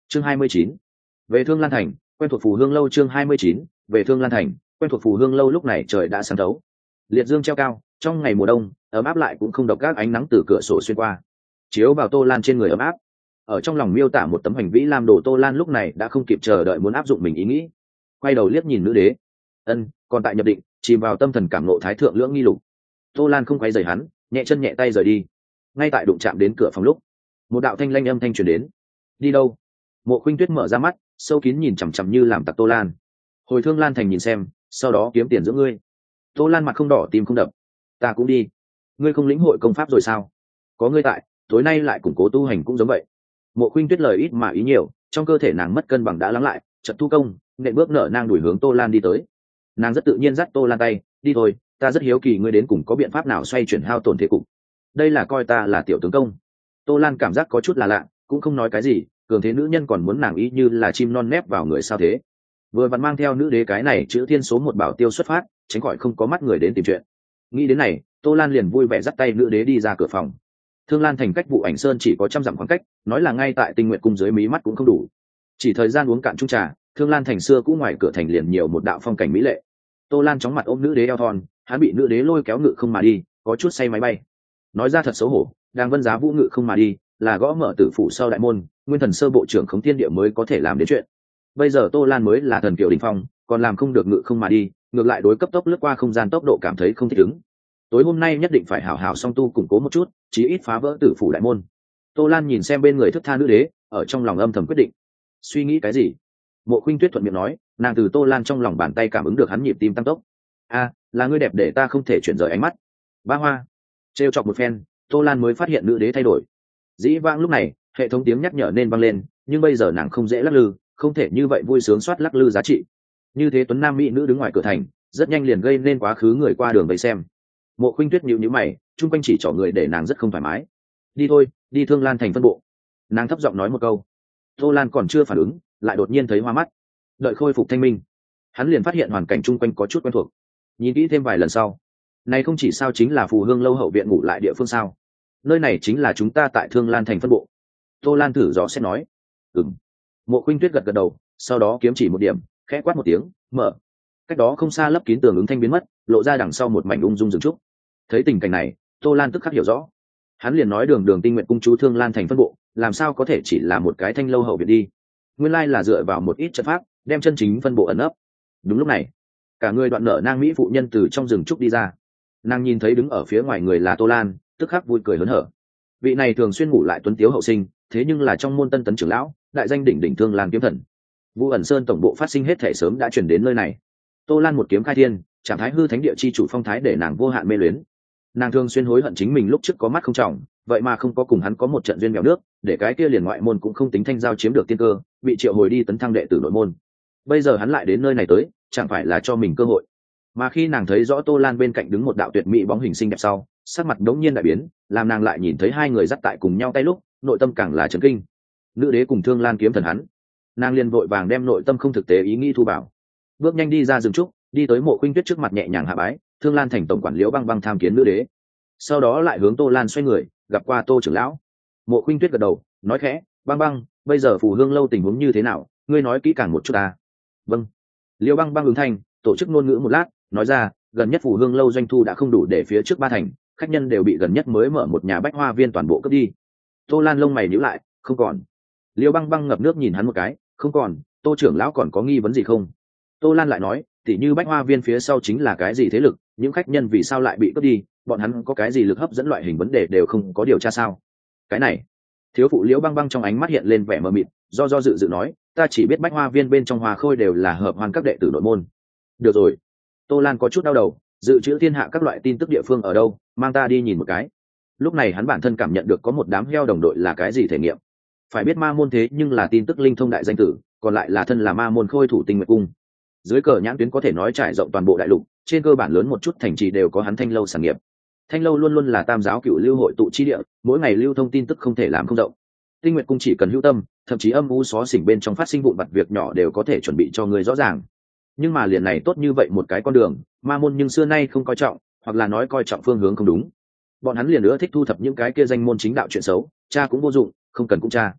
chương 29. Về Thương Lan Thành, quen thuộc Phù Hương lâu. Chương 29. Về Thương Lan Thành, quen thuộc Phù Hương lâu. Lúc này trời đã sáng thấu, liệt dương treo cao, trong ngày mùa đông ấm áp lại cũng không độc ác, ánh nắng từ cửa sổ xuyên qua chiếu vào Tô Lan trên người ấm áp. Ở trong lòng miêu tả một tấm hành vĩ lam đồ, Tô Lan lúc này đã không kịp chờ đợi muốn áp dụng mình ý nghĩ, quay đầu liếc nhìn nữ đế. Còn tại nhập định, chìm vào tâm thần cảm nộ thái thượng lưỡng nghi lục. Tô Lan không quay rời hắn, nhẹ chân nhẹ tay rời đi. Ngay tại đụng chạm đến cửa phòng lúc, một đạo thanh lanh âm thanh truyền đến. Đi đâu? Mộ Khuynh Tuyết mở ra mắt, sâu kín nhìn chằm chằm như làm tặc Tô Lan. Hồi Thương Lan Thành nhìn xem, sau đó kiếm tiền dưỡng ngươi. Tô Lan mặt không đỏ tim không đập. Ta cũng đi. Ngươi không lĩnh hội công pháp rồi sao? Có ngươi tại, tối nay lại củng cố tu hành cũng giống vậy. Mộ Khuynh Tuyết lời ít mà ý nhiều, trong cơ thể nàng mất cân bằng đã lắng lại, chợt thu công, nện bước nở nang đuổi hướng Tô Lan đi tới. Nàng rất tự nhiên dắt Tô Lan tay, đi thôi, ta rất hiếu kỳ ngươi đến cùng có biện pháp nào xoay chuyển hao tổn thế cục. Đây là coi ta là tiểu tướng công. Tô Lan cảm giác có chút là lạ, cũng không nói cái gì, cường thế nữ nhân còn muốn nàng ý như là chim non nép vào người sao thế. Vừa vặn mang theo nữ đế cái này chữ thiên số một bảo tiêu xuất phát, tránh khỏi không có mắt người đến tìm chuyện. Nghĩ đến này, Tô Lan liền vui vẻ dắt tay nữ đế đi ra cửa phòng. Thương Lan Thành cách Vụ Ảnh Sơn chỉ có 100 dặm khoảng cách, nói là ngay tại Tinh Nguyệt cung dưới mí mắt cũng không đủ. Chỉ thời gian uống cạn chung trà, Thương Lan Thành xưa cũ ngoài cửa thành liền nhiều một đạo phong cảnh mỹ lệ. Tô Lan chóng mặt ôm nữ đế eo thon, hắn bị nữ đế lôi kéo ngự không mà đi, có chút say máy bay. Nói ra thật xấu hổ, đang Vân Giá Vũ ngự không mà đi, là gõ mở tử phủ sau đại môn, nguyên thần sơ bộ trưởng Khống Thiên Địa mới có thể làm đến chuyện. Bây giờ Tô Lan mới là thần kiều đỉnh phong, còn làm không được ngự không mà đi, ngược lại đối cấp tốc lướt qua không gian tốc độ cảm thấy không thích ứng. Tối hôm nay nhất định phải hảo hảo song tu củng cố một chút, chí ít phá vỡ tử phủ đại môn. Tô Lan nhìn xem bên người thức tha nữ đế, ở trong lòng âm thầm quyết định. Suy nghĩ cái gì? Mộ Khuynh Tuyết thuận miệng nói, nàng từ Tô Lan trong lòng bàn tay cảm ứng được hắn nhịp tim tăng tốc. Là ngươi đẹp để ta không thể chuyển rời ánh mắt. Ba Hoa trêu chọc một phen, Tô Lan mới phát hiện nữ đế thay đổi. Dĩ vãng lúc này, hệ thống tiếng nhắc nhở nên vang lên, nhưng bây giờ nàng không dễ lắc lư, không thể như vậy vui sướng soát lắc lư giá trị. Như thế tuấn nam mỹ nữ đứng ngoài cửa thành, rất nhanh liền gây nên quá khứ người qua đường vây xem. Mộ Khuynh Tuyết nhíu nhíu mày, chung quanh chỉ trỏ người để nàng rất không thoải mái. Đi thôi, đi Thương Lan Thành phân bộ. Nàng thấp giọng nói một câu. Tô Lan còn chưa phản ứng, lại đột nhiên thấy hoa mắt. Đợi khôi phục thanh minh, hắn liền phát hiện hoàn cảnh chung quanh có chút quen thuộc. Nhìn kỹ thêm vài lần sau, này không chỉ sao chính là Phù Hương lâu hậu viện ngủ lại địa phương sao? Nơi này chính là chúng ta tại Thương Lan Thành phân bộ. Tô Lan thử dò xét nói. Mộ Khuynh Tuyết gật gật đầu, sau đó kiếm chỉ một điểm, khẽ quát một tiếng, mở. Cách đó không xa lấp kín tường ứng thanh biến mất, lộ ra đằng sau một mảnh ung dung rừng trúc. Thấy tình cảnh này, Tô Lan tức khắc hiểu rõ. Hắn liền nói đường Tinh Nguyệt cung chú Thương Lan Thành phân bộ, làm sao có thể chỉ là một cái thanh lâu hậu viện đi? Nguyên lai là dựa vào một ít trận pháp, đem chân chính phân bộ ẩn ấp. Đúng lúc này, cả người đoạn nở nang mỹ phụ nhân từ trong rừng trúc đi ra. Nàng nhìn thấy đứng ở phía ngoài người là Tô Lan, tức khắc vui cười hớn hở. Vị này thường xuyên ngủ lại tuấn tiếu hậu sinh, thế nhưng là trong môn Tân Tấn trưởng lão, đại danh đỉnh đỉnh Thương Lan kiếm thần. Vũ Ẩn Sơn tổng bộ phát sinh hết thể sớm đã chuyển đến nơi này. Tô Lan một kiếm khai thiên, trạng thái hư thánh địa chi chủ phong thái để nàng vô hạn mê luyến. Nàng thường xuyên hối hận chính mình lúc trước có mắt không trọng, vậy mà không có cùng hắn có một trận duyên mèo nước, để cái kia liền ngoại môn cũng không tính thanh giao chiếm được tiên cơ, bị triệu hồi đi tấn thăng đệ tử nội môn. Bây giờ hắn lại đến nơi này tới, chẳng phải là cho mình cơ hội. Mà khi nàng thấy rõ Tô Lan bên cạnh đứng một đạo tuyệt mỹ bóng hình xinh đẹp sau, sắc mặt đống nhiên đại biến, làm nàng lại nhìn thấy hai người dắt tại cùng nhau tay lúc, nội tâm càng là chấn kinh. Nữ đế cùng Thương Lan kiếm thần hắn. Nàng liền vội vàng đem nội tâm không thực tế ý nghĩ thu vào, bước nhanh đi ra rừng trúc, đi tới Mộ Khuynh Tuyết trước mặt nhẹ nhàng hạ bái, Thương Lan Thành tổng quản Liễu Băng Băng tham kiến nữ đế. Sau đó lại hướng Tô Lan xoay người, gặp qua Tô trưởng lão. Mộ Khuynh Tuyết gật đầu, nói khẽ, Băng Băng, bây giờ Phù Hương lâu tình huống như thế nào, ngươi nói kỹ càng một chút ta. Vâng. Liễu Băng Băng ứng thanh, tổ chức ngôn ngữ một lát, nói ra, gần nhất Phù Hương lâu doanh thu đã không đủ để phía trước ba thành, khách nhân đều bị gần nhất mới mở một nhà bách hoa viên toàn bộ cướp đi. Tô Lan lông mày nhíu lại, không còn. Liễu Băng Băng ngập nước nhìn hắn một cái, không còn. Tô trưởng lão còn có nghi vấn gì không? Tô Lan lại nói, tỉ như bách hoa viên phía sau chính là cái gì thế lực, những khách nhân vì sao lại bị cướp đi, bọn hắn có cái gì lực hấp dẫn, loại hình vấn đề đều không có điều tra sao? Cái này, thiếu phụ Liễu Băng Băng trong ánh mắt hiện lên vẻ mờ mịt, do dự nói, ta chỉ biết bách hoa viên bên trong hoa khôi đều là hợp hoan các đệ tử nội môn. Được rồi. Tô Lan có chút đau đầu, dự trữ thiên hạ các loại tin tức địa phương ở đâu, mang ta đi nhìn một cái. Lúc này hắn bản thân cảm nhận được có một đám heo đồng đội là cái gì thể nghiệm. Phải biết ma môn thế nhưng là tin tức linh thông đại danh tử, còn lại là thân là ma môn khôi thủ Tinh Nguyệt cung. Dưới cờ nhãn tuyến có thể nói trải rộng toàn bộ đại lục, trên cơ bản lớn một chút thành trì đều có hắn Thanh lâu sản nghiệp. Thanh lâu luôn luôn là tam giáo cựu lưu hội tụ chi địa, mỗi ngày lưu thông tin tức không thể làm không rộng. Tinh Nguyệt cung chỉ cần hữu tâm, thậm chí âm u xó xỉnh bên trong phát sinh vụn vặt việc nhỏ đều có thể chuẩn bị cho người rõ ràng. Nhưng mà liền này tốt như vậy một cái con đường, ma môn nhưng xưa nay không coi trọng, hoặc là nói coi trọng phương hướng không đúng. Bọn hắn liền nữa thích thu thập những cái kia danh môn chính đạo chuyện xấu, cha cũng vô dụng, không cần cũng cha.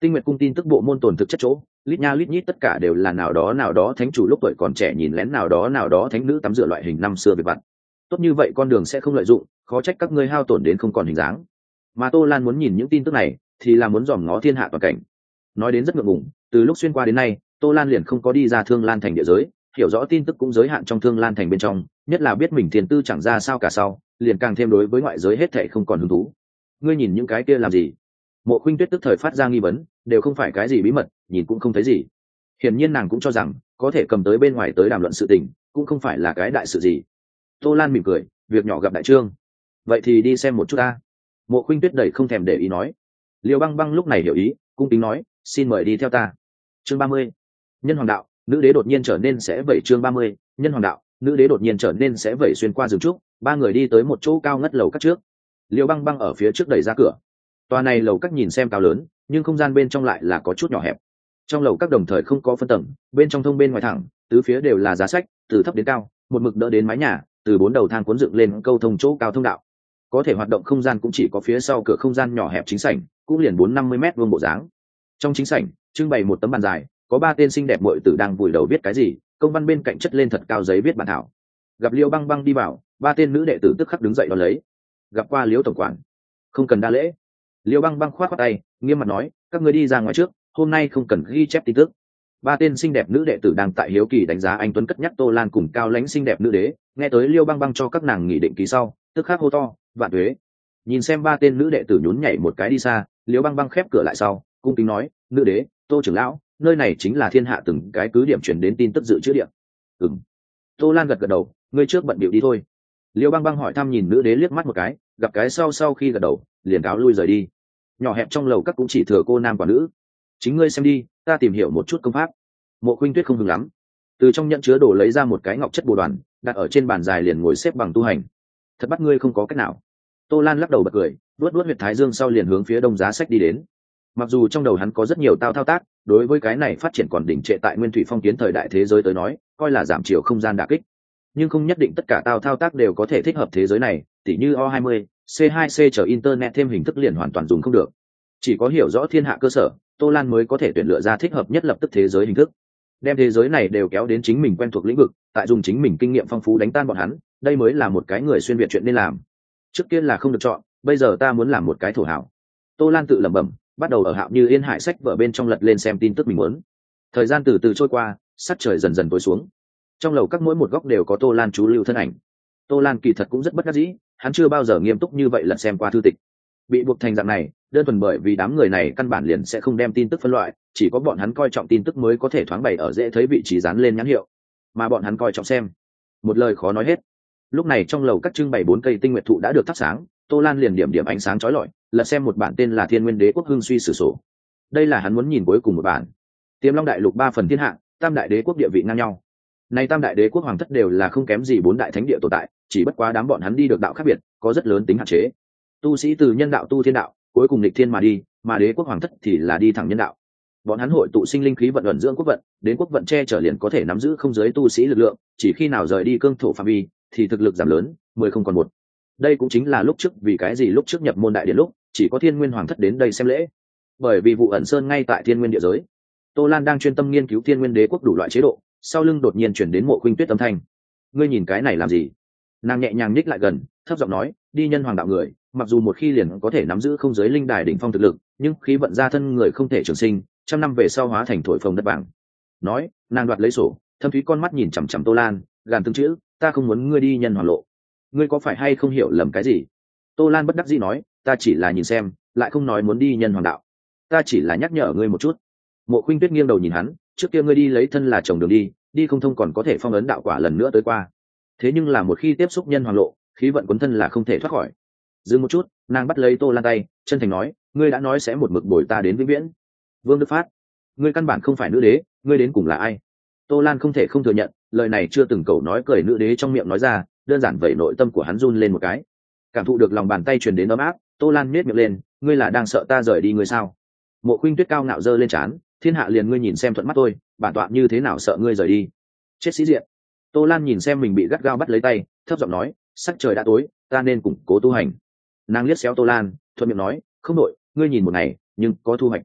Tinh Nguyệt cung tin tức bộ môn tồn thực chất chỗ, lít nha lít nhít tất cả đều là nào đó thánh chủ lúc tuổi còn trẻ nhìn lén nào đó thánh nữ tắm rửa loại hình năm xưa về vặt. Tốt như vậy con đường sẽ không lợi dụng, khó trách các ngươi hao tổn đến không còn hình dáng. Mà Tô Lan muốn nhìn những tin tức này, thì là muốn dòm ngó thiên hạ toàn cảnh. Nói đến rất ngượng ngùng, từ lúc xuyên qua đến nay, Tô Lan liền không có đi ra Thương Lan thành địa giới, hiểu rõ tin tức cũng giới hạn trong Thương Lan thành bên trong, nhất là biết mình tiền tư chẳng ra sao cả sau, liền càng thêm đối với ngoại giới hết thảy không còn hứng thú. Ngươi nhìn những cái kia làm gì? Mộ Khuynh Tuyết tức thời phát ra nghi vấn, đều không phải cái gì bí mật, nhìn cũng không thấy gì. Hiển nhiên nàng cũng cho rằng, có thể cầm tới bên ngoài tới đàm luận sự tình, cũng không phải là cái đại sự gì. Tô Lan mỉm cười, việc nhỏ gặp đại trương. Vậy thì đi xem một chút ta. Mộ Khuynh Tuyết đẩy không thèm để ý nói. Liêu Băng Băng lúc này hiểu ý, cung kính nói, xin mời đi theo ta. Chương 30. Nhân hoàng đạo, nữ đế đột nhiên trở nên sẽ vẩy. Chương 30. Nhân hoàng đạo, nữ đế đột nhiên trở nên sẽ vẩy. Xuyên qua rừng trúc, ba người đi tới một chỗ cao ngất lầu các trước. Liêu Băng Băng ở phía trước đẩy ra cửa. Tòa này lầu các nhìn xem cao lớn, nhưng không gian bên trong lại là có chút nhỏ hẹp. Trong lầu các đồng thời không có phân tầng, bên trong thông bên ngoài thẳng, tứ phía đều là giá sách, từ thấp đến cao, một mực đỡ đến mái nhà, từ bốn đầu thang cuốn dựng lên câu thông chỗ cao thông đạo. Có thể hoạt động không gian cũng chỉ có phía sau cửa không gian nhỏ hẹp chính sảnh, cũng liền 450 mét vuông bộ dáng. Trong chính sảnh, trưng bày một tấm bàn dài, có ba tên xinh đẹp muội tử đang vùi đầu viết cái gì, công văn bên cạnh chất lên thật cao giấy viết bản thảo. Gặp Liêu Băng Băng đi vào, ba tên nữ đệ tử tức khắc đứng dậy đón lấy. Gặp qua Liêu tổng quản. Không cần đa lễ. Liêu Băng Băng khoát khoát tay, nghiêm mặt nói, các ngươi đi ra ngoài trước, hôm nay không cần ghi chép tin tức. Ba tên xinh đẹp nữ đệ tử đang tại hiếu kỳ đánh giá anh tuấn cất nhắc Tô Lan cùng cao lãnh xinh đẹp nữ đế, nghe tới Liêu Băng Băng cho các nàng nghỉ định ký sau, tức khắc hô to, vạn tuế. Nhìn xem ba tên nữ đệ tử nhún nhảy một cái đi xa, Liêu Băng Băng khép cửa lại sau, cung kính nói, nữ đế, Tô trưởng lão, nơi này chính là thiên hạ từng cái cứ điểm truyền đến tin tức dự trữ điểm. Ừm. Tô Lan gật gật đầu, ngươi trước bận bịu đi thôi. Liêu Băng Băng hỏi thăm nhìn nữ đế liếc mắt một cái, gặp cái sau khi gật đầu, liền cáo lui rời đi. Nhỏ hẹp trong lầu các cũng chỉ thừa cô nam và nữ. Chính ngươi xem đi, ta tìm hiểu một chút công pháp. Mộ Khuynh Tuyết không hứng lắm, từ trong nhận chứa đồ lấy ra một cái ngọc chất bồ đoàn, đặt ở trên bàn dài liền ngồi xếp bằng tu hành. Thật bắt ngươi không có cách nào. Tô Lan lắc đầu bật cười, luốt huyệt thái dương sau liền hướng phía đông giá sách đi đến. Mặc dù trong đầu hắn có rất nhiều thao tác, đối với cái này phát triển còn đỉnh trệ tại nguyên thủy phong kiến thời đại thế giới tới nói, coi là giảm chiều không gian đả kích. Nhưng không nhất định tất cả thao tác đều có thể thích hợp thế giới này, tỉ như O20, C2C chờ internet thêm hình thức liền hoàn toàn dùng không được. Chỉ có hiểu rõ thiên hạ cơ sở, Tô Lan mới có thể tuyển lựa ra thích hợp nhất lập tức thế giới hình thức. Đem thế giới này đều kéo đến chính mình quen thuộc lĩnh vực, tại dùng chính mình kinh nghiệm phong phú đánh tan bọn hắn, đây mới là một cái người xuyên việt chuyện nên làm. Trước kia là không được chọn, bây giờ ta muốn làm một cái thổ hảo. Tô Lan tự lẩm bẩm, bắt đầu ở Hạo Như Yên Hải sách vở bên trong lật lên xem tin tức mình muốn. Thời gian từ từ trôi qua, sắc trời dần dần tối xuống. Trong lầu các mỗi một góc đều có Tô Lan chú lưu thân ảnh. Tô Lan kỳ thật cũng rất bất đắc dĩ, hắn chưa bao giờ nghiêm túc như vậy lật xem qua thư tịch. Bị buộc thành dạng này, đơn thuần bởi vì đám người này căn bản liền sẽ không đem tin tức phân loại, chỉ có bọn hắn coi trọng tin tức mới có thể thoáng bày ở dễ thấy vị trí dán lên nhãn hiệu, mà bọn hắn coi trọng xem. Một lời khó nói hết. Lúc này trong lầu các trưng bày 4 cây tinh nguyệt thụ đã được thắp sáng, Tô Lan liền điểm điểm ánh sáng chói lọi, lật xem một bản tên là Thiên Nguyên Đế Quốc Hưng Suy Sử Sổ. Đây là hắn muốn nhìn cuối cùng một bản. Tiềm Long Đại Lục 3 phần thiên hạ, tam đại đế quốc địa vị ngang nhau. Này tam đại đế quốc hoàng thất đều là không kém gì 4 đại thánh địa tồn tại, chỉ bất quá đám bọn hắn đi được đạo khác biệt, có rất lớn tính hạn chế. Tu sĩ từ nhân đạo tu thiên đạo, cuối cùng nghịch thiên mà đi, mà đế quốc hoàng thất thì là đi thẳng nhân đạo. Bọn hắn hội tụ sinh linh khí vận ẩn dưỡng quốc vận, đến quốc vận che chở liền có thể nắm giữ không giới tu sĩ lực lượng, chỉ khi nào rời đi cương thổ phạm vi thì thực lực giảm lớn, 10 không còn một. Đây cũng chính là lúc trước vì cái gì lúc trước nhập môn đại điện lúc chỉ có Thiên Nguyên hoàng thất đến đây xem lễ, bởi vì vụ ẩn sơn ngay tại Thiên Nguyên địa giới. Tô Lan đang chuyên tâm nghiên cứu Thiên Nguyên đế quốc đủ loại chế độ, sau lưng đột nhiên chuyển đến Mộ Khuynh Tuyết âm thanh. Ngươi nhìn cái này làm gì? Nàng nhẹ nhàng nhích lại gần, thấp giọng nói, đi nhân hoàng đạo người, mặc dù một khi liền có thể nắm giữ không giới linh đài đỉnh phong thực lực, nhưng khí vận ra thân người không thể trường sinh, trăm năm về sau hóa thành thổi phồng đất vàng. Nói, nàng đoạt lấy sổ, thâm thúy con mắt nhìn chằm chằm Tô Lan, gàn từng chữ, ta không muốn ngươi đi nhân hoàng lộ. Ngươi có phải hay không hiểu lầm cái gì? Tô Lan bất đắc dĩ nói, ta chỉ là nhìn xem, lại không nói muốn đi nhân hoàng đạo. Ta chỉ là nhắc nhở ngươi một chút. Mộ Khuynh Tuyết nghiêng đầu nhìn hắn, trước kia ngươi đi lấy thân là chồng đường đi, đi không thông còn có thể phong ấn đạo quả lần nữa tới qua. Thế nhưng là một khi tiếp xúc nhân hoàng lộ, khí vận quấn thân là không thể thoát khỏi. Dừng một chút, nàng bắt lấy Tô Lan tay, chân thành nói, ngươi đã nói sẽ một mực bồi ta đến vĩnh viễn. Vương Đức Phát, ngươi căn bản không phải nữ đế, ngươi đến cùng là ai? Tô Lan không thể không thừa nhận, lời này chưa từng cầu nói cười nữ đế trong miệng nói ra, đơn giản vậy nội tâm của hắn run lên một cái. Cảm thụ được lòng bàn tay truyền đến ấm áp, Tô Lan nhếch miệng lên, ngươi là đang sợ ta rời đi ngươi sao? Mộ Khuynh Tuyết cao ngạo giơ lên trán, thiên hạ liền ngươi nhìn xem thuận mắt tôi, bản tọa như thế nào sợ ngươi rời đi? Chết sĩ diện. Tô Lan nhìn xem mình bị gắt gao bắt lấy tay, thấp giọng nói, sắc trời đã tối, ta nên củng cố tu hành. Nàng liếc xéo Tô Lan, thuận miệng nói, không đội, ngươi nhìn một ngày, nhưng có thu hoạch.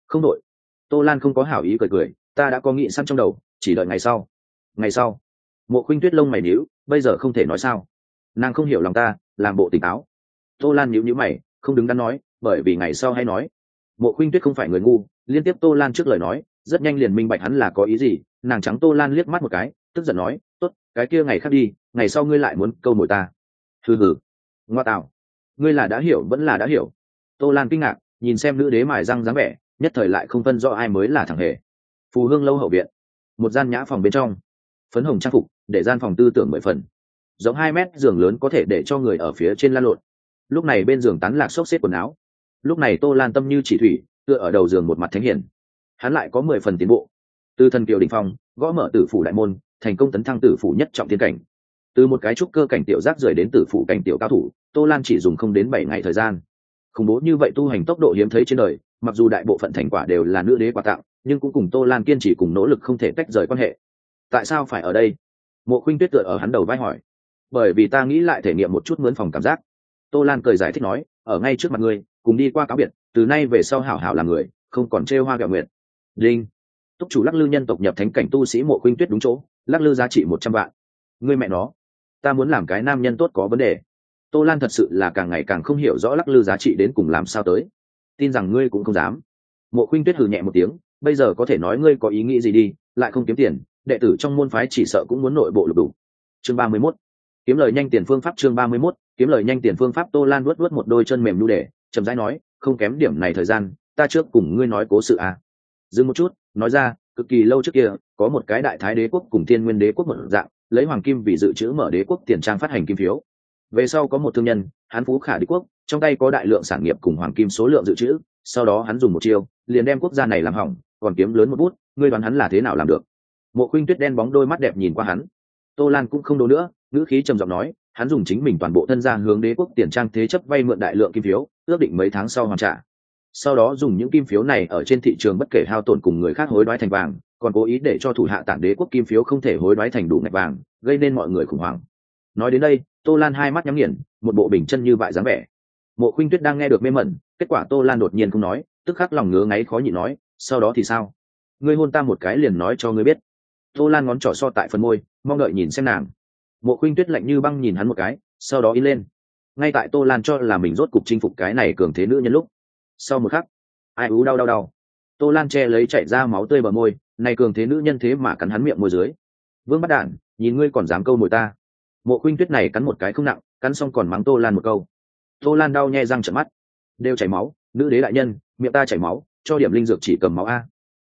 Không đội. Tô Lan không có hảo ý cười cười, ta đã có nghị sẵn trong đầu, chỉ đợi ngày sau. Ngày sau? Mộ Khuynh Tuyết lông mày nhíu, bây giờ không thể nói sao? Nàng không hiểu lòng ta, làm bộ tỉnh táo. Tô Lan nhíu nhíu mày, không đứng đắn nói, bởi vì ngày sau hay nói. Mộ Khuynh Tuyết không phải người ngu, liên tiếp Tô Lan trước lời nói, rất nhanh liền minh bạch hắn là có ý gì. Nàng trắng Tô Lan liếc mắt một cái, tức giận nói, tốt, cái kia ngày khác đi, ngày sau ngươi lại muốn câu mồi ta. Hừ hừ. Ngoa tạo, ngươi là đã hiểu vẫn là đã hiểu. Tô Lan kinh ngạc, nhìn xem nữ đế mài răng dáng vẻ, nhất thời lại không phân rõ ai mới là thằng hề. Phù Hương lâu hậu viện, một gian nhã phòng bên trong, phấn hồng trang phục để gian phòng tư tưởng 10 phần, giống 2 mét giường lớn có thể để cho người ở phía trên lan lộn. Lúc này bên giường tán lạc xốc xếp quần áo. Lúc này Tô Lan tâm như chỉ thủy, tựa ở đầu giường một mặt thánh hiển. Hắn lại có 10 phần tiến bộ. Từ thần kiều đỉnh phong, gõ mở tử phủ đại môn, thành công tấn thăng tử phủ nhất trọng thiên cảnh. Từ một cái trúc cơ cảnh tiểu giác rời đến tử phủ cảnh tiểu cao thủ, Tô Lan chỉ dùng không đến 7 ngày thời gian. Khủng bố như vậy tu hành tốc độ hiếm thấy trên đời, mặc dù đại bộ phận thành quả đều là nữ đế quà tặng, nhưng cũng cùng Tô Lan kiên trì cùng nỗ lực không thể tách rời quan hệ. Tại sao phải ở đây? Mộ Khuynh Tuyết tựa ở hắn đầu vai hỏi. Bởi vì ta nghĩ lại thể nghiệm một chút mướn phòng cảm giác. Tô Lan cười giải thích nói, ở ngay trước mặt ngươi, cùng đi qua cáo biệt, từ nay về sau hảo hảo làm người, không còn trêu hoa gẹo nguyệt. Đinh. Túc chủ Lắc Lư nhân tộc nhập thánh cảnh tu sĩ Mộ Khuynh Tuyết đúng chỗ, Lắc Lư giá trị 100 vạn. Ngươi mẹ nó, ta muốn làm cái nam nhân tốt có vấn đề. Tô Lan thật sự là càng ngày càng không hiểu rõ Lắc Lư giá trị đến cùng làm sao tới. Tin rằng ngươi cũng không dám. Mộ Khuynh Tuyết hừ nhẹ một tiếng, bây giờ có thể nói ngươi có ý nghĩ gì đi, lại không kiếm tiền, đệ tử trong môn phái chỉ sợ cũng muốn nội bộ lục đủ. Chương 31. Kiếm lời nhanh tiền phương pháp. Chương 31. Kiếm lời nhanh tiền phương pháp. Tô Lan vuốt vuốt một đôi chân mềm nhu để, chậm rãi nói, không kém điểm này thời gian, ta trước cùng ngươi nói cố sự à. Dừng một chút, nói ra, cực kỳ lâu trước kia, có một cái đại thái đế quốc cùng thiên nguyên đế quốc một dạng, lấy hoàng kim vì dự trữ mở đế quốc tiền trang phát hành kim phiếu. Về sau có một thương nhân, hắn phú khả đế quốc, trong tay có đại lượng sản nghiệp cùng hoàng kim số lượng dự trữ, sau đó hắn dùng một chiêu, liền đem quốc gia này làm hỏng, còn kiếm lớn một bút, ngươi đoán hắn là thế nào làm được? Mộ Khuynh Tuyết đen bóng đôi mắt đẹp nhìn qua hắn. Tô Lan cũng không đố nữa, ngữ khí trầm giọng nói, hắn dùng chính mình toàn bộ thân gia hướng đế quốc tiền trang thế chấp vay mượn đại lượng kim phiếu, ước định mấy tháng sau hoàn trả. Sau đó dùng những kim phiếu này ở trên thị trường bất kể hao tổn cùng người khác hối đoái thành vàng, còn cố ý để cho thủ hạ tản đế quốc kim phiếu không thể hối đoái thành đủ ngạch vàng, gây nên mọi người khủng hoảng. Nói đến đây, Tô Lan hai mắt nhắm nghiền, một bộ bình chân như vậy dáng vẻ. Mộ Khuynh Tuyết đang nghe được mê mẩn, kết quả Tô Lan đột nhiên không nói, tức khắc lòng ngứa ngáy khó nhịn nói, sau đó thì sao? Ngươi hôn ta một cái liền nói cho ngươi biết. Tô Lan ngón trỏ so tại phần môi, mong đợi nhìn xem nàng. Mộ Khuynh Tuyết lạnh như băng nhìn hắn một cái, sau đó in lên. Ngay tại Tô Lan cho là mình rốt cục chinh phục cái này cường thế nữ nhân lúc, sau một khắc, ai ú đau. Tô Lan che lấy chảy ra máu tươi bờ môi, này cường thế nữ nhân thế mà cắn hắn miệng môi dưới. Vương Bắt Đản, nhìn ngươi còn dám câu mồi ta. Mộ Khuynh Tuyết này cắn một cái không nặng, cắn xong còn mắng Tô Lan một câu. Tô Lan đau nhe răng trợn mắt, đều chảy máu, nữ đế đại nhân, miệng ta chảy máu, cho điểm linh dược chỉ cầm máu a.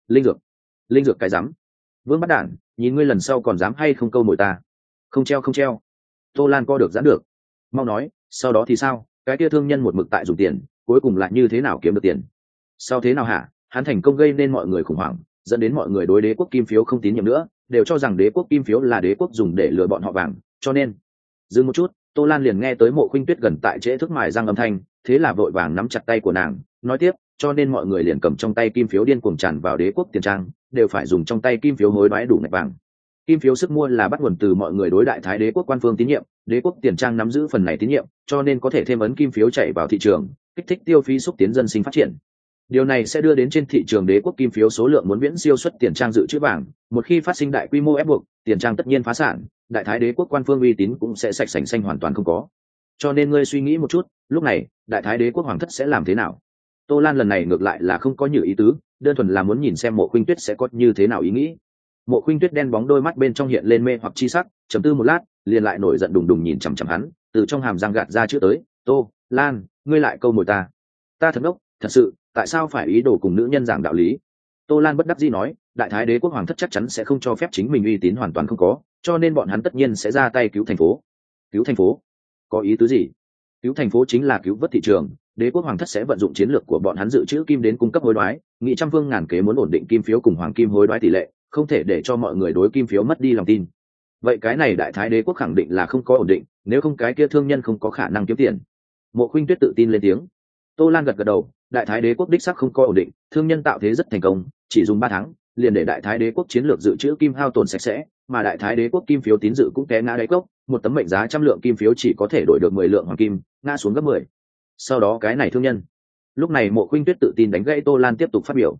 Linh dược cái rắm. Vương Bắt Đản, nhìn ngươi lần sau còn dám hay không câu mồi ta. Không treo. Tô Lan co được giãn được. Mau nói, sau đó thì sao? Cái kia thương nhân một mực tại dùng tiền, cuối cùng lại như thế nào kiếm được tiền? Sau thế nào hả? Hắn thành công gây nên mọi người khủng hoảng, dẫn đến mọi người đối đế quốc kim phiếu không tín nhiệm nữa, đều cho rằng đế quốc kim phiếu là đế quốc dùng để lừa bọn họ vàng, cho nên. Dừng một chút, Tô Lan liền nghe tới Mộ Khuynh Tuyết gần tại trễ thức mài răng âm thanh, thế là vội vàng nắm chặt tay của nàng, nói tiếp, cho nên mọi người liền cầm trong tay kim phiếu điên cuồng tràn vào đế quốc tiền trang, đều phải dùng trong tay kim phiếu hối đoái đủ ngạch vàng. Kim phiếu sức mua là bắt nguồn từ mọi người đối đại thái đế quốc quan phương tín nhiệm, đế quốc tiền trang nắm giữ phần này tín nhiệm, cho nên có thể thêm ấn kim phiếu chạy vào thị trường, kích thích tiêu phí xúc tiến dân sinh phát triển. Điều này sẽ đưa đến trên thị trường đế quốc kim phiếu số lượng muốn viễn siêu suất tiền trang dự trữ vàng, một khi phát sinh đại quy mô ép buộc, tiền trang tất nhiên phá sản, đại thái đế quốc quan phương uy tín cũng sẽ sạch sành xanh hoàn toàn không có. Cho nên ngươi suy nghĩ một chút, lúc này, đại thái đế quốc hoàng thất sẽ làm thế nào? Tô Lan lần này ngược lại là không có nhiều ý tứ, đơn thuần là muốn nhìn xem Mộ Khuynh Tuyết sẽ có như thế nào ý nghĩ. Mộ Khuynh Tuyết đen bóng đôi mắt bên trong hiện lên mê hoặc chi sắc, trầm tư một lát, liền lại nổi giận đùng đùng nhìn chằm chằm hắn, từ trong hàm răng gạt ra chữ tới, "Tô Lan, ngươi lại câu mồi ta." Ta thật ngốc, thật sự, tại sao phải ý đồ cùng nữ nhân giảng đạo lý? Tô Lan bất đắc dĩ nói, đại thái đế quốc hoàng thất chắc chắn sẽ không cho phép chính mình uy tín hoàn toàn không có, cho nên bọn hắn tất nhiên sẽ ra tay cứu thành phố. Cứu thành phố? Có ý tứ gì? Cứu thành phố chính là cứu vớt thị trường, đế quốc hoàng thất sẽ vận dụng chiến lược của bọn hắn dự trữ kim đến cung cấp hối đoái, nghị trăm phương ngàn kế muốn ổn định kim phiếu cùng hoàng kim hối đoái tỷ lệ, không thể để cho mọi người đối kim phiếu mất đi lòng tin. Vậy cái này đại thái đế quốc khẳng định là không có ổn định, nếu không cái kia thương nhân không có khả năng kiếm tiền. Mộ Khuynh Tuyết tự tin lên tiếng. Tô Lan gật gật đầu, đại thái đế quốc đích xác không có ổn định, thương nhân tạo thế rất thành công, chỉ dùng 3 tháng, liền để đại thái đế quốc chiến lược dự trữ kim hao tổn sạch sẽ, mà đại thái đế quốc kim phiếu tín dự cũng té ngã đáy cốc, một tấm mệnh giá 100 lượng kim phiếu chỉ có thể đổi được 10 lượng hoàng kim, ngã xuống gấp 10. Sau đó cái này thương nhân. Lúc này Mộ Khuynh Tuyết tự tin đánh gãy Tô Lan tiếp tục phát biểu,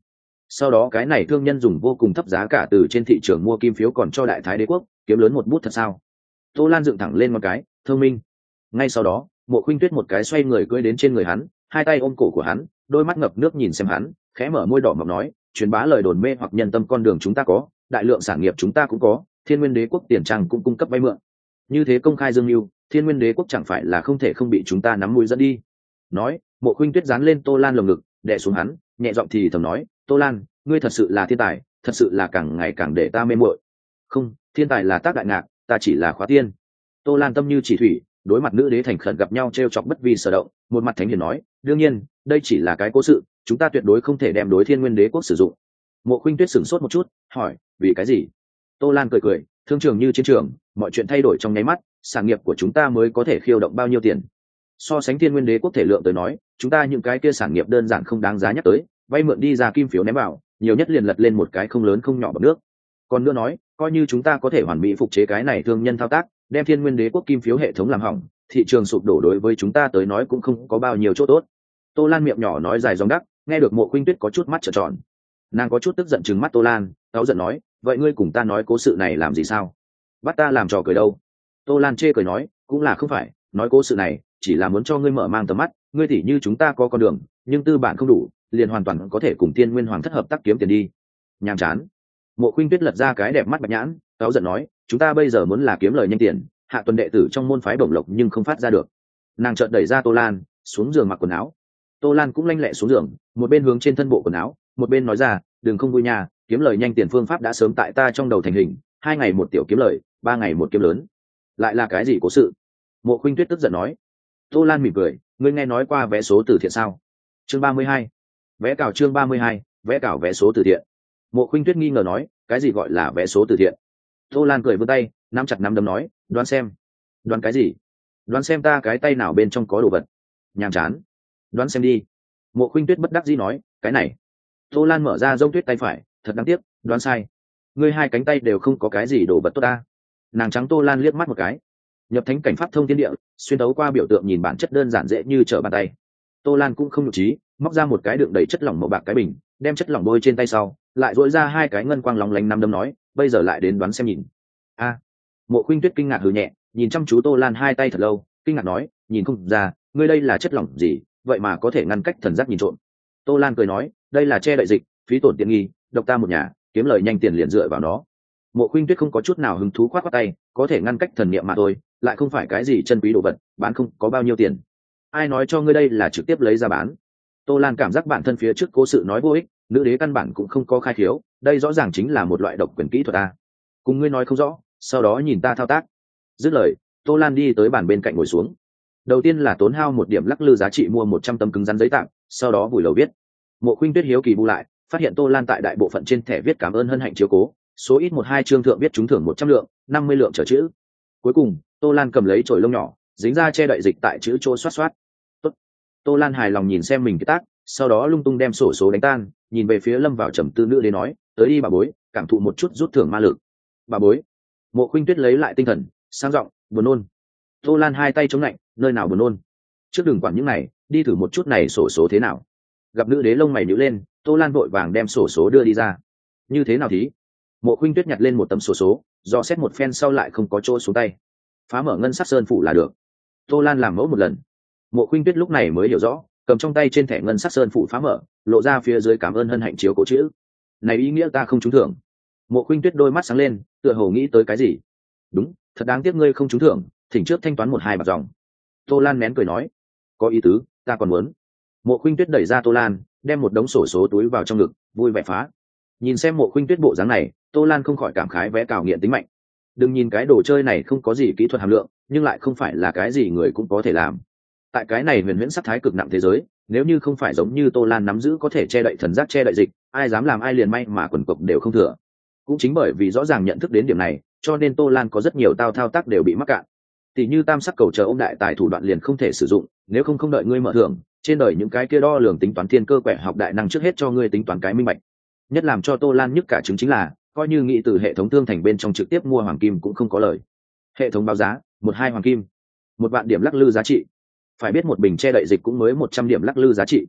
Sau đó cái này thương nhân dùng vô cùng thấp giá cả từ trên thị trường mua kim phiếu còn cho đại thái đế quốc kiếm lớn một bút thật sao? Tô Lan dựng thẳng lên một cái thông minh. Ngay sau đó Mộ Khuynh Tuyết một cái xoay người cưỡi đến trên người hắn, hai tay ôm cổ của hắn, đôi mắt ngập nước nhìn xem hắn, khẽ mở môi đỏ mọng nói, truyền bá lời đồn mê hoặc nhân tâm con đường chúng ta có, đại lượng sản nghiệp chúng ta cũng có, Thiên Nguyên Đế quốc tiền trang cũng cung cấp vay mượn. Như thế công khai dương mưu, Thiên Nguyên Đế quốc chẳng phải là không thể không bị chúng ta nắm mũi dẫn đi. Nói, Mộ Khuynh Tuyết dán lên Tô Lan lồng ngực, đè xuống hắn, nhẹ giọng thì thầm nói, Tô Lan, ngươi thật sự là thiên tài, thật sự là càng ngày càng để ta mê muội. Không, thiên tài là tác đại ngạc, ta chỉ là khóa tiên. Tô Lan tâm như chỉ thủy, đối mặt nữ đế thành khẩn gặp nhau trêu chọc bất vi sở động, một mặt thánh hiền nói, đương nhiên, đây chỉ là cái cố sự, chúng ta tuyệt đối không thể đem đối Thiên Nguyên Đế quốc sử dụng. Mộ Khuynh Tuyết sửng sốt một chút, hỏi, vì cái gì? Tô Lan cười cười, thương trường như chiến trường, mọi chuyện thay đổi trong nháy mắt, sản nghiệp của chúng ta mới có thể khiêu động bao nhiêu tiền. So sánh Thiên Nguyên Đế quốc thể lượng tới nói, chúng ta những cái kia sản nghiệp đơn giản không đáng giá nhắc tới, vay mượn đi ra kim phiếu ném vào, nhiều nhất liền lật lên một cái không lớn không nhỏ bằng nước. Còn nữa nói, coi như chúng ta có thể hoàn mỹ phục chế cái này thương nhân thao tác, đem Thiên Nguyên Đế quốc kim phiếu hệ thống làm hỏng, thị trường sụp đổ đối với chúng ta tới nói cũng không có bao nhiêu chỗ tốt. Tô Lan miệng nhỏ nói dài dòng đắc, nghe được Mộ Khuynh Tuyết có chút mắt trợn tròn. Nàng có chút tức giận trừng mắt Tô Lan, cáu giận nói, vậy ngươi cùng ta nói cố sự này làm gì sao? Bắt ta làm trò cười đâu? Tô Lan chê cười nói, cũng là không phải, nói cố sự này chỉ là muốn cho ngươi mở mang tầm mắt, ngươi tỉ như chúng ta có con đường, nhưng tư bản không đủ, liền hoàn toàn có thể cùng Thiên Nguyên Hoàng thất hợp tác kiếm tiền đi. Nhàm chán. Mộ Khuynh Tuyết lật ra cái đẹp mắt bạch nhãn, cáu giận nói, chúng ta bây giờ muốn là kiếm lời nhanh tiền, hạ tuần đệ tử trong môn phái bổng lộc nhưng không phát ra được. Nàng chợt đẩy ra Tô Lan, xuống giường mặc quần áo. Tô Lan cũng lanh lẹ xuống giường, một bên hướng trên thân bộ quần áo, một bên nói ra, đừng không vui nhà, kiếm lời nhanh tiền phương pháp đã sớm tại ta trong đầu thành hình, 2 ngày một tiểu kiếm lời, 3 ngày một kiếm lớn. Lại là cái gì cố sự? Mộ Khuynh Tuyết tức giận nói. Tô Lan mỉm cười, ngươi nghe nói qua vé số từ thiện sao? Chương 32. Vé cào chương 32, vé cào vé số từ thiện. Mộ Khuynh Tuyết nghi ngờ nói, cái gì gọi là vé số từ thiện? Tô Lan cười vươn tay, nắm chặt nắm đấm nói, đoán xem. Đoán cái gì? Đoán xem ta cái tay nào bên trong có đồ vật. Nhàm chán. Đoán xem đi. Mộ Khuynh Tuyết bất đắc dĩ nói, cái này. Tô Lan mở ra rông tuyết tay phải, thật đáng tiếc, đoán sai. Ngươi hai cánh tay đều không có cái gì đồ vật tốt ta. Nàng trắng Tô Lan liếc mắt một cái. Nhập thánh cảnh pháp thông thiên địa, xuyên tấu qua biểu tượng nhìn bản chất đơn giản dễ như trở bàn tay. Tô Lan cũng không nhục trí, móc ra một cái đựng đầy chất lỏng màu bạc cái bình, đem chất lỏng bôi trên tay sau, lại dội ra 2 cái ngân quang lóng lánh năm đấm nói, bây giờ lại đến đoán xem nhìn. A. Mộ Khuynh Tuyết kinh ngạc hừ nhẹ, nhìn chăm chú Tô Lan 2 tay thật lâu, kinh ngạc nói, nhìn không ra, ngươi đây là chất lỏng gì, vậy mà có thể ngăn cách thần giác nhìn trộm. Tô Lan cười nói, đây là che đậy dịch, phí tổn tiện nghi, độc ta một nhà, kiếm lời nhanh tiền liền dựa vào nó. Mộ Khuynh Tuyết không có chút nào hứng thú khoát khoát tay, có thể ngăn cách thần niệm mà thôi, lại không phải cái gì chân quý đồ vật, bán không có bao nhiêu tiền. Ai nói cho ngươi đây là trực tiếp lấy ra bán? Tô Lan cảm giác bản thân phía trước cố sự nói vô ích, nữ đế căn bản cũng không có khai khiếu, đây rõ ràng chính là một loại độc quyền kỹ thuật a. Cùng ngươi nói không rõ, sau đó nhìn ta thao tác. Dứt lời, Tô Lan đi tới bàn bên cạnh ngồi xuống. Đầu tiên là tốn hao 1 điểm lắc lư giá trị mua 100 tấm cứng rắn giấy tạm, sau đó vùi lầu viết. Mộ Khuynh Tuyết hiếu kỳ bu lại, phát hiện Tô Lan tại đại bộ phận trên thẻ viết cảm ơn hân hạnh chiếu cố, số ít 1-2 chương thượng viết trúng thưởng 100 lượng, 50 lượng trở chữ. Cuối cùng, Tô Lan cầm lấy chổi lông nhỏ, dính ra che đậy dịch tại chữ chỗ xoát xoát. Tốt. Tô Lan hài lòng nhìn xem mình cái tác, sau đó lung tung đem sổ số đánh tan, nhìn về phía lâm vào trầm tư nữ đế nói, tới đi bà bối, cảm thụ một chút rút thưởng ma lực. Bà bối. Mộ Khuynh Tuyết lấy lại tinh thần, sang giọng, buồn nôn. Tô Lan 2 tay chống lạnh, nơi nào buồn nôn? Trước đừng quản những này, đi thử một chút này sổ số thế nào. Gặp nữ đế lông mày nhíu lên, Tô Lan vội vàng đem sổ số đưa đi ra. Như thế nào thí? Mộ Khuynh Tuyết nhặt lên một tấm sổ số, dò xét một phen sau lại không có chỗ xuống tay. Phá mở ngân sắc sơn phủ là được. Tô Lan làm mẫu một lần. Mộ Khuynh Tuyết lúc này mới hiểu rõ, cầm trong tay trên thẻ ngân sắc sơn phủ phá mở, lộ ra phía dưới cảm ơn hân hạnh chiếu cố chữ. Này ý nghĩa ta không trúng thưởng. Mộ Khuynh Tuyết đôi mắt sáng lên, tựa hồ nghĩ tới cái gì. Đúng, thật đáng tiếc ngươi không trúng thưởng, thỉnh trước thanh toán 1-2 bạc dòng. Tô Lan nén cười nói, có ý tứ, ta còn muốn. Mộ Khuynh Tuyết đẩy ra Tô Lan, đem một đống sổ số túi vào trong ngực, vui vẻ phá. Nhìn xem Mộ Khuynh Tuyết bộ dáng này, Tô Lan không khỏi cảm khái vẽ cào nghiện tính mạnh. Đừng nhìn cái đồ chơi này không có gì kỹ thuật hàm lượng, nhưng lại không phải là cái gì người cũng có thể làm. Tại cái này huyền huyễn sắc thái cực nặng thế giới, nếu như không phải giống như Tô Lan nắm giữ có thể che đậy thần giác che đậy dịch, ai dám làm ai liền may mà quần cộc đều không thừa. Cũng chính bởi vì rõ ràng nhận thức đến điểm này, cho nên Tô Lan có rất nhiều thao tác đều bị mắc cạn. Tỷ như tam sắc cầu chờ ông đại tài thủ đoạn liền không thể sử dụng, nếu không đợi ngươi mở thưởng, trên đời những cái kia đo lường tính toán thiên cơ quẻ học đại năng trước hết cho ngươi tính toán cái minh bạch. Nhất làm cho Tô Lan nhức cả trứng chính là, coi như nghĩ từ hệ thống thương thành bên trong trực tiếp mua hoàng kim cũng không có lời. Hệ thống báo giá 1-2 hoàng kim, 1 vạn điểm lắc lư giá trị. Phải biết một bình che đậy dịch cũng mới 100 điểm lắc lư giá trị.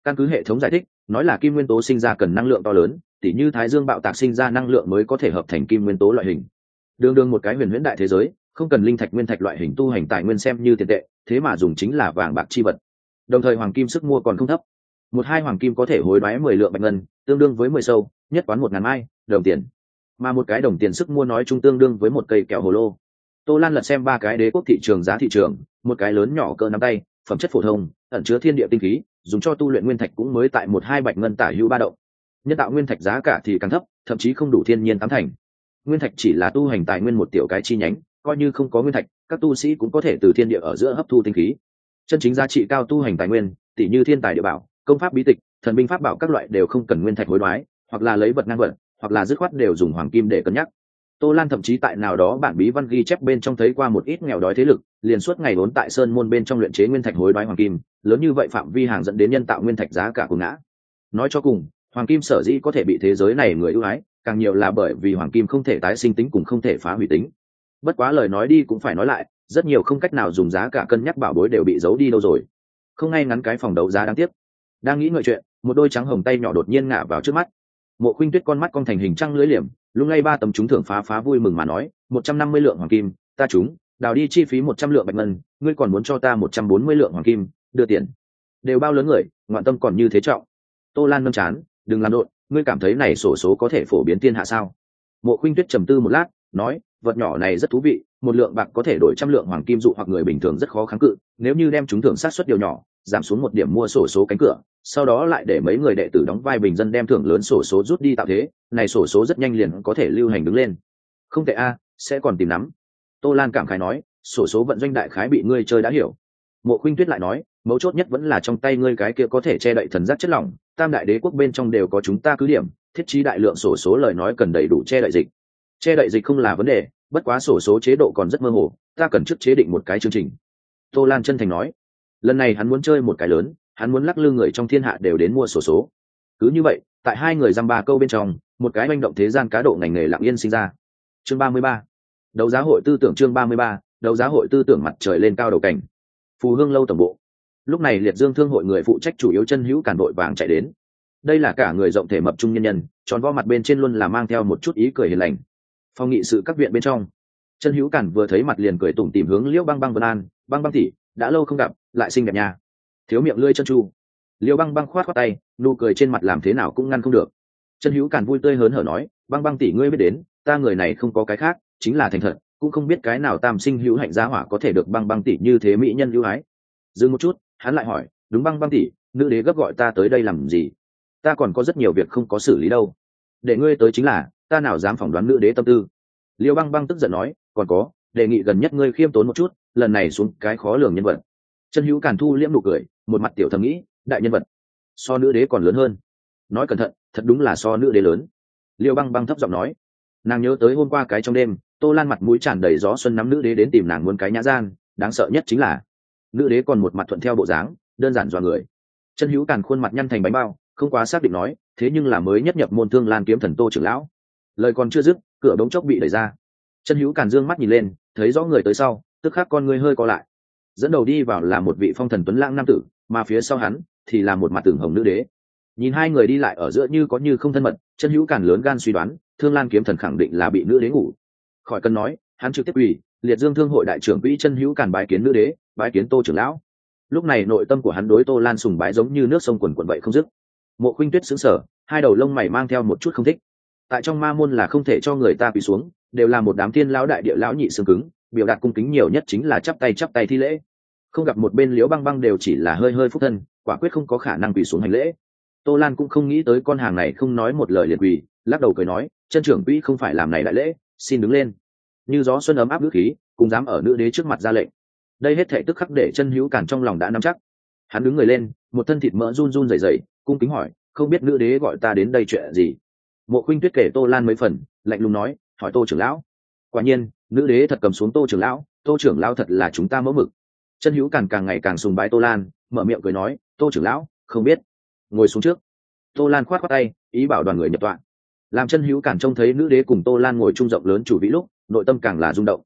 Căn cứ hệ thống giải thích, nói là kim nguyên tố sinh ra cần năng lượng to lớn, tỉ như thái dương bạo tạc sinh ra năng lượng mới có thể hợp thành kim nguyên tố loại hình. Đường đường một cái huyền huyễn đại thế giới, không cần linh thạch nguyên thạch loại hình tu hành tài nguyên xem như tiền tệ, thế mà dùng chính là vàng bạc chi vật. Đồng thời hoàng kim sức mua còn không thấp. Một hai hoàng kim có thể hối đoái 10 lượng bạch ngân, tương đương với 10 sâu, nhất quán 1.000 mai, đồng tiền. Mà một cái đồng tiền sức mua nói chung tương đương với một cây kẹo hồ lô. Tô Lan lật xem ba cái đế quốc thị trường giá thị trường, một cái lớn nhỏ cỡ nắm tay, phẩm chất phổ thông, ẩn chứa thiên địa tinh khí, dùng cho tu luyện nguyên thạch cũng mới tại 1-2 bạch ngân tả hữu ba động. Nhân tạo nguyên thạch giá cả thì càng thấp, thậm chí không đủ thiên nhiên tám thành. Nguyên thạch chỉ là tu hành tài nguyên một tiểu cái chi nhánh, coi như không có nguyên thạch, các tu sĩ cũng có thể từ thiên địa ở giữa hấp thu tinh khí. Chân chính giá trị cao tu hành tài nguyên, tỷ như thiên tài địa bảo, công pháp bí tịch, thần binh pháp bảo các loại đều không cần nguyên thạch hối đoái, hoặc là lấy vật ngang vật, hoặc là dứt khoát đều dùng hoàng kim để cân nhắc. Tô Lan thậm chí tại nào đó bản bí văn ghi chép bên trong thấy qua một ít nghèo đói thế lực, liền suốt ngày vốn tại sơn môn bên trong luyện chế nguyên thạch hối đoái hoàng kim, lớn như vậy phạm vi hàng dẫn đến nhân tạo nguyên thạch giá cả của ngã. Nói cho cùng, hoàng kim sở dĩ có thể bị thế giới này người ưu ái, càng nhiều là bởi vì hoàng kim không thể tái sinh tính cùng không thể phá hủy tính. Bất quá lời nói đi cũng phải nói lại, rất nhiều không cách nào dùng giá cả cân nhắc bảo bối đều bị giấu đi đâu rồi. Không ngay ngắn cái phòng đấu giá đáng tiếc. Đang nghĩ ngợi chuyện, một đôi trắng hồng tay nhỏ đột nhiên ngã vào trước mắt. Mộ Khuynh Tuyết con mắt cong thành hình trăng lưỡi liềm, lung lay ba tấm trúng thưởng phá vui mừng mà nói, 150 lượng hoàng kim, ta trúng, đào đi chi phí 100 lượng bạch ngân, ngươi còn muốn cho ta 140 lượng hoàng kim, đưa tiền. Đều bao lớn người, ngoạn tâm còn như thế trọng. Tô Lan nâng chán, đừng làm đột, ngươi cảm thấy này sổ số có thể phổ biến thiên hạ sao? Mộ Khuynh Tuyết trầm tư một lát, nói, vật nhỏ này rất thú vị, một lượng bạc có thể đổi trăm lượng hoàng kim dụ hoặc người bình thường rất khó kháng cự, nếu như đem chúng thưởng sát suất điều nhỏ, giảm xuống một điểm mua sổ số cánh cửa, sau đó lại để mấy người đệ tử đóng vai bình dân đem thưởng lớn sổ số rút đi tạo thế, này sổ số rất nhanh liền có thể lưu hành đứng lên. Không tệ a, sẽ còn tìm nắm. Tô Lan cảm khái nói, sổ số vận doanh đại khái bị ngươi chơi đã hiểu. Mộ Khuynh Tuyết lại nói, mấu chốt nhất vẫn là trong tay ngươi cái kia có thể che đậy thần giác chất lỏng, tam đại đế quốc bên trong đều có chúng ta cứ điểm, thiết trí đại lượng sổ số lời nói cần đầy đủ che đậy dịch. Che đậy dịch không là vấn đề, bất quá sổ số chế độ còn rất mơ hồ, ta cần trước chế định một cái chương trình. Tô Lan chân thành nói, lần này hắn muốn chơi một cái lớn, hắn muốn lắc lư người trong thiên hạ đều đến mua sổ số. Cứ như vậy, tại hai người dăm ba câu bên trong, một cái manh động thế gian cá độ ngành nghề lặng yên sinh ra. Chương 33. Đấu giá hội tư tưởng chương 33, đấu giá hội tư tưởng mặt trời lên cao đầu cảnh. Phù Hương lâu tổng bộ. Lúc này Liệt Dương thương hội người phụ trách chủ yếu chân hữu cản đội vàng chạy đến. Đây là cả người rộng thể mập trung nhân nhân, tròn vo mặt bên trên luôn là mang theo một chút ý cười hiền lành. Phòng nghị sự các viện bên trong, chân hữu cản vừa thấy mặt liền cười tủm tỉm hướng Liễu Băng Băng vân an, "Băng Băng tỷ, đã lâu không gặp, lại xinh đẹp nha." Thiếu miệng lưỡi chân chu. Liễu Băng Băng khoát khoát tay, nụ cười trên mặt làm thế nào cũng ngăn không được. Chân hữu cản vui tươi hớn hở nói, "Băng Băng tỷ ngươi biết đến, ta người này không có cái khác, chính là thành thật, cũng không biết cái nào tam sinh hữu hạnh gia hỏa có thể được Băng Băng tỷ như thế mỹ nhân ưu ái." Dừng một chút, hắn lại hỏi, "Đúng Băng Băng tỷ, nữ đế gấp gọi ta tới đây làm gì? Ta còn có rất nhiều việc không có xử lý đâu. Để ngươi tới chính là, ta nào dám phỏng đoán nữ đế tâm tư." Liêu Băng Băng tức giận nói, "Còn có, đề nghị gần nhất ngươi khiêm tốn một chút, lần này xuống cái khó lường nhân vật." Chân hữu càn thu liễm nụ cười, một mặt tiểu thầm nghĩ, đại nhân vật so nữ đế còn lớn hơn. Nói cẩn thận, thật đúng là so nữ đế lớn. Liêu Băng Băng thấp giọng nói, nàng nhớ tới hôm qua cái trong đêm, Tô Lan mặt mũi tràn đầy gió xuân nắm nữ đế đến tìm nàng muốn cái nhã gian, đáng sợ nhất chính là nữ đế còn một mặt thuận theo bộ dáng, đơn giản dọa người. Chân hữu càn khuôn mặt nhăn thành bánh bao, không quá xác định nói, thế nhưng là mới nhất nhập môn Thương Lan kiếm thần Tô trưởng lão. Lời còn chưa dứt, cửa đống chốc bị đẩy ra. Chân hữu càn dương mắt nhìn lên, thấy rõ người tới sau, tức khắc con người hơi co lại. Dẫn đầu đi vào là một vị phong thần tuấn lãng nam tử, mà phía sau hắn thì là một mặt tường hồng nữ đế. Nhìn hai người đi lại ở giữa như có như không thân mật, chân hữu càn lớn gan suy đoán, Thương Lan kiếm thần khẳng định là bị nữ đế ngủ. Khỏi cần nói, hắn trực tiếp quỳ, Liệt Dương thương hội đại trưởng quỹ chân hữu càn bái kiến nữ đế, bái kiến Tô trưởng lão. Lúc này nội tâm của hắn đối Tô Lan sùng bái giống như nước sông quần quần vậy không dứt. Mộ Khuynh Tuyết sững sờ, hai đầu lông mày mang theo một chút không thích. Tại trong ma môn là không thể cho người ta quỳ xuống, đều là một đám thiên lão đại địa lão nhị xương cứng, biểu đạt cung kính nhiều nhất chính là chắp tay thi lễ. Không gặp một bên Liễu Băng Băng đều chỉ là hơi hơi phúc thân, quả quyết không có khả năng quỳ xuống hành lễ. Tô Lan cũng không nghĩ tới con hàng này không nói một lời liền quỳ, lắc đầu cười nói, chân trưởng quỹ không phải làm này đại lễ, xin đứng lên. Như gió xuân ấm áp ngữ khí, cùng dám ở nữ đế trước mặt ra lệnh. Đây hết thảy tức khắc để chân hữu càn trong lòng đã nắm chắc. Hắn đứng người lên, một thân thịt mỡ run run rẩy rẩy, cung kính hỏi, không biết nữ đế gọi ta đến đây chuyện gì. Mộ Khuynh Tuyết kể Tô Lan mấy phần, lạnh lùng nói, hỏi Tô trưởng lão. Quả nhiên, nữ đế thật cầm xuống Tô trưởng lão, Tô trưởng lão thật là chúng ta mẫu mực. Chân hữu càn càng ngày càng sùng bái Tô Lan, mở miệng cười nói, Tô trưởng lão, không biết. Ngồi xuống trước. Tô Lan khoát khoát tay, ý bảo đoàn người nhập tọa. Làm chân hữu càn trông thấy nữ đế cùng Tô Lan ngồi chung rộng lớn chủ vị lúc, nội tâm càng là rung động.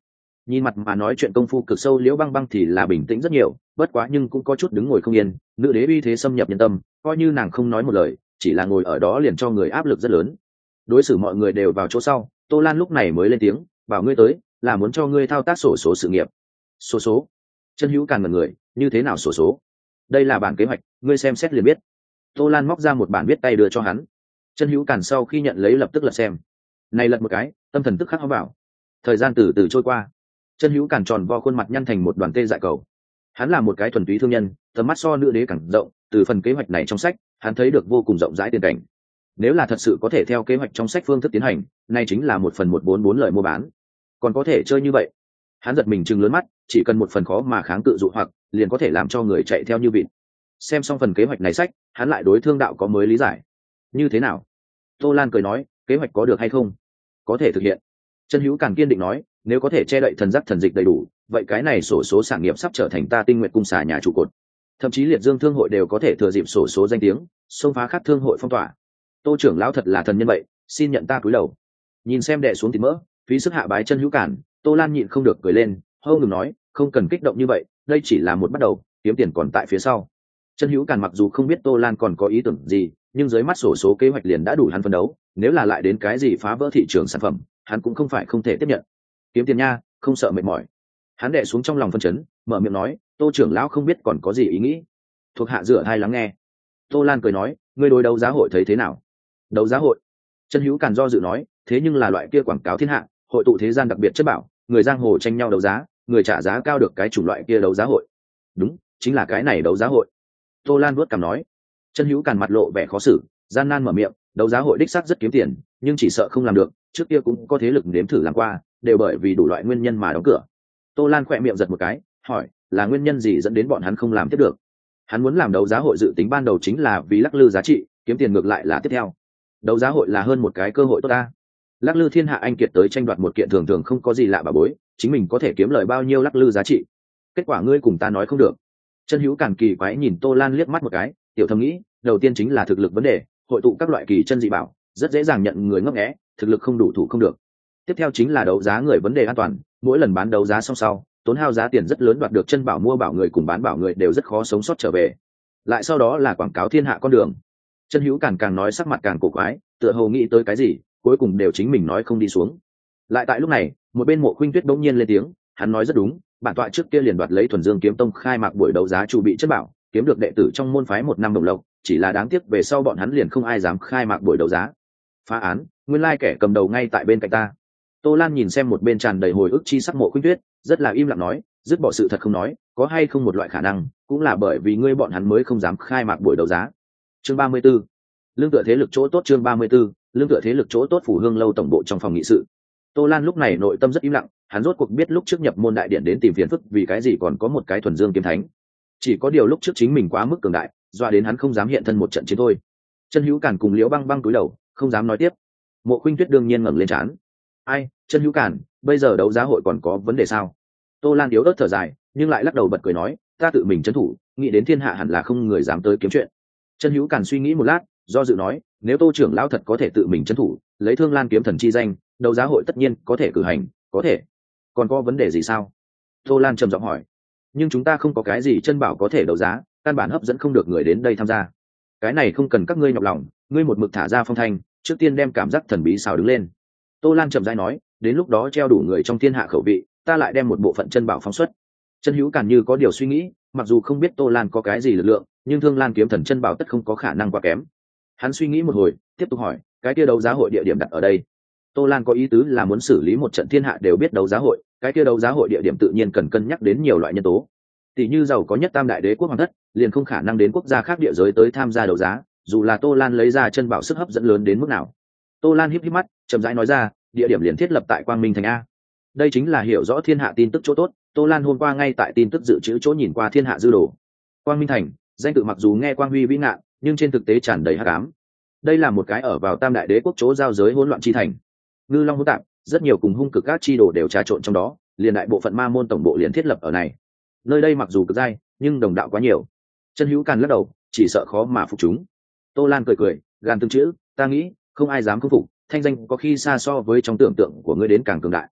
Nhìn mặt mà nói chuyện công phu cực sâu Liễu Băng Băng thì là bình tĩnh rất nhiều, bất quá nhưng cũng có chút đứng ngồi không yên, nữ đế uy thế xâm nhập nhân tâm, coi như nàng không nói một lời, chỉ là ngồi ở đó liền cho người áp lực rất lớn. Đối xử mọi người đều vào chỗ sau, Tô Lan lúc này mới lên tiếng, bảo ngươi tới là muốn cho ngươi thao tác sổ số sự nghiệp. Sổ số? Chân Hữu Càn ngẩn người, như thế nào sổ số? Đây là bản kế hoạch, ngươi xem xét liền biết. Tô Lan móc ra một bản viết tay đưa cho hắn. Chân Hữu Càn sau khi nhận lấy lập tức lật xem. Này lật một cái, tâm thần tức khắc hóa bảo. Thời gian từ từ trôi qua, Chân Hữu Càn tròn vo khuôn mặt nhăn thành một đoàn tê dại cầu. Hắn là một cái thuần túy thương nhân, tầm mắt so nữ đế càng rộng, từ phần kế hoạch này trong sách, hắn thấy được vô cùng rộng rãi tiền cảnh. Nếu là thật sự có thể theo kế hoạch trong sách phương thức tiến hành, nay chính là 1/144 lời mua bán. Còn có thể chơi như vậy? Hắn giật mình trừng lớn mắt, chỉ cần một phần khó mà kháng cự dụ hoặc, liền có thể làm cho người chạy theo như vịt. Xem xong phần kế hoạch này sách, hắn lại đối thương đạo có mới lý giải. Như thế nào? Tô Lan cười nói, kế hoạch có được hay không? Có thể thực hiện. Chân Hữu Càn kiên định nói, nếu có thể che đậy thần giác thần dịch đầy đủ, vậy cái này sổ số sản nghiệp sắp trở thành ta Tinh Nguyệt cung xà nhà trụ cột. Thậm chí Liệt Dương thương hội đều có thể thừa dịp sổ số danh tiếng, xông phá khác thương hội phong tỏa. Tô trưởng lão thật là thần nhân vậy, xin nhận ta cúi đầu. Nhìn xem đè xuống thì mỡ, phí sức hạ bái Chân Hữu Càn, Tô Lan nhịn không được cười lên, hô ngừng nói, không cần kích động như vậy, đây chỉ là một bắt đầu, kiếm tiền còn tại phía sau. Chân Hữu Càn mặc dù không biết Tô Lan còn có ý tưởng gì, nhưng dưới mắt sổ số kế hoạch liền đã đủ hắn phân đấu, nếu là lại đến cái gì phá vỡ thị trường sản phẩm, hắn cũng không phải không thể tiếp nhận. Kiếm tiền nha, không sợ mệt mỏi. Hắn đè xuống trong lòng phân chấn, mở miệng nói, Tô trưởng lão không biết còn có gì ý nghĩ. Thuộc hạ rửa tai lắng nghe. Tô Lan cười nói, ngươi đối đấu giá hội thấy thế nào? Đấu giá hội? Chân Hữu Càn do dự nói, thế nhưng là loại kia quảng cáo thiên hạ, hội tụ thế gian đặc biệt chất bảo, người giang hồ tranh nhau đấu giá, người trả giá cao được cái chủng loại kia đấu giá hội. Đúng, chính là cái này đấu giá hội. Tô Lan vuốt cằm nói. Chân Hữu Càn mặt lộ vẻ khó xử, gian nan mở miệng, đấu giá hội đích xác rất kiếm tiền, nhưng chỉ sợ không làm được, trước kia cũng có thế lực nếm thử làm qua, đều bởi vì đủ loại nguyên nhân mà đóng cửa. Tô Lan khỏe miệng giật một cái, hỏi, là nguyên nhân gì dẫn đến bọn hắn không làm tiếp được? Hắn muốn làm đấu giá hội dự tính ban đầu chính là vì lắc lư giá trị, kiếm tiền ngược lại là tiếp theo. Đấu giá hội là hơn một cái cơ hội tốt ta. Lắc lư thiên hạ anh kiệt tới tranh đoạt một kiện thường thường không có gì lạ bà bối, chính mình có thể kiếm lời bao nhiêu lắc lư giá trị. Kết quả ngươi cùng ta nói không được. Chân Hữu Càn kỳ quái nhìn Tô Lan liếc mắt một cái, tiểu thầm nghĩ, đầu tiên chính là thực lực vấn đề, hội tụ các loại kỳ chân dị bảo, rất dễ dàng nhận người ngấp nghé, thực lực không đủ thủ không được. Tiếp theo chính là đấu giá người vấn đề an toàn, mỗi lần bán đấu giá xong sau, tốn hao giá tiền rất lớn đoạt được chân bảo mua bảo người cùng bán bảo người đều rất khó sống sót trở về. Lại sau đó là quảng cáo thiên hạ con đường. Chân Hữu càng nói sắc mặt càng cổ quái, tựa hồ nghĩ tới cái gì, cuối cùng đều chính mình nói không đi xuống. Lại tại lúc này, một bên Mộ Khuynh Tuyết bỗng nhiên lên tiếng, hắn nói rất đúng, bản tọa trước kia liền đoạt lấy Thuần Dương kiếm tông khai mạc buổi đấu giá chủ bị chân bảo, kiếm được đệ tử trong môn phái 1 năm đồng lộc, chỉ là đáng tiếc về sau bọn hắn liền không ai dám khai mạc buổi đấu giá. Phá án, nguyên lai kẻ cầm đầu ngay tại bên cạnh ta. Tô Lan nhìn xem một bên tràn đầy hồi ức chi sắc Mộ Khuynh Tuyết, rất là im lặng nói, dứt bỏ sự thật không nói, có hay không một loại khả năng, cũng là bởi vì ngươi bọn hắn mới không dám khai mạc buổi đấu giá. Chương 34. Lương tựa thế lực chỗ tốt. Chương 34. Lương tựa thế lực chỗ tốt. Phủ Hương lâu tổng bộ trong phòng nghị sự. Tô Lan lúc này nội tâm rất im lặng, hắn rốt cuộc biết lúc trước nhập môn đại điện đến tìm phiền phức vì cái gì còn có một cái Thuần Dương kiếm thánh. Chỉ có điều lúc trước chính mình quá mức cường đại, doa đến hắn không dám hiện thân một trận chiến thôi. Chân Hữu Càn cùng Liễu Băng Băng cúi đầu, không dám nói tiếp. Mộ Khuynh Tuyết đương nhiên ngẩng lên trán. Ai, Chân Hữu Càn, bây giờ đấu giá hội còn có vấn đề sao? Tô Lan yếu ớt thở dài, nhưng lại lắc đầu bật cười nói, ta tự mình trấn thủ, nghĩ đến thiên hạ hẳn là không người dám tới kiếm chuyện. Chân Hữu Càn suy nghĩ một lát, do dự nói, nếu Tô trưởng lão thật có thể tự mình trấn thủ, lấy Thương Lan kiếm thần chi danh, đấu giá hội tất nhiên có thể cử hành, có thể. Còn có vấn đề gì sao? Tô Lan trầm giọng hỏi. Nhưng chúng ta không có cái gì chân bảo có thể đấu giá, căn bản hấp dẫn không được người đến đây tham gia. Cái này không cần các ngươi nhọc lòng, ngươi một mực thả ra phong thanh, trước tiên đem cảm giác thần bí xào đứng lên. Tô Lan trầm rãi nói, đến lúc đó treo đủ người trong thiên hạ khẩu vị, ta lại đem một bộ phận chân bảo phóng xuất. Chân Hữu Càn như có điều suy nghĩ, mặc dù không biết Tô Lan có cái gì lực lượng, nhưng Thương Lan kiếm thần chân bảo tất không có khả năng quá kém. Hắn suy nghĩ một hồi, tiếp tục hỏi, cái kia đấu giá hội địa điểm đặt ở đây? Tô Lan có ý tứ là muốn xử lý một trận thiên hạ đều biết đấu giá hội, cái kia đấu giá hội địa điểm tự nhiên cần cân nhắc đến nhiều loại nhân tố. Tỷ như giàu có nhất Tam Đại Đế quốc hoàng thất, liền không khả năng đến quốc gia khác địa giới tới tham gia đấu giá, dù là Tô Lan lấy ra chân bảo sức hấp dẫn lớn đến mức nào. Tô Lan híp híp mắt, chậm rãi nói ra, địa điểm liền thiết lập tại Quang Minh thành a. Đây chính là hiểu rõ thiên hạ tin tức chỗ tốt. Tô Lan hôm qua ngay tại tin tức dự trữ chỗ nhìn qua thiên hạ dư đồ. Quang Minh thành, danh tự mặc dù nghe quang huy vĩ ngạn, nhưng trên thực tế tràn đầy hắc ám. Đây là một cái ở vào Tam Đại Đế quốc chỗ giao giới hỗn loạn chi thành. Ngư long hỗn tạp, rất nhiều cùng hung cực các chi đồ đều trà trộn trong đó, liền đại bộ phận ma môn tổng bộ liền thiết lập ở này. Nơi đây mặc dù cực dai, nhưng đồng đạo quá nhiều. Chân Hữu Càn lắc đầu, chỉ sợ khó mà phục chúng. Tô Lan cười cười, gàn từng chữ, ta nghĩ không ai dám không phục, thanh danh có khi xa so với trong tưởng tượng của ngươi đến càng cường đại.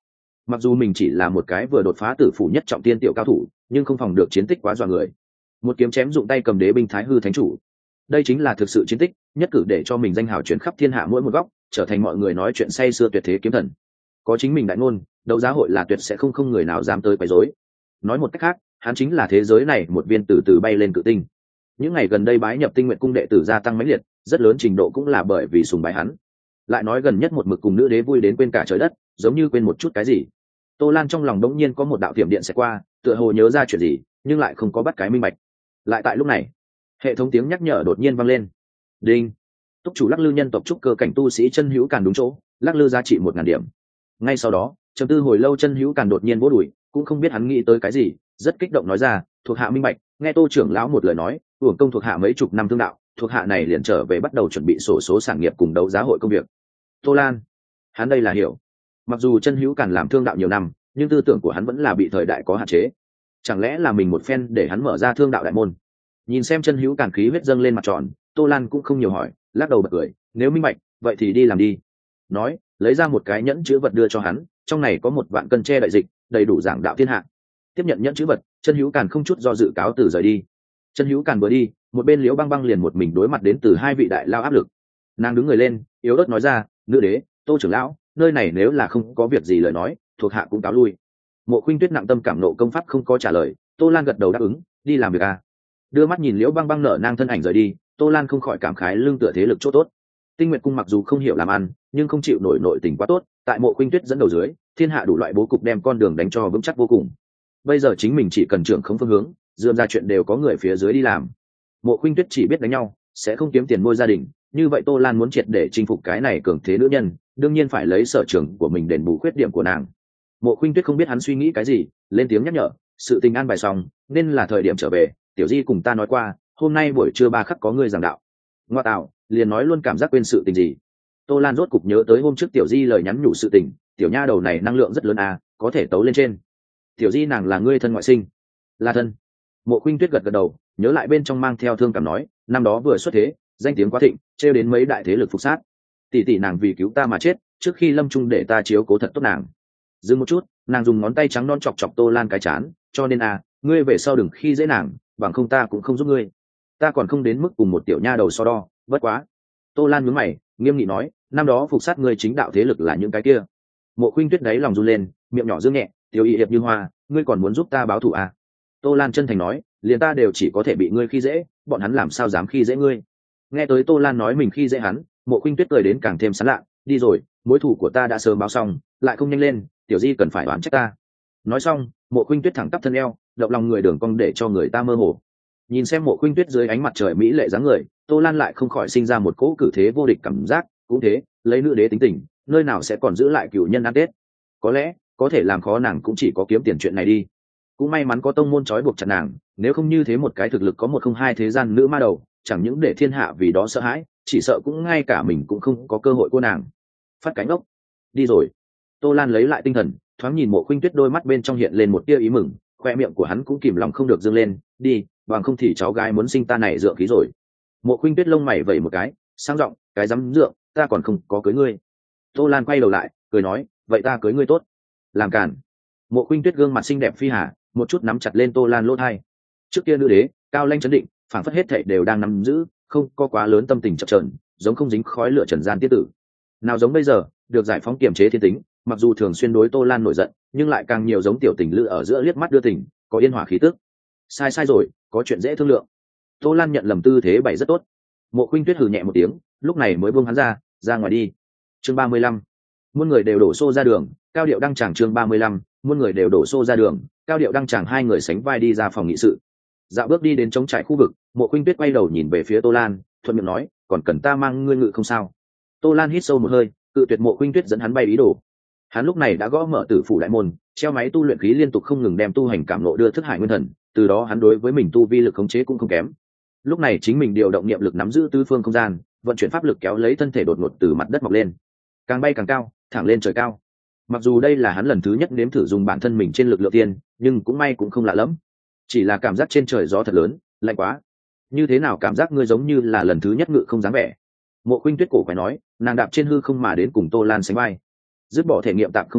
mặc dù mình chỉ là một cái vừa đột phá tử phủ nhất trọng tiên tiểu cao thủ, nhưng không phòng được chiến tích quá dọa người. Một kiếm chém dụng tay cầm đế binh thái hư thánh chủ, đây chính là thực sự chiến tích, nhất cử để cho mình danh hào chuyển khắp thiên hạ mỗi một góc, trở thành mọi người nói chuyện say sưa tuyệt thế kiếm thần. Có chính mình đại ngôn, đấu giá hội là tuyệt sẽ không người nào dám tới quấy rối. Nói một cách khác, hắn chính là thế giới này một viên từ từ bay lên cự tinh. Những ngày gần đây bái nhập Tinh Nguyệt cung đệ tử gia tăng mãnh liệt, rất lớn trình độ cũng là bởi vì sùng bái hắn. Lại nói gần nhất một mực cùng nữ đế vui đến quên cả trời đất, giống như quên một chút cái gì. Tô Lan trong lòng đống nhiên có một đạo tiềm điện sẽ qua, tựa hồ nhớ ra chuyện gì, nhưng lại không có bắt cái minh bạch. Lại tại lúc này, hệ thống tiếng nhắc nhở đột nhiên vang lên. Đinh. Túc chủ Lắc Lư nhân tộc trúc cơ cảnh tu sĩ chân hữu càn đúng chỗ, Lắc Lư giá trị 1000 điểm. Ngay sau đó, trầm tư hồi lâu chân hữu càn đột nhiên vỗ đùi, cũng không biết hắn nghĩ tới cái gì, rất kích động nói ra, thuộc hạ minh bạch, nghe Tô trưởng lão một lời nói, uổng công thuộc hạ mấy chục năm thương đạo, thuộc hạ này liền trở về bắt đầu chuẩn bị sổ số sản nghiệp cùng đấu giá hội công việc. Tô Lan, hắn đây là hiểu. Mặc dù chân hữu càn làm thương đạo nhiều năm, nhưng tư tưởng của hắn vẫn là bị thời đại có hạn chế. Chẳng lẽ là mình một phen để hắn mở ra thương đạo đại môn? Nhìn xem chân hữu càn khí huyết dâng lên mặt tròn, Tô Lan cũng không nhiều hỏi, lắc đầu bật cười, nếu minh bạch, vậy thì đi làm đi. Nói, lấy ra một cái nhẫn chữ vật đưa cho hắn, trong này có 1 vạn cân tre đại dịch, đầy đủ giảng đạo thiên hạ. Tiếp nhận nhẫn chữ vật, chân hữu càn không chút do dự cáo từ rời đi. Chân hữu càn vừa đi, một bên Liễu Băng Băng liền một mình đối mặt đến từ 2 vị đại lao áp lực. Nàng đứng người lên, yếu ớt nói ra, nữ đế, Tô trưởng lão, nơi này nếu là không có việc gì lời nói, thuộc hạ cũng cáo lui. Mộ Khuynh Tuyết nặng tâm cảm nộ công pháp không có trả lời, Tô Lan gật đầu đáp ứng, đi làm việc à. Đưa mắt nhìn Liễu Băng Băng nở nang thân ảnh rời đi, Tô Lan không khỏi cảm khái lưng tựa thế lực chỗ tốt. Tinh Nguyệt cung mặc dù không hiểu làm ăn, nhưng không chịu nổi nội tình quá tốt, tại Mộ Khuynh Tuyết dẫn đầu dưới, thiên hạ đủ loại bố cục đem con đường đánh cho vững chắc vô cùng. Bây giờ chính mình chỉ cần trưởng không phương hướng, dựa ra chuyện đều có người phía dưới đi làm. Mộ Khuynh Tuyết chỉ biết đánh nhau, sẽ không kiếm tiền nuôi gia đình, như vậy Tô Lan muốn triệt để chinh phục cái này cường thế nữ nhân, đương nhiên phải lấy sở trường của mình đền bù khuyết điểm của nàng. Mộ Khuynh Tuyết không biết hắn suy nghĩ cái gì, lên tiếng nhắc nhở, sự tình an bài xong, nên là thời điểm trở về, tiểu di cùng ta nói qua, hôm nay buổi trưa 3 khắc có ngươi giảng đạo. Ngoa tạo, liền nói luôn cảm giác quên sự tình gì. Tô Lan rốt cục nhớ tới hôm trước tiểu di lời nhắn nhủ sự tình, tiểu nha đầu này năng lượng rất lớn à, có thể tấu lên trên. Tiểu di nàng là ngươi thân ngoại sinh? Là thân. Mộ Khuynh Tuyết gật gật đầu, nhớ lại bên trong mang theo thương cảm nói, năm đó vừa xuất thế, danh tiếng quá thịnh, trêu đến mấy đại thế lực phục sát. Tỷ tỷ nàng vì cứu ta mà chết, trước khi lâm chung để ta chiếu cố thật tốt nàng. Dừng một chút, nàng dùng ngón tay trắng non chọc chọc Tô Lan cái chán, cho nên à, ngươi về sau đừng khi dễ nàng, bằng không ta cũng không giúp ngươi. Ta còn không đến mức cùng một tiểu nha đầu so đo, bất quá. Tô Lan nhướng mày, nghiêm nghị nói, năm đó phục sát ngươi chính đạo thế lực là những cái kia. Mộ Khuynh Tuyết đáy lòng run lên, miệng nhỏ dương nhẹ, tiểu y hiệp như hoa, ngươi còn muốn giúp ta báo thù à? Tô Lan chân thành nói, liền ta đều chỉ có thể bị ngươi khi dễ, bọn hắn làm sao dám khi dễ ngươi? Nghe tới Tô Lan nói mình khi dễ hắn, Mộ Khuynh Tuyết cười đến càng thêm sán lạ, đi rồi, mối thù của ta đã sớm báo xong, lại không nhanh lên, tiểu di cần phải đoán trách ta. Nói xong, Mộ Khuynh Tuyết thẳng tắp thân eo, động lòng người đường cong để cho người ta mơ hồ. Nhìn xem Mộ Khuynh Tuyết dưới ánh mặt trời mỹ lệ dáng người, Tô Lan lại không khỏi sinh ra một cỗ cử thế vô địch cảm giác, cũng thế, lấy nữ đế tính tình, nơi nào sẽ còn giữ lại cửu nhân ăn tết. Có lẽ, có thể làm khó nàng cũng chỉ có kiếm tiền chuyện này đi. Cũng may mắn có tông môn trói buộc chặt nàng, nếu không như thế một cái thực lực có 102 thế gian nữ ma đầu, chẳng những để thiên hạ vì đó sợ hãi, chỉ sợ cũng ngay cả mình cũng không có cơ hội của nàng. Phát cánh ốc, đi rồi. Tô Lan lấy lại tinh thần, thoáng nhìn Mộ Khuynh Tuyết đôi mắt bên trong hiện lên một tia ý mừng, khoe miệng của hắn cũng kìm lòng không được dương lên, đi, bằng không thì cháu gái muốn sinh ta này dựa khí rồi. Mộ Khuynh Tuyết lông mày vẩy một cái, sang giọng, cái dám dượng, ta còn không có cưới ngươi. Tô Lan quay đầu lại, cười nói, vậy ta cưới ngươi tốt. Làm cản. Mộ Khuynh Tuyết gương mặt xinh đẹp phi hà, một chút nắm chặt lên Tô Lan lỗ tai. Trước kia nữ đế, cao lanh chấn định, phảng phất hết thảy đều đang nắm giữ, không có quá lớn tâm tình chập chờn, giống không dính khói lửa trần gian tiết tử. Nào giống bây giờ, được giải phóng kiềm chế thiên tính, mặc dù thường xuyên đối Tô Lan nổi giận, nhưng lại càng nhiều giống tiểu tình lữ ở giữa liếc mắt đưa tình, có yên hòa khí tức. Sai rồi, có chuyện dễ thương lượng. Tô Lan nhận lầm tư thế bày rất tốt. Mộ Khuynh Tuyết hừ nhẹ một tiếng, lúc này mới buông hắn ra ngoài đi. Chương 35. Muôn người đều đổ xô ra đường, cao điệu đăng tràng. Chương 35. Muôn người đều đổ xô ra đường, cao điệu đăng tràng. Hai người sánh vai đi ra phòng nghị sự. Dạo bước đi đến trống trải khu vực, Mộ Khuynh Tuyết quay đầu nhìn về phía Tô Lan, thuận miệng nói, còn cần ta mang ngươi ngự không sao? Tô Lan hít sâu một hơi, cự tuyệt Mộ Khuynh Tuyết dẫn hắn bay ý đồ. Hắn lúc này đã gõ mở tử phủ đại môn, treo máy tu luyện khí liên tục không ngừng đem tu hành cảm ngộ đưa thức hải nguyên thần, từ đó hắn đối với mình tu vi lực khống chế cũng không kém. Lúc này chính mình điều động niệm lực nắm giữ tứ phương không gian, vận chuyển pháp lực kéo lấy thân thể đột ngột từ mặt đất mọc lên, càng bay càng cao, thẳng lên trời cao. Mặc dù đây là hắn lần thứ nhất nếm thử dùng bản thân mình trên lực lượng tiên, nhưng cũng may cũng không lạ lẫm. Chỉ là cảm giác trên trời gió thật lớn, lạnh quá. Như thế nào cảm giác ngươi giống như là lần thứ nhất ngự không dáng vẻ? Mộ Khuynh Tuyết cổ quái nói, nàng đạp trên hư không mà đến cùng Tô Lan sánh vai. Dứt bỏ thể nghiệm tạm không nói,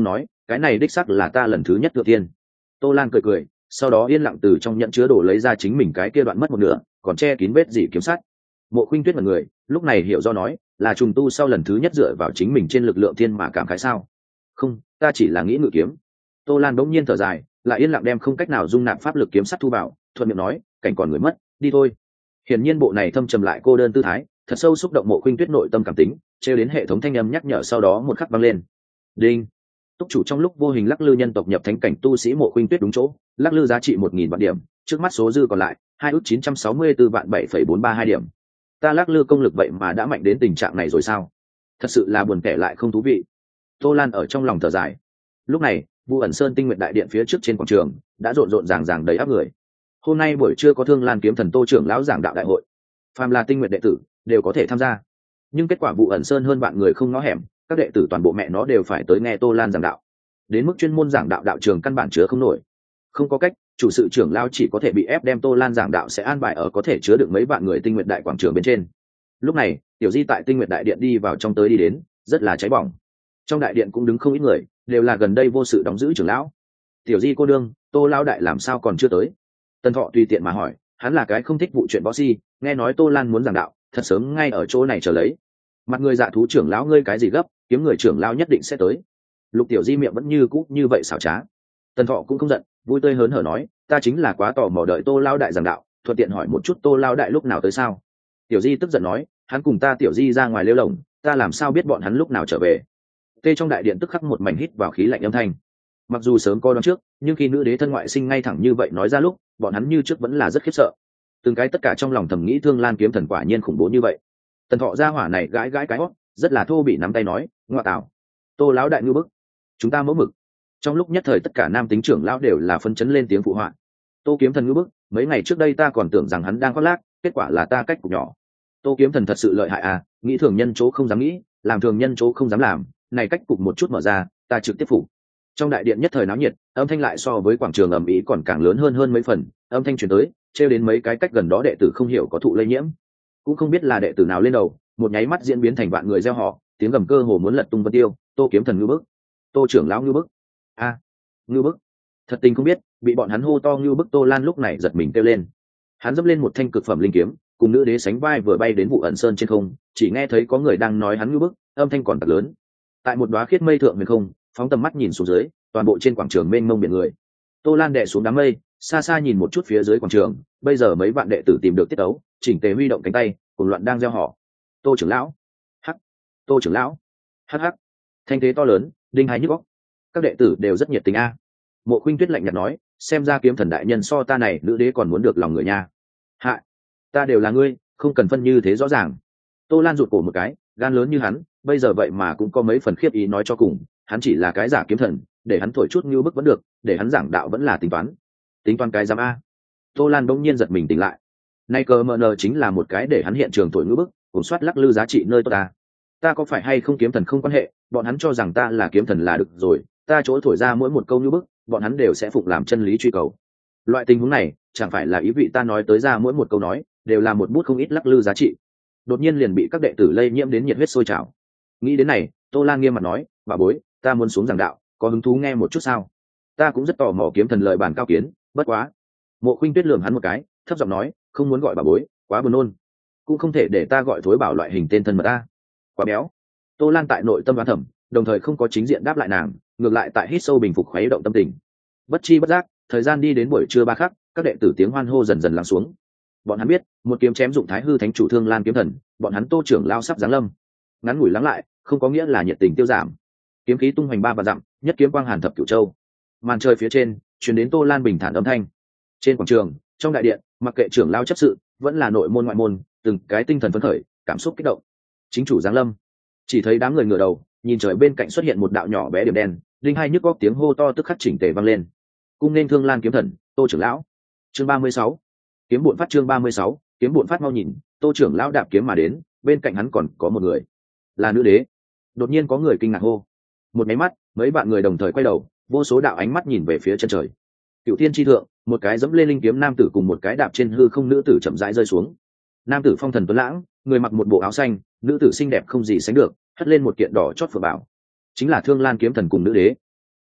cái này đích sắc là ta lần thứ nhất thượng tiên. Tô Lan cười cười, sau đó yên lặng từ trong nhẫn chứa đồ lấy ra chính mình cái kia đoạn mất một nửa còn che kín vết dỉ kiếm sắt. Mộ Khuynh Tuyết là người lúc này hiểu do nói, là trùng tu sau lần thứ nhất dựa vào chính mình trên lực lượng thiên mà cảm khái sao? Không, ta chỉ là nghĩ ngự kiếm. Tô Lan bỗng nhiên thở dài, lại yên lặng đem không cách nào dung nạp pháp lực kiếm sắt thu vào, thuận miệng nói, cảnh còn người mất, đi thôi. Hiển nhiên bộ này thâm trầm lại cô đơn tư thái, thật sâu xúc động Mộ Khuynh Tuyết nội tâm cảm tính, treo đến hệ thống thanh âm nhắc nhở sau đó một khắc vang lên. Đinh. Túc chủ trong lúc vô hình lắc lư nhân tộc nhập thánh cảnh tu sĩ Mộ Khuynh Tuyết đúng chỗ, lắc lư giá trị 1000 vạn điểm, trước mắt số dư còn lại 2.964 vạn 7,432 điểm. Ta lắc lư công lực vậy mà đã mạnh đến tình trạng này rồi sao? Thật sự là buồn kẻ lại không thú vị. Tô Lan ở trong lòng thở dài. Lúc này, Vu ẩn sơn tinh nguyện đại điện phía trước trên quảng trường đã rộn rộn ràng ràng đầy áp người. Hôm nay buổi trưa có Thương Lan kiếm thần Tô trưởng lão giảng đạo đại hội, phàm là tinh nguyện đệ tử đều có thể tham gia. Nhưng kết quả Vu ẩn sơn hơn vạn người không ngó hẻm, các đệ tử toàn bộ mẹ nó đều phải tới nghe Tô Lan giảng đạo. Đến mức chuyên môn giảng đạo đạo trường căn bản chứa không nổi. Không có cách, chủ sự trưởng lão chỉ có thể bị ép đem Tô Lan giảng đạo sẽ an bài ở có thể chứa được mấy vạn người tinh nguyện đại quảng trường bên trên. Lúc này, Tiểu Di tại tinh nguyện đại điện đi vào trong tới đi đến, rất là cháy bỏng. Trong đại điện cũng đứng không ít người, đều là gần đây vô sự đóng giữ trưởng lão. Tiểu Di cô đương, Tô lão đại làm sao còn chưa tới? Tần Thọ tùy tiện mà hỏi, hắn là cái không thích vụ chuyện võ si, nghe nói Tô Lan muốn giảng đạo, thật sớm ngay ở chỗ này chờ lấy. Mặt người dạ thú trưởng lão ngươi cái gì gấp, kiếm người trưởng lão nhất định sẽ tới. Lục Tiểu Di miệng vẫn như cũ như vậy xảo trá. Tần Thọ cũng không giận, vui tươi hớn hở nói, ta chính là quá tò mò đợi Tô lão đại giảng đạo, thuận tiện hỏi một chút Tô lão đại lúc nào tới sao? Tiểu Di tức giận nói, hắn cùng ta Tiểu Di ra ngoài lêu lồng, ta làm sao biết bọn hắn lúc nào trở về? Tê trong đại điện tức khắc một mảnh hít vào khí lạnh âm thanh. Mặc dù sớm coi đoán trước, nhưng khi nữ đế thân ngoại sinh ngay thẳng như vậy nói ra lúc, bọn hắn như trước vẫn là rất khiếp sợ. Từng cái tất cả trong lòng thầm nghĩ Thương Lan kiếm thần quả nhiên khủng bố như vậy. Tần Thọ gia hỏa này gãi gãi cái hót, rất là thô bỉ nắm tay nói, ngoa tạo, Tô lão đại ngưu bức, chúng ta mẫu mực. Trong lúc nhất thời tất cả nam tính trưởng lão đều là phân chấn lên tiếng phụ họa. Tô kiếm thần ngưu bức, mấy ngày trước đây ta còn tưởng rằng hắn đang khoác lác, kết quả là ta cách cục nhỏ. Tô kiếm thần thật sự lợi hại à, nghĩ thường nhân chỗ không dám nghĩ, làm thường nhân chỗ không dám làm, này cách cục một chút mở ra, ta trực tiếp phủ. Trong đại điện nhất thời náo nhiệt, âm thanh lại so với quảng trường ầm ĩ còn càng lớn hơn mấy phần, âm thanh truyền tới, trêu đến mấy cái cách gần đó đệ tử không hiểu có thụ lây nhiễm, cũng không biết là đệ tử nào lên đầu, một nháy mắt diễn biến thành vạn người reo hò, tiếng gầm cơ hồ muốn lật tung vân tiêu, Tô kiếm thần ngưu bức, Tô trưởng lão ngưu bức, a, ngưu bức. Thật tình không biết, bị bọn hắn hô to ngưu bức Tô Lan lúc này giật mình kêu lên. Hắn dẫm lên một thanh cực phẩm linh kiếm, cùng nữ đế sánh vai vừa bay đến Vụ ẩn sơn trên không, chỉ nghe thấy có người đang nói hắn ngưu bức, âm thanh còn thật lớn. Tại một đóa khiết mây thượng huyền không, phóng tầm mắt nhìn xuống dưới, toàn bộ trên quảng trường mênh mông biển người. Tô Lan đè xuống đám mây, xa xa nhìn một chút phía dưới quảng trường, bây giờ mấy vạn đệ tử tìm được tiết ấu, chỉnh tề huy động cánh tay, cùng loạn đang reo hò. Tô trưởng lão, hắc, Tô trưởng lão, hắc hắc. Thanh thế to lớn, đinh hai nhức óc. Các đệ tử đều rất nhiệt tình a. Mộ Khuynh Tuyết lạnh nhạt nói, xem ra kiếm thần đại nhân so ta này nữ đế còn muốn được lòng người nha. Hạ, ta đều là ngươi, không cần phân như thế rõ ràng. Tô Lan rụt cổ một cái, gan lớn như hắn, bây giờ vậy mà cũng có mấy phần khiếp ý nói cho cùng, hắn chỉ là cái giả kiếm thần, để hắn thổi chút như bức vẫn được, để hắn giảng đạo vẫn là tính toán cái giám a. Tô Lan bỗng nhiên giật mình tỉnh lại, nay cờ mờ nờ chính là một cái để hắn hiện trường thổi ngữ bức, cùng soát lắc lư giá trị nơi ta có phải hay không kiếm thần không quan hệ, bọn hắn cho rằng ta là kiếm thần là được rồi, ta chỗ thổi ra mỗi một câu ngữ bức, bọn hắn đều sẽ phục làm chân lý truy cầu. Loại tình huống này chẳng phải là ý vị ta nói tới ra mỗi một câu nói đều là một bút không ít lắc lư giá trị. Đột nhiên liền bị các đệ tử lây nhiễm đến nhiệt huyết sôi trào. Nghĩ đến này, Tô Lan nghiêm mặt nói, bà bối, ta muốn xuống giảng đạo, có hứng thú nghe một chút sao? Ta cũng rất tò mò kiếm thần lời bàn cao kiến, bất quá. Mộ Khuynh Tuyết lườm hắn một cái, thấp giọng nói, không muốn gọi bà bối, quá buồn nôn, cũng không thể để ta gọi thối bảo loại hình tên thân mật ta, quá béo. Tô Lan tại nội tâm đoán thẩm, đồng thời không có chính diện đáp lại nàng, ngược lại tại hít sâu bình phục khuấy động tâm tình. Bất chi bất giác, thời gian đi đến buổi trưa ba khắc, các đệ tử tiếng hoan hô dần dần lắng xuống. Bọn hắn biết, một kiếm chém dụng Thái hư thánh chủ Thương Lan kiếm thần, bọn hắn Tô trưởng lao sắp giáng lâm. Ngắn ngủi lắng lại, không có nghĩa là nhiệt tình tiêu giảm. Kiếm khí tung hoành ba và dặm, nhất kiếm quang hàn thập cửu châu. Màn trời phía trên, truyền đến Tô Lan bình thản âm thanh. Trên quảng trường, trong đại điện, mặc kệ trưởng lao chấp sự, vẫn là nội môn ngoại môn, từng cái tinh thần phấn khởi, cảm xúc kích động. Chính chủ giáng lâm. Chỉ thấy đám người ngửa đầu, nhìn trời bên cạnh xuất hiện một đạo nhỏ bé điểm đen, đinh hai nhức góc tiếng hô to tức khắc chỉnh tề vang lên. Cung nên Thương Lan kiếm thần, Tô trưởng lão. Chương 36. Kiếm bộn phát chương 36, kiếm bộn phát mau nhìn, Tô trưởng lão đạp kiếm mà đến, bên cạnh hắn còn có một người, là nữ đế. Đột nhiên có người kinh ngạc hô. Một máy mắt, mấy bạn người đồng thời quay đầu, vô số đạo ánh mắt nhìn về phía chân trời. Cửu thiên chi thượng, một cái dẫm lên linh kiếm nam tử cùng một cái đạp trên hư không nữ tử chậm rãi rơi xuống. Nam tử phong thần tuấn lãng, người mặc một bộ áo xanh, nữ tử xinh đẹp không gì sánh được, hất lên một kiện đỏ chót phượng bảo, chính là Thương Lan kiếm thần cùng nữ đế.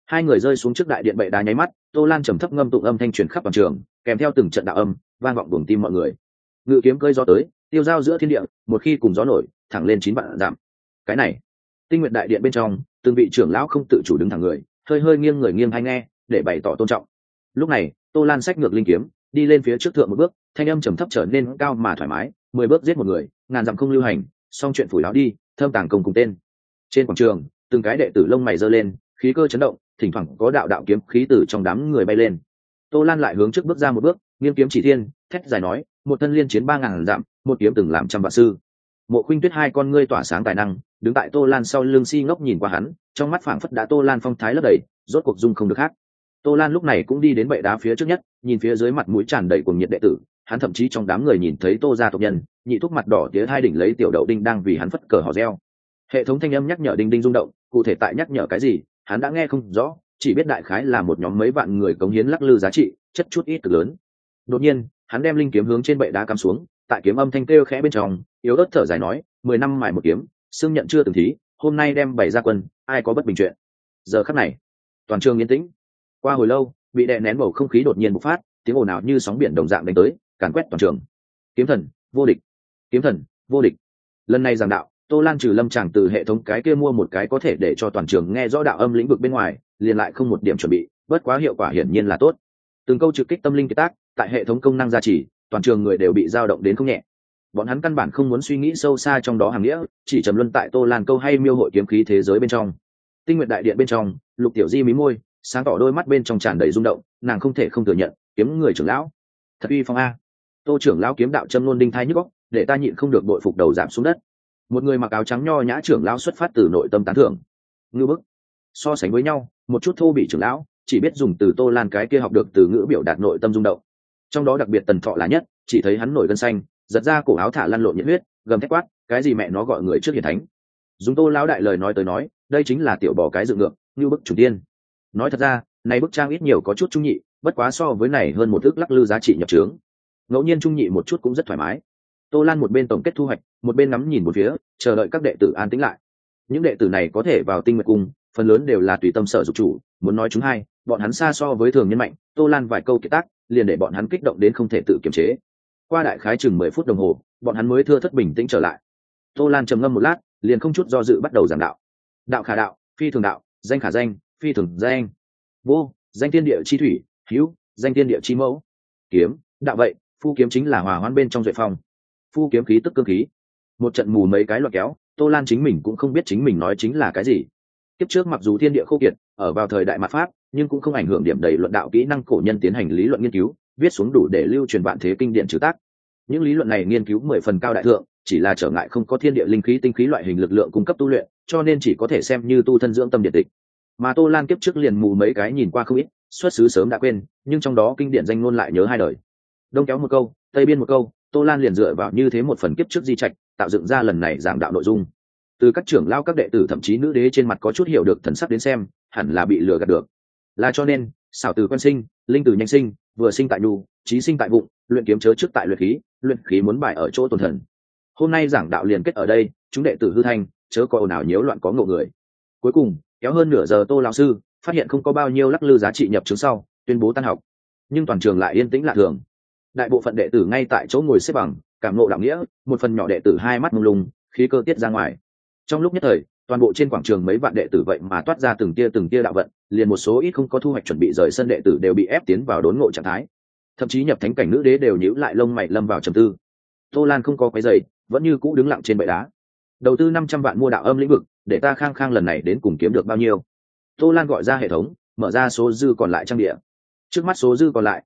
Hai người rơi xuống trước đại điện bệ đá nháy mắt, Tô Lan trầm thấp ngâm tụng âm thanh truyền khắp toàn trường, kèm theo từng trận đạo âm vang vọng buồng tim mọi người. Ngự kiếm cơi gió tới, tiêu dao giữa thiên địa, một khi cùng gió nổi, thẳng lên 9 vạn dặm. Cái này, Tinh Nguyệt đại điện bên trong, từng vị trưởng lão không tự chủ đứng thẳng người, hơi hơi nghiêng người nghiêng hay nghe, để bày tỏ tôn trọng. Lúc này, Tô Lan xách ngược linh kiếm, đi lên phía trước thượng một bước, thanh âm trầm thấp trở nên cao mà thoải mái, 10 bước giết một người, ngàn dặm không lưu hành, xong chuyện phủi láo đi, thơm tàng công cùng tên. Trên quảng trường, từng cái đệ tử lông mày giơ lên, khí cơ chấn động, thỉnh thoảng có đạo đạo kiếm khí từ trong đám người bay lên. Tô Lan lại hướng trước bước ra một bước, nghiêng kiếm chỉ thiên, thét dài nói, một thân liên chiến 3000 dặm, một kiếm từng làm trăm vạn sư. Mộ Khuynh Tuyết hai con ngươi tỏa sáng tài năng, đứng tại Tô Lan sau lưng si ngốc nhìn qua hắn, trong mắt phảng phất đã Tô Lan phong thái lấp đầy, rốt cuộc dung không được hát. Tô Lan lúc này cũng đi đến bệ đá phía trước nhất, nhìn phía dưới mặt mũi tràn đầy cuồng nhiệt đệ tử, hắn thậm chí trong đám người nhìn thấy Tô gia tộc nhân, nhị thúc mặt đỏ tía hai đỉnh lấy tiểu đậu đinh đang vì hắn phất cờ hò reo. Hệ thống thanh âm nhắc nhở đinh đinh rung động, cụ thể tại nhắc nhở cái gì, hắn đã nghe không rõ, chỉ biết đại khái là một nhóm mấy vạn người cống hiến lắc lư giá trị, chất chút ít cực lớn. Đột nhiên, hắn đem linh kiếm hướng trên bệ đá cắm xuống, tại kiếm âm thanh kêu khẽ bên trong, yếu ớt thở dài nói, 10 năm mài một kiếm, xương nhận chưa từng thí, hôm nay đem bày ra quân, ai có bất bình chuyện. Giờ khắc này, toàn trường yên tĩnh. Qua hồi lâu, bị đè nén bầu không khí đột nhiên bộc phát, tiếng ồn ào như sóng biển đồng dạng đánh tới, càn quét toàn trường. Kiếm thần, vô địch. Kiếm thần, vô địch. Lần này giảng đạo, Tô Lan trừ Lâm Tràng từ hệ thống cái kia mua một cái có thể để cho toàn trường nghe rõ đạo âm lĩnh vực bên ngoài, liền lại không một điểm chuẩn bị, bất quá hiệu quả hiển nhiên là tốt. Từng câu trực kích tâm linh kiệt tác, tại hệ thống công năng gia trì, toàn trường người đều bị dao động đến không nhẹ. Bọn hắn căn bản không muốn suy nghĩ sâu xa trong đó hàm nghĩa, chỉ trầm luân tại Tô Lan câu hay miêu hội kiếm khí thế giới bên trong. Tinh Nguyệt đại điện bên trong, Lục Tiểu Di mí môi, sáng tỏ đôi mắt bên trong tràn đầy rung động, nàng không thể không thừa nhận, kiếm người trưởng lão thật uy phong a. Tô trưởng lão kiếm đạo châm luôn đinh thai nhức óc, để ta nhịn không được bội phục đầu giảm xuống đất. Một người mặc áo trắng nho nhã trưởng lão xuất phát từ nội tâm tán thưởng. Ngư bức. So sánh với nhau, một chút thô bị trưởng lão chỉ biết dùng từ Tô Lan cái kia học được từ ngữ biểu đạt nội tâm rung động. Trong đó đặc biệt Tần Thọ là nhất, chỉ thấy hắn nổi gân xanh, giật ra cổ áo thả lăn lộn nhiệt huyết, gầm thét quát, cái gì mẹ nó gọi người trước hiển thánh. Dùng Tô lão đại lời nói tới nói, đây chính là tiểu bò cái dựng ngược, như bức chủ tiên. Nói thật ra, này bức trang ít nhiều có chút trung nhị, bất quá so với này hơn một ức lắc lư giá trị nhập trướng. Ngẫu nhiên trung nhị một chút cũng rất thoải mái. Tô Lan một bên tổng kết thu hoạch, một bên ngắm nhìn một phía, chờ đợi các đệ tử an tĩnh lại. Những đệ tử này có thể vào Tinh Nguyệt cung, phần lớn đều là tùy tâm sở dục chủ, muốn nói chúng hay, bọn hắn xa so với thường nhân mạnh, Tô Lan vài câu kiệt tác, liền để bọn hắn kích động đến không thể tự kiềm chế. Qua đại khái chừng 10 phút đồng hồ, bọn hắn mới thưa thất bình tĩnh trở lại. Tô Lan trầm ngâm một lát, liền không chút do dự bắt đầu giảng đạo. Đạo khả đạo, phi thường đạo, danh khả danh, phi thường danh. Vô, danh tiên địa chi thủy, hữu, danh tiên địa chi mẫu. Kiếm, đạo vậy, phu kiếm chính là hòa hoãn bên trong duệ phong. Phu kiếm khí tức cương khí. Một trận mù mấy cái loạt kéo, Tô Lan chính mình cũng không biết chính mình nói chính là cái gì. Kiếp trước mặc dù thiên địa khô kiệt, ở vào thời đại mạt Pháp, nhưng cũng không ảnh hưởng điểm đầy luận đạo kỹ năng cổ nhân tiến hành lý luận nghiên cứu, viết xuống đủ để lưu truyền vạn thế kinh điển trừ tác. Những lý luận này nghiên cứu 10 phần cao đại thượng, chỉ là trở ngại không có thiên địa linh khí tinh khí loại hình lực lượng cung cấp tu luyện, cho nên chỉ có thể xem như tu thân dưỡng tâm điện tịch. Mà Tô Lan kiếp trước liền mù mấy cái nhìn qua không ít, xuất xứ sớm đã quên, nhưng trong đó kinh điển danh ngôn lại nhớ hai đời. Đông kéo một câu, tây biên một câu, Tô Lan liền dựa vào như thế một phần kiếp trước di trạch, tạo dựng ra lần này giảng đạo nội dung. Từ các trưởng lao các đệ tử thậm chí nữ đế trên mặt có chút hiểu được thần sắc đến xem, hẳn là bị lừa gạt được. Là cho nên, xảo từ quen sinh, linh từ nhanh sinh, vừa sinh tại nhu, trí sinh tại bụng, luyện kiếm chớ trước tại luyện khí muốn bài ở chỗ tồn thần. Hôm nay giảng đạo liền kết ở đây, chúng đệ tử hư thanh, chớ có ồn ào nhiễu loạn có ngộ người. Cuối cùng, kéo hơn nửa giờ Tô lão sư phát hiện không có bao nhiêu lắc lư giá trị nhập chứng sau, tuyên bố tan học. Nhưng toàn trường lại yên tĩnh lạ thường. Đại bộ phận đệ tử ngay tại chỗ ngồi xếp bằng, cảm ngộ đạo nghĩa, một phần nhỏ đệ tử hai mắt mông lung, khí cơ tiết ra ngoài. Trong lúc nhất thời, toàn bộ trên quảng trường mấy vạn đệ tử vậy mà toát ra từng tia đạo vận, liền một số ít không có thu hoạch chuẩn bị rời sân đệ tử đều bị ép tiến vào đốn ngộ trạng thái. Thậm chí nhập thánh cảnh nữ đế đều nhíu lại lông mày lâm vào trầm tư. Tô Lan không có quấy rầy, vẫn như cũ đứng lặng trên bệ đá. Đầu tư 500 vạn mua đạo âm lĩnh vực, để ta khang khang lần này đến cùng kiếm được bao nhiêu? Tô Lan gọi ra hệ thống, mở ra số dư còn lại trang địa. Trước mắt số dư còn lại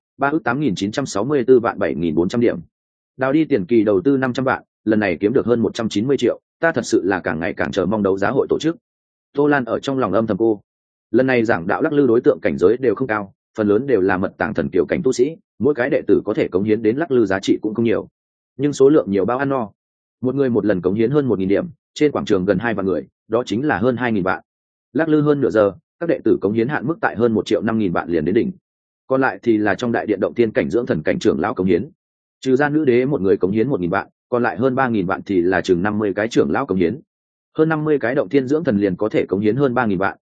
3.964 vạn 7.400 điểm. Đào đi tiền kỳ đầu tư 500 vạn, lần này kiếm được hơn 190 triệu, ta thật sự là càng ngày càng chờ mong đấu giá hội tổ chức. Tô Lan ở trong lòng âm thầm cô. Lần này giảng đạo lắc lư đối tượng cảnh giới đều không cao, phần lớn đều là mật tàng thần kiểu cảnh tu sĩ, mỗi cái đệ tử có thể cống hiến đến lắc lư giá trị cũng không nhiều, nhưng số lượng nhiều bao ăn no. Một người một lần cống hiến hơn 1.000 điểm, trên quảng trường gần 2 vạn người, đó chính là hơn 2.000 vạn. Lắc lư hơn nửa giờ, các đệ tử cống hiến hạn mức tại hơn 1.500.000 vạn liền đến đỉnh. Còn lại thì là trong đại điện động tiên cảnh dưỡng thần cảnh trưởng lão cống hiến. Trừ ra nữ đế một người cống hiến 1.000 vạn, còn lại hơn 3.000 vạn thì là chừng 50 cái trưởng lão cống hiến. Hơn 50 cái động tiên dưỡng thần liền có thể cống hiến hơn 3.000 vạn,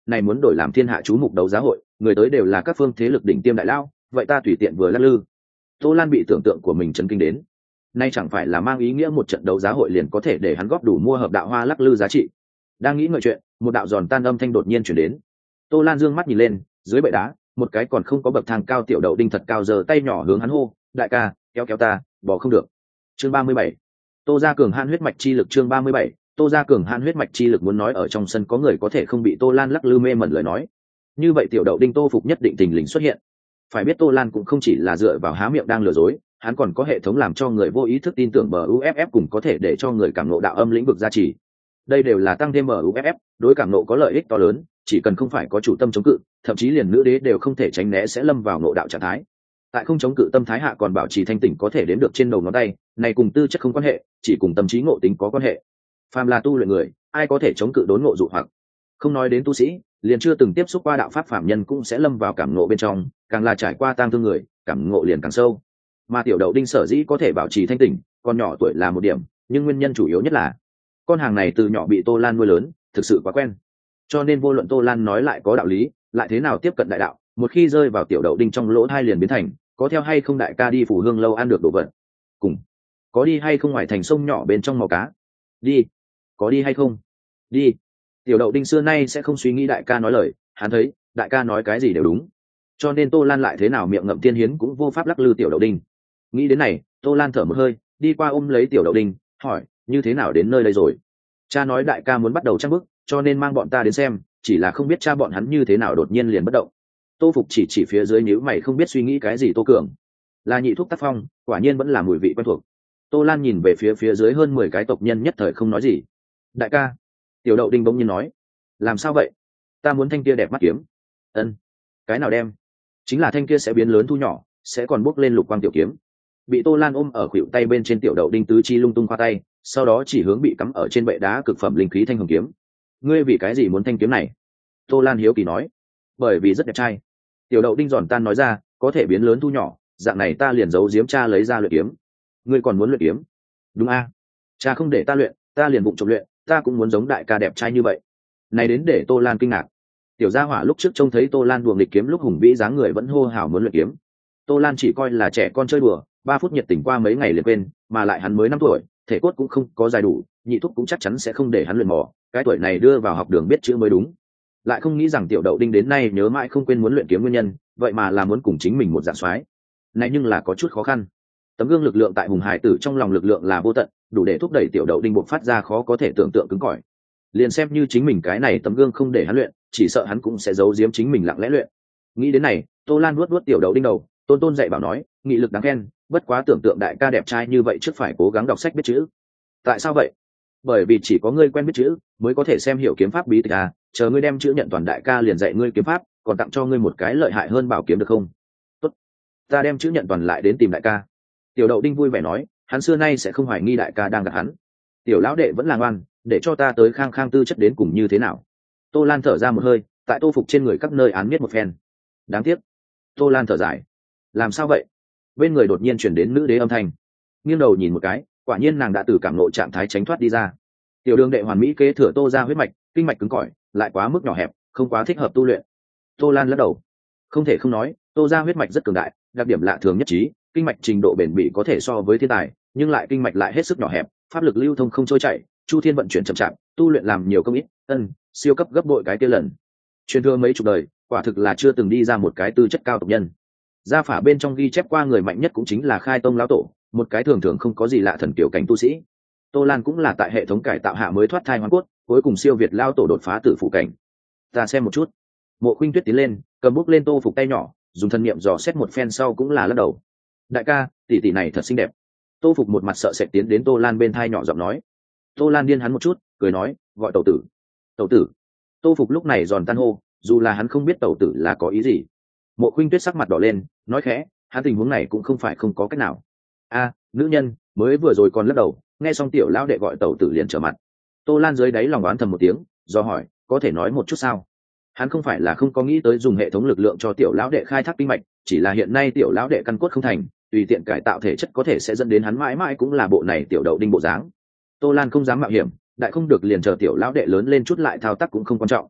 này muốn đổi làm thiên hạ chú mục đấu giá hội, người tới đều là các phương thế lực đỉnh tiêm đại lao, vậy ta tùy tiện vừa lắc lư. Tô Lan bị tưởng tượng của mình chấn kinh đến. Nay chẳng phải là mang ý nghĩa một trận đấu giá hội liền có thể để hắn góp đủ mua hợp đạo hoa lắc lư giá trị. Đang nghĩ ngợi chuyện, một đạo giòn tan âm thanh đột nhiên chuyển đến. Tô Lan dương mắt nhìn lên, dưới bệ đá, một cái còn không có bậc thang cao tiểu đậu đinh thật cao giơ tay nhỏ hướng hắn hô, đại ca, kéo kéo ta, bỏ không được. Chương 37. Tô gia cường han huyết mạch chi lực. Chương 37. Tô gia cường han huyết mạch chi lực. Muốn nói ở trong sân có người có thể không bị Tô Lan lắc lư mê mẩn lời nói, như vậy tiểu đậu đinh Tô Phục nhất định tình lình xuất hiện. Phải biết Tô Lan cũng không chỉ là dựa vào há miệng đang lừa dối, hắn còn có hệ thống làm cho người vô ý thức tin tưởng bờ UFF cùng có thể để cho người cảm ngộ đạo âm lĩnh vực gia trì. Đây đều là tăng thêm bờ UFF, đối cảm ngộ có lợi ích to lớn, chỉ cần không phải có chủ tâm chống cự, thậm chí liền nữ đế đều không thể tránh né sẽ lâm vào ngộ đạo trạng thái. Tại không chống cự tâm thái hạ còn bảo trì thanh tỉnh có thể đếm được trên đầu ngón tay, này cùng tư chất không quan hệ, chỉ cùng tâm trí ngộ tính có quan hệ. Phàm là tu luyện người, ai có thể chống cự đốn ngộ dụ hoặc. Không nói đến tu sĩ, liền chưa từng tiếp xúc qua đạo pháp phàm nhân cũng sẽ lâm vào cảm ngộ bên trong, càng là trải qua tang thương người, cảm ngộ liền càng sâu. Mà tiểu đậu đinh sở dĩ có thể bảo trì thanh tỉnh, còn nhỏ tuổi là một điểm, nhưng nguyên nhân chủ yếu nhất là con hàng này từ nhỏ bị Tô Lan nuôi lớn, thực sự quá quen. Cho nên vô luận Tô Lan nói lại có đạo lý, lại thế nào tiếp cận đại đạo, một khi rơi vào tiểu đậu đinh trong lỗ thai liền biến thành, có theo hay không đại ca đi Phù Hương lâu ăn được đồ vật, cùng có đi hay không ngoài thành sông nhỏ bên trong mò cá, đi, có đi hay không, đi. Tiểu đậu đinh xưa nay sẽ không suy nghĩ đại ca nói lời, hắn thấy đại ca nói cái gì đều đúng, cho nên Tô Lan lại thế nào miệng ngậm tiên hiến cũng vô pháp lắc lư tiểu đậu đinh. Nghĩ đến này, Tô Lan thở một hơi, đi qua ôm lấy tiểu đậu đinh, hỏi, như thế nào đến nơi đây rồi? Cha nói đại ca muốn bắt đầu trang bức, cho nên mang bọn ta đến xem, chỉ là không biết cha bọn hắn như thế nào đột nhiên liền bất động. Tô Phục chỉ phía dưới, nếu mày không biết suy nghĩ cái gì. Tô Cường là nhị thuốc tác phong, quả nhiên vẫn là mùi vị quen thuộc. Tô Lan nhìn về phía dưới hơn 10 cái tộc nhân nhất thời không nói gì. Đại ca, tiểu đậu đinh bỗng nhiên nói, làm sao vậy? Ta muốn thanh kia đẹp mắt kiếm. Ân, cái nào đem? Chính là thanh kia sẽ biến lớn thu nhỏ, sẽ còn bốc lên lục quang tiểu kiếm. Bị Tô Lan ôm ở khuỷu tay bên trên tiểu đậu đinh tứ chi lung tung qua tay, sau đó chỉ hướng bị cắm ở trên bệ đá cực phẩm linh khí thanh hồng kiếm. Ngươi vì cái gì muốn thanh kiếm này? Tô Lan hiếu kỳ nói. Bởi vì rất đẹp trai. Tiểu đậu đinh giòn tan nói ra, có thể biến lớn thu nhỏ, dạng này ta liền giấu giếm cha lấy ra luyện kiếm. Ngươi còn muốn luyện kiếm? Đúng a, cha không để ta luyện, ta liền vụng trộm luyện, ta cũng muốn giống đại ca đẹp trai như vậy. Này đến để Tô Lan kinh ngạc. Tiểu gia hỏa lúc trước trông thấy Tô Lan đùa nghịch kiếm lúc hùng vĩ dáng người vẫn hô hào muốn luyện kiếm. Tô Lan chỉ coi là trẻ con chơi đùa, 3 phút nhiệt tình qua mấy ngày liền quên, mà lại hắn mới 5 tuổi, thể cốt cũng không có dài đủ, nhị thúc cũng chắc chắn sẽ không để hắn luyện mò, cái tuổi này đưa vào học đường biết chữ mới đúng. Lại không nghĩ rằng tiểu đậu đinh đến nay nhớ mãi không quên muốn luyện kiếm nguyên nhân, vậy mà là muốn cùng chính mình một dạng soái. Này nhưng là có chút khó khăn. Tấm gương lực lượng tại hùng hải tử trong lòng lực lượng là vô tận, đủ để thúc đẩy tiểu đậu đinh buộc phát ra khó có thể tưởng tượng cứng cỏi. Liền xem như chính mình cái này tấm gương không để hắn luyện, chỉ sợ hắn cũng sẽ giấu giếm chính mình lặng lẽ luyện. Nghĩ đến này, Tô Lan vuốt tiểu đậu đinh đầu, tôn dạy bảo nói, nghị lực đáng khen, bất quá tưởng tượng đại ca đẹp trai như vậy trước phải cố gắng đọc sách biết chữ. Tại sao vậy? Bởi vì chỉ có ngươi quen biết chữ mới có thể xem hiểu kiếm pháp bí tịch à, chờ ngươi đem chữ nhận toàn đại ca liền dạy ngươi kiếm pháp, còn tặng cho ngươi một cái lợi hại hơn bảo kiếm được không? Tốt, ta đem chữ nhận toàn lại đến tìm đại ca. Tiểu đậu đinh vui vẻ nói, hắn xưa nay sẽ không hoài nghi đại ca đang gạt hắn. Tiểu lão đệ vẫn là ngoan, để cho ta tới khang khang tư chất đến cùng như thế nào. Tô Lan thở ra một hơi, tại Tô Phục trên người các nơi án miết một phen. Đáng tiếc. Tô Lan thở dài. Làm sao vậy? Bên người đột nhiên chuyển đến nữ đế âm thanh. Nghiêng đầu nhìn một cái, quả nhiên nàng đã từ cảm ngộ trạng thái tránh thoát đi ra. Tiểu đường đệ hoàn mỹ kế thừa Tô ra huyết mạch, kinh mạch cứng cỏi, lại quá mức nhỏ hẹp, không quá thích hợp tu luyện. Tô Lan lắc đầu. Không thể không nói, Tô ra huyết mạch rất cường đại, đặc điểm lạ thường nhất trí, kinh mạch trình độ bền bỉ có thể so với thiên tài, nhưng lại kinh mạch lại hết sức nhỏ hẹp, pháp lực lưu thông không trôi chảy, chu thiên vận chuyển chậm chạp, tu luyện làm nhiều công ít, siêu cấp gấp bội cái kia lần. Truyền thừa mấy chục đời, quả thực là chưa từng đi ra một cái tư chất cao tộc nhân. Gia phả bên trong ghi chép qua người mạnh nhất cũng chính là Khai Tông lão tổ, một cái thường thường không có gì lạ thần kiểu cảnh tu sĩ. Tô Lan cũng là tại hệ thống cải tạo hạ mới thoát thai hoán cốt, cuối cùng siêu việt lão tổ đột phá tử phụ cảnh. Ta xem một chút. Mộ Khuynh Tuyết tiến lên, cầm bút lên Tô Phục tay nhỏ, dùng thân niệm dò xét một phen sau cũng là lắc đầu. Đại ca, tỷ tỷ này thật xinh đẹp. Tô Phục một mặt sợ sệt tiến đến Tô Lan bên thai nhỏ giọng nói. Tô Lan điên hắn một chút, cười nói, gọi tẩu tử. Tẩu tử. Tô Phục lúc này giòn tan hô, dù là hắn không biết tẩu tử là có ý gì. Mộ Khuynh Tuyết sắc mặt đỏ lên, nói khẽ, hắn tình huống này cũng không phải không có cách nào. A, nữ nhân, mới vừa rồi còn lắc đầu, nghe xong tiểu lão đệ gọi tẩu tử liền trở mặt. Tô Lan dưới đáy lòng oán thầm một tiếng, do hỏi, có thể nói một chút sao? Hắn không phải là không có nghĩ tới dùng hệ thống lực lượng cho tiểu lão đệ khai thác kinh mạch, chỉ là hiện nay tiểu lão đệ căn cốt không thành, tùy tiện cải tạo thể chất có thể sẽ dẫn đến hắn mãi mãi cũng là bộ này tiểu đậu đinh bộ dáng. Tô Lan không dám mạo hiểm, đại không được liền chờ tiểu lão đệ lớn lên chút lại thao tác cũng không quan trọng.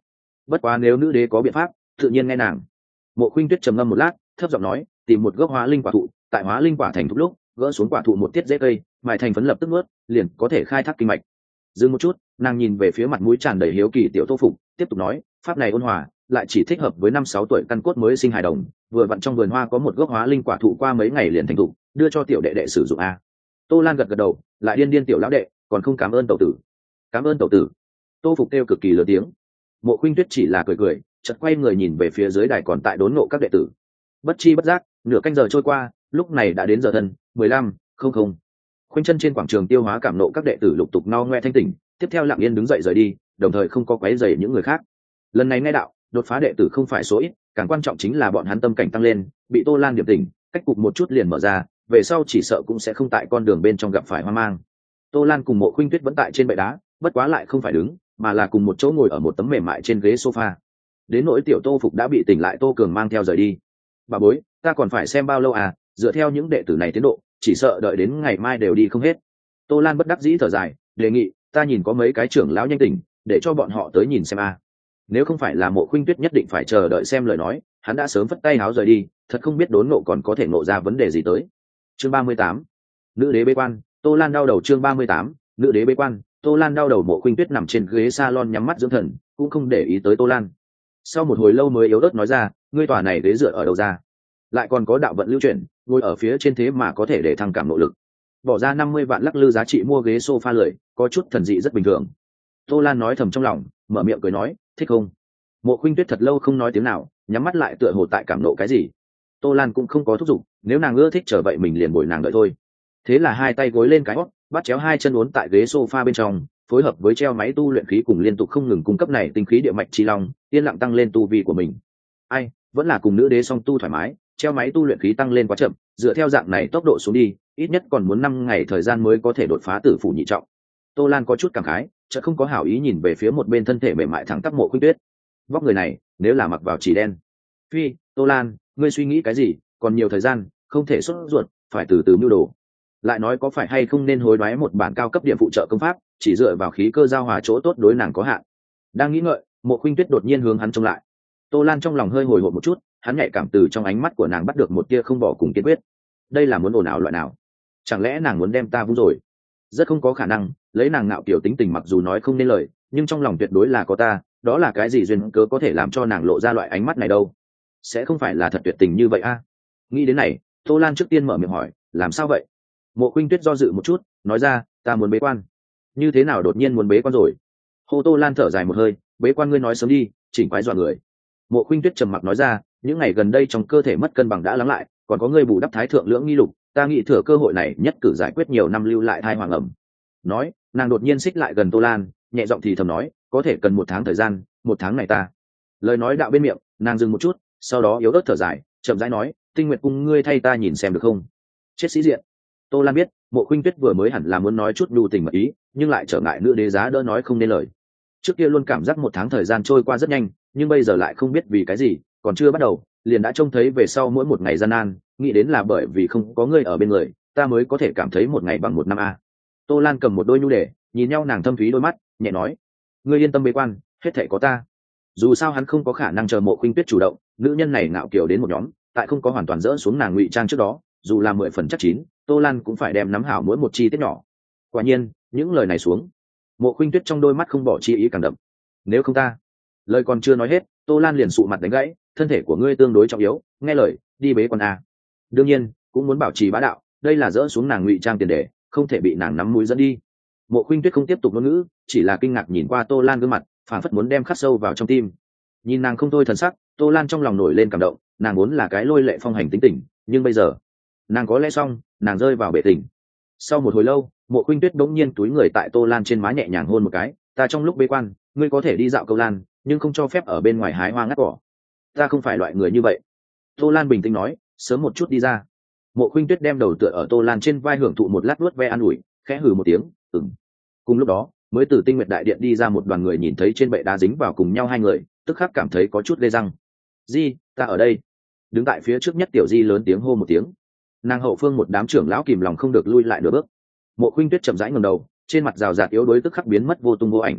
bất quá nếu nữ đế có biện pháp tự nhiên nghe nàng. Mộ Khuynh Tuyết trầm ngâm một lát, thấp giọng nói, tìm một gốc hóa linh quả thụ, tại hóa linh quả thành thục lúc gỡ xuống quả thụ một tiết rễ cây, mài thành phấn lập tức nuốt, liền có thể khai thác kinh mạch. Dừng một chút, nàng nhìn về phía mặt mũi tràn đầy hiếu kỳ tiểu Tô Phục, tiếp tục nói, pháp này ôn hòa, lại chỉ thích hợp với 5-6 tuổi căn cốt mới sinh hài đồng, vừa vặn trong vườn hoa có một gốc hóa linh quả thụ qua mấy ngày liền thành thục, đưa cho tiểu đệ đệ sử dụng a. Tô Lan gật gật đầu, lại điên điên tiểu lão đệ, còn không cảm ơn tẩu tử. Cảm ơn tẩu tử. Tô Phục kêu cực kỳ lớn tiếng. Mộ Khuynh Tuyết chỉ là cười cười, chợt quay người nhìn về phía dưới đài còn tại đốn ngộ các đệ tử. Bất chi bất giác, nửa canh giờ trôi qua, lúc này đã đến giờ thân 15:00. Khoanh chân trên quảng trường tiêu hóa cảm nộ các đệ tử lục tục no ngoe thanh tỉnh, tiếp theo lặng yên đứng dậy rời đi, đồng thời không có quấy rầy những người khác. Lần này nghe đạo, đột phá đệ tử không phải số ít, càng quan trọng chính là bọn hắn tâm cảnh tăng lên, bị Tô Lan điểm tỉnh, cách cục một chút liền mở ra, về sau chỉ sợ cũng sẽ không tại con đường bên trong gặp phải hoang mang. Tô Lan cùng Mộ Khuynh Tuyết vẫn tại trên bệ đá, bất quá lại không phải đứng, mà là cùng một chỗ ngồi ở một tấm mềm mại trên ghế sofa. Đến nỗi tiểu Tô Phục đã bị tỉnh lại, Tô Cường mang theo rời đi. Bà bối, ta còn phải xem bao lâu à, dựa theo những đệ tử này tiến độ, chỉ sợ đợi đến ngày mai đều đi không hết. Tô Lan bất đắc dĩ thở dài, đề nghị, ta nhìn có mấy cái trưởng lão nhanh tỉnh, để cho bọn họ tới nhìn xem a. Nếu không phải là Mộ Khuynh Tuyết nhất định phải chờ đợi xem lời nói, hắn đã sớm phất tay háo rời đi, thật không biết đốn ngộ còn có thể ngộ ra vấn đề gì tới. Chương 38. Nữ đế bế quan, Tô Lan đau đầu. Chương 38. Nữ đế bế quan, Tô Lan đau đầu. Mộ Khuynh Tuyết nằm trên ghế salon nhắm mắt dưỡng thần, cũng không để ý tới Tô Lan. Sau một hồi lâu mới yếu ớt nói ra, ngươi tòa này ghế dựa ở đâu ra? Lại còn có đạo vận lưu chuyển, ngồi ở phía trên thế mà có thể để thăng cảm nội lực. Bỏ ra 50 vạn lắc lư giá trị mua ghế sofa lười, có chút thần dị rất bình thường. Tô Lan nói thầm trong lòng, mở miệng cười nói, thích không? Mộ Khuynh Tuyết thật lâu không nói tiếng nào, nhắm mắt lại tựa hồ tại cảm nộ cái gì. Tô Lan cũng không có thúc giục, nếu nàng ưa thích trở vậy mình liền bồi nàng đợi thôi. Thế là hai tay gối lên cái hót, bắt chéo hai chân uốn tại ghế sofa bên trong, phối hợp với treo máy tu luyện khí cùng liên tục không ngừng cung cấp này tinh khí địa mạch chi long, yên lặng tăng lên tu vi của mình. Ai, vẫn là cùng nữ đế song tu thoải mái, treo máy tu luyện khí tăng lên quá chậm, dựa theo dạng này tốc độ xuống đi, ít nhất còn muốn 5 ngày thời gian mới có thể đột phá tử phủ nhị trọng. Tô Lan có chút cảm khái, chợt không có hảo ý nhìn về phía một bên thân thể mềm mại thẳng tắp Mộ Khuynh Tuyết. Vóc người này, nếu là mặc vào chỉ đen. Phi, Tô Lan, ngươi suy nghĩ cái gì, còn nhiều thời gian, không thể sốt ruột, phải từ từ mưu đồ. Lại nói có phải hay không nên hối đoái một bản cao cấp điểm phụ trợ công pháp, chỉ dựa vào khí cơ giao hòa chỗ tốt đối nàng có hạn. Đang nghĩ ngợi, Mộ Khuynh Tuyết đột nhiên hướng hắn trông lại. Tô Lan trong lòng hơi hồi hộp một chút, hắn nhạy cảm từ trong ánh mắt của nàng bắt được một tia không bỏ cùng kiên quyết. Đây là muốn ồn ào loại nào? Chẳng lẽ nàng muốn đem ta vung rồi? Rất không có khả năng, lấy nàng ngạo kiểu tính tình mặc dù nói không nên lời, nhưng trong lòng tuyệt đối là có ta, đó là cái gì duyên cớ có thể làm cho nàng lộ ra loại ánh mắt này đâu? Sẽ không phải là thật tuyệt tình như vậy a? Nghĩ đến này, Tô Lan trước tiên mở miệng hỏi, làm sao vậy? Mộ Khuynh Tuyết do dự một chút, nói ra, ta muốn bế quan. Như thế nào đột nhiên muốn bế quan rồi? Hồ Tô Lan thở dài một hơi, bế quan ngươi nói sớm đi, chỉnh quái dọa người. Mộ Khuynh Tuyết trầm mặc nói ra, những ngày gần đây trong cơ thể mất cân bằng đã lắng lại, còn có ngươi bù đắp thái thượng lưỡng nghi lục, ta nghĩ thừa cơ hội này nhất cử giải quyết nhiều năm lưu lại thai hoàng ẩm. Nói, nàng đột nhiên xích lại gần Tô Lan, nhẹ giọng thì thầm nói, có thể cần 1 tháng thời gian, 1 tháng này ta. Lời nói đạo bên miệng, nàng dừng một chút, sau đó yếu ớt thở dài, chậm rãi nói, Tinh Nguyệt cung ngươi thay ta nhìn xem được không? Chết sĩ diện. Tô Lan biết, Mộ Khuynh Tuyết vừa mới hẳn là muốn nói chút nhu tình mật ý, nhưng lại trở ngại nữ đế giá đỡ nói không nên lời. Trước kia luôn cảm giác 1 tháng thời gian trôi qua rất nhanh, nhưng bây giờ lại không biết vì cái gì, còn chưa bắt đầu, liền đã trông thấy về sau mỗi một ngày gian nan, nghĩ đến là bởi vì không có ngươi ở bên người, ta mới có thể cảm thấy 1 ngày bằng 1 năm a. Tô Lan cầm một đôi nhu đề, nhìn nhau nàng thâm thúy đôi mắt, nhẹ nói, ngươi yên tâm bế quan, hết thảy có ta. Dù sao hắn không có khả năng chờ Mộ Khuynh Tuyết chủ động, nữ nhân này ngạo kiều đến một nhóm, tại không có hoàn toàn dỡ xuống nàng ngụy trang trước đó, dù là 10 phần chắc chín, Tô Lan cũng phải đem nắm hảo mỗi một chi tiết nhỏ. Quả nhiên, những lời này xuống, Mộ Khuynh Tuyết trong đôi mắt không bỏ chi ý càng đậm. Nếu không ta, lời còn chưa nói hết, Tô Lan liền sụ mặt đánh gãy, thân thể của ngươi tương đối trọng yếu, nghe lời, đi bế quan a. Đương nhiên, cũng muốn bảo trì bá đạo, đây là dỡ xuống nàng ngụy trang tiền đề, không thể bị nàng nắm mũi dẫn đi. Mộ Khuynh Tuyết không tiếp tục ngôn ngữ, chỉ là kinh ngạc nhìn qua Tô Lan gương mặt, phảng phất muốn đem khắc sâu vào trong tim. Nhìn nàng không thôi thần sắc, Tô Lan trong lòng nổi lên cảm động, nàng vốn là cái lôi lệ phong hành tính tình, nhưng bây giờ, nàng có lẽ xong, nàng rơi vào bể tình. Sau một hồi lâu, Mộ Khuynh Tuyết bỗng nhiên túi người tại Tô Lan trên má nhẹ nhàng hôn một cái, ta trong lúc bế quan, ngươi có thể đi dạo câu lan, nhưng không cho phép ở bên ngoài hái hoa ngắt cỏ. Ta không phải loại người như vậy. Tô Lan bình tĩnh nói, sớm một chút đi ra. Mộ Khuynh Tuyết đem đầu tựa ở Tô Lan trên vai hưởng thụ một lát vuốt ve an ủi, khẽ hừ một tiếng, ừm. Cùng lúc đó, mới từ Tinh Nguyệt đại điện đi ra một đoàn người, nhìn thấy trên bệ đá dính vào cùng nhau hai người, tức khắc cảm thấy có chút lê răng. Di, ta ở đây. Đứng tại phía trước nhất Tiểu Di lớn tiếng hô một tiếng. Nàng hậu phương một đám trưởng lão kìm lòng không được lui lại nửa bước. Mộ Khuynh Tuyết chậm rãi ngẩng đầu, trên mặt rào rạt yếu đuối tức khắc biến mất vô tung vô ảnh.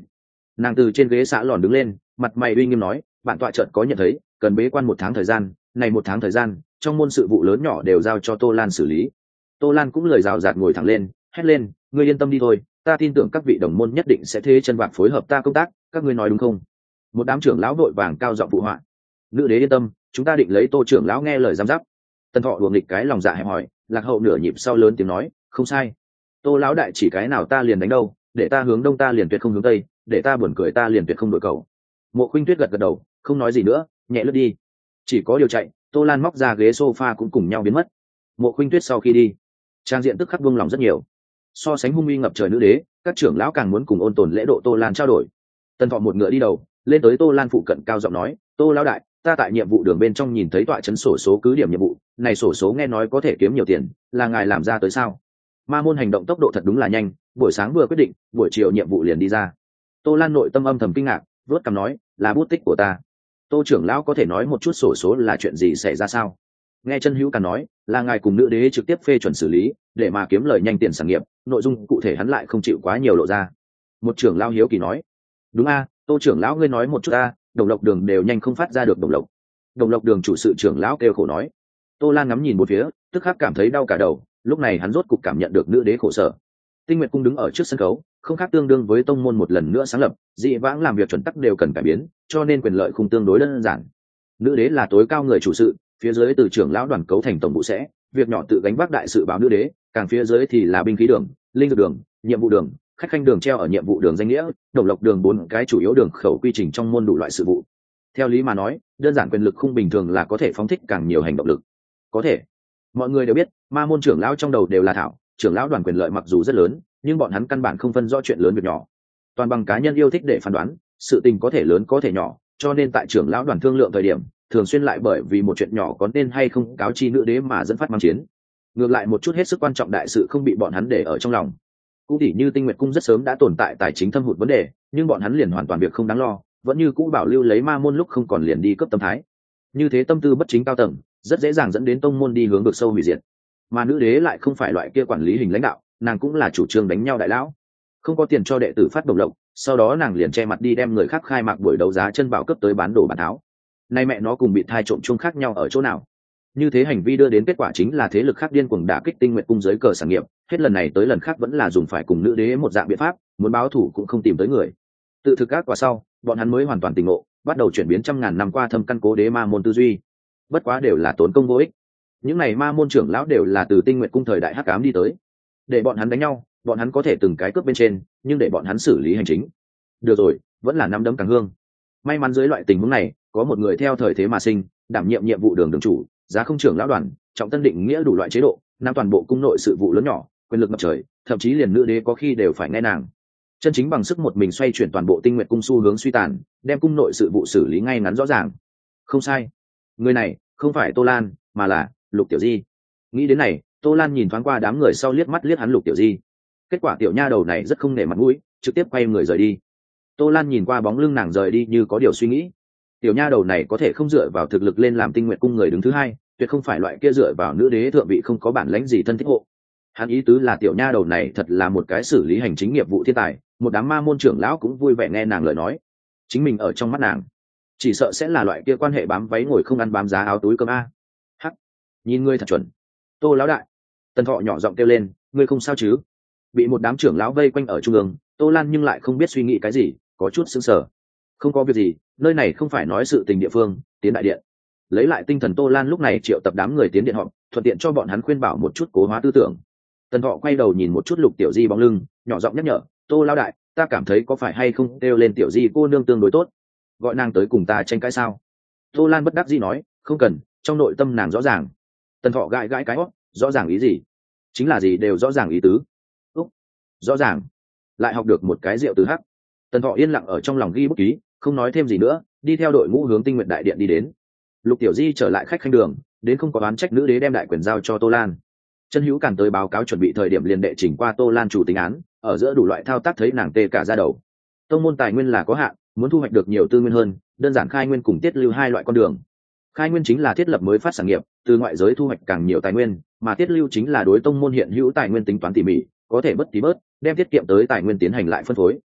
Nàng từ trên ghế xã lòn đứng lên, mặt mày uy nghiêm nói, bản tọa chợt có nhận thấy cần bế quan 1 tháng thời gian, này 1 tháng thời gian trong môn sự vụ lớn nhỏ đều giao cho Tô Lan xử lý. Tô Lan cũng lời rào rạt ngồi thẳng lên, hét lên, ngươi yên tâm đi thôi, ta tin tưởng các vị đồng môn nhất định sẽ thế chân bạc phối hợp ta công tác, các ngươi nói đúng không? Một đám trưởng lão vội vàng cao giọng phụ họa. Nữ đế yên tâm, chúng ta định lấy Tô trưởng lão nghe lời giám giáp. Tân Thọ đùa nghịch cái lòng dạ hẹp hỏi, Lạc Hậu nửa nhịp sau lớn tiếng nói, không sai. Tô lão đại chỉ cái nào ta liền đánh đâu, để ta hướng đông ta liền tuyệt không hướng tây, để ta buồn cười ta liền tuyệt không đổi cầu. Mộ Khuynh Tuyết gật gật đầu, không nói gì nữa, nhẹ lướt đi. Chỉ có điều chạy, Tô Lan móc ra ghế sofa cũng cùng nhau biến mất. Mộ Khuynh Tuyết sau khi đi, trang diện tức khắc buông lòng rất nhiều. So sánh hung uy ngập trời nữ đế, các trưởng lão càng muốn cùng ôn tồn lễ độ Tô Lan trao đổi. Tân Thọ một ngựa đi đầu, lên tới Tô Lan phụ cận cao giọng nói, Tô lão đại, ta tại nhiệm vụ đường bên trong nhìn thấy tọa chấn sổ số cứ điểm nhiệm vụ, này sổ số nghe nói có thể kiếm nhiều tiền, là ngài làm ra tới sao? Ma môn hành động tốc độ thật đúng là nhanh, buổi sáng vừa quyết định, buổi chiều nhiệm vụ liền đi ra. Tô Lan nội tâm âm thầm kinh ngạc, vớt cằm nói, là bút tích của ta. Tô trưởng lão có thể nói một chút sổ số là chuyện gì xảy ra sao? Nghe Chân Hữu Càn nói, là ngài cùng nữ đế trực tiếp phê chuẩn xử lý, để mà kiếm lời nhanh tiền sản nghiệp, nội dung cụ thể hắn lại không chịu quá nhiều lộ ra. Một trưởng lão hiếu kỳ nói, đúng a, Tô trưởng lão ngươi nói một chút a, Đồng Lộc Đường đều nhanh không phát ra được đồng lộc. Đồng Lộc Đường chủ sự trưởng lão kêu khổ nói. Tô Lan ngắm nhìn một phía, tức khắc cảm thấy đau cả đầu, lúc này hắn rốt cục cảm nhận được nữ đế khổ sở. Tinh Nguyệt cung đứng ở trước sân khấu, không khác tương đương với tông môn một lần nữa sáng lập, dị vãng làm việc chuẩn tắc đều cần cải biến, cho nên quyền lợi không tương đối đơn giản. Nữ đế là tối cao người chủ sự, phía dưới từ trưởng lão đoàn cấu thành tổng vụ sẽ, việc nhỏ tự gánh vác đại sự báo nữ đế, càng phía dưới thì là binh khí đường, linh dược đường, nhiệm vụ đường, khách khanh đường treo ở nhiệm vụ đường danh nghĩa, Đồng Lộc Đường 4 cái chủ yếu đường khẩu quy trình trong môn đủ loại sự vụ. Theo lý mà nói, đơn giản quyền lực không bình thường là có thể phóng thích càng nhiều hành động lực. Có thể, mọi người đều biết, ma môn trưởng lão trong đầu đều là thảo, trưởng lão đoàn quyền lợi mặc dù rất lớn, nhưng bọn hắn căn bản không phân rõ chuyện lớn việc nhỏ. Toàn bằng cá nhân yêu thích để phán đoán, sự tình có thể lớn có thể nhỏ, cho nên tại trưởng lão đoàn thương lượng thời điểm, thường xuyên lại bởi vì một chuyện nhỏ có nên hay không cáo chi nữ đế mà dẫn phát mang chiến. Ngược lại một chút hết sức quan trọng đại sự không bị bọn hắn để ở trong lòng. Cũng tỉ như Tinh Nguyệt cung rất sớm đã tồn tại tài chính thâm hụt vấn đề, nhưng bọn hắn liền hoàn toàn việc không đáng lo, vẫn như cũ bảo lưu lấy ma môn lúc không còn liền đi cướp tâm thái. Như thế tâm tư bất chính cao tầng, rất dễ dàng dẫn đến tông môn đi hướng vực sâu hủy diệt. Mà nữ đế lại không phải loại kia quản lý hình lãnh đạo, nàng cũng là chủ trương đánh nhau đại lão. Không có tiền cho đệ tử phát đồng lộc, sau đó nàng liền che mặt đi đem người khác khai mạc buổi đấu giá chân bảo cấp tới bán đồ bán tháo. Nay mẹ nó cùng bị thai trộm chuông khác nhau ở chỗ nào? Như thế hành vi đưa đến kết quả chính là thế lực khác điên cuồng đả kích Tinh Nguyệt cung dưới cờ sản nghiệp, hết lần này tới lần khác vẫn là dùng phải cùng nữ đế một dạng biện pháp, muốn báo thủ cũng không tìm tới người. Tự thực các quả sau, bọn hắn mới hoàn toàn tỉnh ngộ, bắt đầu chuyển biến trăm ngàn năm qua thâm căn cố đế ma môn tư duy. Bất quá đều là tốn công vô ích. Những này ma môn trưởng lão đều là từ Tinh Nguyệt cung thời đại hắc ám đi tới. Để bọn hắn đánh nhau, bọn hắn có thể từng cái cướp bên trên, nhưng để bọn hắn xử lý hành chính, được rồi, vẫn là năm đấm càng hương. May mắn dưới loại tình huống này, có một người theo thời thế mà sinh, đảm nhiệm nhiệm vụ đường chủ, giá không trưởng lão đoàn, trọng tân định nghĩa đủ loại chế độ, nắm toàn bộ cung nội sự vụ lớn nhỏ, quyền lực ngập trời, thậm chí liền nữ đế có khi đều phải nghe nàng. Chân chính bằng sức một mình xoay chuyển toàn bộ Tinh Nguyệt cung xu hướng suy tàn, đem cung nội sự vụ xử lý ngay ngắn rõ ràng. Không sai, người này không phải Tô Lan, mà là Lục Tiểu Di. Nghĩ đến này, Tô Lan nhìn thoáng qua đám người sau liếc mắt liếc hắn Lục Tiểu Di. Kết quả tiểu nha đầu này rất không nể mặt mũi, trực tiếp quay người rời đi. Tô Lan nhìn qua bóng lưng nàng rời đi như có điều suy nghĩ. Tiểu nha đầu này có thể không dựa vào thực lực lên làm Tinh Nguyệt cung người đứng thứ hai, tuyệt không phải loại kia dựa vào nữ đế thượng vị không có bản lãnh gì thân thích hộ. Hắn ý tứ là tiểu nha đầu này thật là một cái xử lý hành chính nghiệp vụ thiên tài, một đám ma môn trưởng lão cũng vui vẻ nghe nàng lời nói. Chính mình ở trong mắt nàng, chỉ sợ sẽ là loại kia quan hệ bám váy ngồi không ăn bám giá áo túi cơm a. Hắc, nhìn ngươi thật chuẩn. Tô lão đại. Tần Thọ nhỏ giọng kêu lên, ngươi không sao chứ? Bị một đám trưởng lão vây quanh ở trung ương, Tô Lan nhưng lại không biết suy nghĩ cái gì, có chút sững sờ. Không có việc gì, nơi này không phải nói sự tình địa phương, tiến đại điện. Lấy lại tinh thần, Tô Lan lúc này triệu tập đám người tiến điện họp, thuận tiện cho bọn hắn khuyên bảo một chút cố hóa tư tưởng. Tần Thọ quay đầu nhìn một chút Lục Tiểu Di bóng lưng, nhỏ giọng nhắc nhở, Tô lão đại, ta cảm thấy có phải hay không kêu lên Tiểu Di cô nương tương đối tốt, gọi nàng tới cùng ta tranh cãi sao? Tô Lan bất đắc dĩ nói, không cần, trong nội tâm nàng rõ ràng. Tần Thọ gãi gãi cái hót, rõ ràng ý gì? Chính là gì đều rõ ràng ý tứ. Úc, rõ ràng. Lại học được một cái rượu từ hắc. Tần Thọ yên lặng ở trong lòng ghi bút ký, không nói thêm gì nữa, đi theo đội ngũ hướng Tinh Nguyệt đại điện đi đến. Lục Tiểu Di trở lại khách khanh đường, đến không có đoán trách nữ đế đem đại quyền giao cho Tô Lan. Chân Hữu Càn tới báo cáo chuẩn bị thời điểm liền đệ chỉnh qua Tô Lan chủ tính án, ở giữa đủ loại thao tác thấy nàng tê cả da đầu. Tông môn tài nguyên là có hạn, muốn thu hoạch được nhiều tư nguyên hơn, đơn giản khai nguyên cùng tiết lưu hai loại con đường. Khai nguyên chính là thiết lập mới phát sản nghiệp, từ ngoại giới thu hoạch càng nhiều tài nguyên, mà tiết lưu chính là đối tông môn hiện hữu tài nguyên tính toán tỉ mỉ, có thể bất tí bớt, đem tiết kiệm tới tài nguyên tiến hành lại phân phối.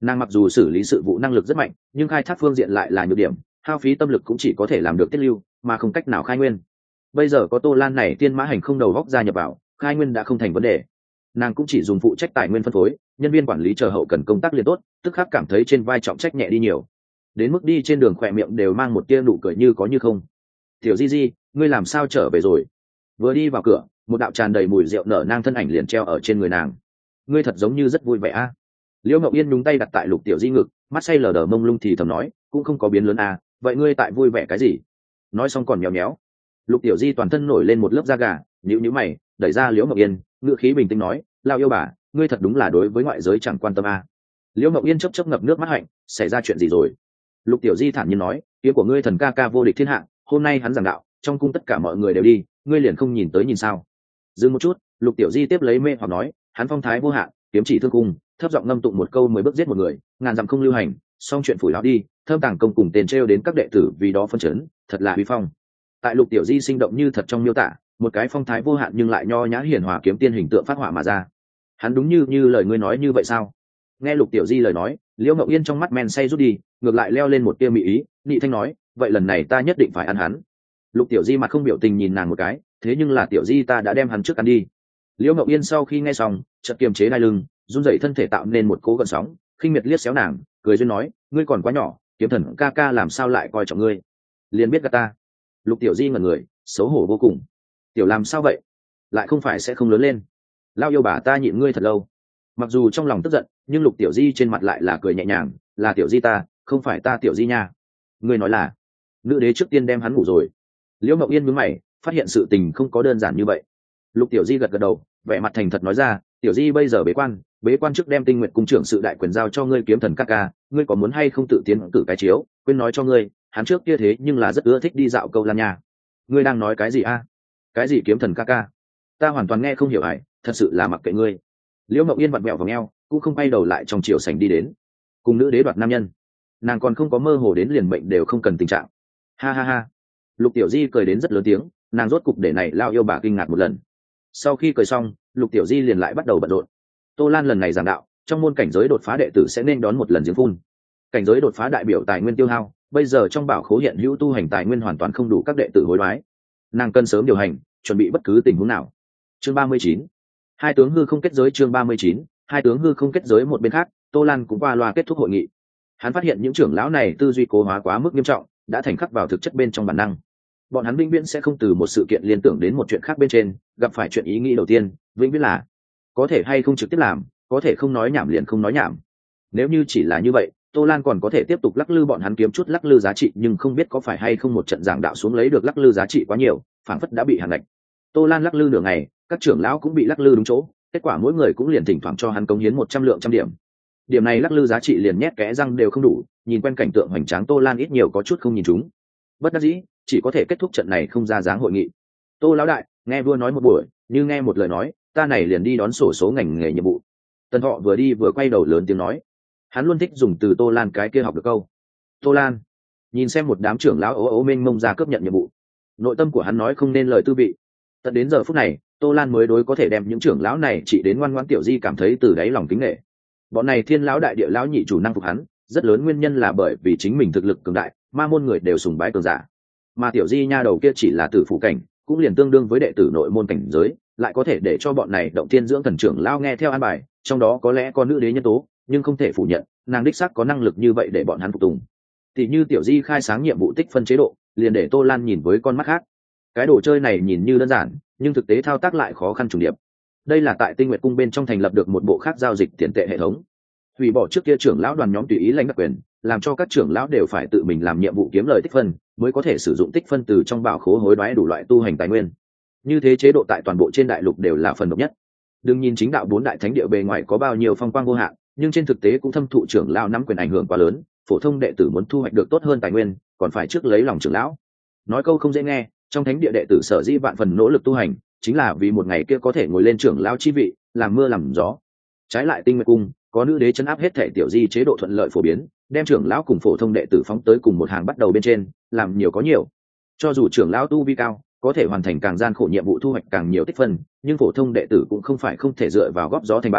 Nàng mặc dù xử lý sự vụ năng lực rất mạnh, nhưng khai thác phương diện lại là nhược điểm, hao phí tâm lực cũng chỉ có thể làm được tiết lưu mà không cách nào khai nguyên. Bây giờ có Tô Lan này tiên mã hành không đầu góc gia nhập vào, khai nguyên đã không thành vấn đề. Nàng cũng chỉ dùng phụ trách tài nguyên phân phối, nhân viên quản lý chờ hậu cần công tác liền tốt, tức khắc cảm thấy trên vai trọng trách nhẹ đi nhiều, đến mức đi trên đường khỏe miệng đều mang một tia nụ cười như có như không. Tiểu Di Di, ngươi làm sao trở về rồi? Vừa đi vào cửa, một đạo tràn đầy mùi rượu nở nang thân ảnh liền treo ở trên người nàng. Ngươi thật giống như rất vui vẻ a. Liễu Ngọc Yên nhúng tay đặt tại Lục Tiểu Di ngực, mắt say lờ đờ mông lung thì thầm nói, cũng không có biến lớn a, vậy ngươi tại vui vẻ cái gì? Nói xong còn nhéo nhéo. Lục Tiểu Di toàn thân nổi lên một lớp da gà, nhíu nhíu mày, đẩy ra Liễu Ngọc Yên, ngữ khí bình tĩnh nói, lao yêu bà, ngươi thật đúng là đối với ngoại giới chẳng quan tâm a. Liễu Ngọc Yên chớp chớp ngập nước mắt hạnh, xảy ra chuyện gì rồi? Lục Tiểu Di thản nhiên nói, kiếm của ngươi thần ca ca vô địch thiên hạ, hôm nay hắn giảng đạo, trong cung tất cả mọi người đều đi, ngươi liền không nhìn tới nhìn sao? Dừng một chút, Lục Tiểu Di tiếp lấy mê hoặc nói, hắn phong thái vô hạn, kiếm chỉ thương cung, thấp giọng ngâm tụng một câu mới bước giết một người, ngàn dặm không lưu hành, xong chuyện phủi lão đi, thơm tàng công cùng tên treo đến các đệ tử vì đó phân chấn, thật là uy phong. Tại Lục Tiểu Di sinh động như thật trong miêu tả, một cái phong thái vô hạn nhưng lại nho nhã hiền hòa kiếm tiên hình tượng phát họa mà ra. Hắn đúng như lời ngươi nói như vậy sao? Nghe Lục Tiểu Di lời nói, Liễu Ngọc Yên trong mắt men say rút đi, ngược lại leo lên một tia mị ý, nị thanh nói, vậy lần này ta nhất định phải ăn hắn. Lục Tiểu Di mặt không biểu tình nhìn nàng một cái, thế nhưng là Tiểu Di ta đã đem hắn trước ăn đi. Liễu Ngọc Yên sau khi nghe xong, chợt kiềm chế đai lưng, run rẩy thân thể tạo nên một cố gợn sóng, khinh miệt liếc xéo nàng, cười duyên nói, ngươi còn quá nhỏ, kiếm thần ca ca làm sao lại coi trọng ngươi? Liền biết gạt ta. Lục Tiểu Di ngẩn người, xấu hổ vô cùng. Tiểu làm sao vậy? Lại không phải sẽ không lớn lên. Lao yêu bà ta nhịn ngươi thật lâu. Mặc dù trong lòng tức giận, nhưng Lục Tiểu Di trên mặt lại là cười nhẹ nhàng, là Tiểu Di ta, không phải ta Tiểu Di nha. Ngươi nói là nữ đế trước tiên đem hắn ngủ rồi. Liễu Ngọc Yên nhướng mày, phát hiện sự tình không có đơn giản như vậy. Lục Tiểu Di gật gật đầu, vẻ mặt thành thật nói ra, Tiểu Di bây giờ bế quan trước đem Tinh Nguyệt cung trưởng sự đại quyền giao cho ngươi kiếm thần ca ca, ngươi có muốn hay không tự tiến cử cái chiếu? Quên nói cho ngươi, hắn trước kia thế nhưng là rất ưa thích đi dạo câu lan nha. Ngươi đang nói cái gì a? Cái gì kiếm thần ca ca? Ta hoàn toàn nghe không hiểu ải, thật sự là mặc kệ ngươi. Liễu Ngọc Yên vặn vẹo vào eo, cũng không bay đầu lại trong chiều sảnh đi đến. Cùng nữ đế đoạt nam nhân, nàng còn không có mơ hồ đến liền mệnh đều không cần tình trạng. Ha ha ha. Lục Tiểu Di cười đến rất lớn tiếng, nàng rốt cục để này lao yêu bà kinh ngạc một lần. Sau khi cười xong, Lục Tiểu Di liền lại bắt đầu bận rộn. Tô Lan lần này giảng đạo, trong môn cảnh giới đột phá đệ tử sẽ nên đón một lần giếng phun. Cảnh giới đột phá đại biểu tài nguyên tiêu hao, bây giờ trong bảo khố hiện hữu tu hành tài nguyên hoàn toàn không đủ các đệ tử hối đoái. Nàng cần sớm điều hành, chuẩn bị bất cứ tình huống nào. Chương 39. Hai tướng hư không kết giới. Chương 39. Hai tướng hư không kết giới. Một bên khác, Tô Lan cũng qua loa kết thúc hội nghị. Hắn phát hiện những trưởng lão này tư duy cố hóa quá mức nghiêm trọng, đã thành khắc vào thực chất bên trong bản năng. Bọn hắn vĩnh viễn sẽ không từ một sự kiện liên tưởng đến một chuyện khác bên trên, gặp phải chuyện ý nghĩ đầu tiên vĩnh viễn là có thể hay không trực tiếp làm, có thể không nói nhảm liền không nói nhảm. Nếu như chỉ là như vậy, Tô Lan còn có thể tiếp tục lắc lư bọn hắn kiếm chút lắc lư giá trị, nhưng không biết có phải hay không một trận giảng đạo xuống lấy được lắc lư giá trị quá nhiều, phảng phất đã bị hạn lệch. Tô Lan lắc lư nửa ngày, các trưởng lão cũng bị lắc lư đúng chỗ, kết quả mỗi người cũng liền thỉnh thoảng cho hắn cống hiến 100 lượng trăm điểm. Điểm này lắc lư giá trị liền nhét kẽ răng đều không đủ, nhìn quen cảnh tượng hoành tráng Tô Lan ít nhiều có chút không nhìn chúng. Bất đắc dĩ, chỉ có thể kết thúc trận này không ra dáng hội nghị. Tô lão đại, nghe vua nói một buổi, như nghe một lời nói, ta này liền đi đón sổ số ngành nghề nhiệm vụ. Tần Thọ vừa đi vừa quay đầu lớn tiếng nói, hắn luôn thích dùng từ Tô Lan cái kia học được câu. Tô Lan nhìn xem một đám trưởng lão ố ố mênh mông ra cướp nhận nhiệm vụ, nội tâm của hắn nói không nên lời tư vị. Tận đến giờ phút này, Tô Lan mới đối có thể đem những trưởng lão này chỉ đến ngoan ngoãn Tiểu Di cảm thấy từ đáy lòng kính nể. Bọn này thiên lão đại địa lão nhị chủ năng phục hắn, rất lớn nguyên nhân là bởi vì chính mình thực lực cường đại, ma môn người đều sùng bái cường giả. Mà Tiểu Di nha đầu kia chỉ là tử phụ cảnh, cũng liền tương đương với đệ tử nội môn cảnh giới, lại có thể để cho bọn này động thiên dưỡng thần trưởng lão nghe theo an bài, trong đó có lẽ có nữ đế nhân tố, nhưng không thể phủ nhận, nàng đích xác có năng lực như vậy để bọn hắn phục tùng. Thì như Tiểu Di khai sáng nhiệm vụ tích phân chế độ, liền để Tô Lan nhìn với con mắt khác. Cái đồ chơi này nhìn như đơn giản, nhưng thực tế thao tác lại khó khăn trùng điệp. Đây là tại Tinh Nguyệt cung bên trong thành lập được một bộ khác giao dịch tiền tệ hệ thống, hủy bỏ trước kia trưởng lão đoàn nhóm tùy ý lãnh đặc quyền, làm cho các trưởng lão đều phải tự mình làm nhiệm vụ kiếm lời tích phân, mới có thể sử dụng tích phân từ trong bảo khố hối đoái đủ loại tu hành tài nguyên. Như thế chế độ tại toàn bộ trên đại lục đều là phần độc nhất. Đừng nhìn chính đạo 4 đại thánh địa bề ngoài có bao nhiêu phong quang vô hạn, nhưng trên thực tế cũng thâm thụ trưởng lão nắm quyền ảnh hưởng quá lớn, phổ thông đệ tử muốn thu hoạch được tốt hơn tài nguyên, còn phải trước lấy lòng trưởng lão. Nói câu không dễ nghe, trong thánh địa đệ tử sở dĩ vạn phần nỗ lực tu hành, chính là vì một ngày kia có thể ngồi lên trưởng lão chi vị, làm mưa làm gió. Trái lại Tinh Nguyệt cung, có nữ đế chấn áp hết thể Tiểu Di chế độ thuận lợi phổ biến, đem trưởng lão cùng phổ thông đệ tử phóng tới cùng một hàng bắt đầu bên trên, làm nhiều có nhiều. Cho dù trưởng lão tu vi cao, có thể hoàn thành càng gian khổ nhiệm vụ thu hoạch càng nhiều tích phân, nhưng phổ thông đệ tử cũng không phải không thể dựa vào góp gió thành bão,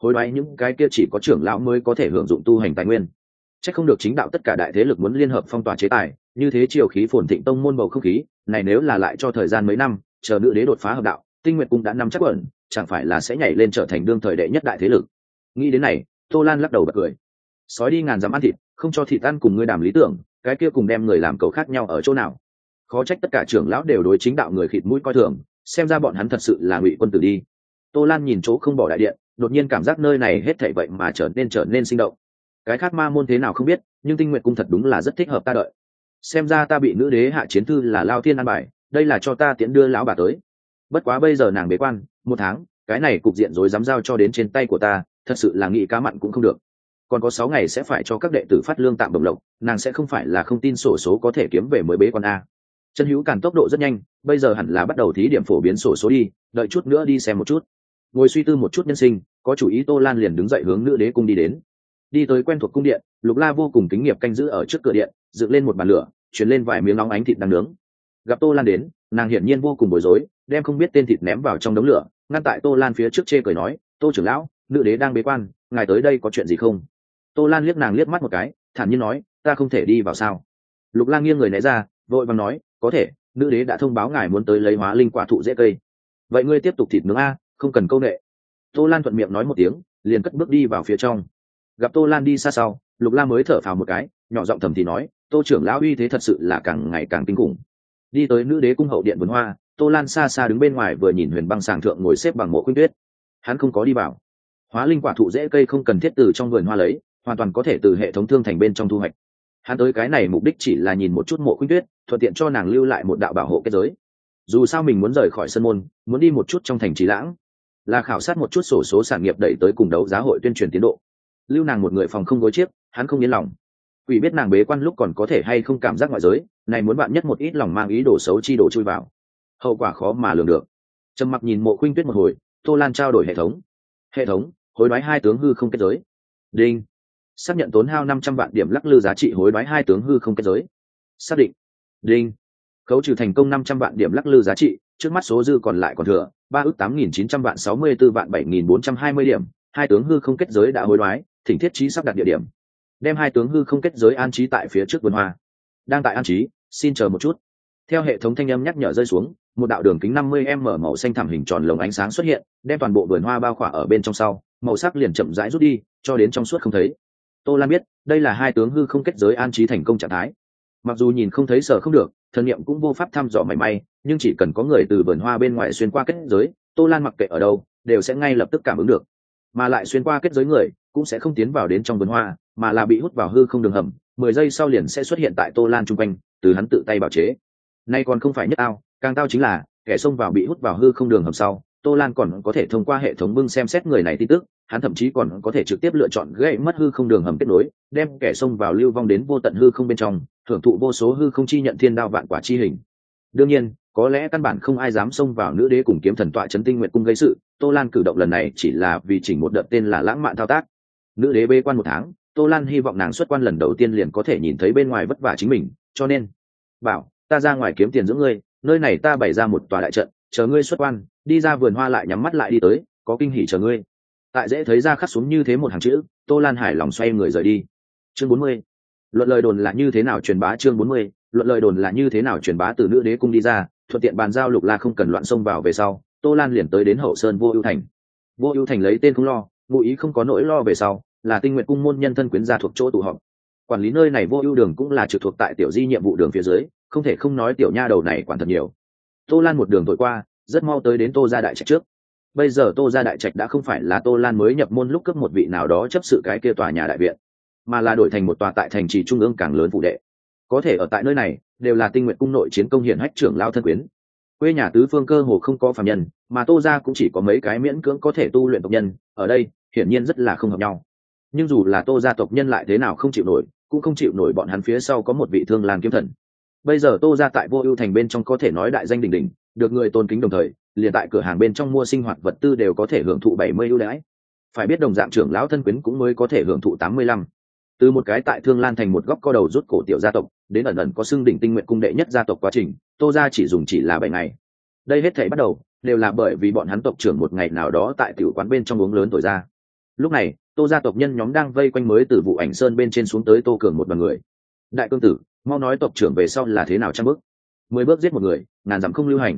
hối đoái những cái kia chỉ có trưởng lão mới có thể hưởng dụng tu hành tài nguyên. Chắc không được chính đạo tất cả đại thế lực muốn liên hợp phong tỏa chế tài, như thế triều khí phồn thịnh tông môn bầu không khí này, nếu là lại cho thời gian mấy năm, chờ nữ đế đột phá hợp đạo, Tinh Nguyệt Cung đã nắm chắc ẩn, chẳng phải là sẽ nhảy lên trở thành đương thời đệ nhất đại thế lực. Nghĩ đến này, Tô Lan lắc đầu bật cười. Sói đi ngàn dặm ăn thịt, không cho thịt ăn cùng ngươi đàm lý tưởng, cái kia cùng đem người làm cầu khác nhau ở chỗ nào? Khó trách tất cả trưởng lão đều đối chính đạo người khịt mũi coi thường, xem ra bọn hắn thật sự là ngụy quân tử đi. Tô Lan nhìn chỗ không bỏ đại điện, đột nhiên cảm giác nơi này hết thảy vậy mà trở nên sinh động. Cái khác ma môn thế nào không biết, nhưng Tinh Nguyệt Cung thật đúng là rất thích hợp ta đợi. Xem ra ta bị nữ đế hạ chiến thư là lao thiên an bài, đây là cho ta tiễn đưa lão bà tới. Bất quá bây giờ nàng bế quan 1 tháng, cái này cục diện rối dám giao cho đến trên tay của ta, thật sự là nghĩ cá mặn cũng không được. Còn có 6 ngày sẽ phải cho các đệ tử phát lương tạm đồng lộc, nàng sẽ không phải là không tin sổ số có thể kiếm về mới bế quan a. Chân Hữu Càn tốc độ rất nhanh, bây giờ hẳn là bắt đầu thí điểm phổ biến sổ số đi, đợi chút nữa đi xem một chút. Ngồi suy tư một chút nhân sinh, có chủ ý Tô Lan liền đứng dậy hướng nữ đế cung đi đến. Đi tới quen thuộc cung điện, Lục La vô cùng kính nghiệp canh giữ ở trước cửa điện, dựng lên một bàn lửa, truyền lên vài miếng nóng ánh thịt đang nướng. Gặp Tô Lan đến, nàng hiển nhiên vô cùng bối rối, đem không biết tên thịt ném vào trong đống lửa, ngăn tại Tô Lan phía trước chê cười nói, Tô trưởng lão, nữ đế đang bế quan, ngài tới đây có chuyện gì không? Tô Lan liếc nàng liếc mắt một cái, thản nhiên nói, ta không thể đi vào sao? Lục La nghiêng người né ra, vội vàng nói, có thể, nữ đế đã thông báo ngài muốn tới lấy hóa linh quả thụ dễ cây. Vậy ngươi tiếp tục thịt nướng a, không cần câu nệ. Tô Lan thuận miệng nói một tiếng, liền cất bước đi vào phía trong. Gặp Tô Lan đi xa sau, Lục La mới thở phào một cái, nhỏ giọng thầm thì nói, Tô trưởng lão uy thế thật sự là càng ngày càng kinh khủng. Đi tới nữ đế cung hậu điện vườn hoa, Tô Lan xa xa đứng bên ngoài vừa nhìn Huyền Băng sàng thượng ngồi xếp bằng Mộ Khuynh Tuyết. Hắn không có đi vào. Hóa linh quả thụ dễ cây không cần thiết từ trong vườn hoa lấy, hoàn toàn có thể từ hệ thống thương thành bên trong thu hoạch. Hắn tới cái này mục đích chỉ là nhìn một chút Mộ Khuynh Tuyết, thuận tiện cho nàng lưu lại một đạo bảo hộ kết giới. Dù sao mình muốn rời khỏi sân môn, muốn đi một chút trong thành Trì Lãng, là khảo sát một chút sổ số sản nghiệp đẩy tới cùng đấu giá hội tuyên truyền tiến độ. Lưu nàng một người phòng không gối chiếc, hắn không yên lòng. Quỷ biết nàng bế quan lúc còn có thể hay không cảm giác ngoại giới, này muốn bạn nhất một ít lòng mang ý đồ xấu chi đồ chui vào, hậu quả khó mà lường được. Trầm mặc nhìn Mộ Khuynh Tuyết một hồi, Tô Lan trao đổi hệ thống hối đoái 2 tướng hư không kết giới. Đinh, xác nhận tốn hao 500 vạn điểm lắc lư giá trị hối đoái 2 tướng hư không kết giới. Xác định. Đinh, khấu trừ thành công 500 vạn điểm lắc lư giá trị, trước mắt số dư còn lại còn thừa 3.900 vạn 64 vạn 7.420 điểm. 2 tướng hư không kết giới đã hối đoái, thỉnh thiết trí sắp đặt địa điểm, đem 2 tướng hư không kết giới an trí tại phía trước vườn hoa. Đang tại an trí, xin chờ một chút. Theo hệ thống thanh âm nhắc nhở rơi xuống, một đạo đường kính 50m màu xanh thẳm hình tròn lồng ánh sáng xuất hiện, đem toàn bộ vườn hoa bao khỏa ở bên trong sau, màu sắc liền chậm rãi rút đi, cho đến trong suốt không thấy. Tô Lan biết, đây là 2 tướng hư không kết giới an trí thành công trạng thái. Mặc dù nhìn không thấy sợ không được, thần niệm cũng vô pháp thăm dò mảy may, nhưng chỉ cần có người từ vườn hoa bên ngoài xuyên qua kết giới, Tô Lan mặc kệ ở đâu, đều sẽ ngay lập tức cảm ứng được. Mà lại xuyên qua kết giới người, cũng sẽ không tiến vào đến trong vườn hoa, mà là bị hút vào hư không đường hầm, 10 giây sau liền sẽ xuất hiện tại Tô Lan trung quanh, từ hắn tự tay bảo chế. Nay còn không phải nhất tao, càng tao chính là kẻ xông vào bị hút vào hư không đường hầm sau, Tô Lan còn có thể thông qua hệ thống bưng xem xét người này tin tức, hắn thậm chí còn có thể trực tiếp lựa chọn gãy mất hư không đường hầm kết nối, đem kẻ xông vào lưu vong đến vô tận hư không bên trong, hưởng thụ vô số hư không chi nhận thiên đao vạn quả chi hình. Đương nhiên, có lẽ căn bản không ai dám xông vào nữ đế cùng kiếm thần tọa trấn Tinh Nguyệt Cung gây sự, Tô Lan cử động lần này chỉ là vì chỉnh một đợt tên là lãng mạn thao tác. Nữ đế bế quan 1 tháng, Tô Lan hy vọng nàng xuất quan lần đầu tiên liền có thể nhìn thấy bên ngoài vất vả chính mình, cho nên bảo ta ra ngoài kiếm tiền dưỡng ngươi, nơi này ta bày ra một tòa đại trận, chờ ngươi xuất quan, đi ra vườn hoa lại nhắm mắt lại đi tới, có kinh hỉ chờ ngươi. Tại dễ thấy ra khắc xuống như thế một hàng chữ, Tô Lan hài lòng xoay người rời đi. Chương 40. Luận lời đồn là như thế nào truyền bá. Chương 40. Luận lời đồn là như thế nào truyền bá. Từ nữ đế cung đi ra, thuận tiện bàn giao Lục La không cần loạn xông vào về sau, Tô Lan liền tới đến Hậu Sơn Vô Ưu Thành. Vô Ưu Thành lấy tên không lo, ngụ ý không có nỗi lo về sau, là Tinh Nguyệt Cung môn nhân thân quyến gia thuộc chỗ tụ họp. Quản lý nơi này Vô Ưu đường cũng là trực thuộc tại tiểu di nhiệm vụ đường phía dưới, không thể không nói tiểu nha đầu này quản thật nhiều. Tô Lan một đường thổi qua, rất mau tới đến Tô gia đại trạch trước. Bây giờ Tô gia đại trạch đã không phải là Tô Lan mới nhập môn lúc cấp một vị nào đó chấp sự cái kia tòa nhà đại viện, mà là đổi thành một tòa tại thành trì trung ương càng lớn phủ đệ. Có thể ở tại nơi này, đều là Tinh Nguyệt Cung nội chiến công hiển hách trưởng lao thân quyến. Quê nhà tứ phương cơ hồ không có phàm nhân, mà Tô gia cũng chỉ có mấy cái miễn cưỡng có thể tu luyện tộc nhân, ở đây hiển nhiên rất là không hợp nhau. Nhưng dù là Tô gia tộc nhân lại thế nào không chịu nổi, cũng không chịu nổi bọn hắn phía sau có một vị Thương Lan kiếm thần. Bây giờ Tô gia tại Vô Ưu Thành bên trong có thể nói đại danh đỉnh đỉnh, được người tôn kính, đồng thời liền tại cửa hàng bên trong mua sinh hoạt vật tư đều có thể hưởng thụ 70 ưu đãi. Phải biết đồng dạng trưởng lão thân quyến cũng mới có thể hưởng thụ 85. Từ một cái tại Thương Lan thành một góc co đầu rút cổ tiểu gia tộc, đến ẩn ẩn có xưng đỉnh Tinh Nguyệt Cung đệ nhất gia tộc quá trình, Tô gia chỉ là 7 ngày. Đây hết thảy bắt đầu đều là bởi vì bọn hắn tộc trưởng một ngày nào đó tại tiểu quán bên trong uống lớn thổi ra. Lúc này tô gia tộc nhân nhóm đang vây quanh mới từ vụ ảnh sơn bên trên xuống tới tô cường một đoàn người. Đại cương tử, mau nói tộc trưởng về sau là thế nào trăm bước? 10 bước giết một người, ngàn dặm không lưu hành.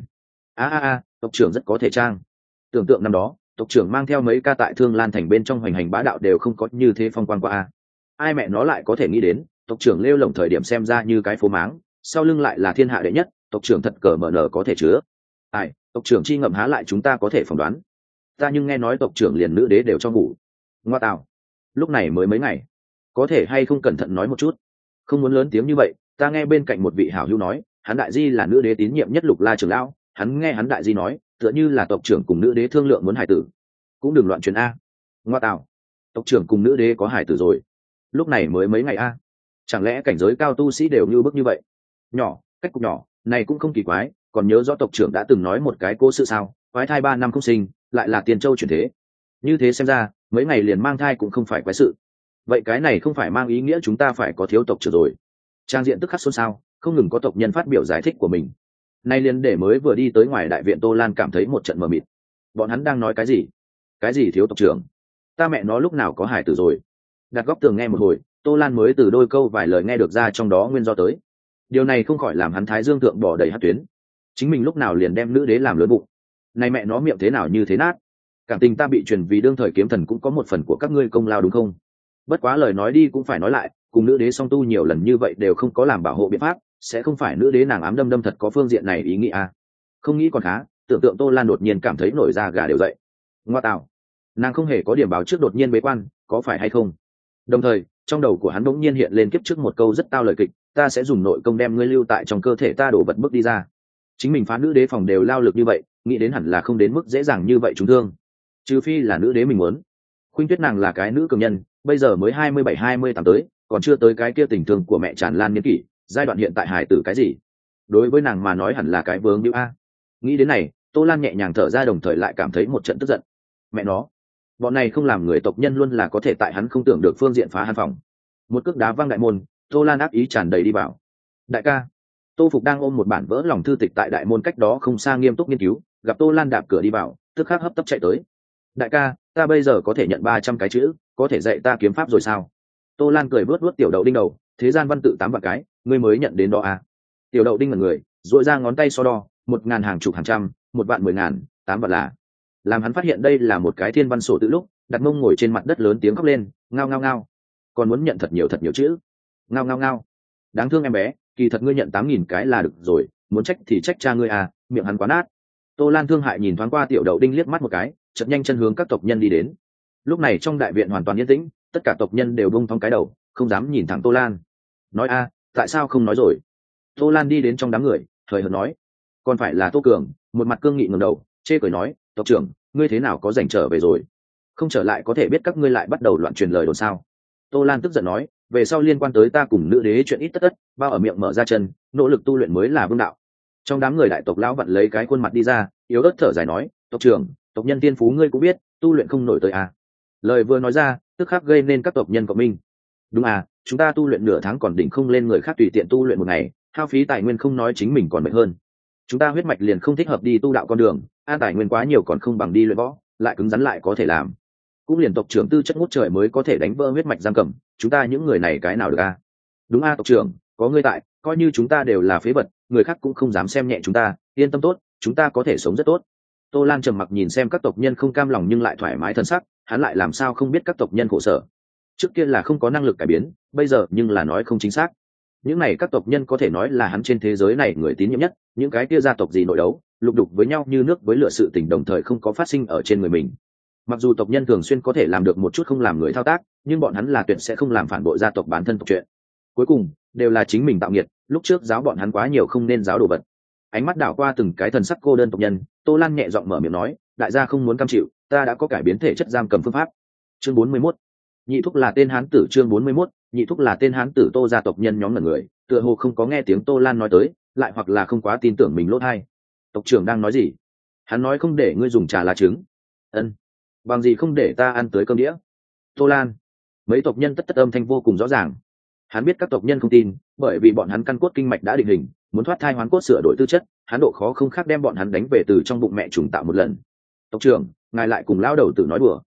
Tộc trưởng rất có thể trang. Tưởng tượng năm đó tộc trưởng mang theo mấy ca tại Thương Lan thành bên trong hoành hành bá đạo đều không có như thế phong quang qua a. Ai mẹ nó lại có thể nghĩ đến tộc trưởng lêu lổng thời điểm xem ra như cái phố máng, sau lưng lại là thiên hạ đệ nhất, tộc trưởng thật cờ mở nở có thể chứa. Ai, tộc trưởng chi ngậm há lại chúng ta có thể phỏng đoán. Ta nhưng nghe nói tộc trưởng liền nữ đế đều cho ngủ. Ngoa tạo, lúc này mới mấy ngày, có thể hay không cẩn thận nói một chút, không muốn lớn tiếng như vậy. Ta nghe bên cạnh một vị hảo hữu nói hắn đại di là nữ đế tín nhiệm nhất Lục La trưởng lão, hắn nghe hắn đại di nói tựa như là tộc trưởng cùng nữ đế thương lượng muốn hải tử. Cũng đừng loạn truyền a. Ngoa tạo, tộc trưởng cùng nữ đế có hải tử rồi, lúc này mới mấy ngày a. Chẳng lẽ cảnh giới cao tu sĩ đều như bức như vậy? Nhỏ, cách cục nhỏ này cũng không kỳ quái, còn nhớ rõ tộc trưởng đã từng nói một cái cố sự sao, quái thai 3 năm không sinh lại là tiền châu chuyển thế. Như thế xem ra mấy ngày liền mang thai cũng không phải quái sự. Vậy cái này không phải mang ý nghĩa chúng ta phải có thiếu tộc trưởng rồi? Trang diện tức khắc xôn xao, không ngừng có tộc nhân phát biểu giải thích của mình. Nay liền để mới vừa đi tới ngoài đại viện Tô Lan cảm thấy một trận mờ mịt. Bọn hắn đang nói cái gì? Cái gì thiếu tộc trưởng? Ta mẹ nó lúc nào có hải tử rồi? Đặt góc tường nghe một hồi, Tô Lan mới từ đôi câu vài lời nghe được ra trong đó nguyên do tới. Điều này không khỏi làm hắn thái dương thượng bỏ đầy hát tuyến. Chính mình lúc nào liền đem nữ đế làm lớn bụng. Này mẹ nó miệng thế nào như thế nát. Cảm tình ta bị truyền vì đương thời kiếm thần cũng có một phần của các ngươi công lao đúng không? Bất quá lời nói đi cũng phải nói lại, cùng nữ đế song tu nhiều lần như vậy đều không có làm bảo hộ biện pháp, sẽ không phải nữ đế nàng ám đâm thật có phương diện này ý nghĩ à? Không nghĩ còn khá, tưởng tượng Tô Lan đột nhiên cảm thấy nổi da gà đều dậy. Ngoa tạo, nàng không hề có điểm báo trước đột nhiên bế quan, có phải hay không? Đồng thời trong đầu của hắn bỗng nhiên hiện lên kiếp trước một câu rất tao lời kịch, ta sẽ dùng nội công đem ngươi lưu tại trong cơ thể ta đổ vật bước đi ra. Chính mình phá nữ đế phòng đều lao lực như vậy, nghĩ đến hẳn là không đến mức dễ dàng như vậy trúng thương, trừ phi là nữ đế mình muốn. Khuynh Tuyết nàng là cái nữ cường nhân, bây giờ mới 27-28 tới, còn chưa tới cái kia tình thương của mẹ tràn lan niên kỷ, giai đoạn hiện tại hài tử cái gì, đối với nàng mà nói hẳn là cái vướng hữu a. Nghĩ đến này, Tô Lan nhẹ nhàng thở ra, đồng thời lại cảm thấy một trận tức giận. Mẹ nó, bọn này không làm người tộc nhân luôn là có thể tại hắn không tưởng được phương diện phá hắn phòng. Một cước đá văng đại môn, Tô Lan ác ý tràn đầy đi vào. Đại ca. Tô Phục đang ôm một bản vỡ lòng thư tịch tại đại môn cách đó không xa nghiêm túc nghiên cứu, gặp Tô Lan đạp cửa đi vào, tức khắc hấp tấp chạy tới. Đại ca, ta bây giờ có thể nhận 300 cái chữ, có thể dạy ta kiếm pháp rồi sao? Tô Lan cười vuốt vuốt tiểu đậu đinh đầu, thế gian văn tự 8 vạn cái, ngươi mới nhận đến đó à? Tiểu đậu đinh ngẩn người, duỗi ra ngón tay so đo, 1.000 hàng chục hàng trăm, 1 vạn 10.000, 8 vạn là. Làm hắn phát hiện đây là một cái thiên văn sổ tự lúc, đặt mông ngồi trên mặt đất lớn tiếng khóc lên, ngao ngao ngao. Còn muốn nhận thật nhiều chữ. Ngao ngao ngao. Đáng thương em bé, kỳ thật ngươi nhận 8.000 cái là được rồi, muốn trách thì trách cha ngươi à, miệng hắn quá nát. Tô Lan thương hại nhìn thoáng qua tiểu đậu đinh liếc mắt một cái, chợt nhanh chân hướng các tộc nhân đi đến. Lúc này trong đại viện hoàn toàn yên tĩnh, tất cả tộc nhân đều bung thong cái đầu, không dám nhìn thẳng Tô Lan. Nói a, tại sao không nói rồi? Tô Lan đi đến trong đám người, hời hợt nói. Còn phải là Tô Cường, một mặt cương nghị ngẩng đầu, chê cười nói, tộc trưởng, ngươi thế nào có rảnh trở về rồi? Không trở lại có thể biết các ngươi lại bắt đầu loạn truyền lời đồn sao? Tô Lan tức giận nói, về sau liên quan tới ta cùng nữ đế chuyện ít tất, bao ở miệng mở ra chân, nỗ lực tu luyện mới là vương đạo. Trong đám người đại tộc lão vặn lấy cái khuôn mặt đi ra, yếu ớt thở dài nói, tộc trưởng, tộc nhân tiên phú ngươi cũng biết, tu luyện không nổi tới à? Lời vừa nói ra, tức khắc gây nên các tộc nhân cộng minh. Đúng à, chúng ta tu luyện nửa tháng còn đỉnh không lên người khác tùy tiện tu luyện một ngày, hao phí tài nguyên không nói chính mình còn mệt hơn. Chúng ta huyết mạch liền không thích hợp đi tu đạo con đường, an tài nguyên quá nhiều còn không bằng đi luyện võ, lại cứng rắn lại có thể làm. Cũng liền tộc trưởng tư chất ngút trời mới có thể đánh vỡ huyết mạch giam cầm, chúng ta những người này cái nào được à? Đúng à tộc trưởng, có ngươi tại, coi như chúng ta đều là phế vật, người khác cũng không dám xem nhẹ chúng ta, yên tâm tốt, chúng ta có thể sống rất tốt. Tô Lan trầm mặc nhìn xem các tộc nhân không cam lòng nhưng lại thoải mái thân sắc, hắn lại làm sao không biết các tộc nhân khổ sở. Trước kia là không có năng lực cải biến, bây giờ nhưng là nói không chính xác. Những này các tộc nhân có thể nói là hắn trên thế giới này người tín nhiệm nhất, những cái kia gia tộc gì nội đấu, lục đục với nhau như nước với lửa, sự tình đồng thời không có phát sinh ở trên người mình. Mặc dù tộc nhân thường xuyên có thể làm được một chút không làm người thao tác, nhưng bọn hắn là tuyệt sẽ không làm phản bội gia tộc bản thân tộc chuyện. Cuối cùng đều là chính mình tạo nghiệt, lúc trước giáo bọn hắn quá nhiều không nên giáo đồ vật. Ánh mắt đảo qua từng cái thần sắc cô đơn tộc nhân, Tô Lan nhẹ giọng mở miệng nói, đại gia không muốn cam chịu, ta đã có cải biến thể chất giam cầm phương pháp. Chương 41. Nhị thúc là tên hán tử. Chương 41. Nhị thúc là tên hán tử. Tô gia tộc nhân nhóm ngẩn người, tựa hồ không có nghe tiếng Tô Lan nói tới, lại hoặc là không quá tin tưởng mình lỗ tai. Tộc trưởng đang nói gì? Hắn nói không để ngươi dùng trà lá trứng. Ân. Bằng gì không để ta ăn tới cơm đĩa? Tô Lan. Mấy tộc nhân tất âm thanh vô cùng rõ ràng. Hắn biết các tộc nhân không tin, bởi vì bọn hắn căn cốt kinh mạch đã định hình, muốn thoát thai hoán cốt sửa đổi tư chất, hắn độ khó không khác đem bọn hắn đánh về từ trong bụng mẹ trùng tạo một lần. Tộc trưởng, ngài lại cùng lao đầu tử nói đùa.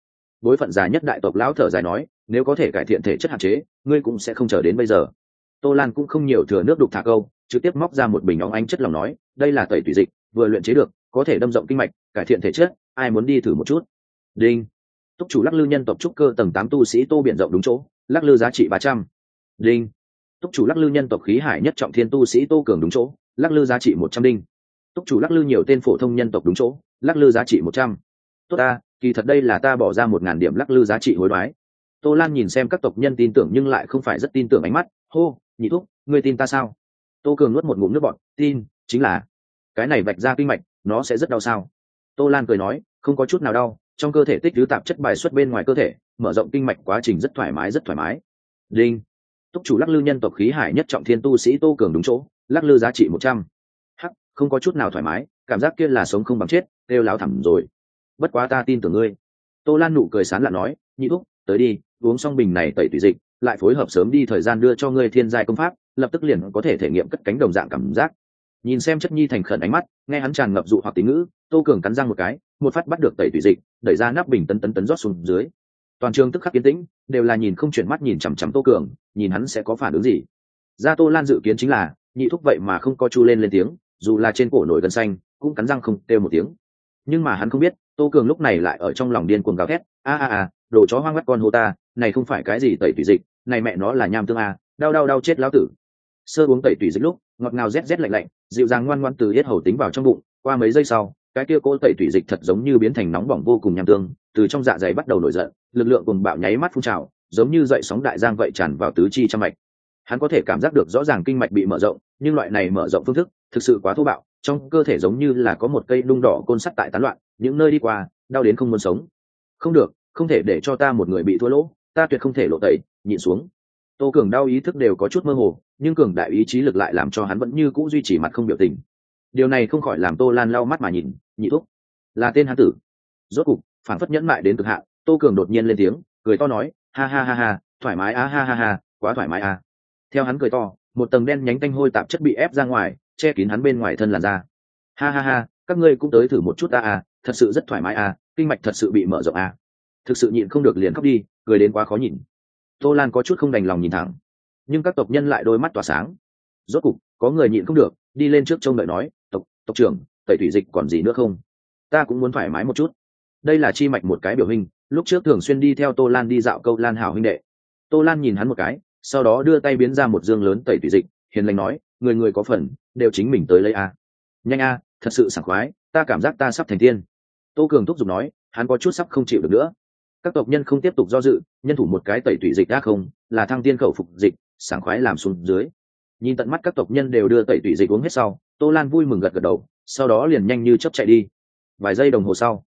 bối phận già nhất đại tộc lão thở dài nói, nếu có thể cải thiện thể chất hạn chế, ngươi cũng sẽ không chờ đến bây giờ. Tô Lan cũng không nhiều thừa nước đục thả câu, trực tiếp móc ra một bình óng ánh chất lỏng nói, đây là tẩy tủy dịch, vừa luyện chế được, có thể đâm rộng kinh mạch, cải thiện thể chất, ai muốn đi thử một chút. Đinh. Túc chủ lắc lư nhân tộc trúc cơ tầng 8 tu sĩ Tô biển rộng đúng chỗ, lắc lư giá trị 300. Đinh. Túc chủ lắc lư nhân tộc khí hải nhất trọng thiên tu sĩ Tô cường đúng chỗ, lắc lư giá trị 100 đinh. Túc chủ lắc lư nhiều tên phổ thông nhân tộc đúng chỗ, lắc lư giá trị 100. Tốt ta, kỳ thật đây là ta bỏ ra 1000 điểm lắc lư giá trị hối đoái. Tô Lan nhìn xem các tộc nhân tin tưởng nhưng lại không phải rất tin tưởng ánh mắt, hô, nhị thúc, ngươi tin ta sao? Tô cường nuốt một ngụm nước bọt, tin, chính là cái này vạch ra kinh mạch, nó sẽ rất đau sao? Tô Lan cười nói, không có chút nào đau, trong cơ thể tích trữ tạp chất bài xuất bên ngoài cơ thể, mở rộng kinh mạch quá trình rất thoải mái rất thoải mái. Đinh. Túc chủ lắc lư nhân tộc khí hải nhất trọng thiên tu sĩ Tô cường đúng chỗ, lắc lư giá trị 100. Hắc, không có chút nào thoải mái, cảm giác kia là sống không bằng chết, kêu láo thẳm rồi. Bất quá ta tin tưởng ngươi. Tô Lan nụ cười sán lạ nói, nhị thúc, tới đi, uống xong bình này tẩy tủy dịch, lại phối hợp sớm đi thời gian đưa cho ngươi thiên giai công pháp, lập tức liền có thể thể nghiệm cất cánh đồng dạng cảm giác. Nhìn xem chất nhi thành khẩn ánh mắt, nghe hắn tràn ngập dụ hoặc tín ngữ, Tô cường cắn răng một cái, một phát bắt được tẩy tủy dịch, đẩy ra nắp bình tấn rót xuống dưới. Toàn trường tức khắc yên tĩnh, đều là nhìn không chuyển mắt nhìn chằm chằm Tô cường, nhìn hắn sẽ có phản ứng gì. Ra Tô Lan dự kiến chính là, nhị thúc vậy mà không có chu lên tiếng, dù là trên cổ nổi gân xanh, cũng cắn răng không kêu một tiếng. Nhưng mà hắn không biết, Tô cường lúc này lại ở trong lòng điên cuồng gào thét, đồ chó hoang mắt con hô ta, này không phải cái gì tẩy tủy dịch, này mẹ nó là nham tương a, đau chết lão tử. Sơ uống tẩy tủy dịch lúc, ngọt ngào rét lạnh, dịu dàng ngoan ngoãn từ yết hầu tính vào trong bụng, qua mấy giây sau, cái kia cỗ tẩy tủy dịch thật giống như biến thành nóng bỏng vô cùng nham tương, từ trong dạ dày bắt đầu nổi giận, lực lượng cuồng bạo nháy mắt phun trào, giống như dậy sóng đại giang vậy tràn vào tứ chi trăm mạch. Hắn có thể cảm giác được rõ ràng kinh mạch bị mở rộng, nhưng loại này mở rộng phương thức thực sự quá thô bạo, trong cơ thể giống như là có một cây đung đỏ côn sắt tại tán loạn, những nơi đi qua, đau đến không muốn sống. Không được, không thể để cho ta một người bị thua lỗ, ta tuyệt không thể lộ tẩy, nhịn xuống. Tô cường đau ý thức đều có chút mơ hồ, nhưng cường đại ý chí lực lại làm cho hắn vẫn như cũ duy trì mặt không biểu tình. Điều này không khỏi làm Tô Lan lau mắt mà nhìn, nhị thúc là tên hán tử. Rốt cục phản phất nhẫn mại đến cực hạn, Tô cường đột nhiên lên tiếng, cười to nói, ha, thoải mái á, ha, quá thoải mái à. Theo hắn cười to, một tầng đen nhánh tanh hôi tạp chất bị ép ra ngoài, che kín hắn bên ngoài thân làn da. Ha, các ngươi cũng tới thử một chút ta à, thật sự rất thoải mái à, kinh mạch thật sự bị mở rộng à. Thực sự nhịn không được liền khóc đi, cười đến quá khó nhìn. Tô Lan có chút không đành lòng nhìn thẳng, nhưng các tộc nhân lại đôi mắt tỏa sáng. Rốt cục có người nhịn không được, đi lên trước trông đợi nói, tộc trưởng, tẩy thủy dịch còn gì nữa không? Ta cũng muốn thoải mái một chút. Đây là chi mạch một cái biểu hình, lúc trước thường xuyên đi theo Tô Lan đi dạo câu Lan hảo huynh đệ. Tô Lan nhìn hắn một cái, sau đó đưa tay biến ra một dương lớn tẩy thủy dịch, hiền lành nói, người có phần, đều chính mình tới lấy a. Nhanh a, thật sự sảng khoái, ta cảm giác ta sắp thành tiên. Tô cường thúc giục nói, hắn có chút sắp không chịu được nữa. Các tộc nhân không tiếp tục do dự, nhân thủ một cái tẩy thủy dịch đã không, là thăng tiên khẩu phục dịch, sảng khoái làm xuống dưới. Nhìn tận mắt các tộc nhân đều đưa tẩy thủy dịch uống hết sau, Tô Lan vui mừng gật đầu, sau đó liền nhanh như chớp chạy đi. Vài giây đồng hồ sau,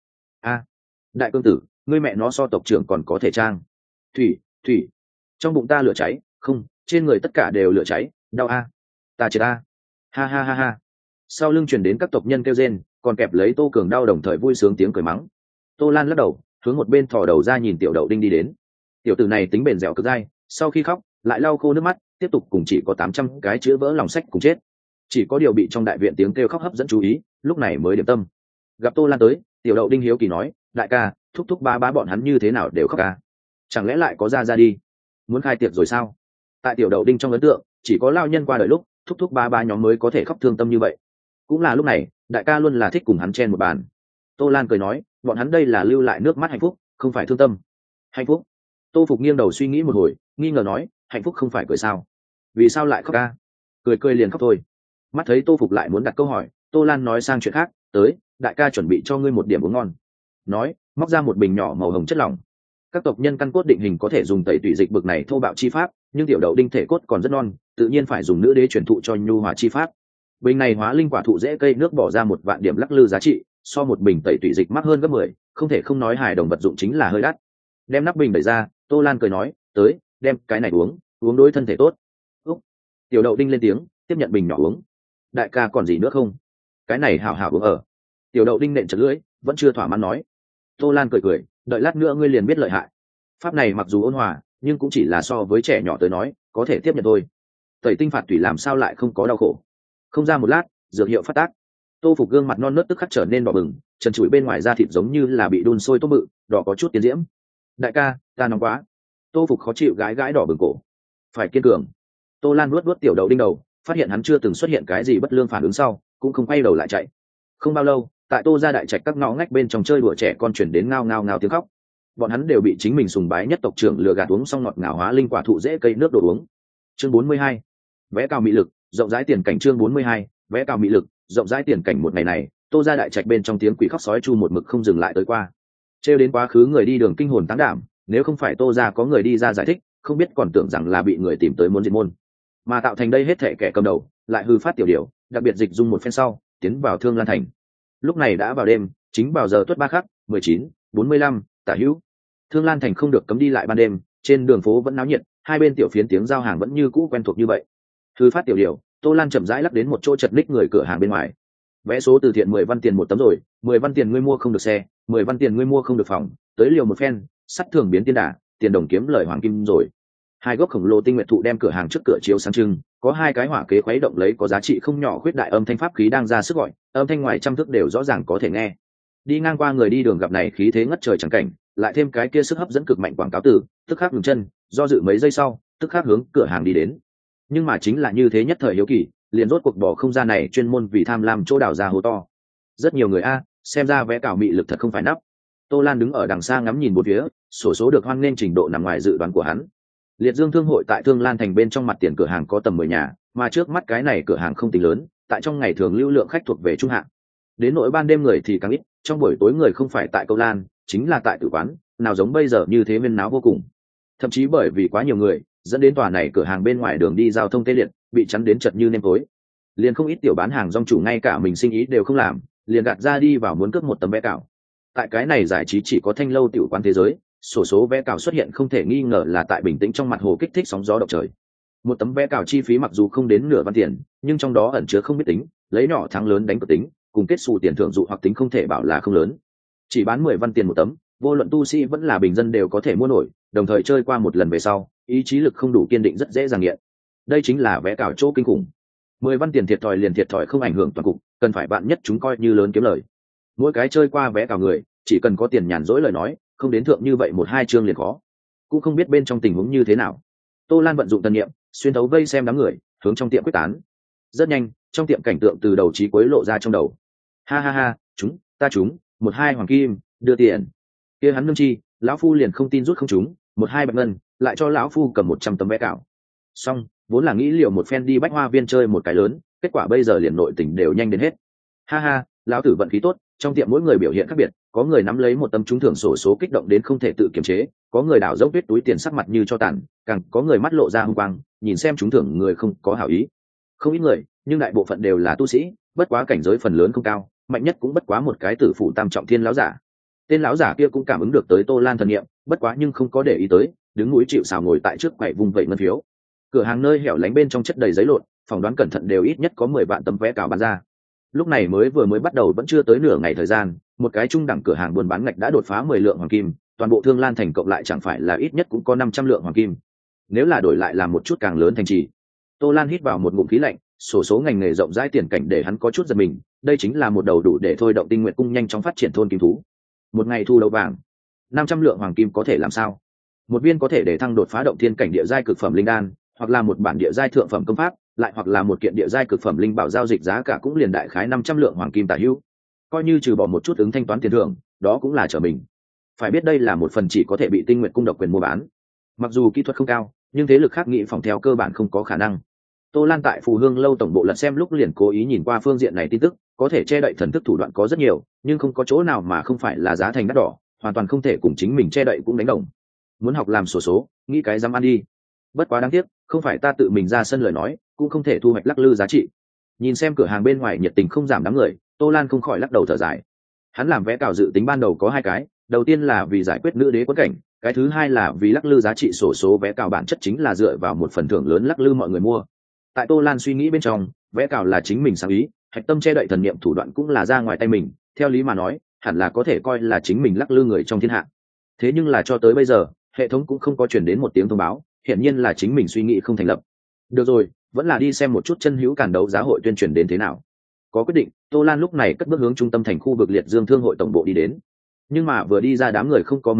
đại cương tử, ngươi mẹ nó so tộc trưởng còn có thể trang. Thủy, trong bụng ta lửa cháy, không, trên người tất cả đều lửa cháy, đau a, ta chết a, ha. Sau lưng truyền đến các tộc nhân kêu rên, còn kẹp lấy Tô cường đau đồng thời vui sướng tiếng cười mắng. Tô Lan lắc đầu, hướng một bên thò đầu ra nhìn tiểu đậu đinh đi đến. Tiểu tử này tính bền dẻo cực dai, sau khi khóc lại lau khô nước mắt, tiếp tục cùng chỉ có 800 cái chữa vỡ lòng sách cùng chết. Chỉ có điều bị trong đại viện tiếng kêu khóc hấp dẫn chú ý, lúc này mới điểm tâm. Gặp Tô Lan tới, tiểu đậu đinh hiếu kỳ nói, đại ca, thúc ba bọn hắn như thế nào đều khóc ca, chẳng lẽ lại có ra đi, muốn khai tiệc rồi sao? Tại tiểu đậu đinh trong ấn tượng, chỉ có lao nhân qua đời lúc thúc ba nhóm mới có thể khóc thương tâm như vậy. Cũng là lúc này, đại ca luôn là thích cùng hắn chen một bàn. Tô Lan cười nói, bọn hắn đây là lưu lại nước mắt hạnh phúc, không phải thương tâm. Hạnh phúc? Tô Phục nghiêng đầu suy nghĩ một hồi, nghi ngờ nói, hạnh phúc không phải cười sao? Vì sao lại khóc ca? Cười liền khóc thôi. Mắt thấy Tô Phục lại muốn đặt câu hỏi, Tô Lan nói sang chuyện khác, tới, đại ca chuẩn bị cho ngươi một điểm uống ngon. Nói, móc ra một bình nhỏ màu hồng chất lỏng. Các tộc nhân căn cốt định hình có thể dùng tẩy tủy dịch bực này thô bạo chi pháp, nhưng tiểu đậu đinh thể cốt còn rất non, tự nhiên phải dùng nữ đế truyền thụ cho nhu hòa chi pháp. Bình này hóa linh quả thụ dễ cây nước bỏ ra 1 vạn điểm lắc lư giá trị, so một bình tẩy tủy dịch mắc hơn gấp 10, không thể không nói hài đồng vật dụng chính là hơi đắt. Đem nắp bình đẩy ra, Tô Lan cười nói, tới, đem cái này uống đối thân thể tốt. Úc. Tiểu đậu đinh lên tiếng, tiếp nhận bình nhỏ uống. Đại ca còn gì nữa không? Cái này hảo uống ở. Tiểu đậu đinh nện chật lưỡi, vẫn chưa thỏa mãn nói. Tô Lan cười, đợi lát nữa ngươi liền biết lợi hại. Pháp này mặc dù ôn hòa, nhưng cũng chỉ là so với trẻ nhỏ tới nói, có thể tiếp nhận thôi. Tẩy tinh phạt tủy làm sao lại không có đau khổ? Không ra một lát, dược hiệu phát tác. Tô Phục gương mặt non nớt tức khắc trở nên đỏ bừng, trần trụi bên ngoài da thịt giống như là bị đun sôi tôm bự, đỏ có chút tiến diễm. đại ca ta nóng quá. Tô Phục khó chịu gãi gãi đỏ bừng cổ. Phải kiên cường. Tô Lan nuốt nuốt tiểu đậu đinh đầu, phát hiện hắn chưa từng xuất hiện cái gì bất lương phản ứng sau, cũng không quay đầu lại chạy. Không bao lâu, tại Tô gia đại trạch các ngõ ngách bên trong chơi đùa trẻ con chuyển đến ngao ngao ngao tiếng khóc. Bọn hắn đều bị chính mình sùng bái nhất tộc trưởng lừa gạt uống xong ngọt ngào hóa linh quả thụ dễ cây nước đồ uống. Chương 42. Vé cao mị lực, rộng rãi tiền cảnh. Chương 42. Vé cao mị lực, rộng rãi tiền cảnh. Một ngày này, Tô gia đại trạch bên trong tiếng quỷ khóc sói chu một mực không dừng lại tới qua. Trêu đến quá khứ người đi đường kinh hồn táng đảm, nếu không phải Tô gia có người đi ra giải thích, không biết còn tưởng rằng là bị người tìm tới muốn diệt môn. Mà tạo thành đây hết thệ kẻ cầm đầu, lại hư phát tiểu điều, đặc biệt dịch dung một phen sau, tiến vào Thương Lan thành. Lúc này đã vào đêm, chính vào giờ tuất 3 khắc, 19:45 tả hữu. Thương Lan thành không được cấm đi lại ban đêm, trên đường phố vẫn náo nhiệt, hai bên tiểu phiến tiếng giao hàng vẫn như cũ quen thuộc như vậy. Hư phát tiểu điều, Tô Lan chậm rãi lắc đến một chỗ chật ních người cửa hàng bên ngoài. Vẽ số từ thiện 10 văn tiền một tấm rồi, 10 văn tiền ngươi mua không được xe, 10 văn tiền ngươi mua không được phòng, tới liều một phen, sắt thường biến tiên đà, tiền đồng kiếm lời hoàng kim rồi. Hai gốc khổng lồ tinh nguyệt thụ đem cửa hàng trước cửa chiếu sáng trưng, có hai cái hỏa kế khuấy động lấy có giá trị không nhỏ khuyết đại âm thanh pháp khí đang ra sức gọi, âm thanh ngoài trăm thước đều rõ ràng có thể nghe. Đi ngang qua người đi đường gặp này khí thế ngất trời chẳng cảnh, lại thêm cái kia sức hấp dẫn cực mạnh quảng cáo từ, tức khắc ngừng chân, do dự mấy giây sau, tức khắc hướng cửa hàng đi đến. Nhưng mà chính là như thế nhất thời hiếu kỳ, liền rốt cuộc bỏ không gian này chuyên môn vì tham lam chỗ đào ra hố to. Rất nhiều người xem ra vẽ cào mị lực thật không phải nắp. Tô Lan đứng ở đằng xa ngắm nhìn bốn phía, sổ số được hoan nghênh trình độ nằm ngoài dự đoán của hắn. Liệt Dương thương hội tại Thương Lan thành bên trong mặt tiền cửa hàng có tầm 10 nhà, mà trước mắt cái này cửa hàng không tính lớn, tại trong ngày thường lưu lượng khách thuộc về trung hạng. Đến nỗi ban đêm người thì càng ít, trong buổi tối người không phải tại Câu Lan, chính là tại tử quán, nào giống bây giờ như thế huyên náo vô cùng. Thậm chí bởi vì quá nhiều người, dẫn đến tòa này cửa hàng bên ngoài đường đi giao thông tê liệt, bị chắn đến chật như nêm tối. Liền không ít tiểu bán hàng rong chủ ngay cả mình sinh ý đều không làm, liền gạt ra đi vào muốn cướp một tấm vé cào. Tại cái này giải trí chỉ có thanh lâu tiểu quán thế giới, sổ số vé cào xuất hiện không thể nghi ngờ là tại bình tĩnh trong mặt hồ kích thích sóng gió động trời. Một tấm vé cào chi phí mặc dù không đến nửa văn tiền, nhưng trong đó ẩn chứa không biết tính, lấy nhỏ thắng lớn đánh cược tính, cùng kết xù tiền thưởng dụ hoặc tính không thể bảo là không lớn. Chỉ bán 10 văn tiền một tấm, vô luận tu sĩ vẫn là bình dân đều có thể mua nổi, đồng thời chơi qua một lần về sau, ý chí lực không đủ kiên định rất dễ dàng nghiện. Đây chính là vé cào chỗ kinh khủng. 10 văn tiền thiệt thòi liền thiệt thòi không ảnh hưởng toàn cục, cần phải bạn nhất chúng coi như lớn kiếm lời. Mỗi cái chơi qua vé cào người, chỉ cần có tiền nhàn rỗi lời nói, không đến thượng như vậy một hai chương liền khó. Cũng không biết bên trong tình huống như thế nào. Tô Lan vận dụng tân niệm, xuyên thấu vây xem đám người, hướng trong tiệm quyết tán. Rất nhanh, trong tiệm cảnh tượng từ đầu chí cuối lộ ra trong đầu. Ha ha ha, chúng, 1-2 hoàng kim, đưa tiền. Kia hắn nương chi, lão phu liền không tin rút không chúng, 1-2 bạch ngân, lại cho lão phu cầm 100 tấm vé cào. Xong, vốn là nghĩ liệu một phen đi Bách Hoa Viên chơi một cái lớn, kết quả bây giờ liền nội tình đều nhanh đến hết. Ha ha, lão tử vận khí tốt, trong tiệm mỗi người biểu hiện khác biệt, có người nắm lấy một tấm trúng thưởng sổ số kích động đến không thể tự kiềm chế, có người đảo dốc tuyết túi tiền sắc mặt như cho tàn, càng có người mắt lộ ra hung quang, nhìn xem trúng thưởng người không có hảo ý. Không ít người, nhưng đại bộ phận đều là tu sĩ, bất quá cảnh giới phần lớn không cao, mạnh nhất cũng bất quá một cái tử phủ tam trọng thiên lão giả. Tên lão giả kia cũng cảm ứng được tới Tô Lan thần niệm, bất quá nhưng không có để ý tới, đứng núi chịu sào ngồi tại trước quầy vùng vẫy ngân phiếu. Cửa hàng nơi hẻo lánh bên trong chất đầy giấy lộn, phỏng đoán cẩn thận đều ít nhất có 10 vạn tấm vé cào bán ra. Lúc này vừa mới bắt đầu vẫn chưa tới nửa ngày thời gian, một cái trung đẳng cửa hàng buôn bán ngạch đã đột phá 10 lượng hoàng kim, toàn bộ Thương Lan thành cộng lại chẳng phải là ít nhất cũng có 500 lượng hoàng kim. Nếu là đổi lại làm một chút càng lớn thành trì. Tô Lan hít vào một ngụm khí lạnh, sổ số ngành nghề rộng rãi tiền cảnh để hắn có chút giật mình, đây chính là một đầu đủ để thôi động Tinh Nguyệt cung nhanh chóng phát triển thôn kim thú. Một ngày thu đầu vàng, 500 lượng hoàng kim có thể làm sao? Một viên có thể để thăng đột phá động thiên cảnh địa giai cực phẩm linh đan, hoặc là một bản địa giai thượng phẩm công pháp, lại hoặc là một kiện địa giai cực phẩm linh bảo giao dịch giá cả cũng liền đại khái 500 lượng hoàng kim tả hữu. Coi như trừ bỏ một chút ứng thanh toán tiền thưởng, đó cũng là trở mình. Phải biết đây là một phần chỉ có thể bị Tinh Nguyệt cung độc quyền mua bán. Mặc dù kỹ thuật không cao, nhưng thế lực khác nghị phòng theo cơ bản không có khả năng. Tô Lan tại Phù Hương lâu tổng bộ lật xem lúc liền cố ý nhìn qua phương diện này tin tức, có thể che đậy thần thức thủ đoạn có rất nhiều, nhưng không có chỗ nào mà không phải là giá thành đắt đỏ, hoàn toàn không thể cùng chính mình che đậy cũng đánh đồng. Muốn học làm sổ số, nghĩ cái dám ăn đi. Bất quá đáng tiếc, không phải ta tự mình ra sân lời nói, cũng không thể thu hoạch lắc lư giá trị. Nhìn xem cửa hàng bên ngoài nhiệt tình không giảm đám người, Tô Lan không khỏi lắc đầu thở dài. Hắn làm vé cào dự tính ban đầu có hai cái, đầu tiên là vì giải quyết nữ đế quẫn cảnh, cái thứ hai là vì lắc lư giá trị sổ số vé cào bản chất chính là dựa vào một phần thưởng lớn lắc lư mọi người mua. Tại Tô Lan suy nghĩ bên trong, vé cào là chính mình sáng ý, hạch tâm che đậy thần niệm thủ đoạn cũng là ra ngoài tay mình, theo lý mà nói, hẳn là có thể coi là chính mình lắc lư người trong thiên hạ. Thế nhưng là cho tới bây giờ, hệ thống cũng không có truyền đến một tiếng thông báo, hiển nhiên là chính mình suy nghĩ không thành lập. Được rồi, vẫn là đi xem một chút chân hữu càn đấu giá hội tuyên truyền đến thế nào. Có quyết định, Tô Lan lúc này cất bước hướng trung tâm thành khu vực Liệt Dương thương hội tổng bộ đi đến. Nhưng mà vừa đi ra đám người không có mấy bước,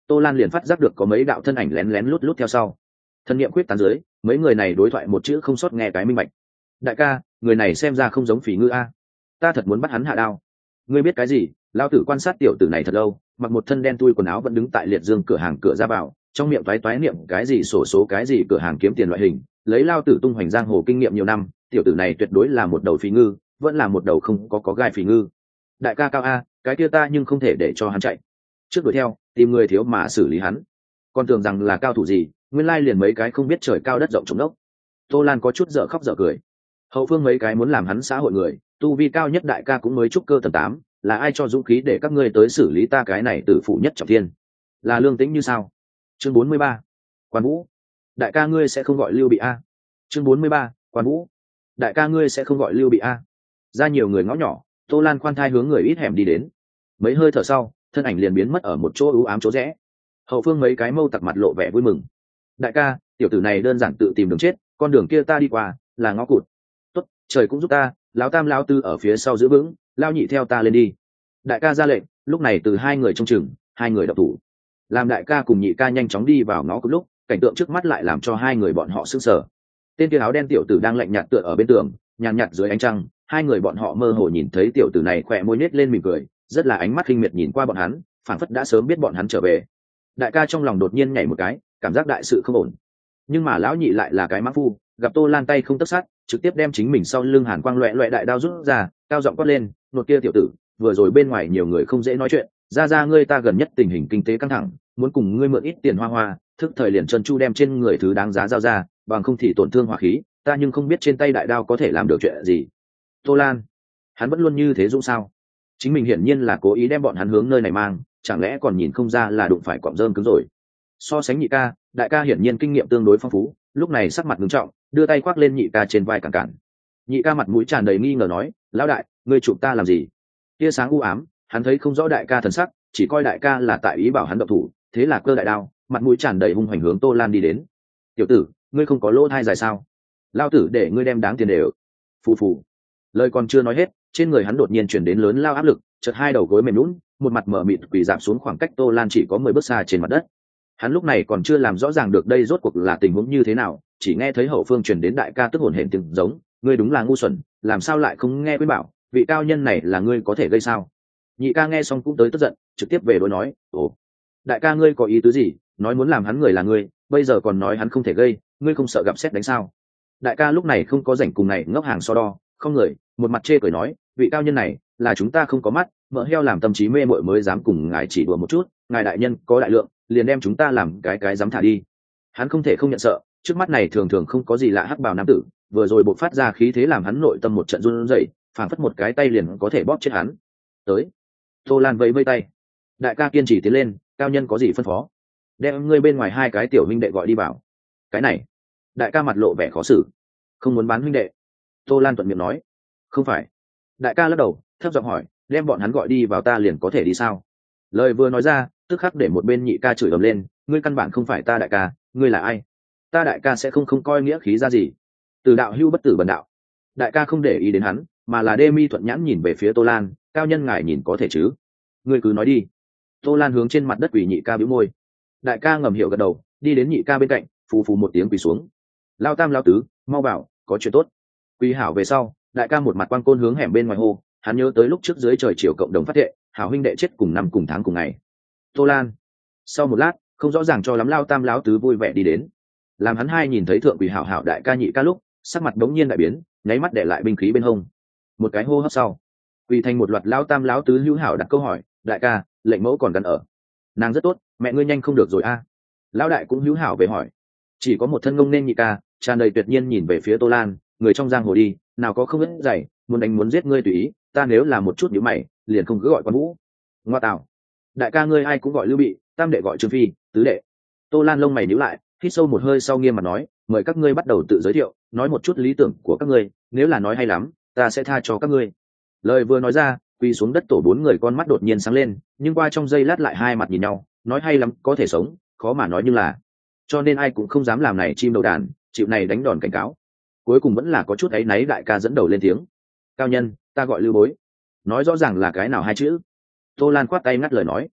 Tô Lan liền phát giác được có mấy đạo thân ảnh lén lén lút lút theo sau. Thân niệm quyết tán dưới, mấy người này đối thoại một chữ không sót nghe cái minh bạch. Đại ca, người này xem ra không giống Phỉ Ngư a, ta thật muốn bắt hắn hạ đao. Ngươi biết cái gì? Lão tử quan sát tiểu tử này thật lâu, mặc một thân đen thui quần áo vẫn đứng tại liệt dương cửa hàng cửa ra vào, trong miệng toái toái niệm cái gì sổ số cái gì cửa hàng kiếm tiền loại hình, lấy lao tử tung hoành giang hồ kinh nghiệm nhiều năm, tiểu tử này tuyệt đối là một đầu Phỉ Ngư, vẫn là một đầu không có gai Phỉ Ngư. Đại ca cao a, cái kia ta nhưng không thể để cho hắn chạy. Trước đuổi theo, tìm người thiếu mà xử lý hắn. Còn tưởng rằng là cao thủ gì, nguyên lai liền mấy cái không biết trời cao đất rộng chống đốc. Tô Lan có chút dở khóc dở cười. Hậu phương mấy cái muốn làm hắn xã hội người, tu vi cao nhất đại ca cũng mới trúc cơ tầng 8, là ai cho dũng khí để các ngươi tới xử lý ta cái này tử phụ nhất trọng thiên? Là Lương Tĩnh như sao? Chương 43. Quan Vũ. Đại ca ngươi sẽ không gọi Lưu Bị a? Chương 43. Quan Vũ. Đại ca ngươi sẽ không gọi Lưu Bị a? Ra nhiều người ngõ nhỏ, Tô Lan khoan thai hướng người ít hẻm đi đến. Mấy hơi thở sau, thân ảnh liền biến mất ở một chỗ u ám chỗ rẽ. Hậu phương mấy cái mâu tặc mặt lộ vẻ vui mừng. Đại ca, tiểu tử này đơn giản tự tìm đường chết, con đường kia ta đi qua là ngõ cụt. Tốt, trời cũng giúp ta, lão tam lão tư ở phía sau giữ vững, lao nhị theo ta lên đi. Đại ca ra lệnh, lúc này từ hai người trong chừng, hai người độc thủ. Làm đại ca cùng nhị ca nhanh chóng đi vào ngõ cụt lúc, cảnh tượng trước mắt lại làm cho hai người bọn họ sững sờ. Tên kia áo đen tiểu tử đang lạnh nhạt tựa ở bên tường, nhàn nhạt dưới ánh trăng, hai người bọn họ mơ hồ nhìn thấy tiểu tử này khỏe môi nhếch lên mỉm cười, rất là ánh mắt khinh miệt nhìn qua bọn hắn, phảng phất đã sớm biết bọn hắn trở về. Đại ca trong lòng đột nhiên nhảy một cái, cảm giác đại sự không ổn. Nhưng mà lão nhị lại là cái mã phu, gặp Tô Lan tay không tấc sắt, trực tiếp đem chính mình sau lưng hàn quang loẹt loẹt đại đao rút ra, cao giọng quát lên, "Nột kia tiểu tử, vừa rồi bên ngoài nhiều người không dễ nói chuyện, ra ngươi ta gần nhất tình hình kinh tế căng thẳng, muốn cùng ngươi mượn ít tiền hoa hoa, thức thời liền chân chu đem trên người thứ đáng giá giao ra, bằng không thì tổn thương hỏa khí, ta nhưng không biết trên tay đại đao có thể làm được chuyện gì." Tô Lan, hắn vẫn luôn như thế dũng sao? Chính mình hiển nhiên là cố ý đem bọn hắn hướng nơi này mang, chẳng lẽ còn nhìn không ra là đụng phải cọm rơm cứng rồi. So sánh nhị ca, đại ca hiển nhiên kinh nghiệm tương đối phong phú, lúc này sắc mặt nghiêm trọng, đưa tay khoác lên nhị ca trên vai cản cản. Nhị ca mặt mũi tràn đầy nghi ngờ nói, lão đại, ngươi chụp ta làm gì? Tia sáng u ám, hắn thấy không rõ đại ca thần sắc, chỉ coi đại ca là tại ý bảo hắn động thủ, thế là cơ đại đao, mặt mũi tràn đầy hung hoành hướng Tô Lan đi đến. Tiểu tử, ngươi không có lỗ thai dài sao? Lao tử để ngươi đem đáng tiền đều. Phù phù. Lời còn chưa nói hết, trên người hắn đột nhiên chuyển đến lớn lao áp lực, chợt hai đầu gối mềm nhũn, một mặt mở mịt quỳ dạp xuống khoảng cách Tô Lan chỉ có 10 bước xa trên mặt đất. Hắn lúc này còn chưa làm rõ ràng được đây rốt cuộc là tình huống như thế nào, chỉ nghe thấy hậu phương truyền đến đại ca tức hổn hển tiếng giống, ngươi đúng là ngu xuẩn, làm sao lại không nghe khuyên bảo, vị cao nhân này là ngươi có thể gây sao? Nhị ca nghe xong cũng tới tức giận, trực tiếp về đối nói, ồ, đại ca ngươi có ý tứ gì, nói muốn làm hắn người là ngươi, bây giờ còn nói hắn không thể gây, ngươi không sợ gặp sét đánh sao? Đại ca lúc này không có rảnh cùng này ngốc hàng so đo, không người, một mặt chê cười nói, vị cao nhân này là chúng ta không có mắt, mỡ heo làm tâm trí mê muội mới dám cùng ngài chỉ đùa một chút, ngài đại nhân có đại lượng, liền đem chúng ta làm cái dám thả đi. Hắn không thể không nhận sợ, trước mắt này thường thường không có gì lạ hắc bào nam tử, vừa rồi bộc phát ra khí thế làm hắn nội tâm một trận run rẩy, phảng phất một cái tay liền có thể bóp chết hắn. Tới. Tô Lan vẫy vẫy tay. Đại ca kiên trì tiến lên, cao nhân có gì phân phó? Đem ngươi bên ngoài hai cái tiểu huynh đệ gọi đi vào. Cái này. Đại ca mặt lộ vẻ khó xử. Không muốn bán huynh đệ. Tô Lan thuận miệng nói. Không phải. Đại ca lắc đầu, thấp giọng hỏi, đem bọn hắn gọi đi vào ta liền có thể đi sao? Lời vừa nói ra, tức khắc để một bên nhị ca chửi ầm lên, ngươi căn bản không phải ta đại ca, ngươi là ai? Ta đại ca sẽ không coi nghĩa khí ra gì. Từ đạo hưu bất tử bần đạo. Đại ca không để ý đến hắn, mà là đê mi thuận nhãn nhìn về phía Tô Lan, cao nhân ngài nhìn có thể chứ? Ngươi cứ nói đi. Tô Lan hướng trên mặt đất quỳ nhị ca bĩu môi. Đại ca ngầm hiểu gật đầu, đi đến nhị ca bên cạnh, phù phù một tiếng quỳ xuống. Lao tam lao tứ, mau bảo, có chuyện tốt. Quỳ hảo về sau, đại ca một mặt quang côn hướng hẻm bên ngoài hô, hắn nhớ tới lúc trước dưới trời chiều cộng đồng phát thệ, hảo huynh đệ chết cùng năm cùng tháng cùng ngày. Tô Lan. Sau một lát, không rõ ràng cho lắm lao tam lão tứ vui vẻ đi đến. Làm hắn hai nhìn thấy thượng quỳ hảo hảo đại ca nhị ca lúc, sắc mặt đống nhiên đại biến, nháy mắt để lại binh khí bên hông. Một cái hô hấp sau, quỳ thành một loạt lao tam lão tứ hữu hảo đặt câu hỏi, đại ca, lệnh mẫu còn gần ở? Nàng rất tốt, mẹ ngươi nhanh không được rồi a. Lão đại cũng hữu hảo về hỏi. Chỉ có một thân ngông nên nhị ca, tràn đầy tuyệt nhiên nhìn về phía Tô Lan, người trong giang hồ đi, nào có không biết dày, muốn đánh muốn giết ngươi tùy ý, ta nếu là một chút nhíu mày, liền không cứ gọi Quan Vũ. Ngoa tạo. Đại ca ngươi ai cũng gọi Lưu Bị, tam đệ gọi Trương Phi, tứ đệ. Tô Lan lông mày nhíu lại, hít sâu một hơi sau nghiêm mặt nói, mời các ngươi bắt đầu tự giới thiệu, nói một chút lý tưởng của các ngươi, nếu là nói hay lắm, ta sẽ tha cho các ngươi. Lời vừa nói ra, quỳ xuống đất tổ bốn người con mắt đột nhiên sáng lên, nhưng qua trong giây lát lại hai mặt nhìn nhau, nói hay lắm có thể sống, khó mà nói nhưng là. Cho nên ai cũng không dám làm này chim đầu đàn, chịu này đánh đòn cảnh cáo. Cuối cùng vẫn là có chút áy náy đại ca dẫn đầu lên tiếng. Cao nhân, ta gọi Lưu Bối. Nói rõ ràng là cái nào hai chữ. Tô Lan khoát tay ngắt lời nói.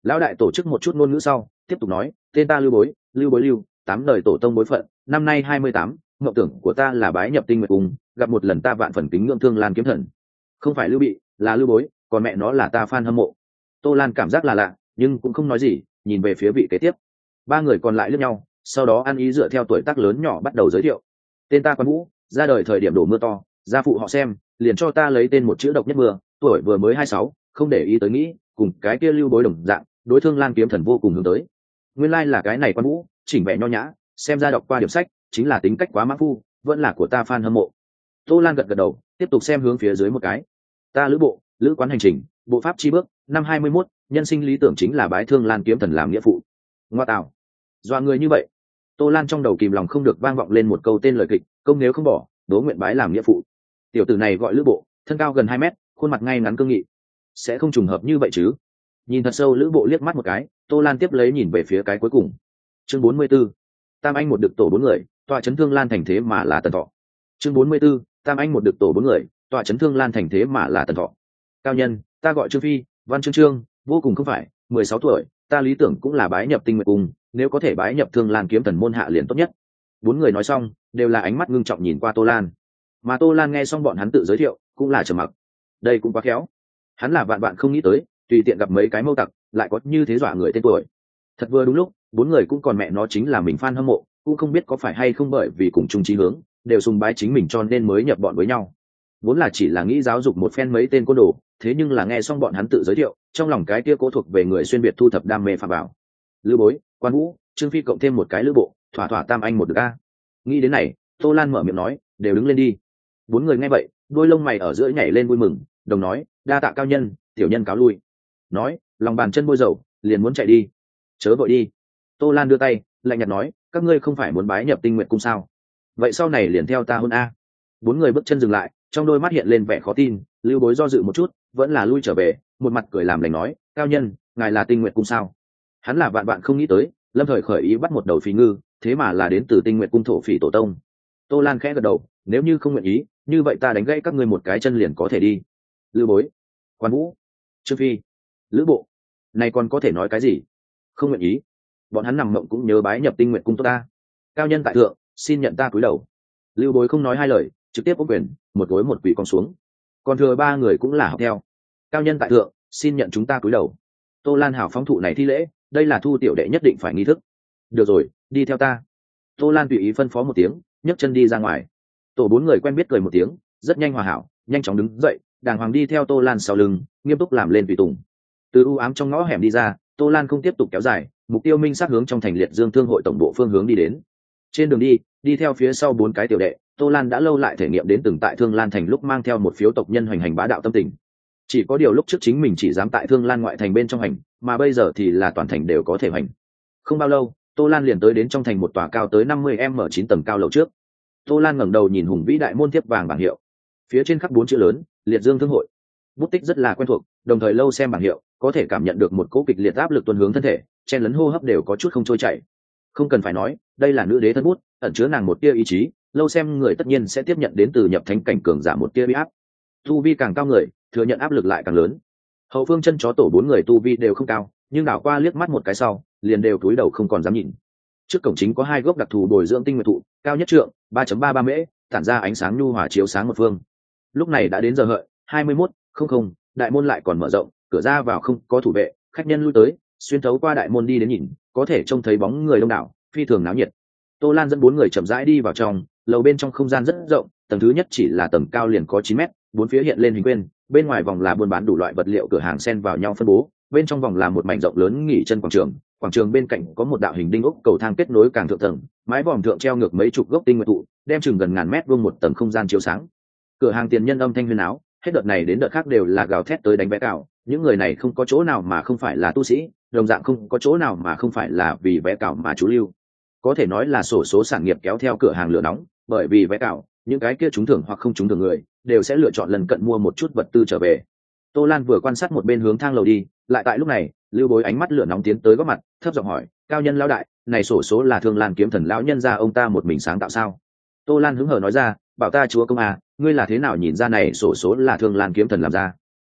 Lão đại tổ chức một chút ngôn ngữ sau tiếp tục nói, tên ta Lưu Bối Lưu, 8 đời tổ tông bối phận, năm nay 28, mộng tưởng của ta là bái nhập Tinh Nguyệt Cung, gặp một lần ta vạn phần kính ngưỡng Thương Lan kiếm thần. Không phải Lưu Bị, là Lưu Bối, còn mẹ nó là ta fan hâm mộ. Tô Lan cảm giác là lạ, nhưng cũng không nói gì, nhìn về phía vị kế tiếp. Ba người còn lại liếc nhau, sau đó ăn ý dựa theo tuổi tác lớn nhỏ bắt đầu giới thiệu. Tên ta Quan Vũ, ra đời thời điểm đổ mưa to, gia phụ họ Xem, liền cho ta lấy tên một chữ độc nhất mưa, tuổi vừa mới 26, không để ý tới nghĩ, cùng cái kia Lưu Bối đồng dạng, đối Thương Lan kiếm thần vô cùng hướng tới. Nguyên lai là cái này Quan Vũ, chỉnh vẻ nho nhã, xem ra đọc qua điểm sách, chính là tính cách quá mãng phu, vẫn là của ta fan hâm mộ. Tô Lan gật gật đầu, tiếp tục xem hướng phía dưới một cái. Ta Lữ Bộ, Lữ Quán hành trình, bộ pháp chi bước, năm 21, nhân sinh lý tưởng chính là bái Thương Lan kiếm thần làm nghĩa phụ. Ngoa tạo, dọa người như vậy. Tô Lan trong đầu kìm lòng không được vang vọng lên một câu tên lời kịch, công nếu không bỏ, đố nguyện bái làm nghĩa phụ. Tiểu tử này gọi Lữ Bộ, thân cao gần 2 mét, khuôn mặt ngay ngắn cương nghị. Sẽ không trùng hợp như vậy chứ? Nhìn thật sâu Lữ Bộ liếc mắt một cái, Tô Lan tiếp lấy nhìn về phía cái cuối cùng. Chương 44. Tam anh một đực tổ 4 người, tọa chấn Thương Lan thành thế mà là Tần Thọ. Chương 44. Tam anh một đực tổ 4 người, tọa chấn Thương Lan thành thế mà là Tần Thọ. Cao nhân, ta gọi Trương Phi, Văn Trương, vô cùng không phải, 16 tuổi, ta lý tưởng cũng là bái nhập Tinh Nguyệt Cung, nếu có thể bái nhập Thương Lan kiếm thần môn hạ liền tốt nhất. 4 người nói xong, đều là ánh mắt ngưng trọng nhìn qua Tô Lan. Mà Tô Lan nghe xong bọn hắn tự giới thiệu, cũng là trầm mặc. Đây cũng quá khéo. Hắn là vạn vạn không nghĩ tới, tùy tiện gặp mấy cái mâu tặc, lại có như thế dọa người tên tuổi. Thật vừa đúng lúc, 4 người cũng còn mẹ nó chính là mình fan hâm mộ, cũng không biết có phải hay không bởi vì cùng chung chí hướng, đều sùng bái chính mình cho nên mới nhập bọn với nhau. Vốn là chỉ là nghĩ giáo dục một phen mấy tên côn đồ, thế nhưng là nghe xong bọn hắn tự giới thiệu, trong lòng cái kia cố thuộc về người xuyên biệt thu thập đam mê phạm vào. Lữ Bối, Quan Vũ, Trương Phi cộng thêm một cái Lữ Bộ, thỏa thỏa tam anh một được a. Nghĩ đến này, Tô Lan mở miệng nói, đều đứng lên đi. 4 người nghe vậy, đôi lông mày ở giữa nhảy lên vui mừng, đồng nói, đa tạ cao nhân, tiểu nhân cáo lui. Nói, lòng bàn chân bôi dầu, liền muốn chạy đi. Chớ vội đi. Tô Lan đưa tay, lạnh nhạt nói, các ngươi không phải muốn bái nhập Tinh Nguyệt Cung sao? Vậy sau này liền theo ta hôn a. 4 người bước chân dừng lại, trong đôi mắt hiện lên vẻ khó tin. Lưu Bối do dự một chút, vẫn là lui trở về, một mặt cười làm lành nói, cao nhân, ngài là Tinh Nguyệt Cung sao? Hắn là vạn vạn không nghĩ tới, lâm thời khởi ý bắt một đầu phí ngư, thế mà là đến từ Tinh Nguyệt Cung thổ phỉ tổ tông. Tô Lan khẽ gật đầu, nếu như không nguyện ý, như vậy ta đánh gãy các ngươi một cái chân liền có thể đi. Lưu Bối, Quan Vũ, Trương Phi, Lữ Bộ, này còn có thể nói cái gì? Không nguyện ý. Bọn hắn nằm mộng cũng nhớ bái nhập Tinh Nguyệt Cung tốt ta. Cao nhân tại thượng, xin nhận ta cúi đầu. Lưu Bối không nói hai lời, trực tiếp ôm quyền, một gối một quỳ con xuống. Còn thừa 3 người cũng là học theo. Cao nhân tại thượng, xin nhận chúng ta cúi đầu. Tô Lan hảo phóng thụ này thi lễ, đây là thu tiểu đệ nhất định phải nghi thức. Được rồi, đi theo ta. Tô Lan tùy ý phân phó một tiếng, nhấc chân đi ra ngoài. Tổ 4 người quen biết cười một tiếng, rất nhanh hòa hảo, nhanh chóng đứng dậy, đàng hoàng đi theo Tô Lan sau lưng, nghiêm túc làm lên tùy tùng. Từ u ám trong ngõ hẻm đi ra, Tô Lan không tiếp tục kéo dài, mục tiêu minh xác hướng trong thành Liệt Dương Thương hội tổng bộ phương hướng đi đến. Trên đường đi theo phía sau 4 cái tiểu đệ, Tô Lan đã lâu lại thể nghiệm đến từng tại Thương Lan thành lúc mang theo một phiếu tộc nhân hoành hành bá đạo tâm tình. Chỉ có điều lúc trước chính mình chỉ dám tại Thương Lan ngoại thành bên trong hành, mà bây giờ thì là toàn thành đều có thể hành. Không bao lâu, Tô Lan liền tới đến trong thành một tòa cao tới 50m 9 tầng cao lầu trước. Tô Lan ngẩng đầu nhìn hùng vĩ đại môn thiếp vàng bảng hiệu, phía trên khắc 4 chữ lớn, Liệt Dương Thương hội. Bút tích rất là quen thuộc, đồng thời lâu xem bảng hiệu, có thể cảm nhận được một cỗ kịch liệt áp lực tuôn hướng thân thể, chen lấn hô hấp đều có chút không trôi chảy. Không cần phải nói, đây là nữ đế thân bút, ẩn chứa nàng một tia ý chí, lâu xem người tất nhiên sẽ tiếp nhận đến từ nhập thánh cảnh cường giả một tia uy áp. Tu vi càng cao người, thừa nhận áp lực lại càng lớn. Hậu phương chân chó tổ 4 người tu vi đều không cao, nhưng đảo qua liếc mắt một cái sau, liền đều cúi đầu không còn dám nhìn. Trước cổng chính có 2 gốc đặc thù bồi dưỡng tinh nguyệt thụ, cao nhất trượng, 3.33 mễ, tản ra ánh sáng nhu hòa chiếu sáng một phương. Lúc này đã đến giờ hợi, 21:00, đại môn lại còn mở rộng, cửa ra vào không có thủ vệ, khách nhân lui tới, xuyên thấu qua đại môn đi đến nhìn, có thể trông thấy bóng người đông đảo, phi thường náo nhiệt. Tô Lan dẫn 4 người chậm rãi đi vào trong, lầu bên trong không gian rất rộng, tầng thứ nhất chỉ là tầng cao liền có 9 mét, 4 phía hiện lên hình quyên, bên ngoài vòng là buôn bán đủ loại vật liệu cửa hàng xen vào nhau phân bố, bên trong vòng là một mảnh rộng lớn nghỉ chân quảng trường bên cạnh có một đạo hình đinh ốc cầu thang kết nối càng thượng tầng, mái vòm thượng treo ngược mấy chục gốc tinh nguyệt thụ, đem chừng gần ngàn mét vuông một tầng không gian chiếu sáng. Cửa hàng tiền nhân âm thanh huyên áo, hết đợt này đến đợt khác đều là gào thét tới đánh vé cào, những người này không có chỗ nào mà không phải là tu sĩ, đồng dạng không có chỗ nào mà không phải là vì vé cào mà chú lưu. Có thể nói là sổ số sản nghiệp kéo theo cửa hàng lửa nóng, bởi vì vé cào, những cái kia trúng thưởng hoặc không trúng thưởng người đều sẽ lựa chọn lần cận mua một chút vật tư trở về. Tô Lan vừa quan sát một bên hướng thang lầu đi, lại tại lúc này, Lưu Bối ánh mắt lửa nóng tiến tới góp mặt, thấp giọng hỏi, cao nhân lão đại, này sổ số là Thương Lan kiếm thần lão nhân gia ông ta một mình sáng tạo sao? Tô Lan hứng hở nói ra, bảo ta chúa công à, ngươi là thế nào nhìn ra này sổ số là Thương Lan kiếm thần làm ra?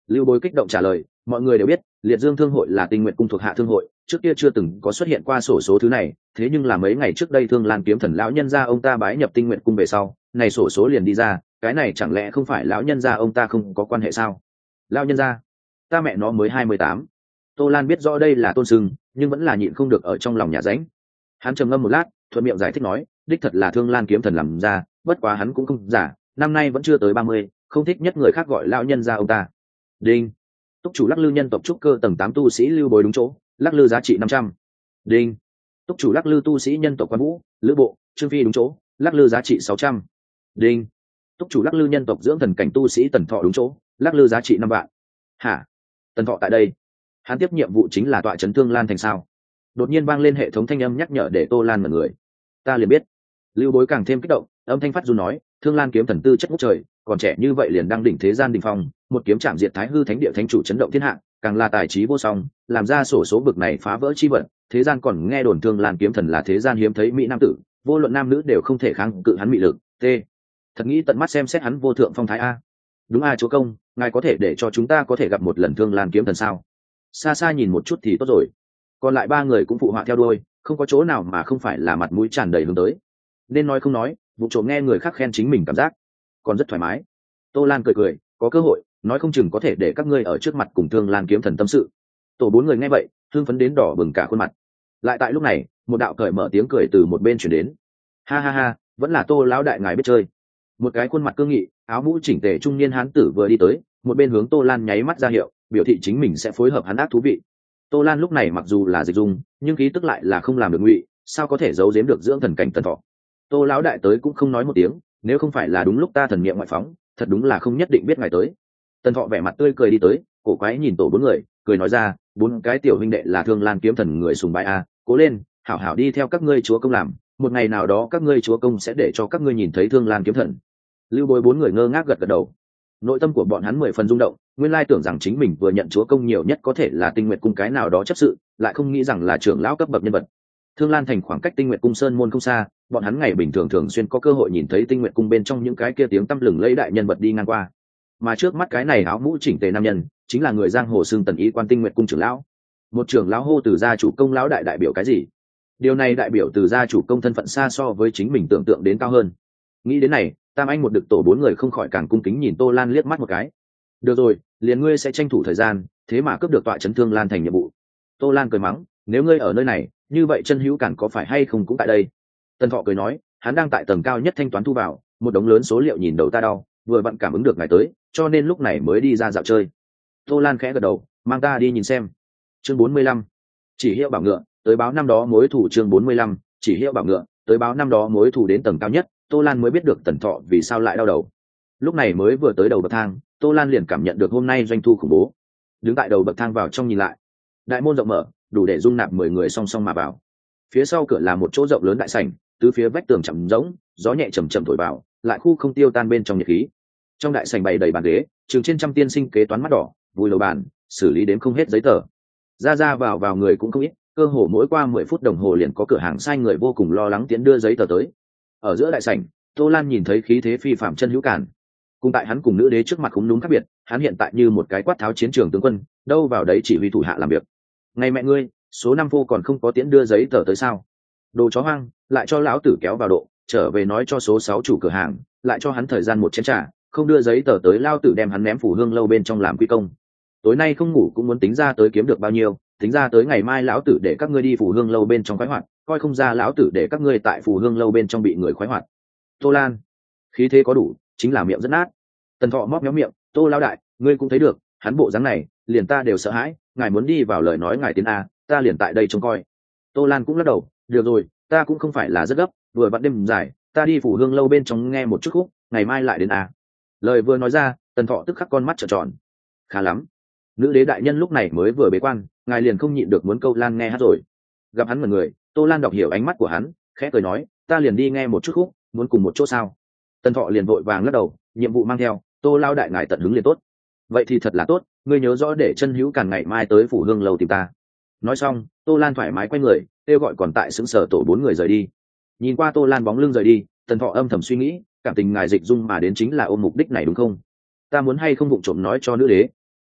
Lưu Bối kích động trả lời, mọi người đều biết liệt dương thương hội là Tinh Nguyện cung thuộc hạ thương hội, trước kia chưa từng có xuất hiện qua sổ số thứ này, thế nhưng là mấy ngày trước đây Thương Lan kiếm thần lão nhân gia ông ta bái nhập Tinh Nguyện cung về sau, này sổ số liền đi ra, cái này chẳng lẽ không phải lão nhân gia ông ta không có quan hệ sao? Lão nhân gia, ta mẹ nó mới 28. Tô Lan biết rõ đây là tôn sưng, nhưng vẫn là nhịn không được ở trong lòng nhà ránh. Hắn trầm ngâm một lát, thuận miệng giải thích nói, đích thật là Thương Lan kiếm thần làm ra, bất quá hắn cũng không giả, năm nay vẫn chưa tới 30, không thích nhất người khác gọi lão nhân gia ông ta. Đinh. Túc chủ Lắc Lư nhân tộc trúc cơ tầng 8 tu sĩ Lưu Bối đúng chỗ, Lắc Lư giá trị 500. Đinh. Túc chủ Lắc Lư tu sĩ nhân tộc Quan Vũ, Lữ Bộ, Trương Phi đúng chỗ, Lắc Lư giá trị 600. Đinh. Túc chủ Lắc Lư nhân tộc dưỡng thần cảnh tu sĩ Tần Thọ đúng chỗ, Lắc Lư giá trị 5 vạn. Hả? Tần Thọ tại đây? Hắn tiếp nhiệm vụ chính là tọa trấn Thương Lan thành sao? Đột nhiên vang lên hệ thống thanh âm nhắc nhở để Tô Lan mở người. Ta liền biết. Lưu Bối càng thêm kích động, âm thanh phát run nói, Thương Lan kiếm thần tư chất ngút trời, còn trẻ như vậy liền đăng đỉnh thế gian đỉnh phong, một kiếm chạm diệt Thái Hư Thánh Địa thánh chủ chấn động thiên hạ, càng là tài trí vô song, làm ra sổ số bực này phá vỡ chi vận, thế gian còn nghe đồn Thương Lan kiếm thần là thế gian hiếm thấy mỹ nam tử, vô luận nam nữ đều không thể kháng cự hắn mị lực. T. Thật nghĩ tận mắt xem xét hắn vô thượng phong thái a. Đúng a chúa công, ngài có thể để cho chúng ta có thể gặp một lần Thương Lan kiếm thần sao? Xa xa nhìn một chút thì tốt rồi. Còn lại ba người cũng phụ họa theo đuôi, không có chỗ nào mà không phải là mặt mũi tràn đầy hướng tới. Nên nói không nói, vụ trộm nghe người khác khen chính mình cảm giác còn rất thoải mái. Tô Lan cười cười, có cơ hội nói không chừng có thể để các ngươi ở trước mặt cùng Thương Lan kiếm thần tâm sự. Tổ bốn người nghe vậy hưng phấn đến đỏ bừng cả khuôn mặt. Lại tại lúc này một đạo cởi mở tiếng cười từ một bên chuyển đến. Ha ha ha, vẫn là Tô lão đại ngài biết chơi. Một cái khuôn mặt cương nghị, áo mũ chỉnh tề trung niên hán tử vừa đi tới, một bên hướng Tô Lan nháy mắt ra hiệu, biểu thị chính mình sẽ phối hợp hắn ác thú vị. Tô Lan lúc này mặc dù là dịch dung, nhưng khí tức lại là không làm được ngụy, sao có thể giấu giếm được dưỡng thần cảnh Tần Thọ. Tô lão đại tới cũng không nói một tiếng, nếu không phải là đúng lúc ta thần niệm ngoại phóng, thật đúng là không nhất định biết ngài tới. Tần Thọ vẻ mặt tươi cười đi tới, cổ quái nhìn tổ bốn người, cười nói ra, bốn cái tiểu huynh đệ là Thương Lan kiếm thần người sùng bái a, cố lên, hảo hảo đi theo các ngươi chúa công làm, một ngày nào đó các ngươi chúa công sẽ để cho các ngươi nhìn thấy Thương Lan kiếm thần. Lưu Bối bốn người ngơ ngác gật gật đầu. Nội tâm của bọn hắn 10 phần rung động, nguyên lai tưởng rằng chính mình vừa nhận chúa công nhiều nhất có thể là Tinh Nguyệt cung cái nào đó chấp sự, lại không nghĩ rằng là trưởng lão cấp bậc nhân vật. Thương Lan thành khoảng cách Tinh Nguyệt cung sơn môn không xa, bọn hắn ngày bình thường thường xuyên có cơ hội nhìn thấy Tinh Nguyệt cung bên trong những cái kia tiếng tăm lừng lẫy đại nhân vật đi ngang qua. Mà trước mắt cái này áo mũ chỉnh tề nam nhân, chính là người giang hồ xưng Tần Ý quan Tinh Nguyệt cung trưởng lão. Một trưởng lão hô từ gia chủ công lão đại biểu cái gì? Điều này đại biểu từ gia chủ công thân phận xa so với chính mình tưởng tượng đến cao hơn. Nghĩ đến này, Tam Anh một đực tổ bốn người không khỏi càng cung kính nhìn Tô Lan liếc mắt một cái. Được rồi, liền ngươi sẽ tranh thủ thời gian, thế mà cướp được tọa trấn Thương Lan thành nhiệm vụ. Tô Lan cười mắng, nếu ngươi ở nơi này, như vậy chân hữu cản có phải hay không cũng tại đây. Tần Thọ cười nói, hắn đang tại tầng cao nhất thanh toán thu vào, một đống lớn số liệu nhìn đầu ta đau, vừa vặn cảm ứng được ngài tới, cho nên lúc này mới đi ra dạo chơi. Tô Lan khẽ gật đầu, mang ta đi nhìn xem. Chương 45. Chỉ hiệu bảo ngựa, tới báo năm đó mối thủ. Chương 45. Chỉ hiệu bảo ngựa, tới báo năm đó mối thủ đến tầng cao nhất, Tô Lan mới biết được Tần Thọ vì sao lại đau đầu. Lúc này mới vừa tới đầu bậc thang, Tô Lan liền cảm nhận được hôm nay doanh thu khủng bố. Đứng tại đầu bậc thang vào trong nhìn lại, đại môn rộng mở, đủ để dung nạp 10 người song song mà vào. Phía sau cửa là một chỗ rộng lớn đại sảnh, tứ phía vách tường chậm rỗng, gió nhẹ chầm chậm thổi vào, lại khu không tiêu tan bên trong nhiệt khí. Trong đại sảnh bày đầy bàn ghế, trường trên trăm tiên sinh kế toán mắt đỏ, vui lầu bàn, xử lý đến không hết giấy tờ. Ra vào người cũng không ít, cơ hồ mỗi qua 10 phút đồng hồ liền có cửa hàng sai người vô cùng lo lắng tiễn đưa giấy tờ tới. Ở giữa đại sảnh, Tô Lan nhìn thấy khí thế phi phạm chân hữu cản. Cùng tại hắn cùng nữ đế trước mặt cũng đúng khác biệt, hắn hiện tại như một cái quát tháo chiến trường tướng quân, đâu vào đấy chỉ huy thủ hạ làm việc. Ngày mẹ ngươi, số 5 vô còn không có tiễn đưa giấy tờ tới sao? Đồ chó hoang, lại cho lão tử kéo vào độ, trở về nói cho số 6 chủ cửa hàng, lại cho hắn thời gian một chén trà, không đưa giấy tờ tới lao tử đem hắn ném phủ hương lâu bên trong làm quy công. Tối nay không ngủ cũng muốn tính ra tới kiếm được bao nhiêu, tính ra tới ngày mai lão tử để các ngươi đi phủ hương lâu bên trong khoái hoạt, coi không ra lão tử để các ngươi tại phủ hương lâu bên trong bị người khoái hoạt. Tô Lan, khí thế có đủ, chính là miệng rất nát. Tần Thọ móc méo miệng, Tô lão đại, ngươi cũng thấy được, hắn bộ dáng này, liền ta đều sợ hãi, ngài muốn đi vào lời nói ngài tiến a, ta liền tại đây trông coi. Tô Lan cũng lắc đầu, được rồi, ta cũng không phải là rất gấp, vừa vặn đêm dài, ta đi phủ hương lâu bên trong nghe một chút khúc, ngày mai lại đến a. Lời vừa nói ra, Tần Thọ tức khắc con mắt trợn tròn. Khá lắm, nữ đế đại nhân lúc này mới vừa bế quan, ngài liền không nhịn được muốn câu Lan nghe hát rồi. Gặp hắn một người, Tô Lan đọc hiểu ánh mắt của hắn, khẽ cười nói, ta liền đi nghe một chút khúc, muốn cùng một chỗ sao? Tần Thọ liền vội vàng lắc đầu, nhiệm vụ mang theo, Tô lao đại ngài tận hứng liền tốt. Vậy thì thật là tốt, ngươi nhớ rõ để chân hữu càn ngày mai tới phủ hương lâu tìm ta. Nói xong, Tô Lan thoải mái quay người, kêu gọi còn tại xứng sở tổ 4 người rời đi. Nhìn qua Tô Lan bóng lưng rời đi, Tần Thọ âm thầm suy nghĩ, cảm tình ngài dịch dung mà đến chính là ôm mục đích này đúng không? Ta muốn hay không vụng trộm nói cho nữ đế.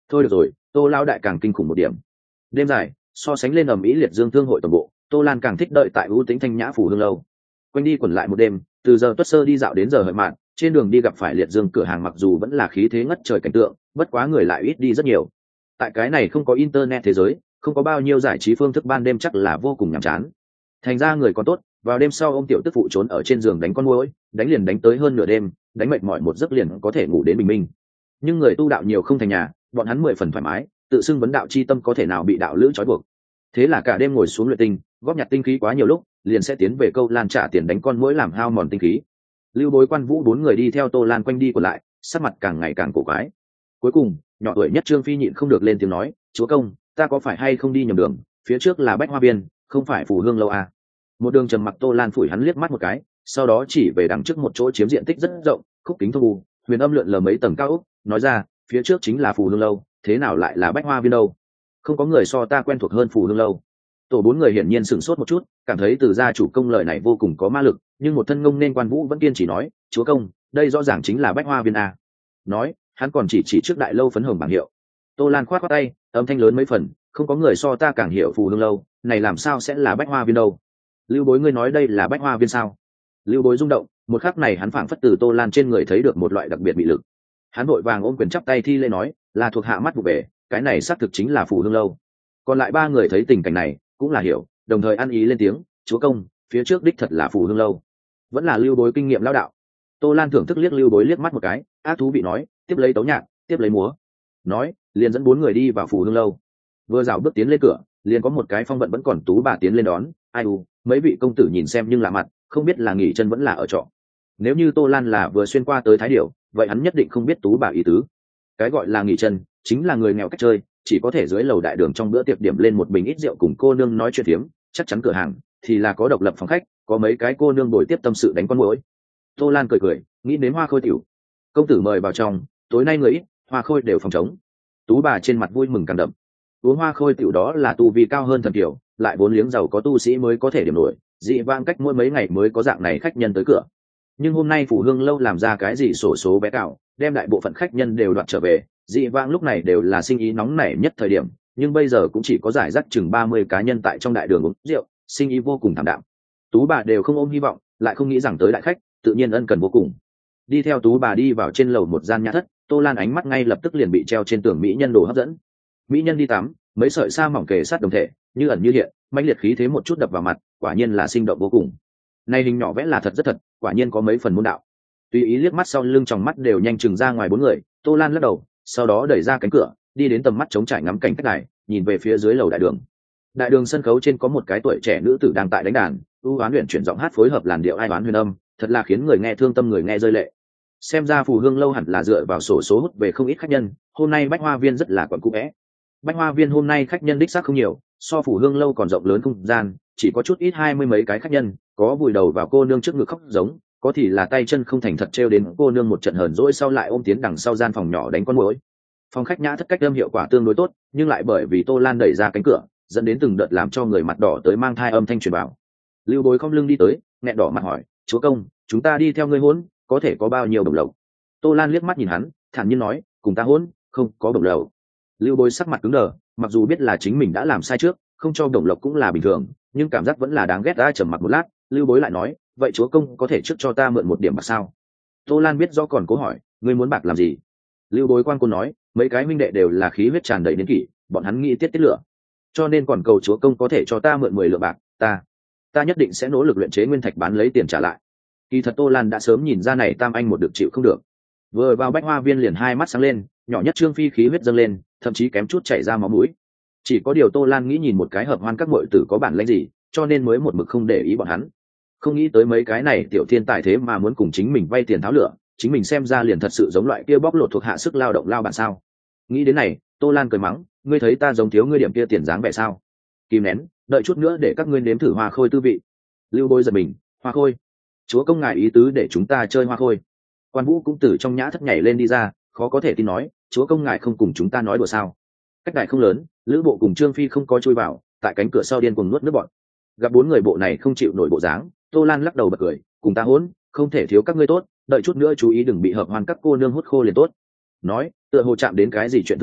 thôi được rồi, Tô lão đại càng kinh khủng một điểm. Đêm dài so sánh lên ầm ĩ liệt dương thương hội tổng bộ, Tô Lan càng thích đợi tại ưu tĩnh thanh nhã phủ hương lâu. Quanh đi quẩn lại một đêm, từ giờ tuất sơ đi dạo đến giờ hợi mạn, trên đường đi gặp phải liệt dương cửa hàng mặc dù vẫn là khí thế ngất trời cảnh tượng, bất quá người lại ít đi rất nhiều. Tại cái này không có internet thế giới, không có bao nhiêu giải trí phương thức ban đêm chắc là vô cùng nhàm chán. Thành ra người còn tốt, vào đêm sau ông tiểu tức phụ trốn ở trên giường đánh con muỗi, đánh liền đánh tới hơn nửa đêm, đánh mệt mỏi một giấc liền có thể ngủ đến bình minh. Nhưng người tu đạo nhiều không thành nhà, bọn hắn 10 phần thoải mái, tự xưng vấn đạo chi tâm có thể nào bị đạo lữ trói buộc. Thế là cả đêm ngồi xuống luyện tinh, góp nhặt tinh khí quá nhiều lúc, liền sẽ tiến về câu lan trả tiền đánh con muỗi làm hao mòn tinh khí. Lưu Bối, Quan Vũ bốn người đi theo Tô Lan quanh đi của lại, sắc mặt càng ngày càng cổ quái. Cuối cùng, nhỏ tuổi nhất Trương Phi nhịn không được lên tiếng nói, chúa công, ta có phải hay không đi nhầm đường, phía trước là Bách Hoa Viên, không phải Phù Hương lâu à? Một đường trầm mặc Tô Lan phủi hắn liếc mắt một cái, sau đó chỉ về đằng trước một chỗ chiếm diện tích rất rộng, khúc kính thông u, huyền âm lượn lờ mấy tầng cao ốc, nói ra, phía trước chính là Phù Hương lâu, thế nào lại là Bách Hoa Viên đâu? Không có người so ta quen thuộc hơn Phù Hương lâu. Tổ bốn người hiển nhiên sửng sốt một chút, cảm thấy từ gia chủ công lời này vô cùng có ma lực, nhưng một thân ngông nên Quan Vũ vẫn kiên trì nói, chúa công, đây rõ ràng chính là Bách Hoa Viên à? Nói, hắn còn chỉ trước đại lâu phấn hồng bảng hiệu. Tô Lan khoát khoát tay, âm thanh lớn mấy phần, không có người so ta càng hiểu Phù Hương lâu, này làm sao sẽ là Bách Hoa Viên đâu? Lưu Bối, ngươi nói đây là Bách Hoa Viên sao? Lưu Bối rung động, một khắc này hắn phảng phất từ Tô Lan trên người thấy được một loại đặc biệt bị lực. Hắn vội vàng ôm quyền chắp tay thi lễ nói, là thuộc hạ mắt vụ về, cái này xác thực chính là Phù Hương lâu. Còn lại ba người thấy tình cảnh này cũng là hiểu, đồng thời ăn ý lên tiếng, chúa công, phía trước đích thật là Phù Hương lâu. Vẫn là Lưu Bối kinh nghiệm lão đạo. Tô Lan thưởng thức liếc Lưu Bối liếc mắt một cái, ác thú vị nói, tiếp lấy tấu nhạc, tiếp lấy múa. Nói, liền dẫn bốn người đi vào Phù Hương lâu. Vừa dạo bước tiến lên cửa, liền có một cái phong vận vẫn còn tú bà tiến lên đón, ai u, mấy vị công tử nhìn xem nhưng lạ mặt, không biết là nghỉ chân vẫn là ở trọ. Nếu như Tô Lan là vừa xuyên qua tới Thái Điểu, vậy hắn nhất định không biết tú bà ý tứ. Cái gọi là nghỉ chân chính là người nghèo cách chơi, chỉ có thể dưới lầu đại đường trong bữa tiệc điểm lên một bình ít rượu cùng cô nương nói chuyện phiếm, chắc chắn cửa hàng thì là có độc lập phòng khách, có mấy cái cô nương bồi tiếp tâm sự đánh con muỗi. Tô Lan cười cười, nghĩ đến Hoa Khôi tiểu. Công tử mời vào trong, tối nay người ít, Hoa Khôi đều phòng trống. Tú bà trên mặt vui mừng càng đậm. Uống Hoa Khôi tiểu đó là tu vi cao hơn thần tiểu, lại vốn liếng giàu có tu sĩ mới có thể điểm nổi, dị vãng cách mỗi mấy ngày mới có dạng này khách nhân tới cửa. Nhưng hôm nay Phù Hương lâu làm ra cái gì sổ số bé cạo, đem đại bộ phận khách nhân đều đoạt trở về, dị vãng lúc này đều là sinh ý nóng nảy nhất thời điểm, nhưng bây giờ cũng chỉ có giải rác chừng 30 cá nhân tại trong đại đường uống rượu, sinh ý vô cùng thảm đạm. Tú bà đều không ôm hy vọng, lại không nghĩ rằng tới đại khách, tự nhiên ân cần vô cùng. Đi theo tú bà đi vào trên lầu một gian nhà thất, Tô Lan ánh mắt ngay lập tức liền bị treo trên tường mỹ nhân đồ hấp dẫn. Mỹ nhân đi tắm, mấy sợi sa mỏng kề sát đồng thể, như ẩn như hiện, mãnh liệt khí thế một chút đập vào mặt, quả nhiên là sinh động vô cùng. Này hình nhỏ vẽ là thật rất thật, quả nhiên có mấy phần môn đạo. Tùy ý liếc mắt sau lưng tròng mắt đều nhanh chừng ra ngoài bốn người, Tô Lan lắc đầu, sau đó đẩy ra cánh cửa, đi đến tầm mắt trống trải ngắm cảnh cách đài, nhìn về phía dưới lầu đại đường. Đại đường sân khấu trên có một cái tuổi trẻ nữ tử đang tại đánh đàn, ưu oán luyện chuyển giọng hát phối hợp làn điệu ai oán huyền âm, thật là khiến người nghe thương tâm người nghe rơi lệ. Xem ra Phù Hương lâu hẳn là dựa vào sổ số hút về không ít khách nhân, hôm nay Bách Hoa Viên rất là quẩn cũ é. Bách Hoa Viên hôm nay khách nhân đích xác không nhiều, so Phù Hương lâu còn rộng lớn không gian, chỉ có chút ít 20 mấy cái khách nhân, có vùi đầu vào cô nương trước ngực khóc giống, có thì là tay chân không thành thật treo đến cô nương một trận hờn dỗi sau lại ôm tiến đằng sau gian phòng nhỏ đánh con muỗi. Phòng khách nhã thất cách âm hiệu quả tương đối tốt, nhưng lại bởi vì Tô Lan đẩy ra cánh cửa, dẫn đến từng đợt làm cho người mặt đỏ tới mang thai âm thanh truyền vào. Lưu Bối không lưng đi tới, nghẹn đỏ mặt hỏi, chúa công, chúng ta đi theo ngươi hôn, có thể có bao nhiêu đồng lộc? Tô Lan liếc mắt nhìn hắn, thản nhiên nói, cùng ta hôn, không có đồng lộc. Lưu Bối sắc mặt cứng đờ, mặc dù biết là chính mình đã làm sai trước, không cho đồng lộc cũng là bình thường, nhưng cảm giác vẫn là đáng ghét. Đã trầm mặc một lát, Lưu Bối lại nói, vậy chúa công có thể trước cho ta mượn một điểm bạc sao? Tô Lan biết do còn cố hỏi, ngươi muốn bạc làm gì? Lưu Bối quan cô nói, mấy cái huynh đệ đều là khí huyết tràn đầy đến kỷ, bọn hắn nghĩ tiết lửa, cho nên còn cầu chúa công có thể cho ta mượn 10 lượng bạc, ta nhất định sẽ nỗ lực luyện chế nguyên thạch bán lấy tiền trả lại. Kỳ thật Tô Lan đã sớm nhìn ra này tam anh một được chịu không được. Vừa vào Bách Hoa Viên liền hai mắt sáng lên, nhỏ nhất Trương Phi khí huyết dâng lên, thậm chí kém chút chảy ra máu mũi. Chỉ có điều Tô Lan nghĩ nhìn một cái hợp hoan các muội tử có bản lĩnh gì, cho nên mới một mực không để ý bọn hắn. Không nghĩ tới mấy cái này tiểu thiên tài thế mà muốn cùng chính mình vay tiền tháo lửa, chính mình xem ra liền thật sự giống loại kia bóc lột thuộc hạ sức lao động lao bản sao? Nghĩ đến này, Tô Lan cười mắng, ngươi thấy ta giống thiếu ngươi điểm kia tiền dáng vẻ sao? Kìm nén, đợi chút nữa để các ngươi nếm thử Hoa Khôi tư vị. Lưu Bối giật mình, Hoa Khôi? Chúa công ngài ý tứ để chúng ta chơi Hoa Khôi? Quan Vũ cũng từ trong nhã thất nhảy lên đi ra, khó có thể tin nói, chúa công ngài không cùng chúng ta nói đùa sao? Cách đại không lớn, Lữ Bộ cùng Trương Phi không có chui vào, tại cánh cửa sau điên cuồng nuốt nước bọt. Gặp bốn người bộ này không chịu nổi bộ dáng, Tô Lan lắc đầu bật cười, cùng ta hỗn, không thể thiếu các ngươi tốt, đợi chút nữa chú ý đừng bị hợp hoan các cô nương hút khô liền tốt. Nói, tựa hồ chạm đến cái gì chuyện thương tâm,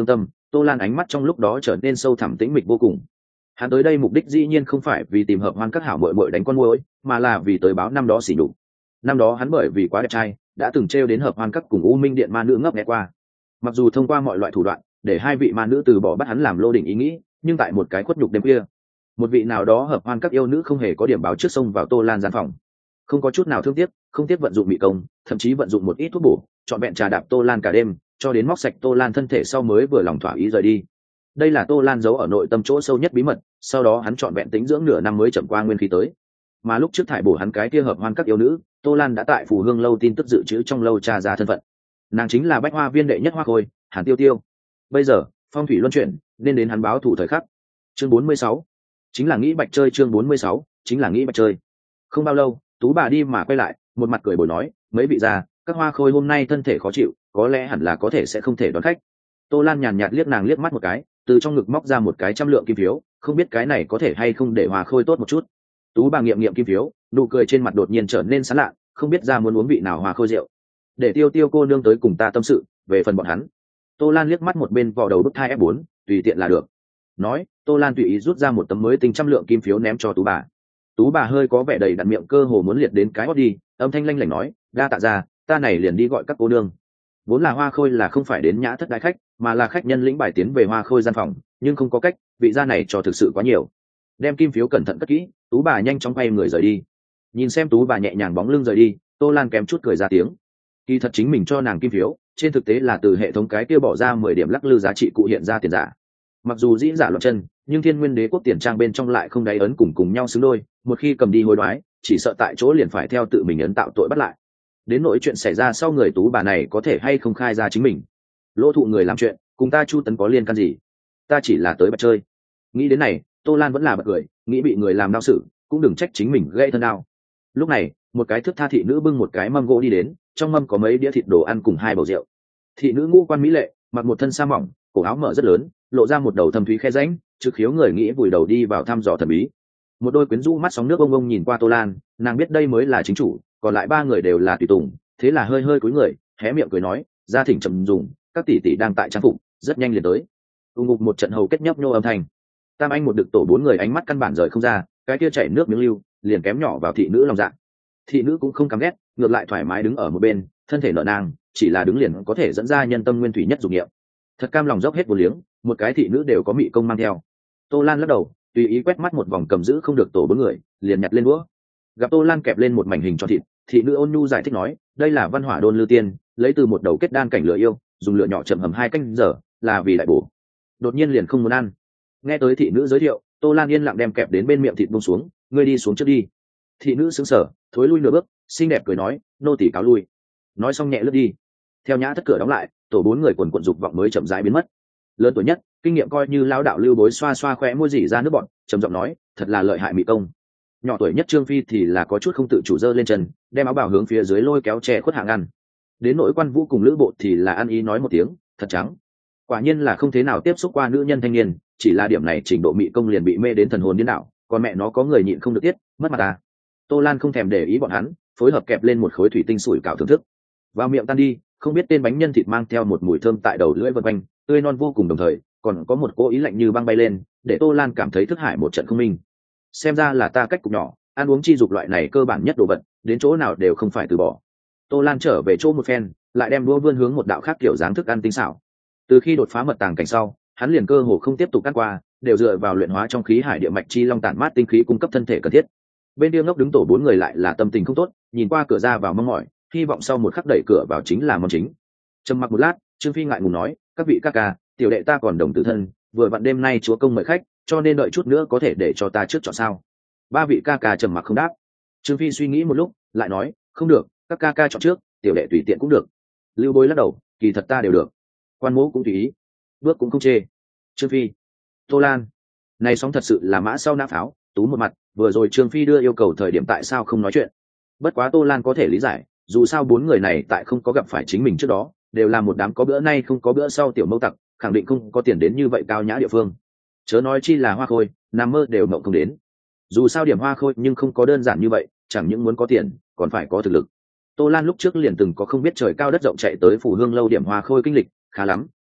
Tô Lan ánh mắt trong lúc đó trở nên sâu thẳm tĩnh mịch vô cùng. Hắn tới đây mục đích dĩ nhiên không phải vì tìm hợp hoan các hảo muội muội đánh con muỗi, mà là vì tới báo năm đó xỉ nhục. Năm đó hắn bởi vì quá đẹp trai, đã từng trêu đến hợp hoan các cùng U Minh Điện ma nữ ngấp nghé qua. Mặc dù thông qua mọi loại thủ đoạn để hai vị ma nữ từ bỏ bắt hắn làm lô đỉnh ý nghĩ, nhưng tại một cái khuất nhục đêm kia, một vị nào đó hợp hoan các yêu nữ không hề có điểm báo trước xông vào Tô Lan gian phòng, không có chút nào thương tiếc, không tiếc vận dụng mị công, thậm chí vận dụng một ít thuốc bổ, chọn vẹn trà đạp Tô Lan cả đêm, cho đến móc sạch Tô Lan thân thể sau mới vừa lòng thỏa ý rời đi. Đây là Tô Lan giấu ở nội tâm chỗ sâu nhất bí mật, sau đó hắn chọn vẹn tính dưỡng nửa năm mới chậm qua nguyên khí tới. Mà lúc trước thải bổ hắn cái kia hợp hoan các yêu nữ, Tô Lan đã tại Phù Hương lâu tin tức dự trữ trong lâu tra ra thân phận. Nàng chính là Bách Hoa viên đệ nhất Hoa Khôi, Hàn Tiêu Tiêu. Bây giờ, phong thủy luân chuyển, nên đến hắn báo thủ thời khắc. Chương 46, chính là nghĩ bạch chơi. Chương 46, chính là nghĩ bạch chơi. Không bao lâu, Tú bà đi mà quay lại, một mặt cười bồi nói, mấy vị già, các Hoa Khôi hôm nay thân thể khó chịu, có lẽ hẳn là có thể sẽ không thể đón khách. Tô Lan nhàn nhạt liếc nàng liếc mắt một cái, từ trong ngực móc ra một cái 100 lượng kim phiếu, không biết cái này có thể hay không để Hoa Khôi tốt một chút. Tú bà nghiệm nghiệm kim phiếu, nụ cười trên mặt đột nhiên trở nên sán lạ, không biết ra muốn uống vị nào Hoa Khôi rượu. Để Tiêu Tiêu cô nương tới cùng ta tâm sự, về phần bọn hắn. Tô Lan liếc mắt một bên vò đầu bức thai F4, tùy tiện là được. Nói, Tô Lan tùy ý rút ra một tấm mới tinh 100 lượng kim phiếu ném cho Tú bà. Tú bà hơi có vẻ đầy đặn miệng cơ hồ muốn liệt đến cái hót đi, âm thanh lanh lảnh nói, đa tạ ra, ta này liền đi gọi các cô nương. Vốn là Hoa Khôi là không phải đến nhã thất đại khách, mà là khách nhân lĩnh bài tiến về Hoa Khôi gian phòng, nhưng không có cách, vị gia này cho thực sự quá nhiều. Đem kim phiếu cẩn thận cất kỹ, Tú bà nhanh chóng quay người rời đi. Nhìn xem Tú bà nhẹ nhàng bóng lưng rời đi, Tô Lan kém chút cười ra tiếng. Kỳ thật chính mình cho nàng kim phiếu, trên thực tế là từ hệ thống cái kia bỏ ra 10 điểm lắc lư giá trị cụ hiện ra tiền giả. Mặc dù dĩ giả loạn chân, nhưng Thiên Nguyên Đế quốc tiền trang bên trong lại không đáy ấn cùng nhau xứng đôi, một khi cầm đi hối đoái, chỉ sợ tại chỗ liền phải theo tự mình ấn tạo tội bắt lại. Đến nỗi chuyện xảy ra sau người Tú bà này có thể hay không khai ra chính mình. Lỗ thụ người làm chuyện, cùng ta Chu Tấn có liên can gì? Ta chỉ là tới bật chơi. Nghĩ đến này, Tô Lan vẫn là bật cười, nghĩ bị người làm đau sự, cũng đừng trách chính mình gây thân đau. Lúc này, một cái thước tha thị nữ bưng một cái mâm gỗ đi đến, trong mâm có mấy đĩa thịt đồ ăn cùng 2 bầu rượu. Thị nữ ngũ quan mỹ lệ, mặc một thân sa mỏng, cổ áo mở rất lớn, lộ ra một đầu thâm thúy khe rãnh, trực khiếu người nghĩ vùi đầu đi vào thăm dò thần bí. Một đôi quyến rũ mắt sóng nước ông ông nhìn qua Tô Lan, nàng biết đây mới là chính chủ, còn lại 3 người đều là tùy tùng, thế là hơi hơi cúi người, hé miệng cười nói, gia thỉnh trầm dùng, các tỷ tỷ đang tại trang phục, rất nhanh liền tới. Ngục một trận hầu kết nhấp nhô âm thanh. Tam anh một đực tổ 4 người ánh mắt căn bản rời không ra, cái kia chảy nước miếng lưu, liền kém nhỏ vào thị nữ lòng dạ. Thị nữ cũng không căm ghét, ngược lại thoải mái đứng ở một bên, thân thể nợ nang, chỉ là đứng liền có thể dẫn ra nhân tâm nguyên thủy nhất dục niệm. Thật cam lòng dốc hết vô liếng, một cái thị nữ đều có mị công mang theo. Tô Lan lắc đầu, tùy ý quét mắt một vòng cầm giữ không được tổ 4 người, liền nhặt lên đũa. Gặp Tô Lan kẹp lên một mảnh hình tròn thịt, thị nữ ôn nhu giải thích nói, đây là văn hỏa đôn lư tiên, lấy từ một đầu kết đan cảnh lửa yêu, dùng lửa nhỏ chậm hầm 2 canh giờ, là vì đại bổ. Đột nhiên liền không muốn ăn. Nghe tới thị nữ giới thiệu, Tô Lan yên lặng đem kẹp đến bên miệng thịt buông xuống, ngươi đi xuống trước đi. Thị nữ sững sờ, thối lui nửa bước, xinh đẹp cười nói, nô tỳ cáo lui. Nói xong nhẹ lướt đi. Theo nhã thất cửa đóng lại, tổ 4 người quần quần dục vọng mới chậm rãi biến mất. Lớn tuổi nhất, kinh nghiệm coi như lão đạo Lưu Bối xoa xoa khóe môi rỉ ra nước bọt, trầm giọng nói, thật là lợi hại mỹ công. Nhỏ tuổi nhất Trương Phi thì là có chút không tự chủ dơ lên chân, đem áo bào hướng phía dưới lôi kéo che khuất hạng ăn. Đến nỗi Quan Vũ cùng Lữ Bộ thì là ăn ý nói một tiếng, thật trắng. Quả nhiên là không thế nào tiếp xúc qua nữ nhân thanh niên, chỉ là điểm này trình độ mỹ công liền bị mê đến thần hồn điên đảo, còn mẹ nó có người nhịn không được tiết, mất mặt ta. Tô Lan không thèm để ý bọn hắn, phối hợp kẹp lên một khối thủy tinh sủi cảo thưởng thức. Vào miệng tan đi, không biết tên bánh nhân thịt mang theo một mùi thơm tại đầu lưỡi vần quanh, tươi non vô cùng, đồng thời còn có một cỗ ý lạnh như băng bay lên, để Tô Lan cảm thấy thức hải một trận không minh. Xem ra là ta cách cục nhỏ, ăn uống chi dục loại này cơ bản nhất đồ vật, đến chỗ nào đều không phải từ bỏ. Tô Lan trở về chỗ một phen, lại đem đũa vươn hướng một đạo khác kiểu dáng thức ăn tinh xảo. Từ khi đột phá mật tàng cảnh sau, hắn liền cơ hồ không tiếp tục cắt qua, đều dựa vào luyện hóa trong khí hải địa mạch chi long tản mát tinh khí cung cấp thân thể cần thiết. Bên kia ngốc đứng tổ 4 người lại là tâm tình không tốt, nhìn qua cửa ra vào mong mỏi, hy vọng sau một khắc đẩy cửa vào chính là món chính. Trầm mặc một lát, Trương Phi ngại ngùng nói, các vị ca ca, tiểu đệ ta còn đồng tử thân, vừa vặn đêm nay chúa công mời khách, cho nên đợi chút nữa có thể để cho ta trước chọn sao. 3 vị ca ca trầm mặc không đáp. Trương Phi suy nghĩ một lúc, lại nói, không được, các ca ca chọn trước, tiểu đệ tùy tiện cũng được. Lưu Bối lắc đầu, kỳ thật ta đều được. Quan Mỗ cũng tùy ý, bước cũng không chê. Trương Phi, Tô Lan, này sóng thật sự là mã sau nã pháo, tú một mặt, vừa rồi Trương Phi đưa yêu cầu thời điểm tại sao không nói chuyện. Bất quá Tô Lan có thể lý giải, dù sao 4 người này tại không có gặp phải chính mình trước đó, đều là một đám có bữa nay không có bữa sau tiểu mâu tặc, khẳng định không có tiền đến như vậy cao nhã địa phương. Chớ nói chi là Hoa Khôi, nằm mơ đều mộng không đến. Dù sao điểm Hoa Khôi nhưng không có đơn giản như vậy, chẳng những muốn có tiền, còn phải có thực lực. Tô Lan lúc trước liền từng có không biết trời cao đất rộng chạy tới Phủ Hương lâu điểm Hoa Khôi kinh lịch, khá lắm,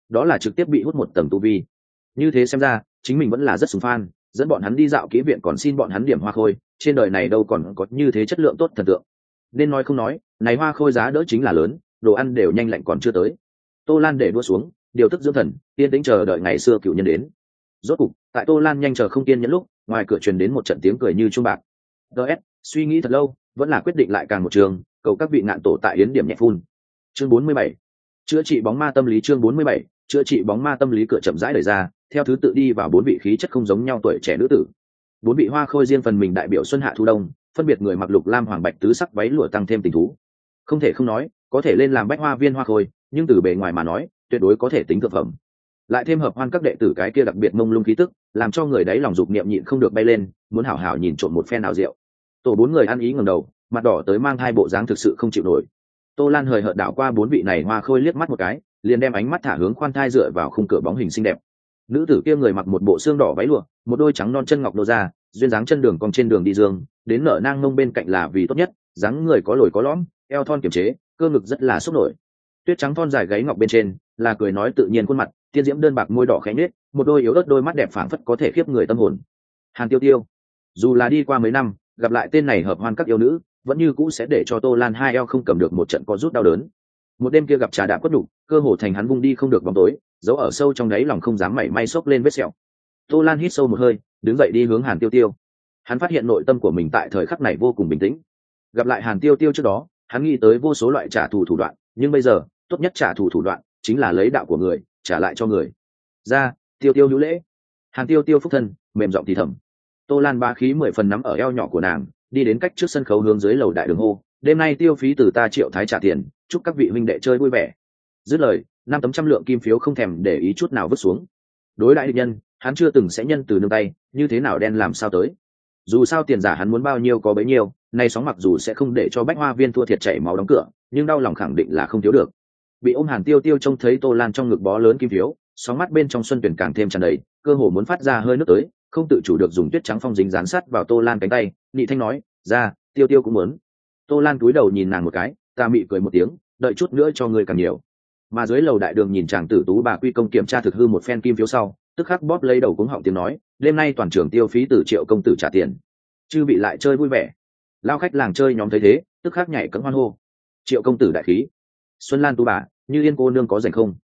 đó là trực tiếp bị hút một tầng tu vi. Như thế xem ra chính mình vẫn là rất sùng fan, dẫn bọn hắn đi dạo kỹ viện còn xin bọn hắn điểm hoa khôi, trên đời này đâu còn có như thế chất lượng tốt thần tượng. Nên nói không nói, này hoa khôi giá đỡ chính là lớn, đồ ăn đều nhanh lạnh còn chưa tới. Tô Lan để đua xuống, điều tức dưỡng thần, yên tĩnh chờ đợi ngày xưa cựu nhân đến. Rốt cục tại Tô Lan nhanh chờ không kiên nhẫn lúc, ngoài cửa truyền đến một trận tiếng cười như chuông bạc. DS, suy nghĩ thật lâu vẫn là quyết định lại càng một trường, cầu các vị ngạn tổ tại yến điểm nhẹ phun. Chương 47, chữa trị bóng ma tâm lý. Chương 47, chữa trị bóng ma tâm lý. Cửa chậm rãi đẩy ra, theo thứ tự đi vào bốn vị khí chất không giống nhau tuổi trẻ nữ tử. Bốn vị hoa khôi riêng phần mình đại biểu xuân hạ thu đông, phân biệt người mặc lục lam hoàng bạch tứ sắc váy lụa tăng thêm tình thú. Không thể không nói, có thể lên làm bách hoa viên hoa khôi, nhưng từ bề ngoài mà nói, tuyệt đối có thể tính thượng phẩm. Lại thêm hợp hoan các đệ tử cái kia đặc biệt mông lung khí tức, làm cho người đấy lòng dục niệm nhịn không được bay lên, muốn hảo hảo nhìn trộm một phen nào rượu. Tổ bốn người ăn ý ngẩng đầu, mặt đỏ tới mang hai bộ dáng thực sự không chịu nổi. Tô Lan hời hợt đảo qua bốn vị này hoa khôi liếc mắt một cái, liền đem ánh mắt thả hướng khoan thai dựa vào khung cửa bóng hình xinh đẹp. Nữ tử kia người mặc một bộ xương đỏ váy lụa, một đôi trắng non chân ngọc nô ra, duyên dáng chân đường cong trên đường đi dương, đến nở nang mông bên cạnh là vì tốt nhất, dáng người có lồi có lõm, eo thon kiềm chế, cơ ngực rất là xúc nổi. Tuyết trắng thon dài gáy ngọc bên trên, là cười nói tự nhiên khuôn mặt, tiên diễm đơn bạc môi đỏ khẽ nhếch, một đôi yếu ớt đôi mắt đẹp phảng phất có thể khiếp người tâm hồn. Hàn Tiêu Tiêu, dù là đi qua mấy năm, gặp lại tên này hợp hoan các yêu nữ, vẫn như cũ sẽ để cho Tô Lan hai eo không cầm được một trận co rút đau đớn. Một đêm kia gặp trà đạp quất đủ, cơ hồ thành hắn vung đi không được bóng tối, giấu ở sâu trong đáy lòng không dám mảy may xốc lên vết sẹo. Tô Lan hít sâu một hơi, đứng dậy đi hướng Hàn Tiêu Tiêu. Hắn phát hiện nội tâm của mình tại thời khắc này vô cùng bình tĩnh. Gặp lại Hàn Tiêu Tiêu trước đó, hắn nghĩ tới vô số loại trả thù thủ đoạn, nhưng bây giờ tốt nhất trả thù thủ đoạn chính là lấy đạo của người trả lại cho người. Ra, Tiêu Tiêu hữu lễ. Hàn Tiêu Tiêu phúc thân, mềm giọng thì thầm. Tô Lan ba khí 10 phần nắm ở eo nhỏ của nàng, đi đến cách trước sân khấu hướng dưới lầu đại đường hô, đêm nay tiêu phí từ ta Triệu Thái trả tiền, chúc các vị huynh đệ chơi vui vẻ. Dứt lời, 5 tấm trăm lượng kim phiếu không thèm để ý chút nào vứt xuống. Đối đại địch nhân, hắn chưa từng sẽ nhân từ nương tay, như thế nào đen làm sao tới. Dù sao tiền giả hắn muốn bao nhiêu có bấy nhiêu, nay sóng mặc dù sẽ không để cho bách hoa viên thua thiệt chảy máu đóng cửa, nhưng đau lòng khẳng định là không thiếu được. Bị ôm Hàn Tiêu Tiêu trông thấy Tô Lan trong ngực bó lớn kim phiếu, sóng mắt bên trong xuân tuyển càng thêm tràn đầy, cơ hồ muốn phát ra hơi nước tới, không tự chủ được dùng tuyết trắng phong dính dán sát vào Tô Lan cánh tay, nhị thanh nói, ra, Tiêu Tiêu cũng muốn. Tô Lan cúi đầu nhìn nàng một cái, ta mị cười một tiếng, đợi chút nữa cho ngươi càng nhiều. Mà dưới lầu đại đường nhìn chàng tử tú bà quy công kiểm tra thực hư một phen kim phiếu sau, tức khắc bóp lấy đầu cuống họng tiếng nói, đêm nay toàn trường tiêu phí từ Triệu công tử trả tiền, chư bị lại chơi vui vẻ. Lao khách làng chơi nhóm thấy thế, tức khắc nhảy cẫng hoan hô. Triệu công tử đại khí. Xuân Lan tú bà, Như Yên cô nương có rảnh không?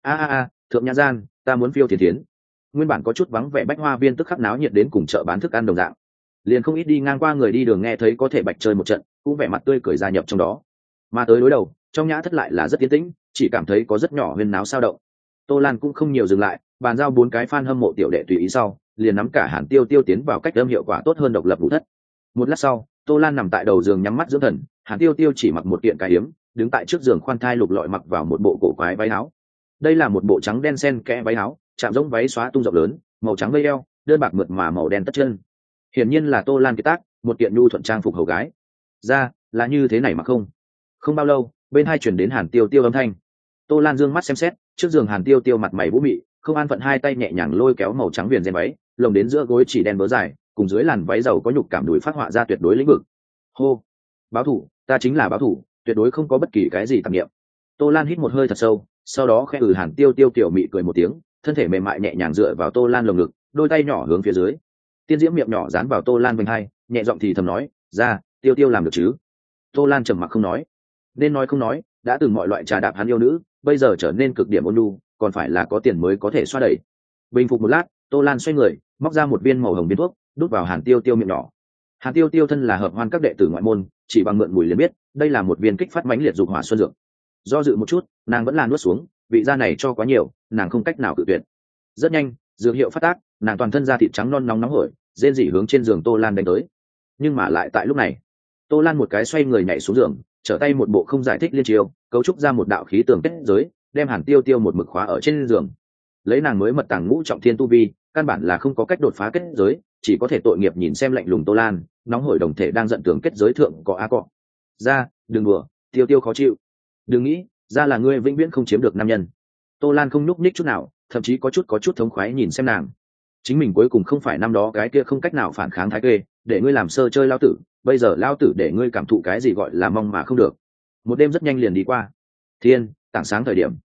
A thượng nhã gian, ta muốn phiêu thiền thiến. Nguyên bản có chút vắng vẻ bách hoa viên tức khắc náo nhiệt đến cùng chợ bán thức ăn đồng dạng. Liền không ít đi ngang qua người đi đường nghe thấy có thể bạch chơi một trận, cũng vẻ mặt tươi cười gia nhập trong đó. Mà tới đối đầu, trong nhã thất lại là rất yên tĩnh, chỉ cảm thấy có rất nhỏ huyên náo sao động. Tô Lan cũng không nhiều dừng lại, bàn giao 4 cái fan hâm mộ tiểu đệ tùy ý sau, liền nắm cả Hàn Tiêu Tiêu tiến vào cách âm hiệu quả tốt hơn độc lập ngủ thất. Một lát sau, Tô Lan nằm tại đầu giường nhắm mắt dưỡng thần, Hàn Tiêu Tiêu chỉ mặc một kiện cài hiếm, đứng tại trước giường khoan thai lục lọi mặc vào một bộ cổ quái váy áo. Đây là một bộ trắng đen xen kẽ váy áo, chạm giống váy xóa tung rộng lớn, màu trắng vây eo, đơn bạc mượt mà màu đen tất chân. Hiển nhiên là Tô Lan kiệt tác, một kiện nhu thuận trang phục hầu gái. Ra, là như thế này mà không. Không bao lâu, bên hai chuyển đến Hàn Tiêu Tiêu âm thanh. Tô Lan dương mắt xem xét, trước giường Hàn Tiêu Tiêu mặt mày vũ mị, không an phận hai tay nhẹ nhàng lôi kéo màu trắng viền ren váy, lồng đến giữa gối chỉ đen bớ dài, cùng dưới làn váy giàu có nhục cảm đùi phát họa ra tuyệt đối lĩnh vực. Hô, báo thủ, ta chính là báo thủ, tuyệt đối không có bất kỳ cái gì tạp niệm. Tô Lan hít một hơi thật sâu, sau đó khẽ Hàn Tiêu Tiêu kiểu mị cười một tiếng, thân thể mềm mại nhẹ nhàng dựa vào Tô Lan lồng ngực, đôi tay nhỏ hướng phía dưới. Tiên diễm miệng nhỏ dán vào Tô Lan vành hai, nhẹ giọng thì thầm nói, ra, Tiêu Tiêu làm được chứ? Tô Lan trầm mặc không nói. Nên nói không nói, đã từng mọi loại trà đạp hắn yêu nữ, bây giờ trở nên cực điểm ôn nhu, còn phải là có tiền mới có thể xoa đẩy. Bình phục một lát, Tô Lan xoay người, móc ra một viên màu hồng viên thuốc, đút vào Hàn Tiêu Tiêu miệng nhỏ. Hàn Tiêu Tiêu thân là hợp hoan các đệ tử ngoại môn, chỉ bằng mượn mùi liền biết, đây là một viên kích phát mãnh liệt dục hỏa xuân dược. Do dự một chút, nàng vẫn là nuốt xuống, vị da này cho quá nhiều, nàng không cách nào cự tuyệt. Rất nhanh, dược hiệu phát tác, nàng toàn thân da thịt trắng non nóng nóng hổi, rên rỉ hướng trên giường Tô Lan đánh tới. Nhưng mà lại tại lúc này, Tô Lan một cái xoay người nhảy xuống giường, trở tay một bộ không giải thích liên chiêu, cấu trúc ra một đạo khí tường kết giới, đem Hàn Tiêu Tiêu một mực khóa ở trên giường. Lấy nàng mới mật tàng ngũ trọng thiên tu vi, căn bản là không có cách đột phá kết giới, chỉ có thể tội nghiệp nhìn xem lạnh lùng Tô Lan, nóng hổi đồng thể đang giận tường kết giới thượng có á cọ. Ra, đừng đùa, Tiêu Tiêu khó chịu. Đừng nghĩ, ra là ngươi vĩnh viễn không chiếm được nam nhân. Tô Lan không nhúc nhích chút nào, thậm chí có chút thống khoái nhìn xem nàng. Chính mình cuối cùng không phải năm đó cái kia không cách nào phản kháng thái kê, để ngươi làm sơ chơi lao tử, bây giờ lao tử để ngươi cảm thụ cái gì gọi là mong mà không được. Một đêm rất nhanh liền đi qua. Thiên, tảng sáng thời điểm,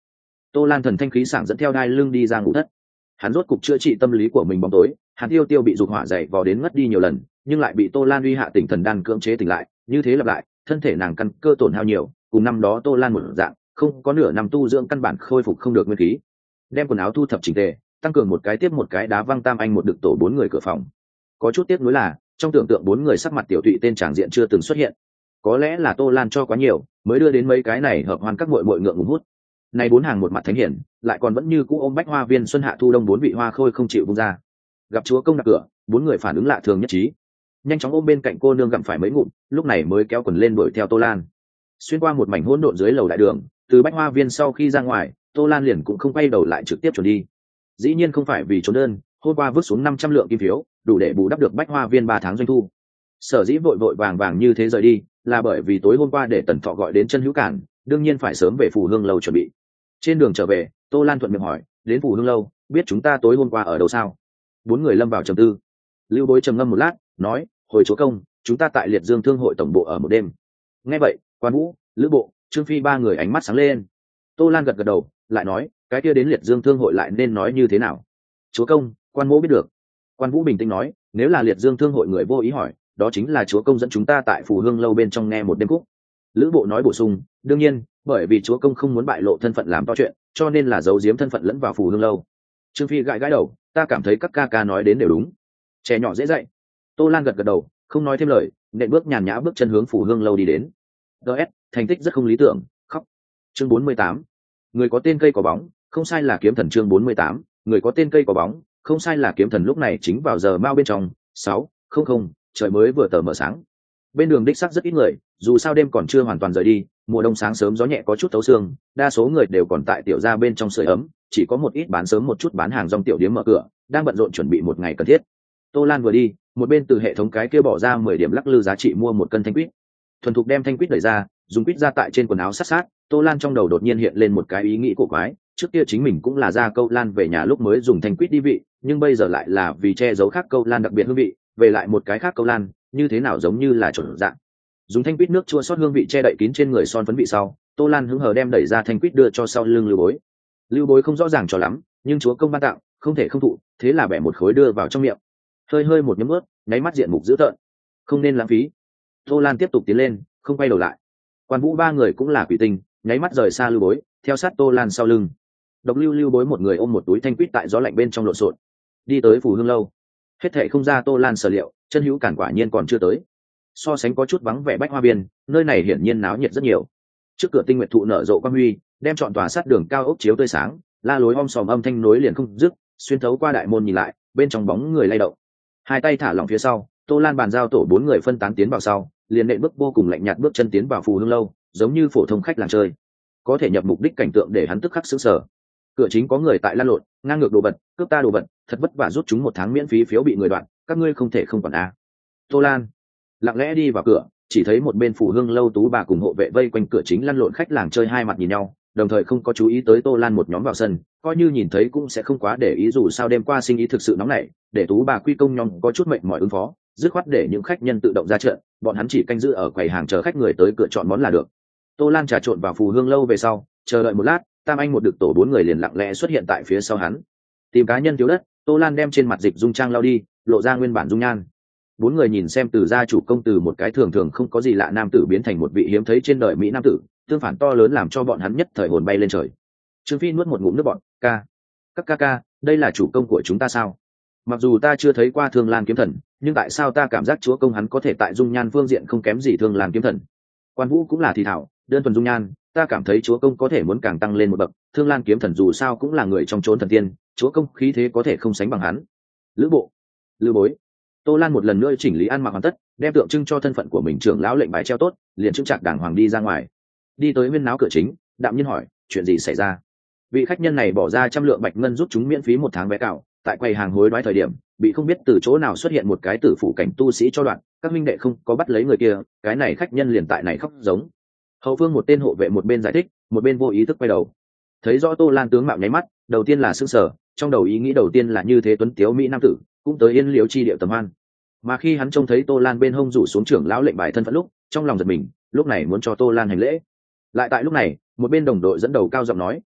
Tô Lan thần thanh khí sảng dẫn theo đai lưng đi ra ngủ thất. Hắn rốt cục chữa trị tâm lý của mình bóng tối. Hàn Tiêu Tiêu bị dục hỏa dậy vò đến ngất đi nhiều lần, nhưng lại bị Tô Lan uy hạ tỉnh thần đan cưỡng chế tỉnh lại, như thế lặp lại, thân thể nàng căn cơ tổn hao nhiều, cùng năm đó Tô Lan một dạng, không có nửa năm tu dưỡng căn bản khôi phục không được nguyên khí. Đem quần áo thu thập chỉnh tề, tăng cường một cái tiếp một cái đá văng Tam Anh một đực tổ 4 người cửa phòng. Có chút tiếc nuối là, trong tưởng tượng 4 người sắc mặt tiểu tụy tên tràng diện chưa từng xuất hiện. Có lẽ là Tô Lan cho quá nhiều, mới đưa đến mấy cái này hợp hoan các muội muội ngượng ngùng hút. Này 4 hàng một mặt thánh hiển, lại còn vẫn như cũ ôm bách hoa viên xuân hạ thu đông 4 vị hoa khôi không chịu buông ra. Gặp chúa công đặt cửa, 4 người phản ứng lạ thường nhất trí, nhanh chóng ôm bên cạnh cô nương gặm phải mấy ngụm, lúc này mới kéo quần lên đuổi theo Tô Lan. Xuyên qua một mảnh hỗn độn dưới lầu đại đường, từ bách hoa viên sau khi ra ngoài, Tô Lan liền cũng không quay đầu lại trực tiếp trốn đi. Dĩ nhiên không phải vì trốn đơn, hôm qua vứt xuống 500 lượng kim phiếu, đủ để bù đắp được bách hoa viên 3 tháng doanh thu. Sở dĩ vội vội vàng vàng như thế rời đi, là bởi vì tối hôm qua để Tần Thọ gọi đến chân hữu cản, đương nhiên phải sớm về Phù Hương lâu chuẩn bị. Trên đường trở về, Tô Lan thuận miệng hỏi, đến Phù Hương lâu, biết chúng ta tối hôm qua ở đâu sao? 4 người lâm vào trầm tư. Lưu Bối trầm ngâm một lát, nói, hồi chúa công, chúng ta tại Liệt Dương Thương hội tổng bộ ở một đêm. Nghe vậy, Quan Vũ, Lữ Bộ, Trương Phi 3 người ánh mắt sáng lên. Tô Lan gật gật đầu, lại nói, cái kia đến Liệt Dương Thương hội lại nên nói như thế nào? Chúa công, Quan Mỗ biết được. Quan Vũ bình tĩnh nói, nếu là Liệt Dương Thương hội người vô ý hỏi, đó chính là chúa công dẫn chúng ta tại Phù Hương lâu bên trong nghe một đêm khúc. Lữ Bộ nói bổ sung, đương nhiên, bởi vì chúa công không muốn bại lộ thân phận làm to chuyện, cho nên là giấu giếm thân phận lẫn vào Phù Hương lâu. Trương Phi gãi gãi đầu, ta cảm thấy các ca ca nói đến đều đúng. Trẻ nhỏ dễ dạy. Tô Lan gật gật đầu, không nói thêm lời, nện bước nhàn nhã bước chân hướng Phù Hương lâu đi đến. DS, thành tích rất không lý tưởng, khóc. Chương 48. Người có tên cây có bóng, không sai là kiếm thần. Chương 48. Người có tên cây có bóng, không sai là kiếm thần. Lúc này chính vào giờ mao bên trong 6:00, trời mới vừa tờ mờ sáng. Bên đường đích xác rất ít người, dù sao đêm còn chưa hoàn toàn rời đi, mùa đông sáng sớm gió nhẹ có chút thấu xương, đa số người đều còn tại tiểu gia bên trong sưởi ấm, chỉ có một ít bán sớm một chút bán hàng rong tiểu điếm mở cửa, đang bận rộn chuẩn bị một ngày cần thiết. Tô Lan vừa đi, một bên từ hệ thống cái kia bỏ ra 10 điểm lắc lư giá trị mua một cân thanh quýt. Thuần thục đem thanh quýt đẩy ra, dùng quýt ra tại trên quần áo sát sát, Tô Lan trong đầu đột nhiên hiện lên một cái ý nghĩ cổ quái, trước kia chính mình cũng là ra câu lan về nhà lúc mới dùng thanh quýt đi vị, nhưng bây giờ lại là vì che giấu khác câu lan đặc biệt hương vị, về lại một cái khác câu lan, như thế nào giống như là chuẩn dạng. Dùng thanh quýt nước chua xót hương vị che đậy kín trên người son phấn vị sau, Tô Lan hứng hờ đem đẩy ra thanh quýt đưa cho sau lưng Lưu Bối. Lưu Bối không rõ ràng cho lắm, nhưng chúa công ban tặng, không thể không thụ, thế là bẻ một khối đưa vào trong miệng. Hơi hơi một nhấm ướt, nháy mắt diện mục dữ tợn. Không nên lãng phí. Tô Lan tiếp tục tiến lên, không quay đầu lại. Quan Vũ 3 người cũng là quỷ tinh, nháy mắt rời xa Lưu Bối, theo sát Tô Lan sau lưng. Độc Lưu Bối một người ôm một túi thanh quýt tại gió lạnh bên trong lộn xộn. Đi tới Phù Hương lâu. Hết thảy không ra Tô Lan sở liệu, chân hữu cản quả nhiên còn chưa tới. So sánh có chút vắng vẻ bách hoa biên, nơi này hiển nhiên náo nhiệt rất nhiều. Trước cửa tinh nguyệt thụ nở rộ quang huy, đem trọn tòa sát đường cao ốc chiếu tươi sáng, la lối om sòm âm thanh nối liền không dứt, xuyên thấu qua đại môn nhìn lại, bên trong bóng người lay động. Hai tay thả lỏng phía sau, Tô Lan bàn giao tổ 4 người phân tán tiến vào sau, liền nện bước vô cùng lạnh nhạt bước chân tiến vào Phù Hương lâu, giống như phổ thông khách làng chơi. Có thể nhập mục đích cảnh tượng để hắn tức khắc sửng sở. Cửa chính có người tại lăn lộn, ngang ngược đồ vật, cướp ta đồ vật, thật vất vả rút chúng 1 tháng miễn phí phiếu bị người đoạn, các ngươi không thể không quản a. Tô Lan lặng lẽ đi vào cửa, chỉ thấy một bên Phù Hương lâu tú bà cùng hộ vệ vây quanh cửa chính lăn lộn khách làng chơi hai mặt nhìn nhau, đồng thời không có chú ý tới Tô Lan một nhóm vào sân, coi như nhìn thấy cũng sẽ không quá để ý, dù sao đêm qua sinh ý thực sự nóng nảy, để tú bà quy công nhóm có chút mệt mỏi ứng phó, dứt khoát để những khách nhân tự động ra trận, bọn hắn chỉ canh giữ ở quầy hàng chờ khách người tới cửa chọn món là được. Tô Lan trà trộn vào Phù Hương lâu về sau, chờ đợi một lát, Tam Anh một đực tổ 4 người liền lặng lẽ xuất hiện tại phía sau hắn. Tìm cá nhân thiếu đất, Tô Lan đem trên mặt dịch dung trang lau đi, lộ ra nguyên bản dung nhan. 4 người nhìn xem từ gia chủ công từ một cái thường thường không có gì lạ nam tử biến thành một vị hiếm thấy trên đời mỹ nam tử, tương phản to lớn làm cho bọn hắn nhất thời hồn bay lên trời. Trương Phi nuốt một ngụm nước bọt, các ca, đây là chủ công của chúng ta sao? Mặc dù ta chưa thấy qua Thương Lan kiếm thần, nhưng tại sao ta cảm giác chúa công hắn có thể tại dung nhan phương diện không kém gì Thương Lan kiếm thần? Quan Vũ cũng là thì thảo, đơn thuần dung nhan, ta cảm thấy chúa công có thể muốn càng tăng lên một bậc. Thương Lan kiếm thần dù sao cũng là người trong chốn thần tiên, chúa công khí thế có thể không sánh bằng hắn. Lữ Bộ, Lưu Bối. Tô Lan một lần nữa chỉnh lý ăn mặc hoàn tất, đem tượng trưng cho thân phận của mình trưởng lão lệnh bài treo tốt, liền chững chạc đàng hoàng đi ra ngoài. Đi tới huyên náo cửa chính, đạm nhiên hỏi, chuyện gì xảy ra? Vị khách nhân này bỏ ra 100 lượng bạch ngân giúp chúng miễn phí 1 tháng vé cào, tại quầy hàng hối đoái thời điểm, bị không biết từ chỗ nào xuất hiện một cái tử phụ cảnh tu sĩ cho đoạn, các minh đệ không có bắt lấy người kia, cái này khách nhân liền tại này khóc giống. Hậu phương một tên hộ vệ một bên giải thích, một bên vô ý thức quay đầu. Thấy rõ Tô Lan tướng mạo nháy mắt, đầu tiên là sửng sở, trong đầu ý nghĩ đầu tiên là như thế tuấn tiếu mỹ nam tử, cũng tới yên liếu chi điệu tầm hoan. Mà khi hắn trông thấy Tô Lan bên hông rủ xuống trưởng lão lệnh bài thân phận lúc, trong lòng giật mình, lúc này muốn cho Tô Lan hành lễ. Lại tại lúc này, một bên đồng đội dẫn đầu cao giọng nói,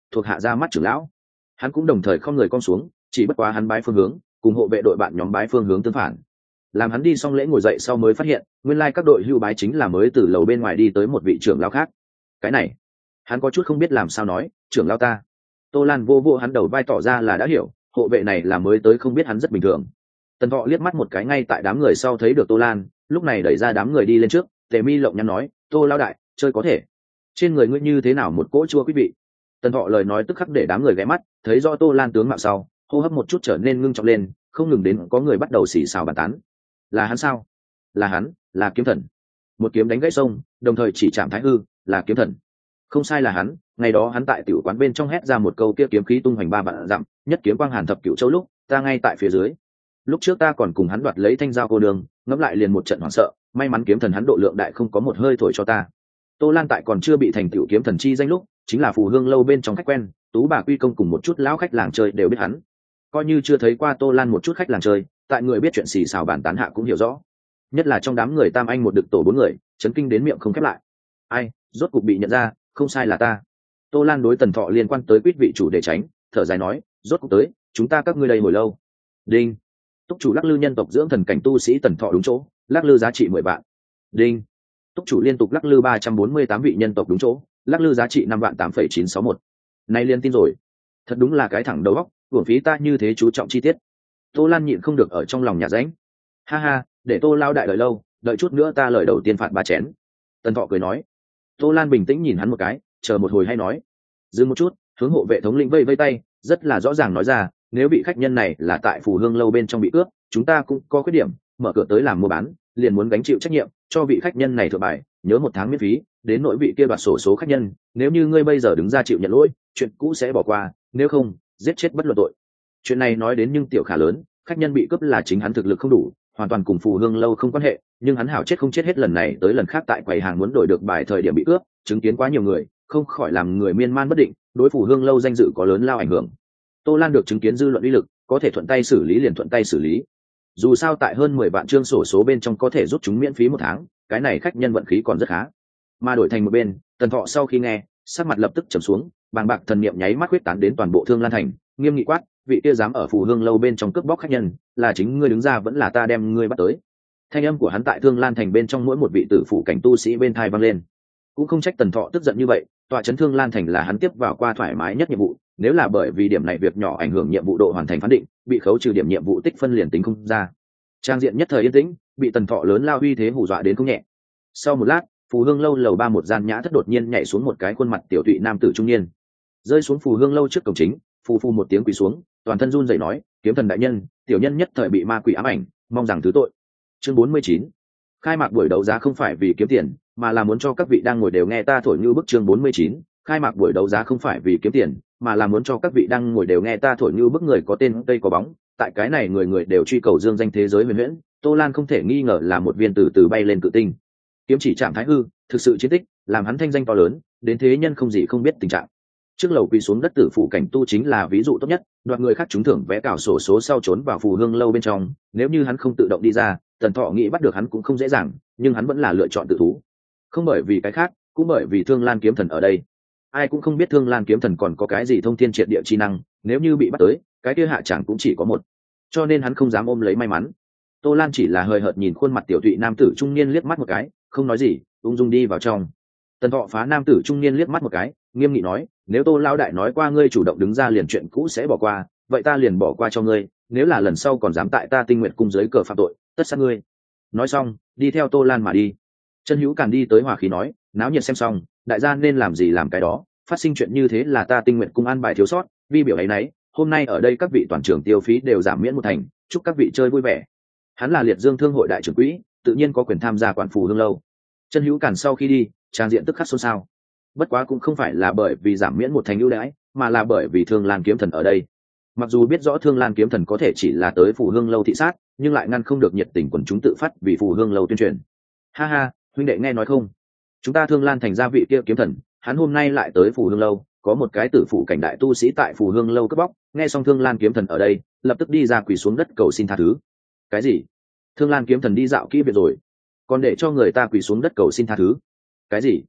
thuộc hạ ra mắt trưởng lão. Hắn cũng đồng thời không người con xuống, chỉ bất quá hắn bái phương hướng cùng hộ vệ đội bạn nhóm bái phương hướng tương phản. Làm hắn đi xong lễ ngồi dậy sau mới phát hiện nguyên lai các đội hưu bái chính là mới từ lầu bên ngoài đi tới một vị trưởng lão khác. Cái này hắn có chút không biết làm sao nói. Trưởng lão ta. Tô Lan vô vô hắn đầu vai tỏ ra là đã hiểu, hộ vệ này là mới tới không biết hắn rất bình thường. Tần Thọ liếc mắt một cái ngay tại đám người sau thấy được Tô Lan, lúc này đẩy ra đám người đi lên trước. Tề Mi lộng nhắn nói, Tô lão đại, chơi có thể. Trên người ngươi như thế nào một cỗ chua quý vị. Tần Thọ lời nói tức khắc để đám người ghé mắt, thấy do Tô Lan tướng mạo sau hô hấp một chút trở nên ngưng trọng lên, không ngừng đến có người bắt đầu xì xào bàn tán. Là hắn sao? Là hắn, là kiếm thần. Một kiếm đánh gãy sông, đồng thời chỉ chạm Thái Hư, là kiếm thần. Không sai là hắn, ngày đó hắn tại tiểu quán bên trong hét ra một câu kia kiếm khí tung hoành 3 vạn dặm, nhất kiếm quang hàn thập cửu châu lúc, ta ngay tại phía dưới. Lúc trước ta còn cùng hắn đoạt lấy thanh giao cô đường, ngẫm lại liền một trận hoảng sợ, may mắn kiếm thần hắn độ lượng đại không có một hơi thổi cho ta. Tô Lan tại còn chưa bị thành tiểu kiếm thần chi danh lúc, chính là phù hương lâu bên trong khách quen, tú bà quy công cùng một chút lão khách làng chơi đều biết hắn. Coi như chưa thấy qua Tô Lan một chút khách làng chơi, tại người biết chuyện xì xào bàn tán hạ cũng hiểu rõ. Nhất là trong đám người Tam Anh một đực tổ 4 người, chấn kinh đến miệng không khép lại. Ai, rốt cục bị nhận ra, không sai là ta. Tô Lan đối Tần Thọ liên quan tới quyết vị chủ để tránh, thở dài nói, rốt cục tới, chúng ta các ngươi đây hồi lâu. Đinh. Túc chủ lắc lư nhân tộc dưỡng thần cảnh tu sĩ Tần Thọ đúng chỗ, lắc lư giá trị 10 vạn. Đinh. Túc chủ liên tục lắc lư 348 vị nhân tộc đúng chỗ, lắc lư giá trị 5 vạn 8,961. Này liên tin rồi. Thật đúng là cái thẳng đầu óc, uổng phí ta như thế chú trọng chi tiết. Tô Lan nhịn không được ở trong lòng nhà ránh. Ha ha, để Tô lao đại đợi lâu, đợi chút nữa ta lời đầu tiên phạt 3 chén. Tần Thọ cười nói. Tô Lan bình tĩnh nhìn hắn một cái, chờ một hồi hay nói. Dừng một chút, hướng hộ vệ thống lĩnh vây vây tay, rất là rõ ràng nói ra, nếu vị khách nhân này là tại phù hương lâu bên trong bị cướp, chúng ta cũng có khuyết điểm, mở cửa tới làm mua bán, liền muốn gánh chịu trách nhiệm, cho vị khách nhân này thượng bài, nhớ 1 tháng miễn phí, đến nội vị kia đoạt sổ số khách nhân, nếu như ngươi bây giờ đứng ra chịu nhận lỗi, chuyện cũ sẽ bỏ qua, nếu không, giết chết bất luận tội. Chuyện này nói đến nhưng tiểu khả lớn, khách nhân bị cướp là chính hắn thực lực không đủ, hoàn toàn cùng phù hương lâu không quan hệ, nhưng hắn hảo chết không chết hết lần này tới lần khác tại quầy hàng muốn đổi được bài thời điểm bị cướp, chứng kiến quá nhiều người, không khỏi làm người miên man bất định, đối phù hương lâu danh dự có lớn lao ảnh hưởng. Tô Lan được chứng kiến dư luận uy lực, có thể thuận tay xử lý liền thuận tay xử lý. Dù sao tại hơn 10 vạn chương sổ số bên trong có thể rút chúng miễn phí 1 tháng, cái này khách nhân vận khí còn rất khá. Mà đổi thành một bên, Tần Thọ sau khi nghe, sắc mặt lập tức trầm xuống, bàng bạc thần niệm nháy mắt huyết tán đến toàn bộ Thương Lan thành, nghiêm nghị quát, vị kia dám ở phù hương lâu bên trong cướp bóc khách nhân, là chính ngươi đứng ra vẫn là ta đem ngươi bắt tới. Thanh âm của hắn tại Thương Lan thành bên trong mỗi một vị tử phụ cảnh tu sĩ bên thai vang lên. Cũng không trách Tần Thọ tức giận như vậy, tọa trấn Thương Lan thành là hắn tiếp vào qua thoải mái nhất nhiệm vụ, nếu là bởi vì điểm này việc nhỏ ảnh hưởng nhiệm vụ độ hoàn thành phán định, bị khấu trừ điểm nhiệm vụ tích phân liền tính không ra. Trang diện nhất thời yên tĩnh, bị Tần Thọ lớn lao uy thế hù dọa đến không nhẹ. Sau một lát, phù hương lâu lầu 3 một gian nhã thất đột nhiên nhảy xuống một cái khuôn mặt tiểu tụy nam tử trung niên, rơi xuống phù hương lâu trước cổng chính, phù phù một tiếng quỳ xuống, toàn thân run rẩy nói, kiếm thần đại nhân, tiểu nhân nhất thời bị ma quỷ ám ảnh, mong rằng thứ tội. Chương 49. Khai mạc buổi đấu giá không phải vì kiếm tiền, mà là muốn cho các vị đang ngồi đều nghe ta thổi như bức. Chương 49. Khai mạc buổi đấu giá không phải vì kiếm tiền, mà là muốn cho các vị đang ngồi đều nghe ta thổi như bức. Người có tên cây có bóng, tại cái này người người đều truy cầu dương danh thế giới huyền huyễn, Tô Lan không thể nghi ngờ là một viên từ từ bay lên cự tinh. Kiếm chỉ chạm Thái Hư, thực sự chiến tích, làm hắn thanh danh to lớn, đến thế nhân không gì không biết tình trạng. Trước lầu quỳ xuống đất tử phụ cảnh tu chính là ví dụ tốt nhất, đoạt người khác trúng thưởng vé cào sổ số sau trốn vào phù hương lâu bên trong, nếu như hắn không tự động đi ra, Tần Thọ nghĩ bắt được hắn cũng không dễ dàng, nhưng hắn vẫn là lựa chọn tự thú. Không bởi vì cái khác, cũng bởi vì Thương Lan kiếm thần ở đây. Ai cũng không biết Thương Lan kiếm thần còn có cái gì thông thiên triệt địa chi năng, nếu như bị bắt tới, cái kia hạ chẳng cũng chỉ có một. Cho nên hắn không dám ôm lấy may mắn. Tô Lan chỉ là hơi hợt nhìn khuôn mặt tiểu tụy nam tử trung niên liếc mắt một cái, không nói gì, ung dung đi vào trong. Tần Thọ phá nam tử trung niên liếc mắt một cái, nghiêm nghị nói, nếu Tô lão đại nói qua ngươi chủ động đứng ra liền chuyện cũ sẽ bỏ qua, vậy ta liền bỏ qua cho ngươi, nếu là lần sau còn dám tại ta Tinh Nguyện cung dưới cờ phạm tội, tất sát ngươi. Nói xong, đi theo Tô Lan mà đi. Chân Hữu Càn đi tới hòa khí nói, náo nhiệt xem xong, đại gia nên làm gì làm cái đó, phát sinh chuyện như thế là ta Tinh Nguyện cung an bài thiếu sót, vi biểu ấy nấy, hôm nay ở đây các vị toàn trưởng tiêu phí đều giảm miễn 1 thành, chúc các vị chơi vui vẻ. Hắn là Liệt Dương Thương hội đại trưởng quỹ, tự nhiên có quyền tham gia quản phù hương lâu. Chân Hữu Càn sau khi đi, trang diện tức khắc xôn xao. Bất quá cũng không phải là bởi vì giảm miễn 1 thành ưu đãi, mà là bởi vì Thương Lan kiếm thần ở đây. Mặc dù biết rõ Thương Lan kiếm thần có thể chỉ là tới phù hương lâu thị sát, nhưng lại ngăn không được nhiệt tình quần chúng tự phát vì phù hương lâu tuyên truyền. Ha ha, huynh đệ nghe nói không? Chúng ta Thương Lan thành gia vị kia kiếm thần, hắn hôm nay lại tới phù hương lâu, có một cái tử phụ cảnh đại tu sĩ tại phù hương lâu cướp bóc, nghe xong Thương Lan kiếm thần ở đây, lập tức đi ra quỳ xuống đất cầu xin tha thứ. Cái gì? Thương Lan kiếm thần đi dạo kỹ biệt rồi, còn để cho người ta quỳ xuống đất cầu xin tha thứ? Cái gì?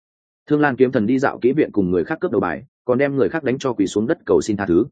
Thương Lan kiếm thần đi dạo kỹ viện cùng người khác cướp đầu bài, còn đem người khác đánh cho quỳ xuống đất cầu xin tha thứ.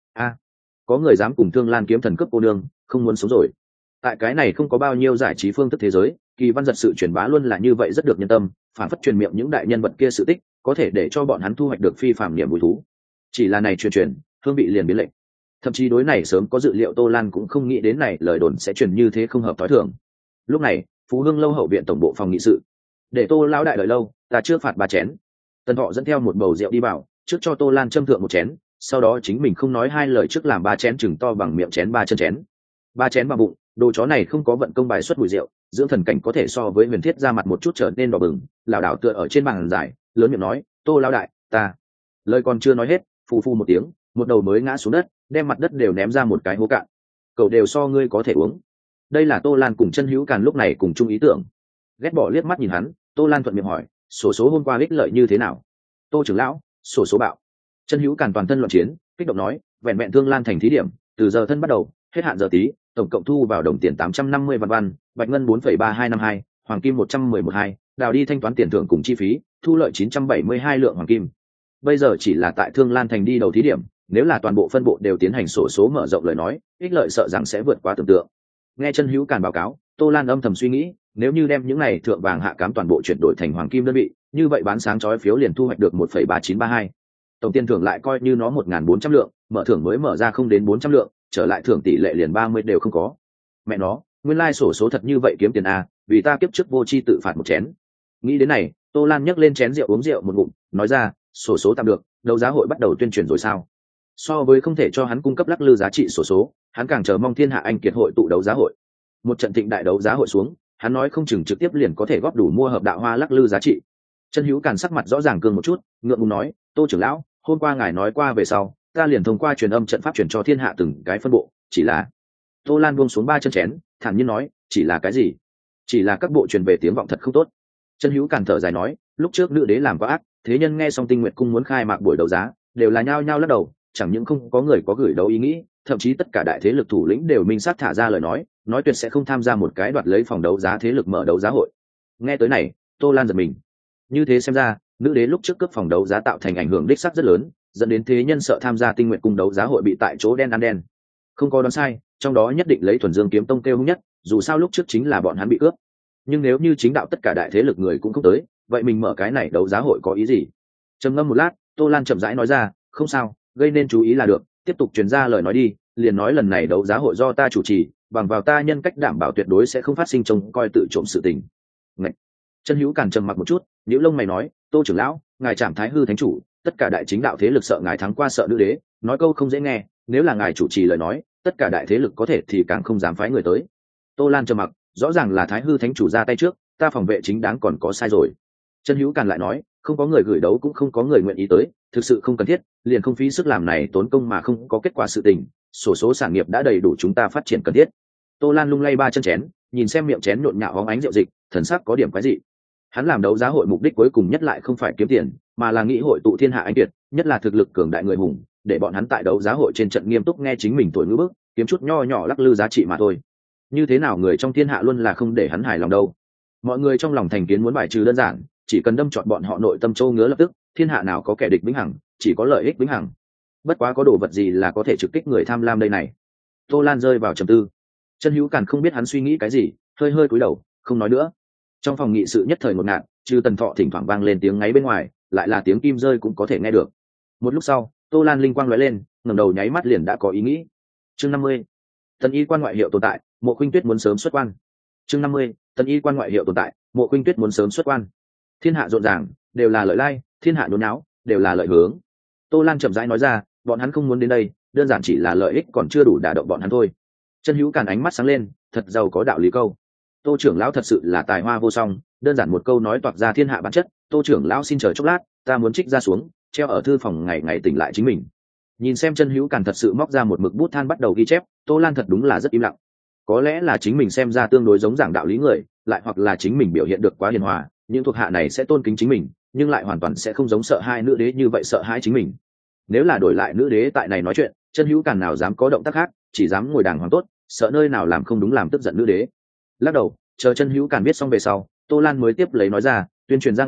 Có người dám cùng Thương Lan kiếm thần cướp cô nương, không muốn sống rồi. Tại cái này không có bao nhiêu giải trí phương thức thế giới, kỳ văn giật sự truyền bá luôn là như vậy, rất được nhân tâm, phản phất truyền miệng những đại nhân vật kia sự tích, có thể để cho bọn hắn thu hoạch được phi phàm niềm vui thú. Chỉ là này truyền hương vị liền biến lệnh. Thậm chí đối này sớm có dự liệu Tô Lan cũng không nghĩ đến này lời đồn sẽ truyền như thế không hợp tối thường. Lúc này, Phú Hương lâu hậu viện tổng bộ phòng nghị sự, để Tô lão đại đợi lâu, ta chưa phạt 3 chén. Tần Thọ dẫn theo một bầu rượu đi vào, trước cho Tô Lan châm thượng một chén, sau đó chính mình không nói hai lời trước làm 3 chén chừng to bằng miệng chén 3 chân chén. 3 chén vào bụng, đồ chó này không có vận công bài xuất mùi rượu, dưỡng thần cảnh có thể so với Huyền Thiết ra mặt một chút trở nên đỏ bừng, lảo đảo tựa ở trên bàn giải, lớn miệng nói, Tô lão đại, ta. Lời còn chưa nói hết, phù phù một tiếng, một đầu mới ngã xuống đất, đem mặt đất đều ném ra một cái hố cạn. Cậu đều so ngươi có thể uống. Đây là Tô Lan cùng Chân Hữu Càn lúc này cùng chung ý tưởng. Ghét bỏ liếc mắt nhìn hắn, Tô Lan thuận miệng hỏi, sổ số hôm qua ích lợi như thế nào? Tô trưởng lão, sổ số bạo. Chân Hữu Càn toàn thân loạn chiến, kích động nói, vẹn vẹn Thương Lan thành thí điểm, từ giờ thân bắt đầu, hết hạn giờ tí, tổng cộng thu vào đồng tiền 850 vạn, bạch ngân 4,3252, hoàng kim 111,2, đào đi thanh toán tiền thưởng cùng chi phí, thu lợi 972 lượng hoàng kim. Bây giờ chỉ là tại Thương Lan thành đi đầu thí điểm, nếu là toàn bộ phân bộ đều tiến hành sổ số mở rộng lời nói, ích lợi sợ rằng sẽ vượt quá tưởng tượng. Nghe Chân Hữu Càn báo cáo, Tô Lan âm thầm suy nghĩ, nếu như đem những này thượng vàng hạ cám toàn bộ chuyển đổi thành hoàng kim đơn vị, như vậy bán sáng chói phiếu liền thu hoạch được 1,3932. Tổng tiền thưởng lại coi như nó 1.400 lượng, mở thưởng mới mở ra không đến 400 lượng, trở lại thưởng tỷ lệ liền 30 đều không có. Mẹ nó, nguyên lai sổ số thật như vậy kiếm tiền a, vì ta kiếp trước vô chi tự phạt một chén. Nghĩ đến này, Tô Lan nhấc lên chén rượu uống rượu một ngụm, nói ra, sổ số tạm được, đấu giá hội bắt đầu tuyên truyền rồi sao? So với không thể cho hắn cung cấp lắc lư giá trị sổ số, hắn càng chờ mong thiên hạ anh kiệt hội tụ đấu giá hội. Một trận thịnh đại đấu giá hội xuống, hắn nói không chừng trực tiếp liền có thể góp đủ mua hợp đạo hoa lắc lư giá trị. Chân Hữu Càn sắc mặt rõ ràng cương một chút, ngượng ngùng nói, Tô trưởng lão, hôm qua ngài nói qua về sau, ta liền thông qua truyền âm trận pháp truyền cho thiên hạ từng cái phân bộ, chỉ là. Tô Lan buông xuống 3 chân chén, thản nhiên nói, chỉ là cái gì? Chỉ là các bộ truyền về tiếng vọng thật không tốt. Chân Hữu Càn thở dài nói, lúc trước nữ đế làm quá ác, thế nhân nghe xong Tinh Nguyệt cung muốn khai mạc buổi đấu giá, đều là nhao nhao lắc đầu, chẳng những không có người có gửi đấu ý nghĩ, thậm chí tất cả đại thế lực thủ lĩnh đều minh xác thả ra lời nói tuyệt sẽ không tham gia một cái đoạt lấy phòng đấu giá thế lực mở đấu giá hội. Nghe tới này, Tô Lan giật mình. Như thế xem ra, nữ đế lúc trước cướp phòng đấu giá tạo thành ảnh hưởng đích xác rất lớn, dẫn đến thế nhân sợ tham gia Tinh Nguyệt cung đấu giá hội bị tại chỗ đen ăn đen. Không có đoán sai, trong đó nhất định lấy Thuần Dương kiếm tông kêu hung nhất, dù sao lúc trước chính là bọn hắn bị cướp. Nhưng nếu như chính đạo tất cả đại thế lực người cũng không tới, vậy mình mở cái này đấu giá hội có ý gì? Trầm ngâm một lát, Tô Lan chậm rãi nói ra, không sao, gây nên chú ý là được, tiếp tục truyền ra lời nói đi, liền nói lần này đấu giá hội do ta chủ trì, bằng vào ta nhân cách đảm bảo tuyệt đối sẽ không phát sinh trông coi tự trộm sự tình. Ngậy. Chân Hữu Càn trầm mặc một chút, nhíu lông mày nói, Tô trưởng lão, ngài Trảm Thái hư thánh chủ, tất cả đại chính đạo thế lực sợ ngài thắng qua sợ nữ đế, nói câu không dễ nghe, nếu là ngài chủ trì lời nói, tất cả đại thế lực có thể thì càng không dám phái người tới. Tô Lan trầm mặc, rõ ràng là Thái hư thánh chủ ra tay trước, ta phòng vệ chính đáng còn có sai rồi. Chân Hữu Càn lại nói, không có người gửi đấu cũng không có người nguyện ý tới, thực sự không cần thiết, liền không phí sức làm này tốn công mà không có kết quả sự tình, sổ số sản nghiệp đã đầy đủ chúng ta phát triển cần thiết. Tô Lan lung lay 3 chân chén, nhìn xem miệng chén nhộn nhạo hóng ánh rượu dịch, thần sắc có điểm quái dị. Hắn làm đấu giá hội mục đích cuối cùng nhất lại không phải kiếm tiền, mà là nghĩ hội tụ thiên hạ anh kiệt, nhất là thực lực cường đại người hùng, để bọn hắn tại đấu giá hội trên trận nghiêm túc nghe chính mình thổi ngữ bức, kiếm chút nho nhỏ lắc lư giá trị mà thôi. Như thế nào người trong thiên hạ luôn là không để hắn hài lòng đâu. Mọi người trong lòng thành kiến muốn bài trừ đơn giản, chỉ cần đâm chọn bọn họ nội tâm châu ngứa lập tức, thiên hạ nào có kẻ địch vĩnh hằng, chỉ có lợi ích vĩnh hằng. Bất quá có đồ vật gì là có thể trực kích người tham lam đây này. Tô Lan rơi vào trầm tư. Chân Hữu Càn không biết hắn suy nghĩ cái gì, hơi hơi cúi đầu, không nói nữa. Trong phòng nghị sự nhất thời ngột ngạt, trừ Tần Thọ thỉnh thoảng vang lên tiếng ngáy bên ngoài, lại là tiếng kim rơi cũng có thể nghe được. Một lúc sau, Tô Lan linh quang lóe lên, ngẩng đầu nháy mắt liền đã có ý nghĩ. Chương 50. Tần y quan ngoại hiệu tồn tại, Mộ Khuynh Tuyết muốn sớm xuất quan. Chương 50. Tần y quan ngoại hiệu tồn tại, Mộ Khuynh Tuyết muốn sớm xuất quan. Thiên hạ rộn ràng, đều là lợi lai, thiên hạ nhốn nháo, đều là lợi hướng. Tô Lan chậm rãi nói ra, bọn hắn không muốn đến đây, đơn giản chỉ là lợi ích còn chưa đủ đả động bọn hắn thôi. Chân Hữu Càn ánh mắt sáng lên, thật giàu có đạo lý câu. Tô trưởng lão thật sự là tài hoa vô song, đơn giản một câu nói toạc ra thiên hạ bản chất. Tô trưởng lão xin chờ chốc lát, ta muốn trích ra xuống, treo ở thư phòng ngày ngày tỉnh lại chính mình. Nhìn xem Chân Hữu Càn thật sự móc ra một mực bút than bắt đầu ghi chép, Tô Lan thật đúng là rất im lặng. Có lẽ là chính mình xem ra tương đối giống giảng đạo lý người, lại hoặc là chính mình biểu hiện được quá hiền hòa, những thuộc hạ này sẽ tôn kính chính mình, nhưng lại hoàn toàn sẽ không giống sợ hai nữ đế như vậy sợ hãi chính mình. Nếu là đổi lại nữ đế tại này nói chuyện, Chân Hữu Càn nào dám có động tác khác, chỉ dám ngồi đàng hoàng tốt, sợ nơi nào làm không đúng làm tức giận nữ đế. Lắc đầu, chờ Chân Hữu Càn biết xong về sau, Tô Lan mới tiếp lấy nói ra, tuyên truyền ra ngoài,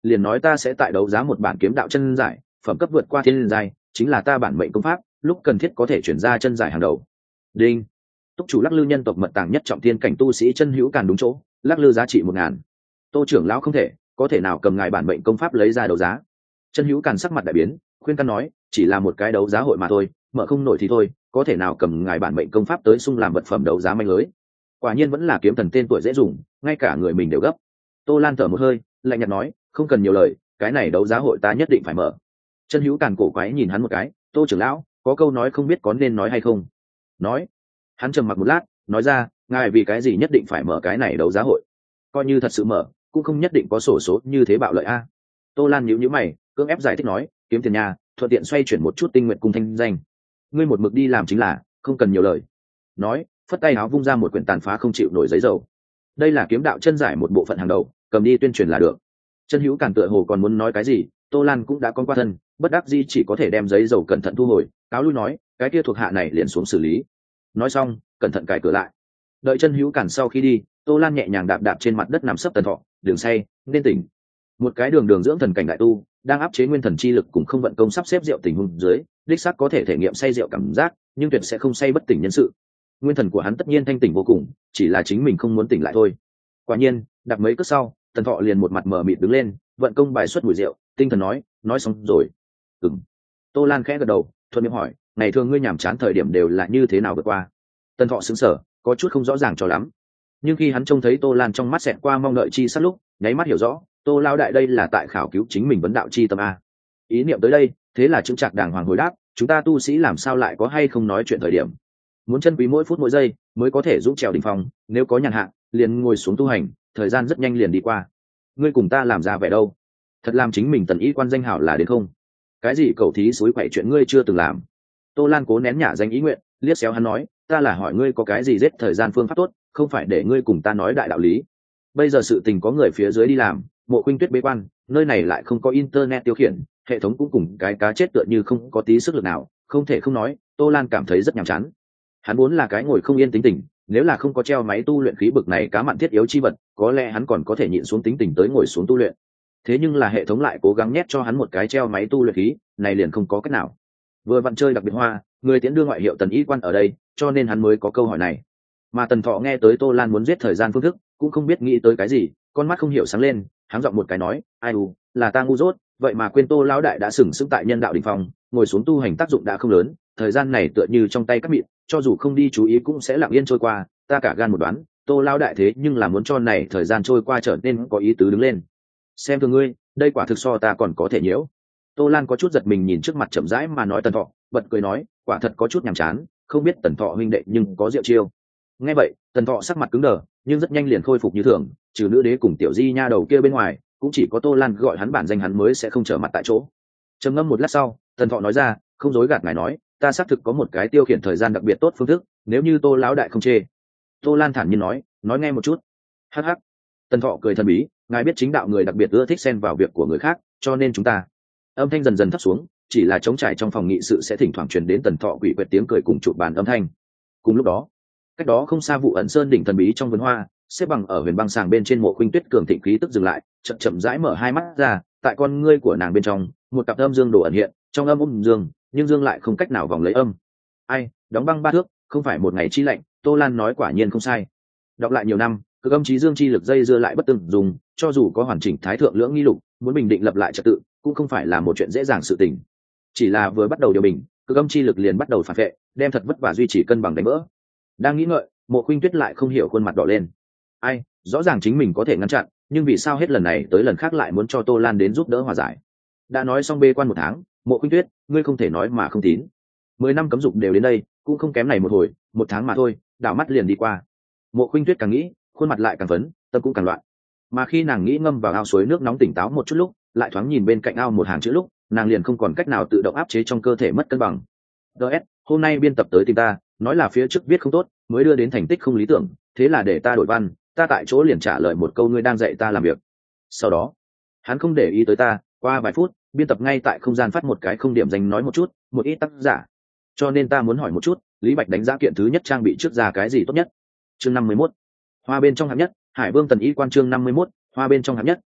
liền nói ta sẽ tại đấu giá một bản kiếm đạo chân giải, phẩm cấp vượt qua thiên giai, chính là ta bản mệnh công pháp, lúc cần thiết có thể chuyển ra chân giải hàng đầu. Đinh. Túc chủ Lắc Lư nhân tộc mật tàng nhất trọng thiên cảnh tu sĩ chân hữu càn đúng chỗ, Lắc Lư giá trị 1000. Tô trưởng lão không thể, có thể nào cầm ngài bản mệnh công pháp lấy ra đấu giá? Chân hữu càn sắc mặt đại biến, khuyên can nói, chỉ là một cái đấu giá hội mà thôi, mở không nổi thì thôi, có thể nào cầm ngài bản mệnh công pháp tới xung làm vật phẩm đấu giá manh lưới? Quả nhiên vẫn là kiếm thần tên tuổi dễ dùng, ngay cả người mình đều gấp. Tô Lan thở một hơi, lạnh nhạt nói, không cần nhiều lời, cái này đấu giá hội ta nhất định phải mở. Chân hữu càn cổ quái nhìn hắn một cái, Tô trưởng lão, có câu nói không biết có nên nói hay không? Nói. Hắn trầm mặc một lát, nói ra, ngài vì cái gì nhất định phải mở cái này đấu giá hội? Coi như thật sự mở, cũng không nhất định có sổ số như thế bạo lợi a. Tô Lan nhíu nhíu mày, cưỡng ép giải thích nói, kiếm tiền nhà, thuận tiện xoay chuyển một chút tinh nguyện cung thanh danh. Ngươi một mực đi làm chính là, không cần nhiều lời. Nói, phất tay áo vung ra một quyển tàn phá không chịu nổi giấy dầu. Đây là kiếm đạo chân giải một bộ phận hàng đầu, cầm đi tuyên truyền là được. Chân hữu càn tựa hồ còn muốn nói cái gì, Tô Lan cũng đã con qua thân, bất đắc dĩ chỉ có thể đem giấy dầu cẩn thận thu hồi, cáo lui nói, cái kia thuộc hạ này liền xuống xử lý. Nói xong, cẩn thận cài cửa lại. Đợi chân hữu càn sau khi đi, Tô Lan nhẹ nhàng đạp đạp trên mặt đất nằm sấp Tần Thọ, đường say, nên tỉnh. Một cái đường dưỡng thần cảnh đại tu, đang áp chế nguyên thần chi lực cùng không vận công sắp xếp rượu tình huống dưới, đích xác có thể thể nghiệm say rượu cảm giác, nhưng tuyệt sẽ không say bất tỉnh nhân sự. Nguyên thần của hắn tất nhiên thanh tỉnh vô cùng, chỉ là chính mình không muốn tỉnh lại thôi. Quả nhiên, đạp mấy cước sau, Tần Thọ liền một mặt mờ mịt đứng lên, vận công bài xuất mùi rượu, tinh thần nói xong rồi. Ừm. Tô Lan khẽ gật đầu, thuận miệng hỏi, ngày thường ngươi nhàm chán thời điểm đều là như thế nào vượt qua? Tần Thọ sững sờ, có chút không rõ ràng cho lắm. Nhưng khi hắn trông thấy Tô Lan trong mắt xẹt qua mong đợi chi sát lúc, nháy mắt hiểu rõ, Tô lão đại đây là tại khảo cứu chính mình vấn đạo chi tâm a. Ý niệm tới đây, thế là chứng trạc đàng hoàng hồi đáp, chúng ta tu sĩ làm sao lại có hay không nói chuyện thời điểm? Muốn chân quý mỗi phút mỗi giây, mới có thể dũng trèo đỉnh phong, nếu có nhàn hạ, liền ngồi xuống tu hành, thời gian rất nhanh liền đi qua. Ngươi cùng ta làm ra vẻ đâu? Thật làm chính mình tần ý quan danh hảo là đến không? Cái gì cầu thí suối quậy chuyện ngươi chưa từng làm? Tô Lan cố nén nhả danh ý nguyện, liếc xéo hắn nói, ta là hỏi ngươi có cái gì giết thời gian phương pháp tốt, không phải để ngươi cùng ta nói đại đạo lý. Bây giờ sự tình có người phía dưới đi làm, Mộ Khuynh Tuyết bế quan, nơi này lại không có internet tiêu khiển, hệ thống cũng cùng cái cá chết tựa như không có tí sức lực nào, không thể không nói, Tô Lan cảm thấy rất nhàm chán. Hắn muốn là cái ngồi không yên tính tình, nếu là không có treo máy tu luyện khí bực này cá mặn thiết yếu chi vật, có lẽ hắn còn có thể nhịn xuống tính tình tới ngồi xuống tu luyện. Thế nhưng là hệ thống lại cố gắng nhét cho hắn một cái treo máy tu luyện khí, này liền không có cách nào. Vừa vặn chơi đặc biệt hoa, người tiễn đưa ngoại hiệu Tần Y Quan ở đây, cho nên hắn mới có câu hỏi này. Mà Tần Thọ nghe tới Tô Lan muốn giết thời gian phương thức, cũng không biết nghĩ tới cái gì, con mắt không hiểu sáng lên, hắn giọng một cái nói, ai u, là ta ngu dốt, vậy mà quên Tô lão đại đã sừng sững tại nhân đạo đỉnh phong, ngồi xuống tu hành tác dụng đã không lớn, thời gian này tựa như trong tay các mịn, cho dù không đi chú ý cũng sẽ lặng yên trôi qua, ta cả gan một đoán, Tô lão đại thế nhưng là muốn cho này thời gian trôi qua trở nên có ý tứ đứng lên. Xem thường ngươi, đây quả thực so ta còn có thể nhiễu. Tô Lan có chút giật mình nhìn trước mặt chậm rãi mà nói Tần Thọ, bật cười nói, quả thật có chút nhàm chán, không biết Tần Thọ huynh đệ nhưng có diệu chiêu. Nghe vậy, Tần Thọ sắc mặt cứng đờ, nhưng rất nhanh liền khôi phục như thường, trừ nữ đế cùng tiểu di nha đầu kia bên ngoài, cũng chỉ có Tô Lan gọi hắn bản danh hắn mới sẽ không trở mặt tại chỗ. Trầm ngâm một lát sau, Tần Thọ nói ra, không dối gạt ngài nói, ta xác thực có một cái tiêu khiển thời gian đặc biệt tốt phương thức, nếu như Tô lão đại không chê. Tô Lan thản nhiên nói nghe một chút. Hắc hắc. Tần Thọ cười thần bí, ngài biết chính đạo người đặc biệt ưa thích xen vào việc của người khác, cho nên chúng ta. Âm thanh dần dần thấp xuống, chỉ là trống trải trong phòng nghị sự sẽ thỉnh thoảng truyền đến Tần Thọ quỷ quyệt tiếng cười cùng chụp bàn âm thanh. Cùng lúc đó, cách đó không xa vụ ẩn sơn đỉnh thần bí trong vườn hoa, xếp bằng ở huyền băng sàng bên trên Mộ Khuynh Tuyết cường thịnh khí tức dừng lại, chậm chậm rãi mở hai mắt ra, tại con ngươi của nàng bên trong, một cặp âm dương đồ ẩn hiện, trong âm dương, nhưng dương lại không cách nào vòng lấy âm. Ai, đóng băng ba thước, không phải một ngày chi lạnh, Tô Lan nói quả nhiên không sai. Đọc lại nhiều năm, cực âm chí dương chi lực dây dưa lại bất từng dùng, cho dù có hoàn chỉnh thái thượng lưỡng nghi lục, muốn bình định lập lại trật tự, cũng không phải là một chuyện dễ dàng sự tình. Chỉ là vừa bắt đầu điều bình, cực âm chi lực liền bắt đầu phản vệ, đem thật vất vả duy trì cân bằng đánh vỡ. Đang nghĩ ngợi, Mộ Khuynh Tuyết lại không hiểu khuôn mặt đỏ lên. Ai, rõ ràng chính mình có thể ngăn chặn, nhưng vì sao hết lần này tới lần khác lại muốn cho Tô Lan đến giúp đỡ hòa giải? Đã nói xong bê quan 1 tháng, Mộ Khuynh Tuyết, ngươi không thể nói mà không tín. 10 năm cấm dục đều đến đây, cũng không kém này một hồi, 1 tháng mà thôi, đảo mắt liền đi qua. Mộ Khuynh Tuyết càng nghĩ, khuôn mặt lại càng phấn, tâm cũng càng loạn. Mà khi nàng nghĩ ngâm vào ao suối nước nóng tỉnh táo một chút lúc, lại thoáng nhìn bên cạnh ao một hàng chữ lúc, nàng liền không còn cách nào tự động áp chế trong cơ thể mất cân bằng. DS, hôm nay biên tập tới tìm ta, nói là phía trước viết không tốt, mới đưa đến thành tích không lý tưởng, thế là để ta đổi văn, ta tại chỗ liền trả lời một câu ngươi đang dạy ta làm việc. Sau đó, hắn không để ý tới ta, qua vài phút, biên tập ngay tại không gian phát một cái không điểm danh nói một chút, một ít tác giả. Cho nên ta muốn hỏi một chút, Lý Bạch đánh giá kiện thứ nhất trang bị trước ra cái gì tốt nhất? Chương 51. Hoa bên trong hạng nhất, Hải Vương Tần Y Quan chương 51, hoa bên trong hạng nhất,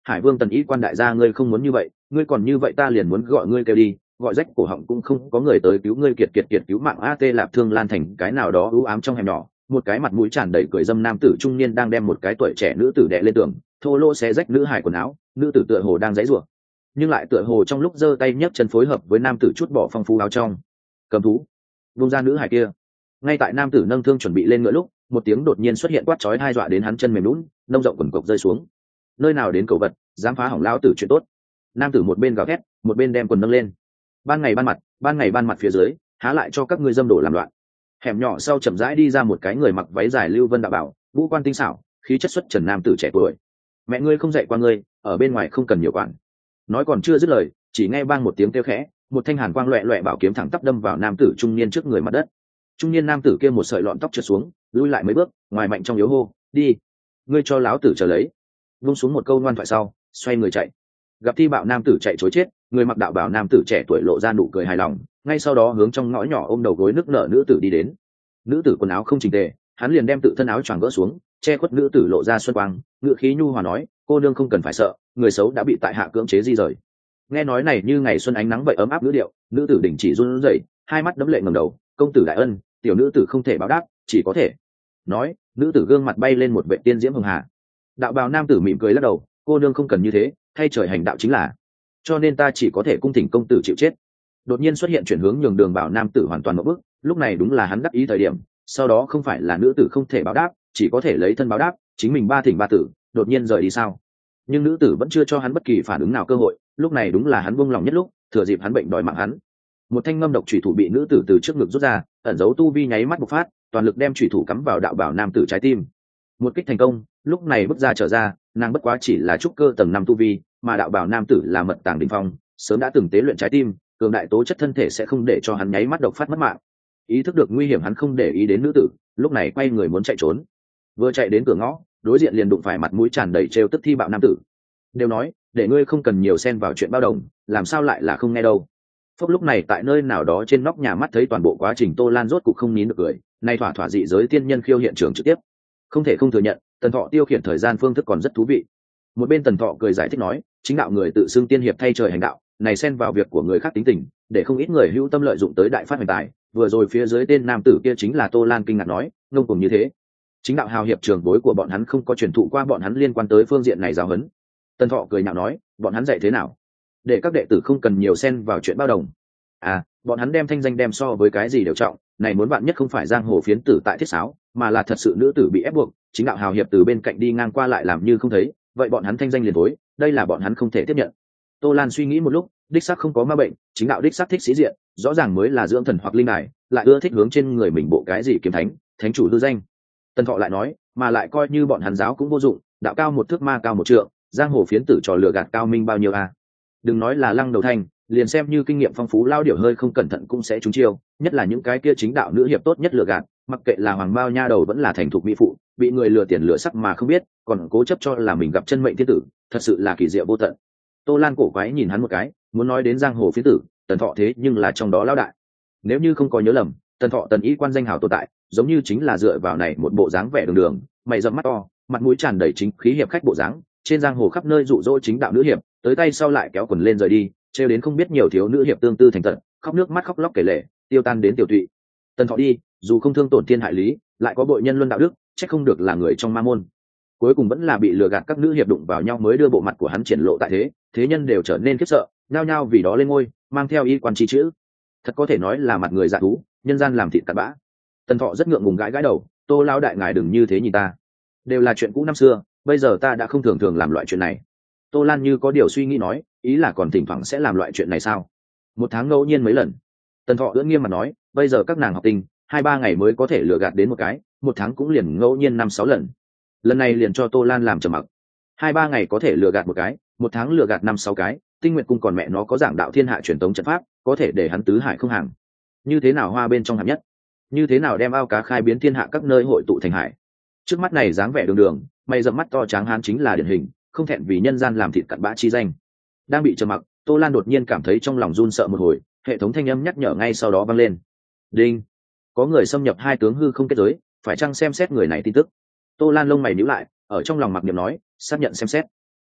Hải Vương Tần Y quan đại gia, ngươi không muốn như vậy, ngươi còn như vậy ta liền muốn gọi ngươi kêu đi, gọi rách cổ họng cũng không có người tới cứu ngươi, kiệt kiệt kiệt cứu mạng A. Tê Lạp Thương Lan thành cái nào đó u ám trong hẻm nhỏ, một cái mặt mũi tràn đầy cười dâm nam tử trung niên đang đem một cái tuổi trẻ nữ tử đè lên tường, thô lỗ xé rách nữ hải quần áo, nữ tử tựa hồ đang giãy giụa, nhưng lại tựa hồ trong lúc giơ tay nhấc chân phối hợp với nam tử chút bỏ phong phú áo trong. Cầm thú, vung ra nữ hải kia. Ngay tại nam tử nâng thương chuẩn bị lên ngựa lúc, một tiếng đột nhiên xuất hiện quát chói tai dọa đến hắn chân mềm nhũn, nông rộng quần cộc rơi xuống. Nơi nào đến cầu vật, dám phá hỏng lão tử chuyện tốt. Nam tử một bên gào thét, một bên đem quần nâng lên. Ban ngày ban mặt phía dưới, há lại cho các ngươi dâm đổ làm loạn. Hẻm nhỏ sau chậm rãi đi ra một cái người mặc váy dài lưu vân đạo bảo, vũ quan tinh xảo, khí chất xuất trần nam tử trẻ tuổi. Mẹ ngươi không dạy qua ngươi, ở bên ngoài không cần nhiều quản. Nói còn chưa dứt lời, chỉ nghe bang một tiếng kêu khẽ, một thanh hàn quang loẹt loẹt bảo kiếm thẳng tắp đâm vào nam tử trung niên trước người mặt đất. Trung niên nam tử kia một sợi lọn tóc trượt xuống, lùi lại mấy bước, ngoài mạnh trong yếu hô, đi, ngươi cho láo tử chờ lấy. Vung xuống một câu ngoan thoại sau, xoay người chạy. Gặp thi bạo nam tử chạy trối chết, người mặc đạo bảo nam tử trẻ tuổi lộ ra nụ cười hài lòng, ngay sau đó hướng trong ngõ nhỏ ôm đầu gối nức nở nữ tử đi đến. Nữ tử quần áo không chỉnh tề, hắn liền đem tự thân áo choàng gỡ xuống, che khuất nữ tử lộ ra xuân quang, ngựa khí nhu hòa nói, cô nương không cần phải sợ, người xấu đã bị tại hạ cưỡng chế di rời. Nghe nói này như ngày xuân ánh nắng vậy ấm áp ngữ điệu, nữ tử đình chỉ run rẩy, hai mắt đẫm lệ ngẩng đầu, công tử đại ân, tiểu nữ tử không thể báo đáp, chỉ có thể. Nói, nữ tử gương mặt bay lên một vệ tiên diễm hường hà. Đạo bào nam tử mỉm cười lắc đầu, cô nương không cần như thế, thay trời hành đạo chính là, cho nên ta chỉ có thể cung thỉnh công tử chịu chết. Đột nhiên xuất hiện chuyển hướng nhường đường bảo nam tử hoàn toàn một bước, lúc này đúng là hắn đắc ý thời điểm, sau đó không phải là nữ tử không thể báo đáp, chỉ có thể lấy thân báo đáp, chính mình ba thỉnh ba tử, đột nhiên rời đi sao? Nhưng nữ tử vẫn chưa cho hắn bất kỳ phản ứng nào cơ hội, lúc này đúng là hắn buông lòng nhất lúc, thừa dịp hắn bệnh đòi mạng hắn. Một thanh ngâm độc chủy thủ bị nữ tử từ trước ngực rút ra, ẩn giấu tu vi nháy mắt bộc phát, toàn lực đem chủy thủ cắm vào đạo bảo nam tử trái tim. Một kích thành công, lúc này bước ra trở ra, nàng bất quá chỉ là trúc cơ tầng 5 tu vi, mà đạo bảo nam tử là mật tàng đỉnh phong, sớm đã từng tế luyện trái tim, cường đại tố chất thân thể sẽ không để cho hắn nháy mắt độc phát mất mạng. Ý thức được nguy hiểm, hắn không để ý đến nữ tử, lúc này quay người muốn chạy trốn. Vừa chạy đến cửa ngõ, đối diện liền đụng phải mặt mũi tràn đầy trêu tức thi bạo nam tử. Đều nói, để ngươi không cần nhiều xen vào chuyện bao đồng, làm sao lại là không nghe đâu. Phúc lúc này tại nơi nào đó trên nóc nhà mắt thấy toàn bộ quá trình, Tô Lan rốt cục không nín được cười, nay thỏa thỏa dị giới tiên nhân khiêu hiện trường trực tiếp. Không thể không thừa nhận, Tần Thọ tiêu khiển thời gian phương thức còn rất thú vị. Một bên Tần Thọ cười giải thích nói, chính đạo người tự xưng tiên hiệp thay trời hành đạo, này xen vào việc của người khác tính tình, để không ít người hữu tâm lợi dụng tới đại phát hoành tài. Vừa rồi phía dưới tên nam tử kia chính là Tô Lan kinh ngạc nói, ngông cuồng như thế. Chính đạo hào hiệp trường bối của bọn hắn không có truyền thụ qua bọn hắn liên quan tới phương diện này giáo huấn. Tần Thọ cười nhạo nói, bọn hắn dạy thế nào? Để các đệ tử không cần nhiều xen vào chuyện bao đồng. À, bọn hắn đem thanh danh đem so với cái gì đều trọng, này muốn bạn nhất không phải giang hồ phiến tử tại thiết sáo, mà là thật sự nữ tử bị ép buộc, chính đạo hào hiệp từ bên cạnh đi ngang qua lại làm như không thấy, vậy bọn hắn thanh danh liền thối, đây là bọn hắn không thể tiếp nhận. Tô Lan suy nghĩ một lúc, đích xác không có ma bệnh, chính đạo đích xác thích sĩ diện, rõ ràng mới là dưỡng thần hoặc linh đài, lại ưa thích hướng trên người mình bộ cái gì kiếm thánh, thánh chủ hư danh. Tần Thọ lại nói, mà lại coi như bọn hắn giáo cũng vô dụng, đạo cao một thước ma cao một trượng, giang hồ phiến tử trò lừa gạt cao minh bao nhiêu à? Đừng nói là Lăng Đầu Thanh, liền xem như kinh nghiệm phong phú lao điểu hơi không cẩn thận cũng sẽ trúng chiêu, nhất là những cái kia chính đạo nữ hiệp tốt nhất lừa gạt, mặc kệ là hoàng bao nha đầu vẫn là thành thục mỹ phụ, bị người lừa tiền lừa sắc mà không biết, còn cố chấp cho là mình gặp chân mệnh thiên tử, thật sự là kỳ diệu vô tận. Tô Lan cổ quái nhìn hắn một cái, muốn nói đến giang hồ phiến tử, Tần Thọ thế nhưng là trong đó lão đại. Nếu như không có nhớ lầm, Tần Thọ Tần Y quan danh hào tồn tại, giống như chính là dựa vào này một bộ dáng vẻ đường đường, mày rậm mắt to, mặt mũi tràn đầy chính khí hiệp khách bộ dáng, trên giang hồ khắp nơi dụ dỗ chính đạo nữ hiệp, tới tay sau lại kéo quần lên rời đi, trêu đến không biết nhiều thiếu nữ hiệp tương tư thành tận, khóc nước mắt khóc lóc kể lể, tiêu tan đến tiểu tụy. Tần Thọ đi, dù không thương tổn thiên hại lý, lại có bội nhân luân đạo đức, chắc không được là người trong ma môn. Cuối cùng vẫn là bị lừa gạt các nữ hiệp đụng vào nhau mới đưa bộ mặt của hắn triển lộ tại thế, thế nhân đều trở nên khiếp sợ, nhao nhao vì đó lên ngôi, mang theo y quan chi chữ. Thật có thể nói là mặt người dạ thú, nhân gian làm thịt cặn bã. Tần Thọ rất ngượng ngùng gãi gãi đầu, Tô lão đại ngài đừng như thế nhìn ta, đều là chuyện cũ năm xưa, bây giờ ta đã không thường thường làm loại chuyện này. Tô Lan như có điều suy nghĩ nói, ý là còn thỉnh thoảng sẽ làm loại chuyện này sao? Một tháng ngẫu nhiên mấy lần. Tần Thọ ưỡn nghiêm mặt nói, bây giờ các nàng học tinh, 2-3 ngày mới có thể lừa gạt đến một cái, một tháng cũng liền ngẫu nhiên 5-6 lần. Lần này liền cho Tô Lan làm trầm mặc. 2-3 ngày có thể lừa gạt một cái, một tháng lừa gạt 5-6 cái, Tinh Nguyệt cung còn mẹ nó có giảng đạo thiên hạ truyền tống trận pháp, có thể để hắn tứ hải không hàng. Như thế nào hoa bên trong hạng nhất? Như thế nào đem ao cá khai biến thiên hạ các nơi hội tụ thành hải? Trước mắt này dáng vẻ đường đường, mày rậm mắt to tráng hán chính là điển hình, không thẹn vì nhân gian làm thịt cặn bã chi danh. Đang bị trầm mặc, Tô Lan đột nhiên cảm thấy trong lòng run sợ một hồi, hệ thống thanh âm nhắc nhở ngay sau đó vang lên. Đinh, có người xâm nhập 2 tướng hư không kết giới, phải chăng xem xét người này tin tức? Tô Lan lông mày nhíu lại, ở trong lòng mặc niệm nói, xác nhận xem xét.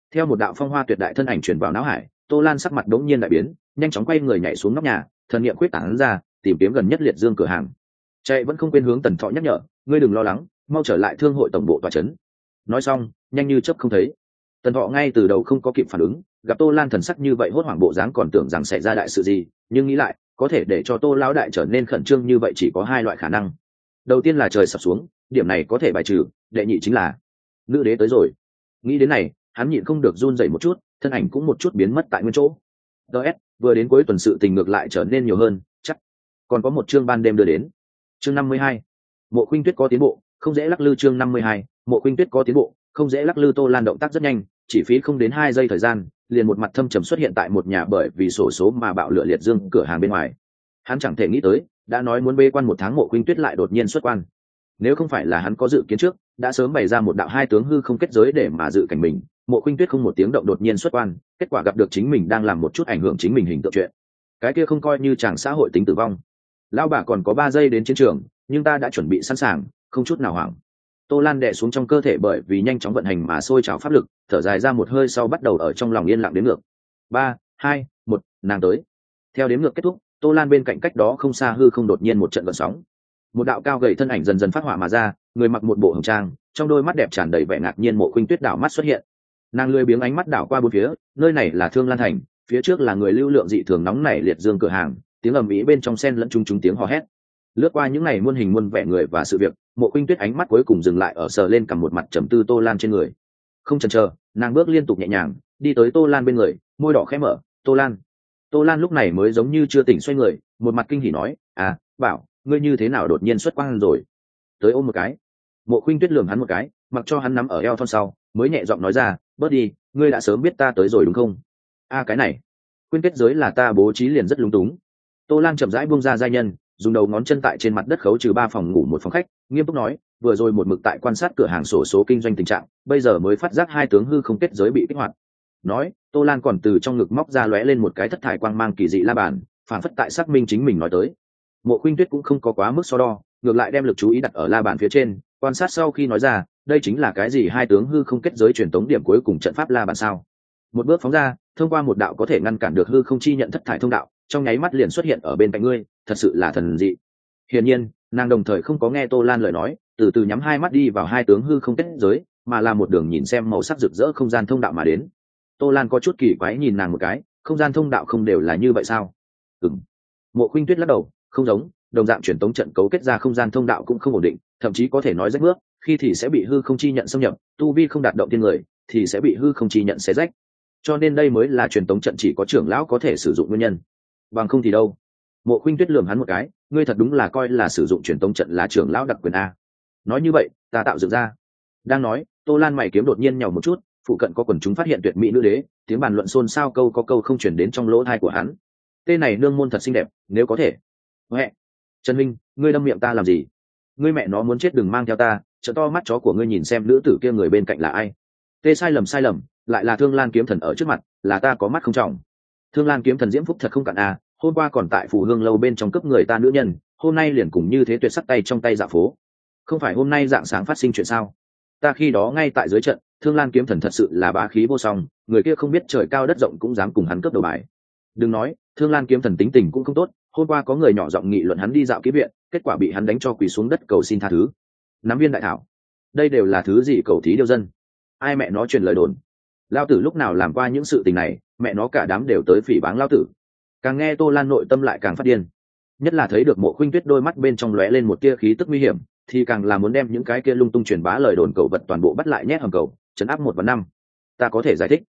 Theo một đạo phong hoa tuyệt đại thân ảnh truyền vào não hải, Tô Lan sắc mặt đống nhiên đại biến, nhanh chóng quay người nhảy xuống nóc nhà, thần niệm quyết tản ra, tìm kiếm gần nhất Liệt Dương cửa hàng. Chạy vẫn không quên hướng Tần Thọ nhắc nhở, ngươi đừng lo lắng, mau trở lại thương hội tổng bộ tòa trấn. Nói xong, nhanh như chớp không thấy. Tần Thọ ngay từ đầu không có kịp phản ứng, gặp Tô Lan thần sắc như vậy hốt hoảng bộ dáng còn tưởng rằng xảy ra đại sự gì, nhưng nghĩ lại, có thể để cho Tô lão đại trở nên khẩn trương như vậy chỉ có hai loại khả năng. Đầu tiên là trời sập xuống, điểm này có thể bài trừ, đệ nhị chính là nữ đế tới rồi. Nghĩ đến này, hắn nhịn không được run rẩy một chút, thân ảnh cũng một chút biến mất tại nguyên chỗ. DS, vừa đến cuối tuần sự tình ngược lại trở nên nhiều hơn, chắc còn có một chương ban đêm đưa đến. Chương 52. Mộ Khuynh Tuyết có tiến bộ, không dễ lắc lư. Chương 52. Mộ Khuynh Tuyết có tiến bộ, không dễ lắc lư. Tô Lan động tác rất nhanh, chỉ phí không đến 2 giây thời gian, liền một mặt thâm trầm xuất hiện tại một nhà bởi vì sổ số mà bạo lửa Liệt Dương cửa hàng bên ngoài. Hắn chẳng thể nghĩ tới, đã nói muốn bê quan 1 tháng Mộ Khuynh Tuyết lại đột nhiên xuất quan. Nếu không phải là hắn có dự kiến trước, đã sớm bày ra một đạo hai tướng hư không kết giới để mà dự cảnh mình. Mộ Khuynh Tuyết không một tiếng động đột nhiên xuất quan, kết quả gặp được chính mình đang làm một chút ảnh hưởng chính mình hình tượng chuyện. Cái kia không coi như chàng xã hội tính tử vong. Lão bà còn có 3 giây đến chiến trường, nhưng ta đã chuẩn bị sẵn sàng, không chút nào hoảng. Tô Lan đè xuống trong cơ thể bởi vì nhanh chóng vận hành mà sôi trào pháp lực, thở dài ra một hơi sau bắt đầu ở trong lòng yên lặng đếm ngược. 3, 2, 1, nàng tới. Theo đếm ngược kết thúc, Tô Lan bên cạnh cách đó không xa hư không đột nhiên một trận gợn sóng. Một đạo cao gầy thân ảnh dần dần phát họa mà ra, người mặc một bộ hồng trang, trong đôi mắt đẹp tràn đầy vẻ ngạc nhiên. Mộ Khuynh Tuyết đảo mắt xuất hiện. Nàng lười biếng ánh mắt đảo qua bốn phía, nơi này là Thương Lan thành, phía trước là người lưu lượng dị thường nóng nảy Liệt Dương cửa hàng, tiếng ầm ĩ bên trong xen lẫn chúng tiếng hò hét. Lướt qua những ngày muôn hình muôn vẻ người và sự việc, Mộ Khuynh Tuyết ánh mắt cuối cùng dừng lại ở sờ lên cầm một mặt trầm tư Tô Lan trên người. Không chần chờ, nàng bước liên tục nhẹ nhàng đi tới Tô Lan bên người, môi đỏ khẽ mở. Tô Lan. Tô Lan lúc này mới giống như chưa tỉnh xoay người, một mặt kinh hỉ nói, à, Bảo, ngươi như thế nào đột nhiên xuất quan rồi? Tới ôm một cái. Mộ Khuynh Tuyết lườm hắn một cái, mặc cho hắn nắm ở eo thon sau, mới nhẹ giọng nói ra, bớt đi, ngươi đã sớm biết ta tới rồi đúng không? A cái này, khuyên kết giới là ta bố trí liền rất lung túng. Tô Lan chậm rãi buông ra giai nhân, dùng đầu ngón chân tại trên mặt đất khấu trừ 3 phòng ngủ 1 phòng khách, nghiêm túc nói, vừa rồi một mực tại quan sát cửa hàng sổ số kinh doanh tình trạng, bây giờ mới phát giác hai tướng hư không kết giới bị kích hoạt. Nói, Tô Lan còn từ trong ngực móc ra lóe lên một cái thất thải quang mang kỳ dị la bàn, phản phất tại xác minh chính mình nói tới. Mộ Khuynh Tuyết cũng không có quá mức so đo, ngược lại đem lực chú ý đặt ở la bàn phía trên, quan sát sau khi nói ra, đây chính là cái gì hai tướng hư không kết giới truyền tống điểm cuối cùng trận pháp la bàn sao? Một bước phóng ra, thông qua một đạo có thể ngăn cản được hư không chi nhận thất thải thông đạo, trong nháy mắt liền xuất hiện ở bên cạnh ngươi, thật sự là thần dị. Hiển nhiên, nàng đồng thời không có nghe Tô Lan lời nói, từ từ nhắm hai mắt đi vào hai tướng hư không kết giới, mà là một đường nhìn xem màu sắc rực rỡ không gian thông đạo mà đến. Tô Lan có chút kỳ quái nhìn nàng một cái, không gian thông đạo không đều là như vậy sao? Ừm. Mộ Khuynh Tuyết lắc đầu, không giống, đồng dạng truyền tống trận cấu kết ra không gian thông đạo cũng không ổn định, thậm chí có thể nói rách bước, khi thì sẽ bị hư không chi nhận xâm nhập, tu vi không đạt động thiên người, thì sẽ bị hư không chi nhận xé rách. Cho nên đây mới là truyền tống trận chỉ có trưởng lão có thể sử dụng nguyên nhân. Bằng không thì đâu? Mộ Khuynh Tuyết lườm hắn một cái, ngươi thật đúng là coi là sử dụng truyền tống trận là trưởng lão đặc quyền a. Nói như vậy, ta tạo dựng ra. Đang nói, Tô Lan mày kiếm đột nhiên nhàu một chút, phụ cận có quần chúng phát hiện tuyệt mỹ nữ đế, tiếng bàn luận xôn xao câu có câu không truyền đến trong lỗ tai của hắn. Tên này nương môn thật xinh đẹp, nếu có thể. Mẹ, Trần Minh, ngươi đâm miệng ta làm gì? Ngươi mẹ nó muốn chết đừng mang theo ta, trợ to mắt chó của ngươi nhìn xem nữ tử kia người bên cạnh là ai. Tê sai lầm, lại là Thương Lan kiếm thần ở trước mặt, là ta có mắt không trọng. Thương Lan kiếm thần diễm phúc thật không cạn à, hôm qua còn tại Phù Hương lâu bên trong cướp người ta nữ nhân, hôm nay liền cùng như thế tuyệt sắc tay trong tay dạo phố. Không phải hôm nay dạng sáng phát sinh chuyện sao? Ta khi đó ngay tại dưới trận, Thương Lan kiếm thần thật sự là bá khí vô song, người kia không biết trời cao đất rộng cũng dám cùng hắn cướp đầu bài. Đừng nói, Thương Lan kiếm thần tính tình cũng không tốt, hôm qua có người nhỏ giọng nghị luận hắn đi dạo kiếm viện, kết quả bị hắn đánh cho quỳ xuống đất cầu xin tha thứ. Nắm viên đại thảo, đây đều là thứ gì cầu thí điêu dân? Ai mẹ nó truyền lời đồn? Lao tử lúc nào làm qua những sự tình này, mẹ nó cả đám đều tới phỉ báng lao tử. Càng nghe Tô Lan nội tâm lại càng phát điên, nhất là thấy được Mộ Khuynh Tuyết đôi mắt bên trong lóe lên một tia khí tức nguy hiểm, thì càng là muốn đem những cái kia lung tung truyền bá lời đồn cầu vật toàn bộ bắt lại nhét hầm cầu, trấn áp 1 và 5. Ta có thể giải thích.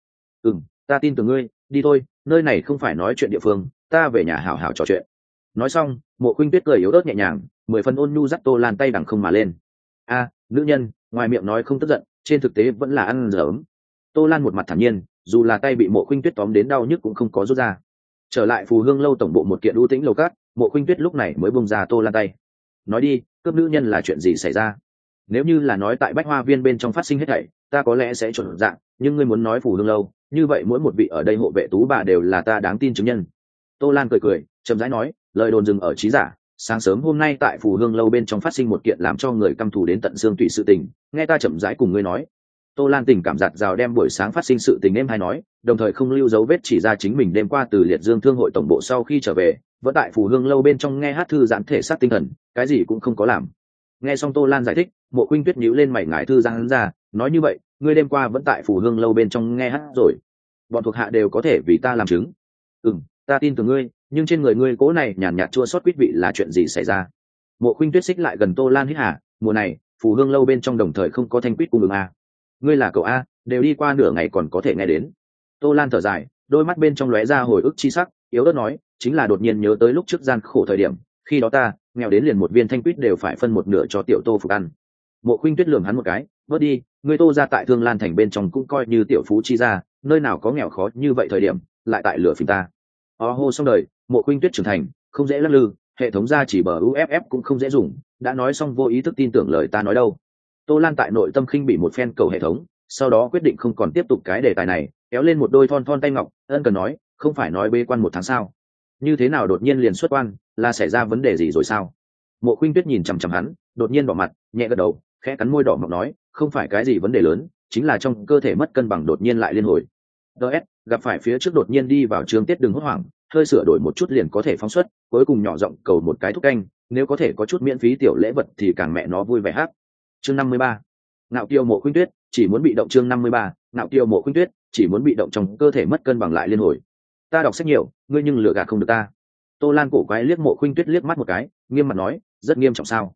Ta tin tưởng ngươi, đi thôi, nơi này không phải nói chuyện địa phương, ta về nhà hảo hảo trò chuyện. Nói xong, Mộ Khuynh Tuyết cười yếu ớt nhẹ nhàng, 10 phần ôn nhu dắt Tô Lan tay đằng không mà lên. A, nữ nhân, ngoài miệng nói không tức giận, trên thực tế vẫn là ăn dởm. Tô Lan một mặt thản nhiên, dù là tay bị Mộ Khuynh Tuyết tóm đến đau nhức cũng không có rút ra. Trở lại Phù Hương lâu tổng bộ một kiện ưu tĩnh lầu cát, Mộ Khuynh Tuyết lúc này mới buông ra Tô Lan tay. Nói đi, cướp nữ nhân là chuyện gì xảy ra? Nếu như là nói tại Bách Hoa Viên bên trong phát sinh hết thảy, ta có lẽ sẽ chuẩn dạng, nhưng ngươi muốn nói Phù Hương lâu, như vậy mỗi một vị ở đây hộ vệ tú bà đều là ta đáng tin chứng nhân. Tô Lan cười, chậm rãi nói, lời đồn dừng ở trí giả. Sáng sớm hôm nay tại Phù Hương lâu bên trong phát sinh một kiện làm cho người căm thù đến tận xương tủy sự tình, nghe ta chậm rãi cùng ngươi nói. Tô Lan tình cảm giạt rào đem buổi sáng phát sinh sự tình em hay nói, đồng thời không lưu dấu vết chỉ ra chính mình đêm qua từ Liệt Dương Thương hội tổng bộ sau khi trở về, vẫn tại Phù Hương lâu bên trong nghe hát thư giãn thể xác tinh thần, cái gì cũng không có làm. Nghe xong Tô Lan giải thích, Mộ Khuynh Tuyết nhíu lên mày ngải thư giãn ra, nói như vậy, ngươi đêm qua vẫn tại Phù Hương lâu bên trong nghe hát rồi. Bọn thuộc hạ đều có thể vì ta làm chứng. Ta tin tưởng ngươi, nhưng trên người ngươi cố này nhàn nhạt chua xót quýt vị là chuyện gì xảy ra? Mộ Khuynh Tuyết xích lại gần Tô Lan hít hà, mùa này, Phù Hương lâu bên trong đồng thời không có thanh quýt cung ứng a. Ngươi là cậu a, đều đi qua nửa ngày còn có thể nghe đến. Tô Lan thở dài, đôi mắt bên trong lóe ra hồi ức chi sắc, yếu ớt nói, chính là đột nhiên nhớ tới lúc trước gian khổ thời điểm, khi đó ta nghèo đến liền một viên thanh quýt đều phải phân một nửa cho tiểu Tô Phục ăn. Mộ Khuynh Tuyết lườm hắn một cái, bớt đi, ngươi Tô gia tại Thương Lan thành bên trong cũng coi như tiểu phú chi gia, nơi nào có nghèo khó như vậy thời điểm, lại tại lửa phình ta. Hô xong đời, Mộ Khuynh Tuyết trưởng thành, không dễ lắc lư, hệ thống gia chỉ bờ UFF cũng không dễ dùng, đã nói xong vô ý thức tin tưởng lời ta nói đâu. Tô Lan tại nội tâm khinh bị một phen cầu hệ thống, sau đó quyết định không còn tiếp tục cái đề tài này, kéo lên một đôi thon thon tay ngọc, ân cần nói, không phải nói bế quan 1 tháng sao? Như thế nào đột nhiên liền xuất quan, là xảy ra vấn đề gì rồi sao? Mộ Khuynh Tuyết nhìn chằm chằm hắn, đột nhiên đỏ mặt, nhẹ gật đầu, khẽ cắn môi đỏ mọng nói, không phải cái gì vấn đề lớn, chính là trong cơ thể mất cân bằng đột nhiên lại liên hồi. Gặp phải phía trước đột nhiên đi vào trường tiết đừng hốt hoảng, hơi sửa đổi một chút liền có thể phóng xuất, cuối cùng nhỏ giọng cầu một cái thúc canh, nếu có thể có chút miễn phí tiểu lễ vật thì càng mẹ nó vui vẻ hát. Chương 53. Ngạo kiều Mộ Khuynh Tuyết, chỉ muốn bị động. Chương 53. Ngạo kiều Mộ Khuynh Tuyết, chỉ muốn bị động trong cơ thể mất cân bằng lại liên hồi. Ta đọc sách nhiều, ngươi nhưng lừa gạt không được ta. Tô Lan cổ quái liếc Mộ Khuynh Tuyết liếc mắt một cái, nghiêm mặt nói, rất nghiêm trọng sao?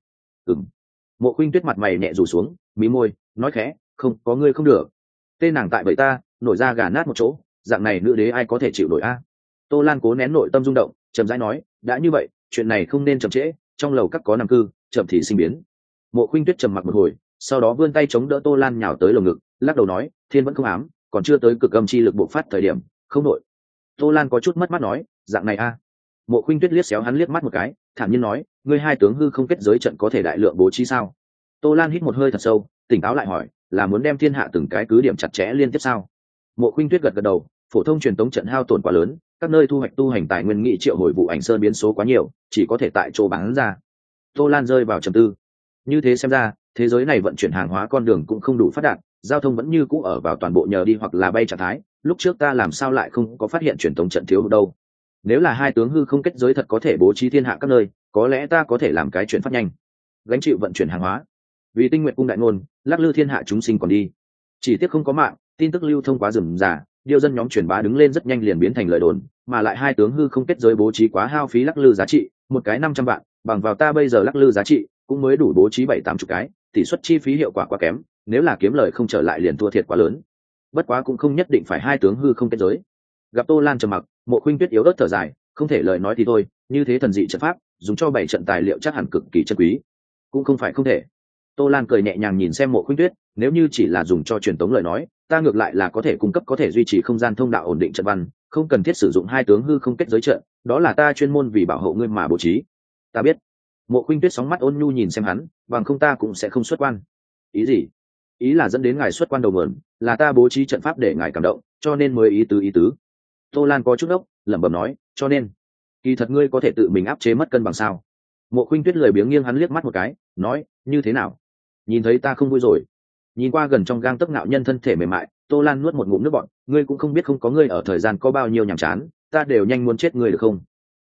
Mộ Khuynh Tuyết mặt mày nhẹ rủ xuống, mí môi, nói khẽ, không có ngươi không được. Tên nàng tại vậy ta, nổi ra gà nát một chỗ, dạng này nữ đế ai có thể chịu nổi a? Tô Lan cố nén nội tâm rung động, chậm rãi nói, đã như vậy, chuyện này không nên chậm trễ, trong lầu các có nằm cư, chậm thì sinh biến. Mộ Khuynh Tuyết trầm mặc một hồi, sau đó vươn tay chống đỡ Tô Lan nhào tới lồng ngực, lắc đầu nói, thiên vẫn không ám, còn chưa tới cực âm chi lực bộc phát thời điểm, không nổi. Tô Lan có chút mất mát nói, dạng này a? Mộ Khuynh Tuyết liếc xéo hắn liếc mắt một cái, thản nhiên nói, ngươi hai tướng hư không kết giới trận có thể đại lượng bố trí sao? Tô Lan hít một hơi thật sâu, tỉnh táo lại hỏi, là muốn đem thiên hạ từng cái cứ điểm chặt chẽ liên tiếp sao? Mộ Khuynh Tuyết gật gật đầu, phổ thông truyền tống trận hao tổn quá lớn, các nơi thu hoạch tu hành tài nguyên nghị triệu hồi vụ ảnh sơn biến số quá nhiều, chỉ có thể tại chỗ bán ra. Tô Lan rơi vào trầm tư. Như thế xem ra, thế giới này vận chuyển hàng hóa con đường cũng không đủ phát đạt, giao thông vẫn như cũ ở vào toàn bộ nhờ đi hoặc là bay trạng thái. Lúc trước ta làm sao lại không có phát hiện truyền tống trận thiếu đâu? Nếu là hai tướng hư không kết giới thật có thể bố trí thiên hạ các nơi, có lẽ ta có thể làm cái chuyện phát nhanh, gánh chịu vận chuyển hàng hóa. Vì Tinh Nguyện cung đại ngôn, lắc lư thiên hạ chúng sinh còn đi. Chỉ tiếc không có mạng, tin tức lưu thông quá rườm rà, điêu dân nhóm truyền bá đứng lên rất nhanh liền biến thành lời đồn, mà lại hai tướng hư không kết giới bố trí quá hao phí lắc lư giá trị, một cái 500 vạn, bằng vào ta bây giờ lắc lư giá trị, cũng mới đủ bố trí 7-80 cái, tỷ suất chi phí hiệu quả quá kém, nếu là kiếm lời không trở lại liền thua thiệt quá lớn. Bất quá cũng không nhất định phải hai tướng hư không kết giới. Gặp Tô Lan trầm mặc, Mộ Khuynh Tuyết yếu ớt thở dài, không thể lời nói thì thôi, như thế thần dị trận pháp, dùng cho 7 trận tài liệu chắc hẳn cực kỳ chân quý. Cũng không phải không thể. Tô Lan cười nhẹ nhàng nhìn xem Mộ Khuynh Tuyết, nếu như chỉ là dùng cho truyền tống lời nói, ta ngược lại là có thể cung cấp có thể duy trì không gian thông đạo ổn định trận văn, không cần thiết sử dụng hai tướng hư không kết giới trận, đó là ta chuyên môn vì bảo hộ ngươi mà bố trí. Ta biết. Mộ Khuynh Tuyết sóng mắt ôn nhu nhìn xem hắn, bằng không ta cũng sẽ không xuất quan. Ý gì? Ý là dẫn đến ngài xuất quan đầu mượn, là ta bố trí trận pháp để ngài cảm động, cho nên mới ý tứ. Tô Lan có chút ốc, lẩm bẩm nói, cho nên, kỳ thật ngươi có thể tự mình áp chế mất cân bằng sao? Mộ Khuynh Tuyết lười biếng nghiêng hắn liếc mắt một cái, nói, như thế nào? Nhìn thấy ta không vui rồi? Nhìn qua gần trong gang tấc ngạo nhân thân thể mềm mại, Tô Lan nuốt một ngụm nước bọt, ngươi cũng không biết không có ngươi ở thời gian có bao nhiêu nhàm chán, ta đều nhanh muốn chết ngươi được không?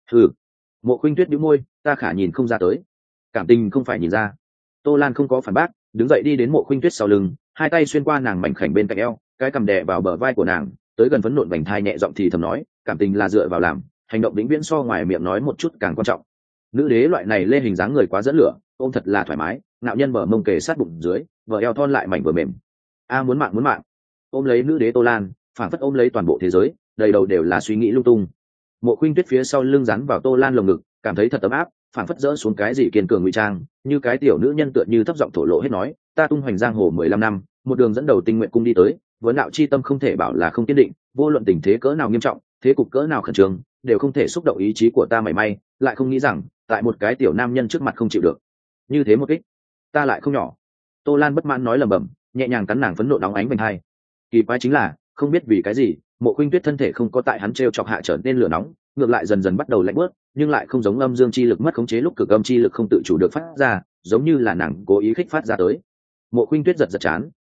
Mộ Khuynh Tuyết nhíu môi, ta khả nhìn không ra tới. Cảm tình không phải nhìn ra. Tô Lan không có phản bác, đứng dậy đi đến Mộ Khuynh Tuyết sau lưng, hai tay xuyên qua nàng mảnh khảnh bên cạnh eo, cái cằm đè vào bờ vai của nàng, tới gần phấn nộn vành thai nhẹ giọng thì thầm nói, cảm tình là dựa vào làm, hành động vĩnh viễn so ngoài miệng nói một chút càng quan trọng. Nữ đế loại này lê hình dáng người quá dẫn lửa, ôm thật là thoải mái, nạo nhân bờ mông kề sát bụng dưới, vợ eo thon lại mảnh vừa mềm. Muốn mạng. Ôm lấy nữ đế Tô Lan, phản phất ôm lấy toàn bộ thế giới, đầy đầu đều là suy nghĩ lung tung. Mộ Khuynh Tuyết phía sau lưng rắn vào Tô Lan lồng ngực, cảm thấy thật ấm áp, phản phất dỡ xuống cái gì kiên cường ngụy trang, như cái tiểu nữ nhân tựa như thấp giọng thổ lộ hết nói, ta tung hoành giang hồ 15 năm, một đường dẫn đầu Tinh Nguyện cung đi tới, vấn đạo chi tâm không thể bảo là không kiên định, vô luận tình thế cỡ nào nghiêm trọng, thế cục cỡ nào khẩn trương, đều không thể xúc động ý chí của ta mảy may, lại không nghĩ rằng, tại một cái tiểu nam nhân trước mặt không chịu được. Như thế một kích, ta lại không nhỏ. Tô Lan bất mãn nói lẩm bẩm, nhẹ nhàng cắn nàng phấn nộ nóng ánh vành hai. Kỳ quái chính là, không biết vì cái gì, Mộ Khuynh Tuyết thân thể không có tại hắn trêu chọc hạ trở nên lửa nóng, ngược lại dần dần bắt đầu lạnh bớt, nhưng lại không giống âm dương chi lực mất khống chế lúc cực âm chi lực không tự chủ được phát ra, giống như là nàng cố ý khích phát ra tới. Mộ Khuynh Tuyết giật chán,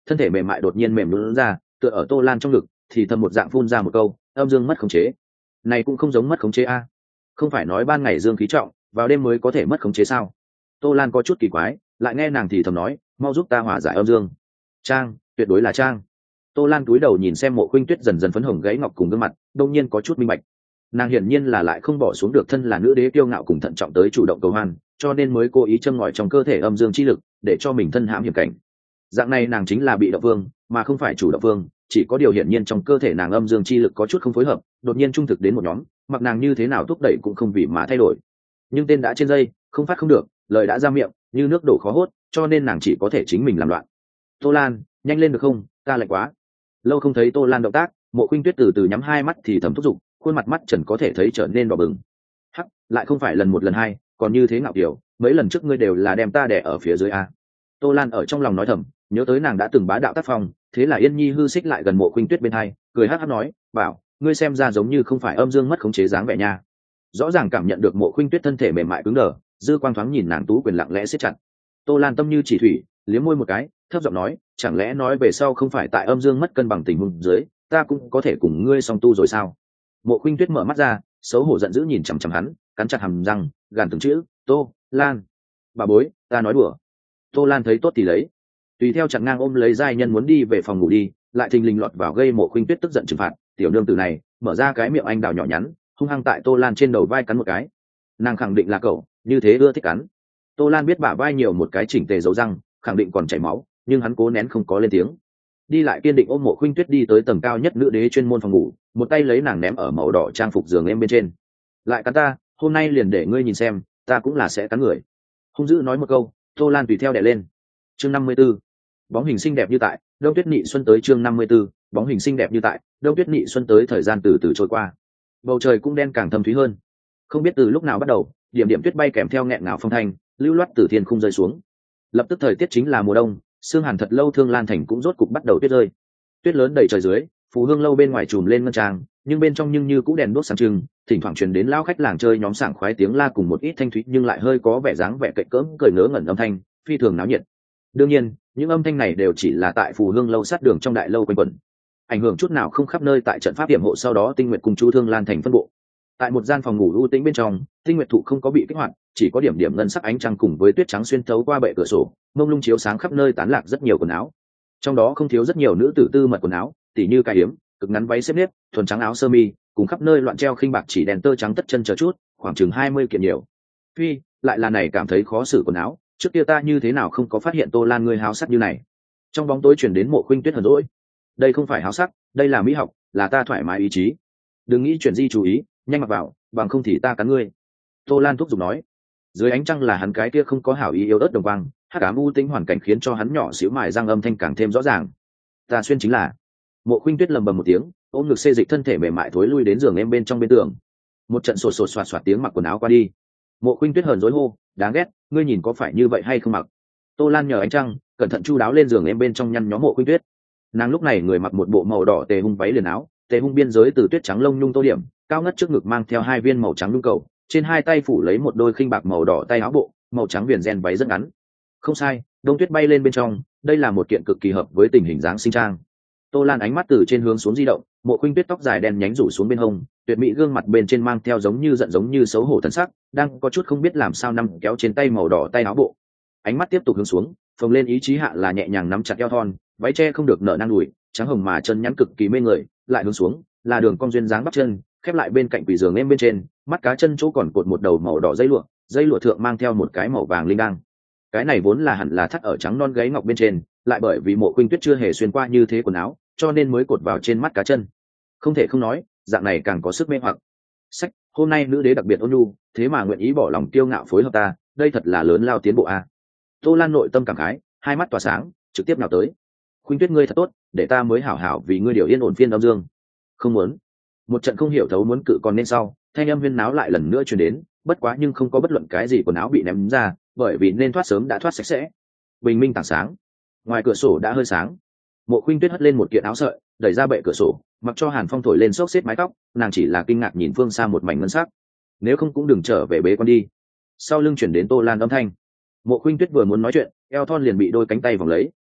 thân thể mềm mại đột nhiên mềm lún ra, tựa ở Tô Lan trong ngực, thì thầm một dạng phun ra một câu, âm dương mất khống chế. Này cũng không giống mất khống chế a. Không phải nói ban ngày dương khí trọng, vào đêm mới có thể mất khống chế sao? Tô Lan có chút kỳ quái, lại nghe nàng thì thầm nói, mau giúp ta hòa giải âm dương. Trang, tuyệt đối là Trang. Tô Lan cúi đầu nhìn xem Mộ Khuynh Tuyết dần dần phấn hồng gáy ngọc cùng gương mặt, đột nhiên có chút minh bạch. Nàng hiển nhiên là lại không bỏ xuống được thân là nữ đế kiêu ngạo cùng thận trọng tới chủ động cầu hoan, cho nên mới cố ý châm ngòi trong cơ thể âm dương chi lực, để cho mình thân hãm hiểm cảnh. Dạng này nàng chính là bị động vương, mà không phải chủ động vương, chỉ có điều hiển nhiên trong cơ thể nàng âm dương chi lực có chút không phối hợp, đột nhiên trung thực đến một nhóm, mặc nàng như thế nào thúc đẩy cũng không vì mà thay đổi. Nhưng tên đã trên dây, không phát không được, lời đã ra miệng, như nước đổ khó hốt, cho nên nàng chỉ có thể chính mình làm loạn. Tô Lan, nhanh lên được không, ta lạnh quá. Lâu không thấy Tô Lan động tác, Mộ Khuynh Tuyết từ từ nhắm hai mắt thì thầm thúc giục, khuôn mặt mắt trần có thể thấy trở nên đỏ bừng. Hắc, lại không phải lần một lần hai, còn như thế ngạo kiểu, mấy lần trước ngươi đều là đem ta đè ở phía dưới a. Tô Lan ở trong lòng nói thầm, nhớ tới nàng đã từng bá đạo tác phong, thế là Yên Nhi hư xích lại gần Mộ Khuynh Tuyết bên hai, cười hắc hắc nói, bảo, ngươi xem ra giống như không phải âm dương mất khống chế dáng vẻ nha. Rõ ràng cảm nhận được Mộ Khuynh Tuyết thân thể mềm mại cứng đờ, dư quang thoáng nhìn nàng tú quyền lặng lẽ siết chặt. Tô Lan tâm như chỉ thủy, liếm môi một cái, thấp giọng nói, chẳng lẽ nói về sau không phải tại âm dương mất cân bằng tình huống dưới, ta cũng có thể cùng ngươi song tu rồi sao? Mộ Khuynh Tuyết mở mắt ra, xấu hổ giận dữ nhìn chằm chằm hắn, cắn chặt hàm răng, gàn từng chữ, Tô Lan, bà bối, ta nói đùa. Tô Lan thấy tốt thì lấy, tùy theo chặn ngang ôm lấy giai nhân muốn đi về phòng ngủ đi, lại thình lình lọt vào gây Mộ Khuynh Tuyết tức giận trừng phạt. Tiểu nương tử này mở ra cái miệng anh đào nhỏ nhắn, hung hăng tại Tô Lan trên đầu vai cắn một cái. Nàng khẳng định là cậu, như thế ưa thích cắn. Tô Lan biết bả vai nhiều một cái chỉnh tề dấu răng, khẳng định còn chảy máu, nhưng hắn cố nén không có lên tiếng. Đi lại kiên định ôm Mộ Khuynh Tuyết đi tới tầng cao nhất nữ đế chuyên môn phòng ngủ, một tay lấy nàng ném ở màu đỏ trang phục giường em bên trên. Lại cắn ta, hôm nay liền để ngươi nhìn xem, ta cũng là sẽ cắn người. Hung dữ nói một câu, Tô Lan tùy theo đè lên. Chương 54. Bóng hình xinh đẹp như tại, Đông Tuyết Nị xuân tới. Chương 54. Bóng hình xinh đẹp như tại, Đông Tuyết Nị xuân tới. Thời gian từ từ trôi qua, bầu trời cũng đen càng thâm thúy hơn. Không biết từ lúc nào bắt đầu, điểm điểm tuyết bay kèm theo nghẹn ngào phong thanh, lưu loát từ thiên khung rơi xuống. Lập tức thời tiết chính là mùa đông, sương hàn thật lâu Thương Lan thành cũng rốt cục bắt đầu tuyết rơi. Tuyết lớn đầy trời dưới, Phù Hương lâu bên ngoài trùm lên ngân trang, nhưng bên trong nhưng như cũng đèn đuốc sáng trưng, thỉnh thoảng truyền đến lao khách làng chơi nhóm sảng khoái tiếng la cùng một ít thanh thúy nhưng lại hơi có vẻ dáng vẻ cậy cỡm cười ngớ ngẩn âm thanh, phi thường náo nhiệt. Đương nhiên, những âm thanh này đều chỉ là tại Phù Hương lâu sát đường trong đại lâu quanh quẩn, ảnh hưởng chút nào không khắp nơi tại trận pháp điểm hộ sau đó Tinh Nguyệt cùng chú Thương Lan thành phân bộ. Tại một gian phòng ngủ u tĩnh bên trong, Tinh Nguyệt thụ không có bị kích hoạt, chỉ có điểm điểm ngân sắc ánh trăng cùng với tuyết trắng xuyên thấu qua bệ cửa sổ, mông lung chiếu sáng khắp nơi tán lạc rất nhiều quần áo. Trong đó không thiếu rất nhiều nữ tử tư mật quần áo, tỉ như cài hiếm, cực ngắn váy xếp nếp, thuần trắng áo sơ mi, cùng khắp nơi loạn treo khinh bạc chỉ đèn tơ trắng tất chân chờ chút, khoảng chừng 20 kiện nhiều. Phi, lại là này cảm thấy khó xử quần áo, trước kia ta như thế nào không có phát hiện Tô Lan ngươi háo sắc như này. Trong bóng tối truyền đến Mộ Khuynh Tuyết hờn dỗi. Đây không phải háo sắc, đây là mỹ học, là ta thoải mái ý chí. Đừng nghĩ chuyện gì chú ý, nhanh mặc vào, bằng không thì ta cắn ngươi. Tô Lan thúc giục nói. Dưới ánh trăng là hắn cái kia không có hảo ý yếu ớt đồng quang, hắc ám u tĩnh hoàn cảnh khiến cho hắn nhỏ xíu mài răng âm thanh càng thêm rõ ràng. Ta xuyên chính là. Mộ Khuynh Tuyết lầm bầm một tiếng, ôm ngực xê dịch thân thể mềm mại thối lui đến giường em bên trong bên tường. Một trận sột sột soạt soạt tiếng mặc quần áo qua đi. Mộ Khuynh Tuyết hờn dỗi hô, đáng ghét, ngươi nhìn có phải như vậy hay không mặc. Tô Lan nhờ ánh trăng, cẩn thận chu đáo lên giường em bên trong nhăn nhóm Mộ Khuynh Tuyết. Nàng lúc này người mặc một bộ màu đỏ tề hung váy liền áo, tề hung biên giới từ tuyết trắng lông nhung tô điểm, cao ngất trước ngực mang theo hai viên màu trắng nhung cầu, trên hai tay phủ lấy một đôi khinh bạc màu đỏ tay áo bộ, màu trắng viền ren váy rất ngắn. Không sai, đông tuyết bay lên bên trong, đây là một kiện cực kỳ hợp với tình hình dáng sinh trang. Tô Lan ánh mắt từ trên hướng xuống di động, Mộ Khuynh Tuyết tóc dài đen nhánh rủ xuống bên hông, tuyệt mỹ gương mặt bên trên mang theo giống như giận giống như xấu hổ thần sắc, đang có chút không biết làm sao nắm kéo trên tay màu đỏ tay áo bộ. Ánh mắt tiếp tục hướng xuống, phồng lên ý chí hạ là nhẹ nhàng nắm chặt eo thon, váy che không được nở nang đùi, trắng hồng mà chân nhắn cực kỳ mê người, lại hướng xuống là đường cong duyên dáng bắp chân, khép lại bên cạnh quỷ giường em bên trên, mắt cá chân chỗ còn cột một đầu màu đỏ dây lụa thượng mang theo một cái màu vàng linh đăng. Cái này vốn là hẳn là thắt ở trắng non gáy ngọc bên trên, lại bởi vì Mộ Khuynh Tuyết chưa hề xuyên qua như thế quần áo, cho nên mới cột vào trên mắt cá chân. Không thể không nói, dạng này càng có sức mê hoặc. Sách, hôm nay nữ đế đặc biệt ôn nhu, thế mà nguyện ý bỏ lòng kiêu ngạo phối hợp ta, đây thật là lớn lao tiến bộ a. Tô Lan nội tâm cảm khái, hai mắt tỏa sáng, trực tiếp nào tới. Khuynh Tuyết ngươi thật tốt, để ta mới hảo hảo vì ngươi điều yên ổn phiên âm dương. Không muốn. Một trận không hiểu thấu muốn cự còn nên sau, thanh âm huyên náo lại lần nữa truyền đến, bất quá nhưng không có bất luận cái gì quần áo bị ném ra, bởi vì nên thoát sớm đã thoát sạch sẽ. Bình minh tảng sáng, ngoài cửa sổ đã hơi sáng. Mộ Khuynh Tuyết hất lên một kiện áo sợi, đẩy ra bệ cửa sổ, mặc cho hàn phong thổi lên xốc xếp mái tóc, nàng chỉ là kinh ngạc nhìn phương xa một mảnh ngân sắc. Nếu không cũng đừng trở về bế quan đi. Sau lưng chuyển đến Tô Lan âm thanh. Mộ Khuynh Tuyết vừa muốn nói chuyện, eo thon liền bị đôi cánh tay vòng lấy.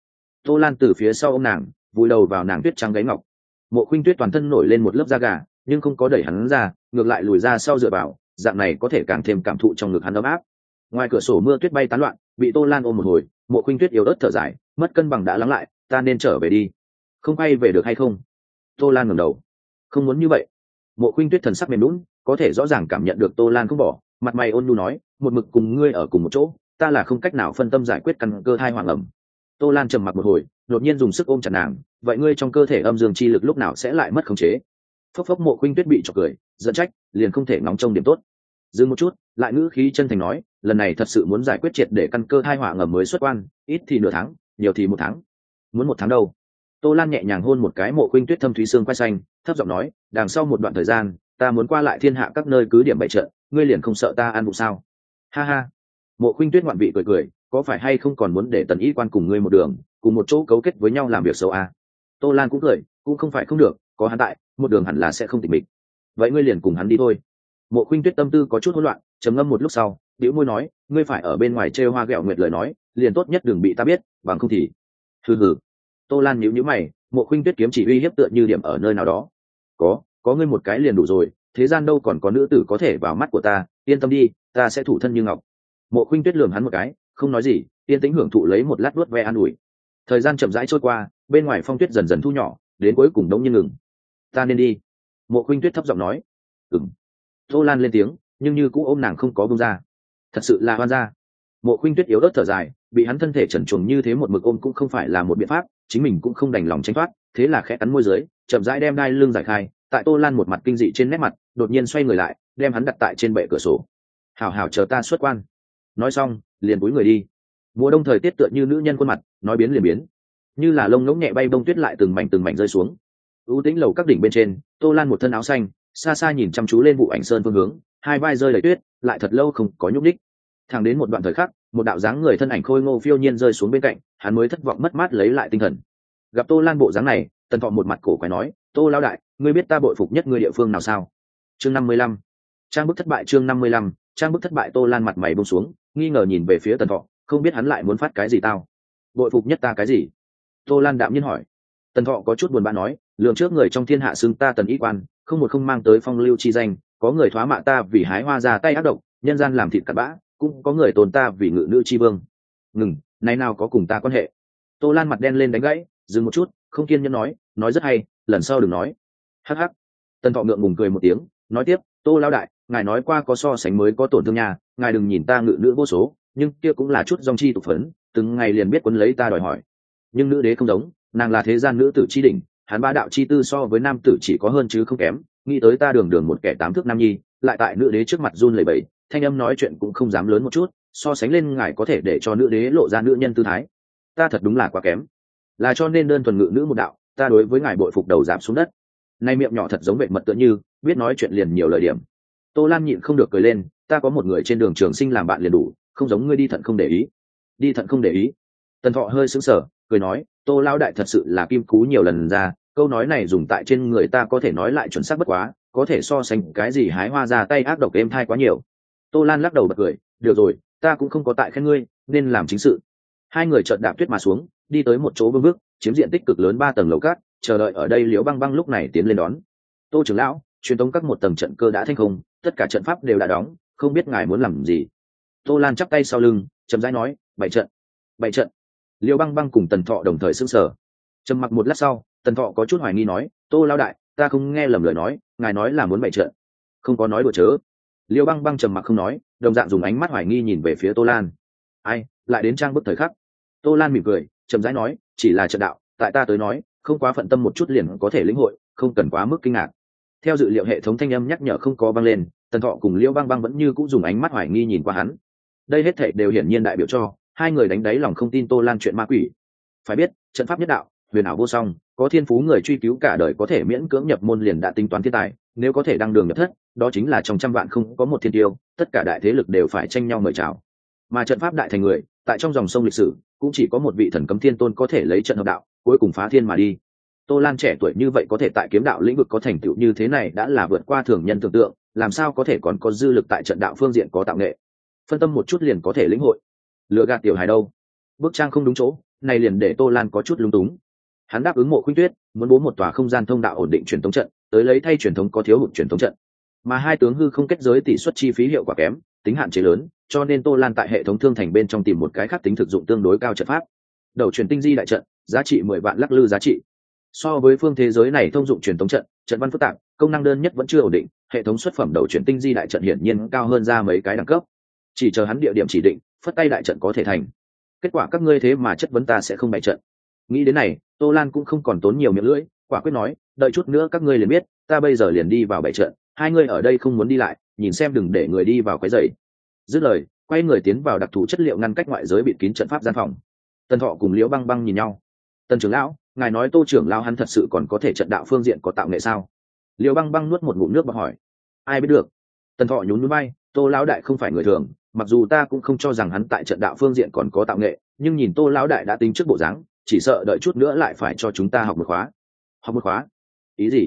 Tô Lan từ phía sau ôm nàng, vùi đầu vào nàng tuyết trắng gáy ngọc. Mộ Khuynh Tuyết toàn thân nổi lên một lớp da gà, nhưng không có đẩy hắn ra, ngược lại lùi ra sau dựa vào, dạng này có thể càng thêm cảm thụ trong ngực hắn ấm áp. Ngoài cửa sổ mưa tuyết bay tán loạn, bị Tô Lan ôm một hồi, Mộ Khuynh Tuyết yếu ớt thở dài, mất cân bằng đã lắng lại, ta nên trở về đi. Không quay về được hay không? Tô Lan ngẩng đầu. Không muốn như vậy. Mộ Khuynh Tuyết thần sắc mềm nhũn, có thể rõ ràng cảm nhận được Tô Lan không bỏ, mặt mày ôn nhu nói, một mực cùng ngươi ở cùng một chỗ, ta là không cách nào phân tâm giải quyết căn cơ thai hoàng ẩm. Tô Lan trầm mặc một hồi, đột nhiên dùng sức ôm chặt nàng, vậy ngươi trong cơ thể âm dương chi lực lúc nào sẽ lại mất khống chế? Phốc phốc. Mộ Khuynh Tuyết bị chọc cười, giận trách, liền không thể ngóng trông điểm tốt. Dừng một chút, lại ngữ khí chân thành nói, lần này thật sự muốn giải quyết triệt để căn cơ thai họa ngầm mới xuất quan, ít thì nửa tháng, nhiều thì một tháng. Muốn một tháng đâu? Tô Lan nhẹ nhàng hôn một cái Mộ Khuynh Tuyết thâm thúy xương quai xanh, thấp giọng nói, đằng sau một đoạn thời gian, ta muốn qua lại thiên hạ các nơi cứ điểm bày trận, ngươi liền không sợ ta ăn vụ sao? Ha ha. Mộ Khuynh Tuyết ngoạn vị cười cười, có phải hay không còn muốn để Tần Y Quan cùng ngươi một đường, cùng một chỗ cấu kết với nhau làm việc xấu à? Tô Lan cũng cười, cũng không phải không được, có hắn tại, một đường hẳn là sẽ không tịch mịch. Vậy ngươi liền cùng hắn đi thôi. Mộ Khuynh Tuyết tâm tư có chút hỗn loạn, trầm ngâm một lúc sau, bĩu môi nói, ngươi phải ở bên ngoài trêu hoa ghẹo nguyệt lời nói, liền tốt nhất đừng bị ta biết, bằng không thì. Hừ hừ. Tô Lan nhíu nhíu mày, Mộ Khuynh Tuyết kiếm chỉ uy hiếp tựa như điểm ở nơi nào đó. Có ngươi một cái liền đủ rồi, thế gian đâu còn có nữ tử có thể vào mắt của ta, yên tâm đi, ta sẽ thủ thân như ngọc. Mộ Khuynh Tuyết lườm hắn một cái, không nói gì, yên tĩnh hưởng thụ lấy một lát vuốt ve an ủi. Thời gian chậm rãi trôi qua, bên ngoài phong tuyết dần dần thu nhỏ, đến cuối cùng đống như ngừng. Ta nên đi. Mộ Khuynh Tuyết thấp giọng nói. Ừm. Tô Lan lên tiếng, nhưng như cũ ôm nàng không có buông ra. Thật sự là hoan gia. Mộ Khuynh Tuyết yếu ớt thở dài, bị hắn thân thể trần truồng như thế một mực ôm cũng không phải là một biện pháp, chính mình cũng không đành lòng tránh thoát, thế là khẽ cắn môi dưới, chậm rãi đem đai lưng giải khai, tại Tô Lan một mặt kinh dị trên nét mặt, đột nhiên xoay người lại, đem hắn đặt tại trên bệ cửa sổ. Hảo hảo chờ ta xuất quan. Nói xong, liền cúi người đi. Mùa đông thời tiết tựa như nữ nhân khuôn mặt, nói biến liền biến, như là lông ngỗng nhẹ bay bông tuyết lại từng mảnh rơi xuống. ưu tĩnh lầu các đỉnh bên trên, Tô Lan một thân áo xanh, xa xa nhìn chăm chú lên Vụ Ảnh Sơn phương hướng, hai vai rơi đầy tuyết, lại thật lâu không có nhúc nhích. Thẳng đến một đoạn thời khắc, một đạo dáng người thân ảnh khôi ngô phiêu nhiên rơi xuống bên cạnh, hắn mới thất vọng mất mát lấy lại tinh thần. Gặp Tô Lan bộ dáng này, Tần Thọ một mặt cổ quái nói, Tô lão đại, ngươi biết ta bội phục nhất ngươi địa phương nào sao? Chương 55. Trang bức thất bại. Chương 55. Trang bức thất bại. Tô Lan mặt mày buông xuống, nghi ngờ nhìn về phía Tần Thọ, không biết hắn lại muốn phát cái gì tao. Bội phục nhất ta cái gì? Tô Lan đạm nhiên hỏi. Tần Thọ có chút buồn bã nói, lượng trước người trong thiên hạ xưng ta Tần Y Quan, không một không mang tới phong lưu chi danh, có người thoá mạ ta vì hái hoa ra tay ác độc, nhân gian làm thịt cặn bã, cũng có người tồn ta vì ngự nữ chi vương. Ngừng, này nào có cùng ta quan hệ? Tô Lan mặt đen lên đánh gãy, dừng một chút, không kiên nhẫn nói rất hay, lần sau đừng nói. Hắc hắc. Tần Thọ ngượng ngùng cười một tiếng, nói tiếp, Tô lão đại, ngài nói qua có so sánh mới có tổn thương nhà, ngài đừng nhìn ta ngự nữ vô số, nhưng kia cũng là chút dòng chi tục phấn, từng ngày liền biết quấn lấy ta đòi hỏi. Nhưng nữ đế không giống, nàng là thế gian nữ tử chi đỉnh, hắn bá đạo chi tư so với nam tử chỉ có hơn chứ không kém, nghĩ tới ta đường đường một kẻ tám thước nam nhi, lại tại nữ đế trước mặt run lẩy bẩy, thanh âm nói chuyện cũng không dám lớn một chút, so sánh lên ngài có thể để cho nữ đế lộ ra nữ nhân tư thái, ta thật đúng là quá kém, là cho nên đơn thuần ngự nữ một đạo, ta đối với ngài bội phục đầu giảm xuống đất. Nay miệng nhỏ thật giống vệ mật tựa như, biết nói chuyện liền nhiều lời điểm. Tô Lan nhịn không được cười lên, ta có một người trên đường trường sinh làm bạn liền đủ, không giống ngươi đi thận không để ý. Đi thận không để ý. Tần Thọ hơi sững sờ, cười nói, Tô lão đại thật sự là kim cú nhiều lần ra, câu nói này dùng tại trên người ta có thể nói lại chuẩn xác bất quá, có thể so sánh cái gì hái hoa ra tay ác độc êm thai quá nhiều. Tô Lan lắc đầu bật cười, được rồi, ta cũng không có tại khen ngươi, nên làm chính sự. Hai người chợt đạp tuyết mà xuống, đi tới một chỗ vương vức, chiếm diện tích cực lớn 3 tầng lầu cát, chờ đợi ở đây Liễu Băng Băng lúc này tiến lên đón. Tô trưởng lão, truyền tống các một tầng trận cơ đã thành không, tất cả trận pháp đều đã đóng, không biết ngài muốn làm gì. Tô Lan chắp tay sau lưng, chậm rãi nói, bảy trận. Bảy trận. Liễu Băng Băng cùng Tần Thọ đồng thời sững sờ. Trầm mặc một lát sau, Tần Thọ có chút hoài nghi nói, Tô lão đại, ta không nghe lầm lời nói, ngài nói là muốn bảy trận. Không có nói đùa chớ. Liễu Băng Băng trầm mặc không nói, đồng dạng dùng ánh mắt hoài nghi nhìn về phía Tô Lan. Ai, lại đến trang bức thời khắc. Tô Lan mỉm cười, chậm rãi nói, chỉ là trận đạo, tại ta tới nói, không quá phận tâm một chút liền có thể lĩnh hội, không cần quá mức kinh ngạc. Theo dự liệu hệ thống thanh âm nhắc nhở không có vang lên, Tần Thọ cùng Liễu Băng Băng vẫn như cũ dùng ánh mắt hoài nghi nhìn qua hắn. Đây hết thảy đều hiển nhiên đại biểu cho hai người đánh đáy lòng không tin Tô Lan chuyện ma quỷ. Phải biết, trận pháp nhất đạo, huyền ảo vô song, có thiên phú người truy cứu cả đời có thể miễn cưỡng nhập môn liền đã tính toán thiên tài, nếu có thể đăng đường nhập thất, đó chính là trong trăm vạn không có một thiên tiêu, tất cả đại thế lực đều phải tranh nhau mời chào. Mà trận pháp đại thành người, tại trong dòng sông lịch sử, cũng chỉ có một vị thần cấm thiên tôn có thể lấy trận hợp đạo, cuối cùng phá thiên mà đi. Tô Lan trẻ tuổi như vậy có thể tại kiếm đạo lĩnh vực có thành tựu như thế này đã là vượt qua thường nhân tưởng tượng, làm sao có thể còn có dư lực tại trận đạo phương diện có tạo nghệ. Phân tâm một chút liền có thể lĩnh hội. Lừa gạt tiểu hài đâu? Bức trang không đúng chỗ, này liền để Tô Lan có chút lúng túng. Hắn đáp ứng Mộ Khuynh Tuyết muốn bố một tòa không gian thông đạo ổn định truyền thống trận tới lấy thay truyền thống có thiếu hụt truyền thống trận, mà hai tướng hư không kết giới tỷ suất chi phí hiệu quả kém, tính hạn chế lớn, cho nên Tô Lan tại hệ thống thương thành bên trong tìm một cái khác tính thực dụng tương đối cao trận pháp. Đầu truyền tinh di đại trận, giá trị 10 vạn lắc lư giá trị. So với phương thế giới này thông dụng truyền thống trận, trận văn phức tạp, công năng đơn nhất vẫn chưa ổn định, hệ thống xuất phẩm đầu truyền tinh di đại trận hiển nhiên cao hơn ra mấy cái đẳng cấp. Chỉ chờ hắn địa điểm chỉ định, phất tay đại trận có thể thành. Kết quả các ngươi thế mà chất vấn ta sẽ không bày trận. Nghĩ đến này, Tô Lan cũng không còn tốn nhiều miệng lưỡi, quả quyết nói, đợi chút nữa các ngươi liền biết, ta bây giờ liền đi vào bày trận, hai ngươi ở đây không muốn đi lại, nhìn xem đừng để người đi vào quấy rầy. Dứt lời, quay người tiến vào đặc thù chất liệu ngăn cách ngoại giới bịt kín trận pháp gian phòng. Tần Thọ cùng Liễu Băng Băng nhìn nhau. Tần trưởng lão, ngài nói Tô trưởng lão hắn thật sự còn có thể trận đạo phương diện có tạo nghệ sao? Liễu Băng Băng nuốt một ngụm nước và hỏi. Ai biết được? Tần Thọ nhún nhún vai, Tô lão đại không phải người thường, mặc dù ta cũng không cho rằng hắn tại trận đạo phương diện còn có tạo nghệ, nhưng nhìn Tô lão đại đã tính trước bộ dáng, chỉ sợ đợi chút nữa lại phải cho chúng ta học một khóa. Học một khóa? Ý gì?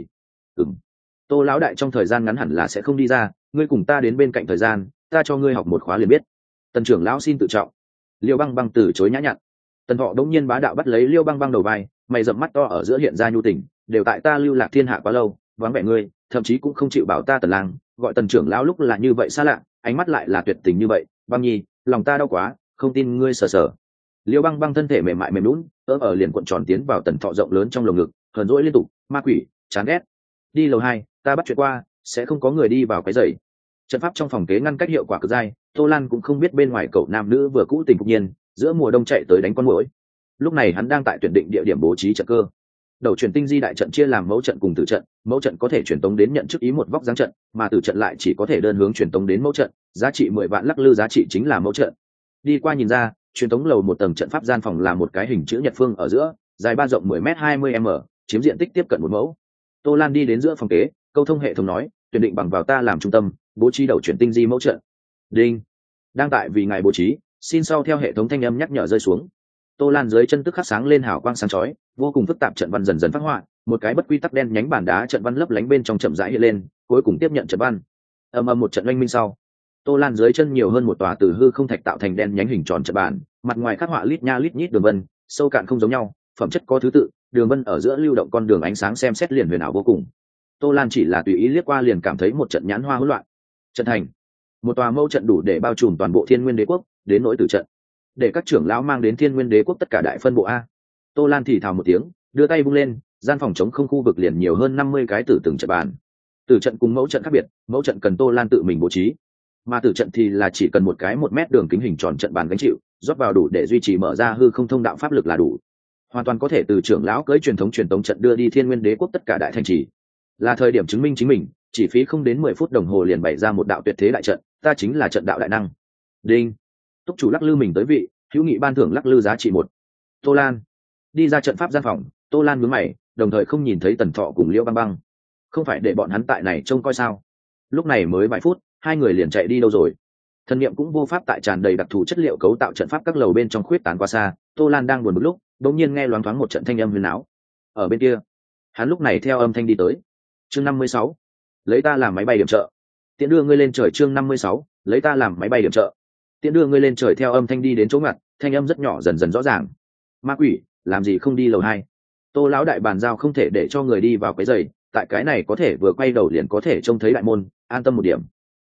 Tô lão đại trong thời gian ngắn hẳn là sẽ không đi ra, ngươi cùng ta đến bên cạnh thời gian, ta cho ngươi học một khóa liền biết. Tần trưởng lão xin tự trọng. Liêu Băng Băng từ chối nhã nhặn. Tần Thọ đống nhiên bá đạo bắt lấy Liêu Băng Băng đầu vai, mày rậm mắt to ở giữa hiện ra nhu tình, đều tại ta lưu lạc thiên hạ quá lâu, vắng vẻ ngươi, thậm chí cũng không chịu bảo ta Tần lang, gọi Tần trưởng lão lúc là như vậy xa lạ, ánh mắt lại là tuyệt tình như vậy, Băng nhi, lòng ta đau quá, không tin ngươi sờ sờ. Liêu Băng Băng thân thể mềm mại mềm nhũn, ở liền cuộn tròn tiến vào Tần Thọ rộng lớn trong lồng ngực, hờn dỗi liên tục, ma quỷ, chán ghét. Đi lầu 2, ta bắt chuyện qua, sẽ không có người đi vào cái giày. Trận pháp trong phòng kế ngăn cách hiệu quả cực dai, Tô Lan cũng không biết bên ngoài cậu nam nữ vừa cũ tình phục nhiên, giữa mùa đông chạy tới đánh con muỗi. Lúc này hắn đang tại tuyển định địa điểm bố trí trận cơ. Đầu truyền tinh di đại trận chia làm mẫu trận cùng tử trận, mẫu trận có thể truyền tống đến nhận chức ý một vóc dáng trận, mà tử trận lại chỉ có thể đơn hướng truyền tống đến mẫu trận, giá trị 10 vạn lắc lư giá trị chính là mẫu trận. Đi qua nhìn ra, truyền tống lầu một tầng trận pháp gian phòng là một cái hình chữ nhật phương ở giữa, dài 3 rộng 10 m 20 m, chiếm diện tích tiếp cận một mẫu. Tô Lan đi đến giữa phòng kế, câu thông hệ thống nói, tuyển định bằng vào ta làm trung tâm, bố trí đầu truyền tinh di mẫu trận. Đinh, đang tại vì ngài bố trí, xin sau theo hệ thống thanh âm nhắc nhở rơi xuống. Tô Lan dưới chân tức khắc sáng lên hào quang sáng chói, vô cùng phức tạp trận văn dần dần phát họa, một cái bất quy tắc đen nhánh bản đá trận văn lấp lánh bên trong chậm rãi hiện lên, cuối cùng tiếp nhận trận văn. Ầm ầm một trận oanh minh sau, Tô Lan dưới chân nhiều hơn một tòa từ hư không thạch tạo thành đen nhánh hình tròn trận bản, mặt ngoài khắc họa lít nha lít nhít đường vân, sâu cạn không giống nhau, phẩm chất có thứ tự, đường vân ở giữa lưu động con đường ánh sáng xem xét liền huyền ảo vô cùng. Tô Lan chỉ là tùy ý liếc qua liền cảm thấy một trận nhãn hoa hỗn loạn. Trận thành, một tòa mâu trận đủ để bao trùm toàn bộ Thiên Nguyên Đế quốc, đến nỗi tử trận, để các trưởng lão mang đến Thiên Nguyên Đế quốc tất cả đại phân bộ a. Tô Lan thì thào một tiếng, đưa tay vung lên, gian phòng chống không khu vực liền nhiều hơn 50 cái tử từng trận bàn. Tử trận cùng mẫu trận khác biệt, mẫu trận cần Tô Lan tự mình bố trí, mà tử trận thì là chỉ cần một cái 1 mét đường kính hình tròn trận bàn gánh chịu, rót vào đủ để duy trì mở ra hư không thông đạo pháp lực là đủ. Hoàn toàn có thể từ trưởng lão cưỡi truyền thống truyền tống trận đưa đi Thiên Nguyên Đế quốc tất cả đại thành trì. Là thời điểm chứng minh chính mình, chỉ phí không đến 10 phút đồng hồ liền bày ra một đạo tuyệt thế đại trận, ta chính là trận đạo đại năng. Đinh, túc chủ lắc lư mình tới vị, hữu nghị ban thưởng lắc lư giá trị 1. Tô Lan đi ra trận pháp gian phòng, Tô Lan nhướng mày, đồng thời không nhìn thấy Tần Thọ cùng Liễu Băng Băng, không phải để bọn hắn tại này trông coi sao? Lúc này mới vài phút, hai người liền chạy đi đâu rồi? Thần niệm cũng vô pháp tại tràn đầy đặc thù chất liệu cấu tạo trận pháp các lầu bên trong khuyết tán qua xa. Tô Lan đang buồn một lúc, đột nhiên nghe loáng thoáng một trận thanh âm huyền áo. Ở bên kia, hắn lúc này theo âm thanh đi tới. Chương 56, lấy ta làm máy bay điểm trợ. Tiện đưa ngươi lên trời. Chương 56, lấy ta làm máy bay điểm trợ. Tiện đưa ngươi lên trời theo âm thanh đi đến chỗ ngặt, thanh âm rất nhỏ dần dần rõ ràng. Ma quỷ, làm gì không đi lầu 2? Tô lão đại bàn giao không thể để cho người đi vào cái giày, tại cái này có thể vừa quay đầu liền có thể trông thấy đại môn, an tâm một điểm.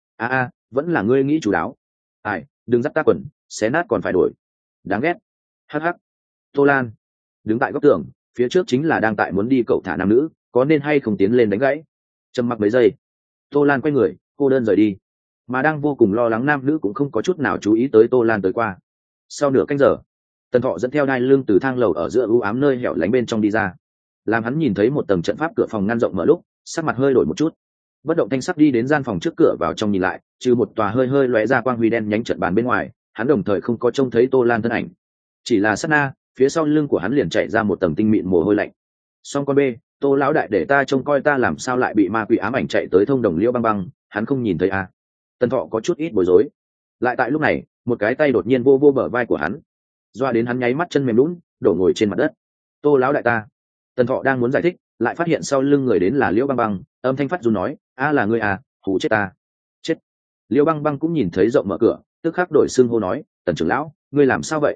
Vẫn là ngươi nghĩ chủ đáo. Ai, đừng dắt ta quần, xé nát còn phải đổi. Đáng ghét. Hắc hắc. Tô Lan đứng tại góc tường, phía trước chính là đang tại muốn đi cậu thả nam nữ, có nên hay không tiến lên đánh gãy. Trầm mặc mấy giây, Tô Lan quay người, cô đơn rời đi. Mà đang vô cùng lo lắng nam nữ cũng không có chút nào chú ý tới Tô Lan tới qua. Sau nửa canh giờ, Tần Thọ dẫn theo đai lưng từ thang lầu ở giữa u ám nơi hẻo lánh bên trong đi ra. Làm hắn nhìn thấy một tầng trận pháp cửa phòng ngăn rộng mở lúc, sắc mặt hơi đổi một chút. Bất động thanh sắc đi đến gian phòng trước cửa vào trong nhìn lại, trừ một tòa hơi hơi lóe ra quang huy đen nhánh trận bàn bên ngoài, hắn đồng thời không có trông thấy Tô Lan thân ảnh. Chỉ là sát na, phía sau lưng của hắn liền chạy ra một tầng tinh mịn mồ hôi lạnh. Song con bê, Tô lão đại để ta trông coi ta làm sao lại bị ma quỷ ám ảnh chạy tới thông đồng Liễu Băng Băng, hắn không nhìn thấy à? Tần Thọ có chút ít bối rối. Lại tại lúc này, một cái tay đột nhiên vô vô bờ vai của hắn, doa đến hắn nháy mắt chân mềm lún, đổ ngồi trên mặt đất. Tô lão đại ta. Tần Thọ đang muốn giải thích, lại phát hiện sau lưng người đến là Liễu Băng Băng, âm thanh phát run nói, là ngươi à, hù chết ta. Chết. Liễu Băng Băng cũng nhìn thấy rộng mở cửa, tức khắc đổi xưng hô nói, Tần trưởng lão, ngươi làm sao vậy?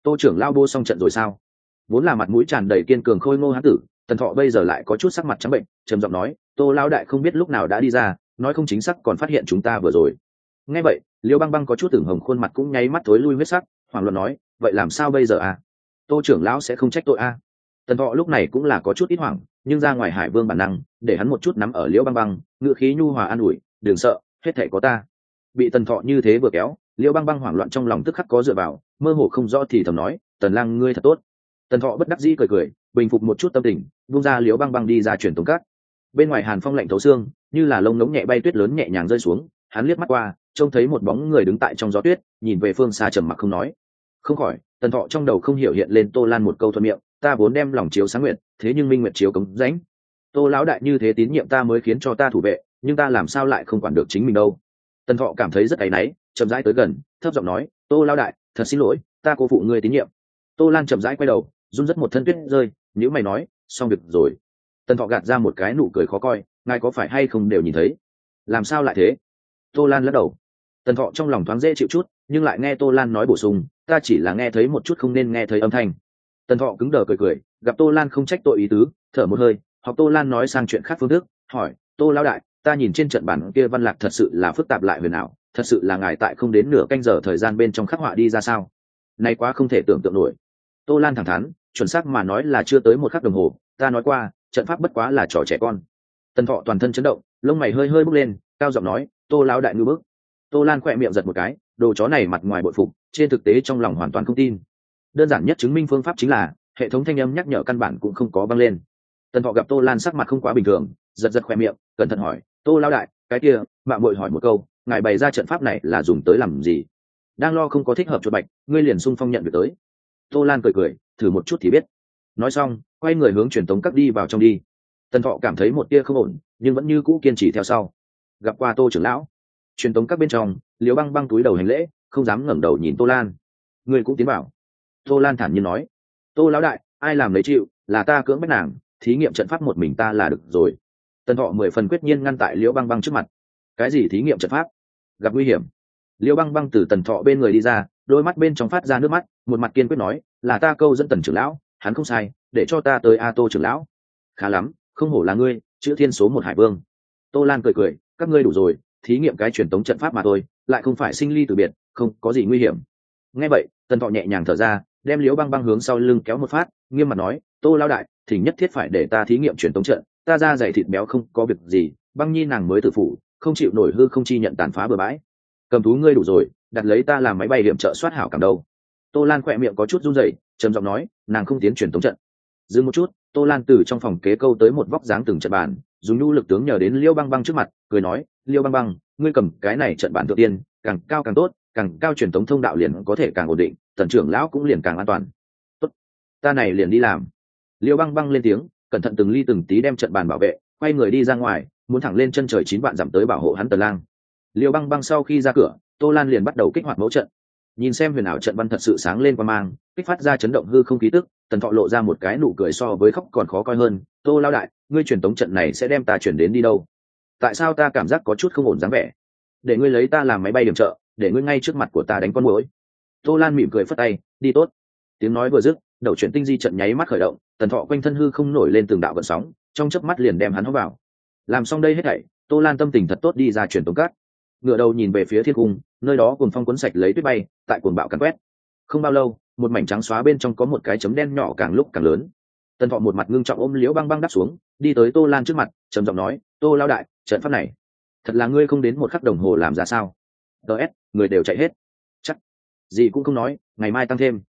Tô trưởng lao bô xong trận rồi sao? Vốn là mặt mũi tràn đầy kiên cường khôi ngô hán tử, Tần Thọ bây giờ lại có chút sắc mặt trắng bệnh, trầm giọng nói, Tô lão đại không biết lúc nào đã đi ra, nói không chính xác còn phát hiện chúng ta vừa rồi. Nghe vậy, Liêu Băng Băng có chút ửng hồng, khuôn mặt cũng nháy mắt thối lui huyết sắc, hoảng loạn nói, vậy làm sao bây giờ à? Tô trưởng lão sẽ không trách tội à? Tần Thọ lúc này cũng là có chút ít hoảng, nhưng ra ngoài Hải Vương bản năng, để hắn một chút nắm ở Liêu Băng Băng, ngữ khí nhu hòa an ủi, đừng sợ, hết thảy có ta. Bị Tần Thọ như thế vừa kéo, Liêu Băng Băng hoảng loạn trong lòng tức khắc có dựa vào, mơ hồ không rõ thì thầm nói, Tần lang ngươi thật tốt. Tần Thọ bất đắc dĩ cười cười, bình phục một chút tâm tình, buông ra Liễu Băng Băng đi ra truyền tống cát. Bên ngoài hàn phong lạnh thấu xương, như là lông ngỗng nhẹ bay tuyết lớn nhẹ nhàng rơi xuống, hắn liếc mắt qua, trông thấy một bóng người đứng tại trong gió tuyết, nhìn về phương xa trầm mặc không nói. Không khỏi, Tần Thọ trong đầu không hiểu hiện lên Tô Lan một câu thuận miệng, ta vốn đem lòng chiếu sáng nguyệt, thế nhưng minh nguyệt chiếu cống rãnh. Tô lão đại như thế tín nhiệm ta mới khiến cho ta thủ vệ, nhưng ta làm sao lại không quản được chính mình đâu. Tần Thọ cảm thấy rất áy náy, chậm rãi tới gần, thấp giọng nói, Tô lão đại, thật xin lỗi, ta cô phụ ngươi tín nhiệm. Tô Lan chậm rãi quay đầu, run rất một thân tuyết rơi, nhữ mày nói, xong việc rồi. Tần Thọ gạt ra một cái nụ cười khó coi, ngài có phải hay không đều nhìn thấy? Làm sao lại thế? Tô Lan lắc đầu. Tần Thọ trong lòng thoáng dễ chịu chút, nhưng lại nghe Tô Lan nói bổ sung, ta chỉ là nghe thấy một chút không nên nghe thấy âm thanh. Tần Thọ cứng đờ cười cười, gặp Tô Lan không trách tội ý tứ, thở một hơi, học Tô Lan nói sang chuyện khác phương thức, hỏi, Tô lão đại, ta nhìn trên trận bản kia văn lạc thật sự là phức tạp lại huyền ảo, thật sự là ngài tại không đến nửa canh giờ thời gian bên trong khắc họa đi ra sao? Này quá không thể tưởng tượng nổi. Tô Lan thẳng thắn, chuẩn xác mà nói là chưa tới một khắc đồng hồ, ta nói qua, trận pháp bất quá là trò trẻ con. Tần Thọ toàn thân chấn động, lông mày hơi hơi bốc lên, cao giọng nói, Tô lão đại ngư bức. Tô Lan khỏe miệng giật một cái, đồ chó này mặt ngoài bội phục, trên thực tế trong lòng hoàn toàn không tin. Đơn giản nhất chứng minh phương pháp chính là hệ thống thanh âm nhắc nhở căn bản cũng không có vang lên. Tần Thọ gặp Tô Lan sắc mặt không quá bình thường, giật giật khỏe miệng, cẩn thận hỏi, Tô lão đại, cái kia, mạng muội hỏi một câu, ngài bày ra trận pháp này là dùng tới làm gì? Đang lo không có thích hợp chuột bạch, ngươi liền xung phong nhận việc tới. Tô Lan cười cười, thử một chút thì biết. Nói xong, quay người hướng truyền tống các đi vào trong đi. Tần Thọ cảm thấy một tia không ổn, nhưng vẫn như cũ kiên trì theo sau. Gặp qua Tô trưởng lão, truyền tống các bên trong, Liễu Băng Băng túi đầu hành lễ, không dám ngẩng đầu nhìn Tô Lan. Ngươi cũng tiến vào. Tô Lan thản nhiên nói, Tô lão đại, ai làm lấy chịu, là ta cưỡng bách nàng, thí nghiệm trận pháp một mình ta là được rồi. Tần Thọ 10 phần quyết nhiên ngăn tại Liễu Băng Băng trước mặt. Cái gì thí nghiệm trận pháp? Gặp nguy hiểm. Liễu Băng Băng từ Tần Thọ bên người đi ra, đôi mắt bên trong phát ra nước mắt, một mặt kiên quyết nói, là ta câu dẫn Tần trưởng lão, hắn không sai, để cho ta tới A Tô trưởng lão. Khá lắm, không hổ là ngươi, chữ thiên số một Hải Vương. Tô Lan cười cười, các ngươi đủ rồi, thí nghiệm cái truyền tống trận pháp mà thôi, lại không phải sinh ly từ biệt, không có gì nguy hiểm. Nghe vậy, Tần Thọ nhẹ nhàng thở ra, đem Liễu Băng Băng hướng sau lưng kéo một phát, nghiêm mặt nói, Tô lão đại, thỉnh nhất thiết phải để ta thí nghiệm truyền tống trận, ta ra dày thịt béo không có việc gì, Băng nhi nàng mới tự phủ, không chịu nổi hư không chi nhận tàn phá bừa bãi. Cầm thú ngươi đủ rồi, đặt lấy ta làm máy bay điểm trợ soát hảo cảm đâu. Tô Lan khỏe miệng có chút run rẩy, trầm giọng nói, nàng không tiến truyền tống trận. Dừng một chút, Tô Lan từ trong phòng kế câu tới một vóc dáng từng trận bàn, dùng nhu lực tướng nhờ đến Liêu Băng Băng trước mặt, cười nói, Liêu Băng Băng, ngươi cầm cái này trận bàn thượng tiên, càng cao càng tốt, càng cao truyền tống thông đạo liền có thể càng ổn định, Tần trưởng lão cũng liền càng an toàn. Tốt, ta này liền đi làm. Liêu Băng Băng lên tiếng, cẩn thận từng ly từng tí đem trận bàn bảo vệ, quay người đi ra ngoài, muốn thẳng lên chân trời 9 vạn dặm tới bảo hộ hắn Tần Lang. Liêu Băng Băng sau khi ra cửa, Tô Lan liền bắt đầu kích hoạt mẫu trận. Nhìn xem huyền ảo trận văn thật sự sáng lên qua mang, kích phát ra chấn động hư không khí tức, Tần Thọ lộ ra một cái nụ cười so với khóc còn khó coi hơn. Tô lão đại, ngươi truyền tống trận này sẽ đem ta chuyển đến đi đâu? Tại sao ta cảm giác có chút không ổn dáng vẻ? Để ngươi lấy ta làm máy bay điểm trợ, để ngươi ngay trước mặt của ta đánh con muỗi. Tô Lan mỉm cười phất tay, đi tốt. Tiếng nói vừa dứt, đầu chuyển tinh di trận nháy mắt khởi động, Tần Thọ quanh thân hư không nổi lên từng đạo vận sóng, trong chớp mắt liền đem hắn hút vào. Làm xong đây hết thảy, Tô Lan tâm tình thật tốt đi ra truyền tống cát. Ngựa đầu nhìn về phía thiên cung, nơi đó cuồng phong cuốn sạch lấy tuyết bay, tại cuồng bạo càn quét. Không bao lâu, một mảnh trắng xóa bên trong có một cái chấm đen nhỏ càng lúc càng lớn. Tần Thọ một mặt ngưng trọng ôm Liễu Băng Băng đáp xuống, đi tới Tô Lan trước mặt, trầm giọng nói, Tô lão đại, trận pháp này, thật là ngươi không đến một khắc đồng hồ làm ra sao? DS, người đều chạy hết. Chắc gì cũng không nói, ngày mai tăng thêm.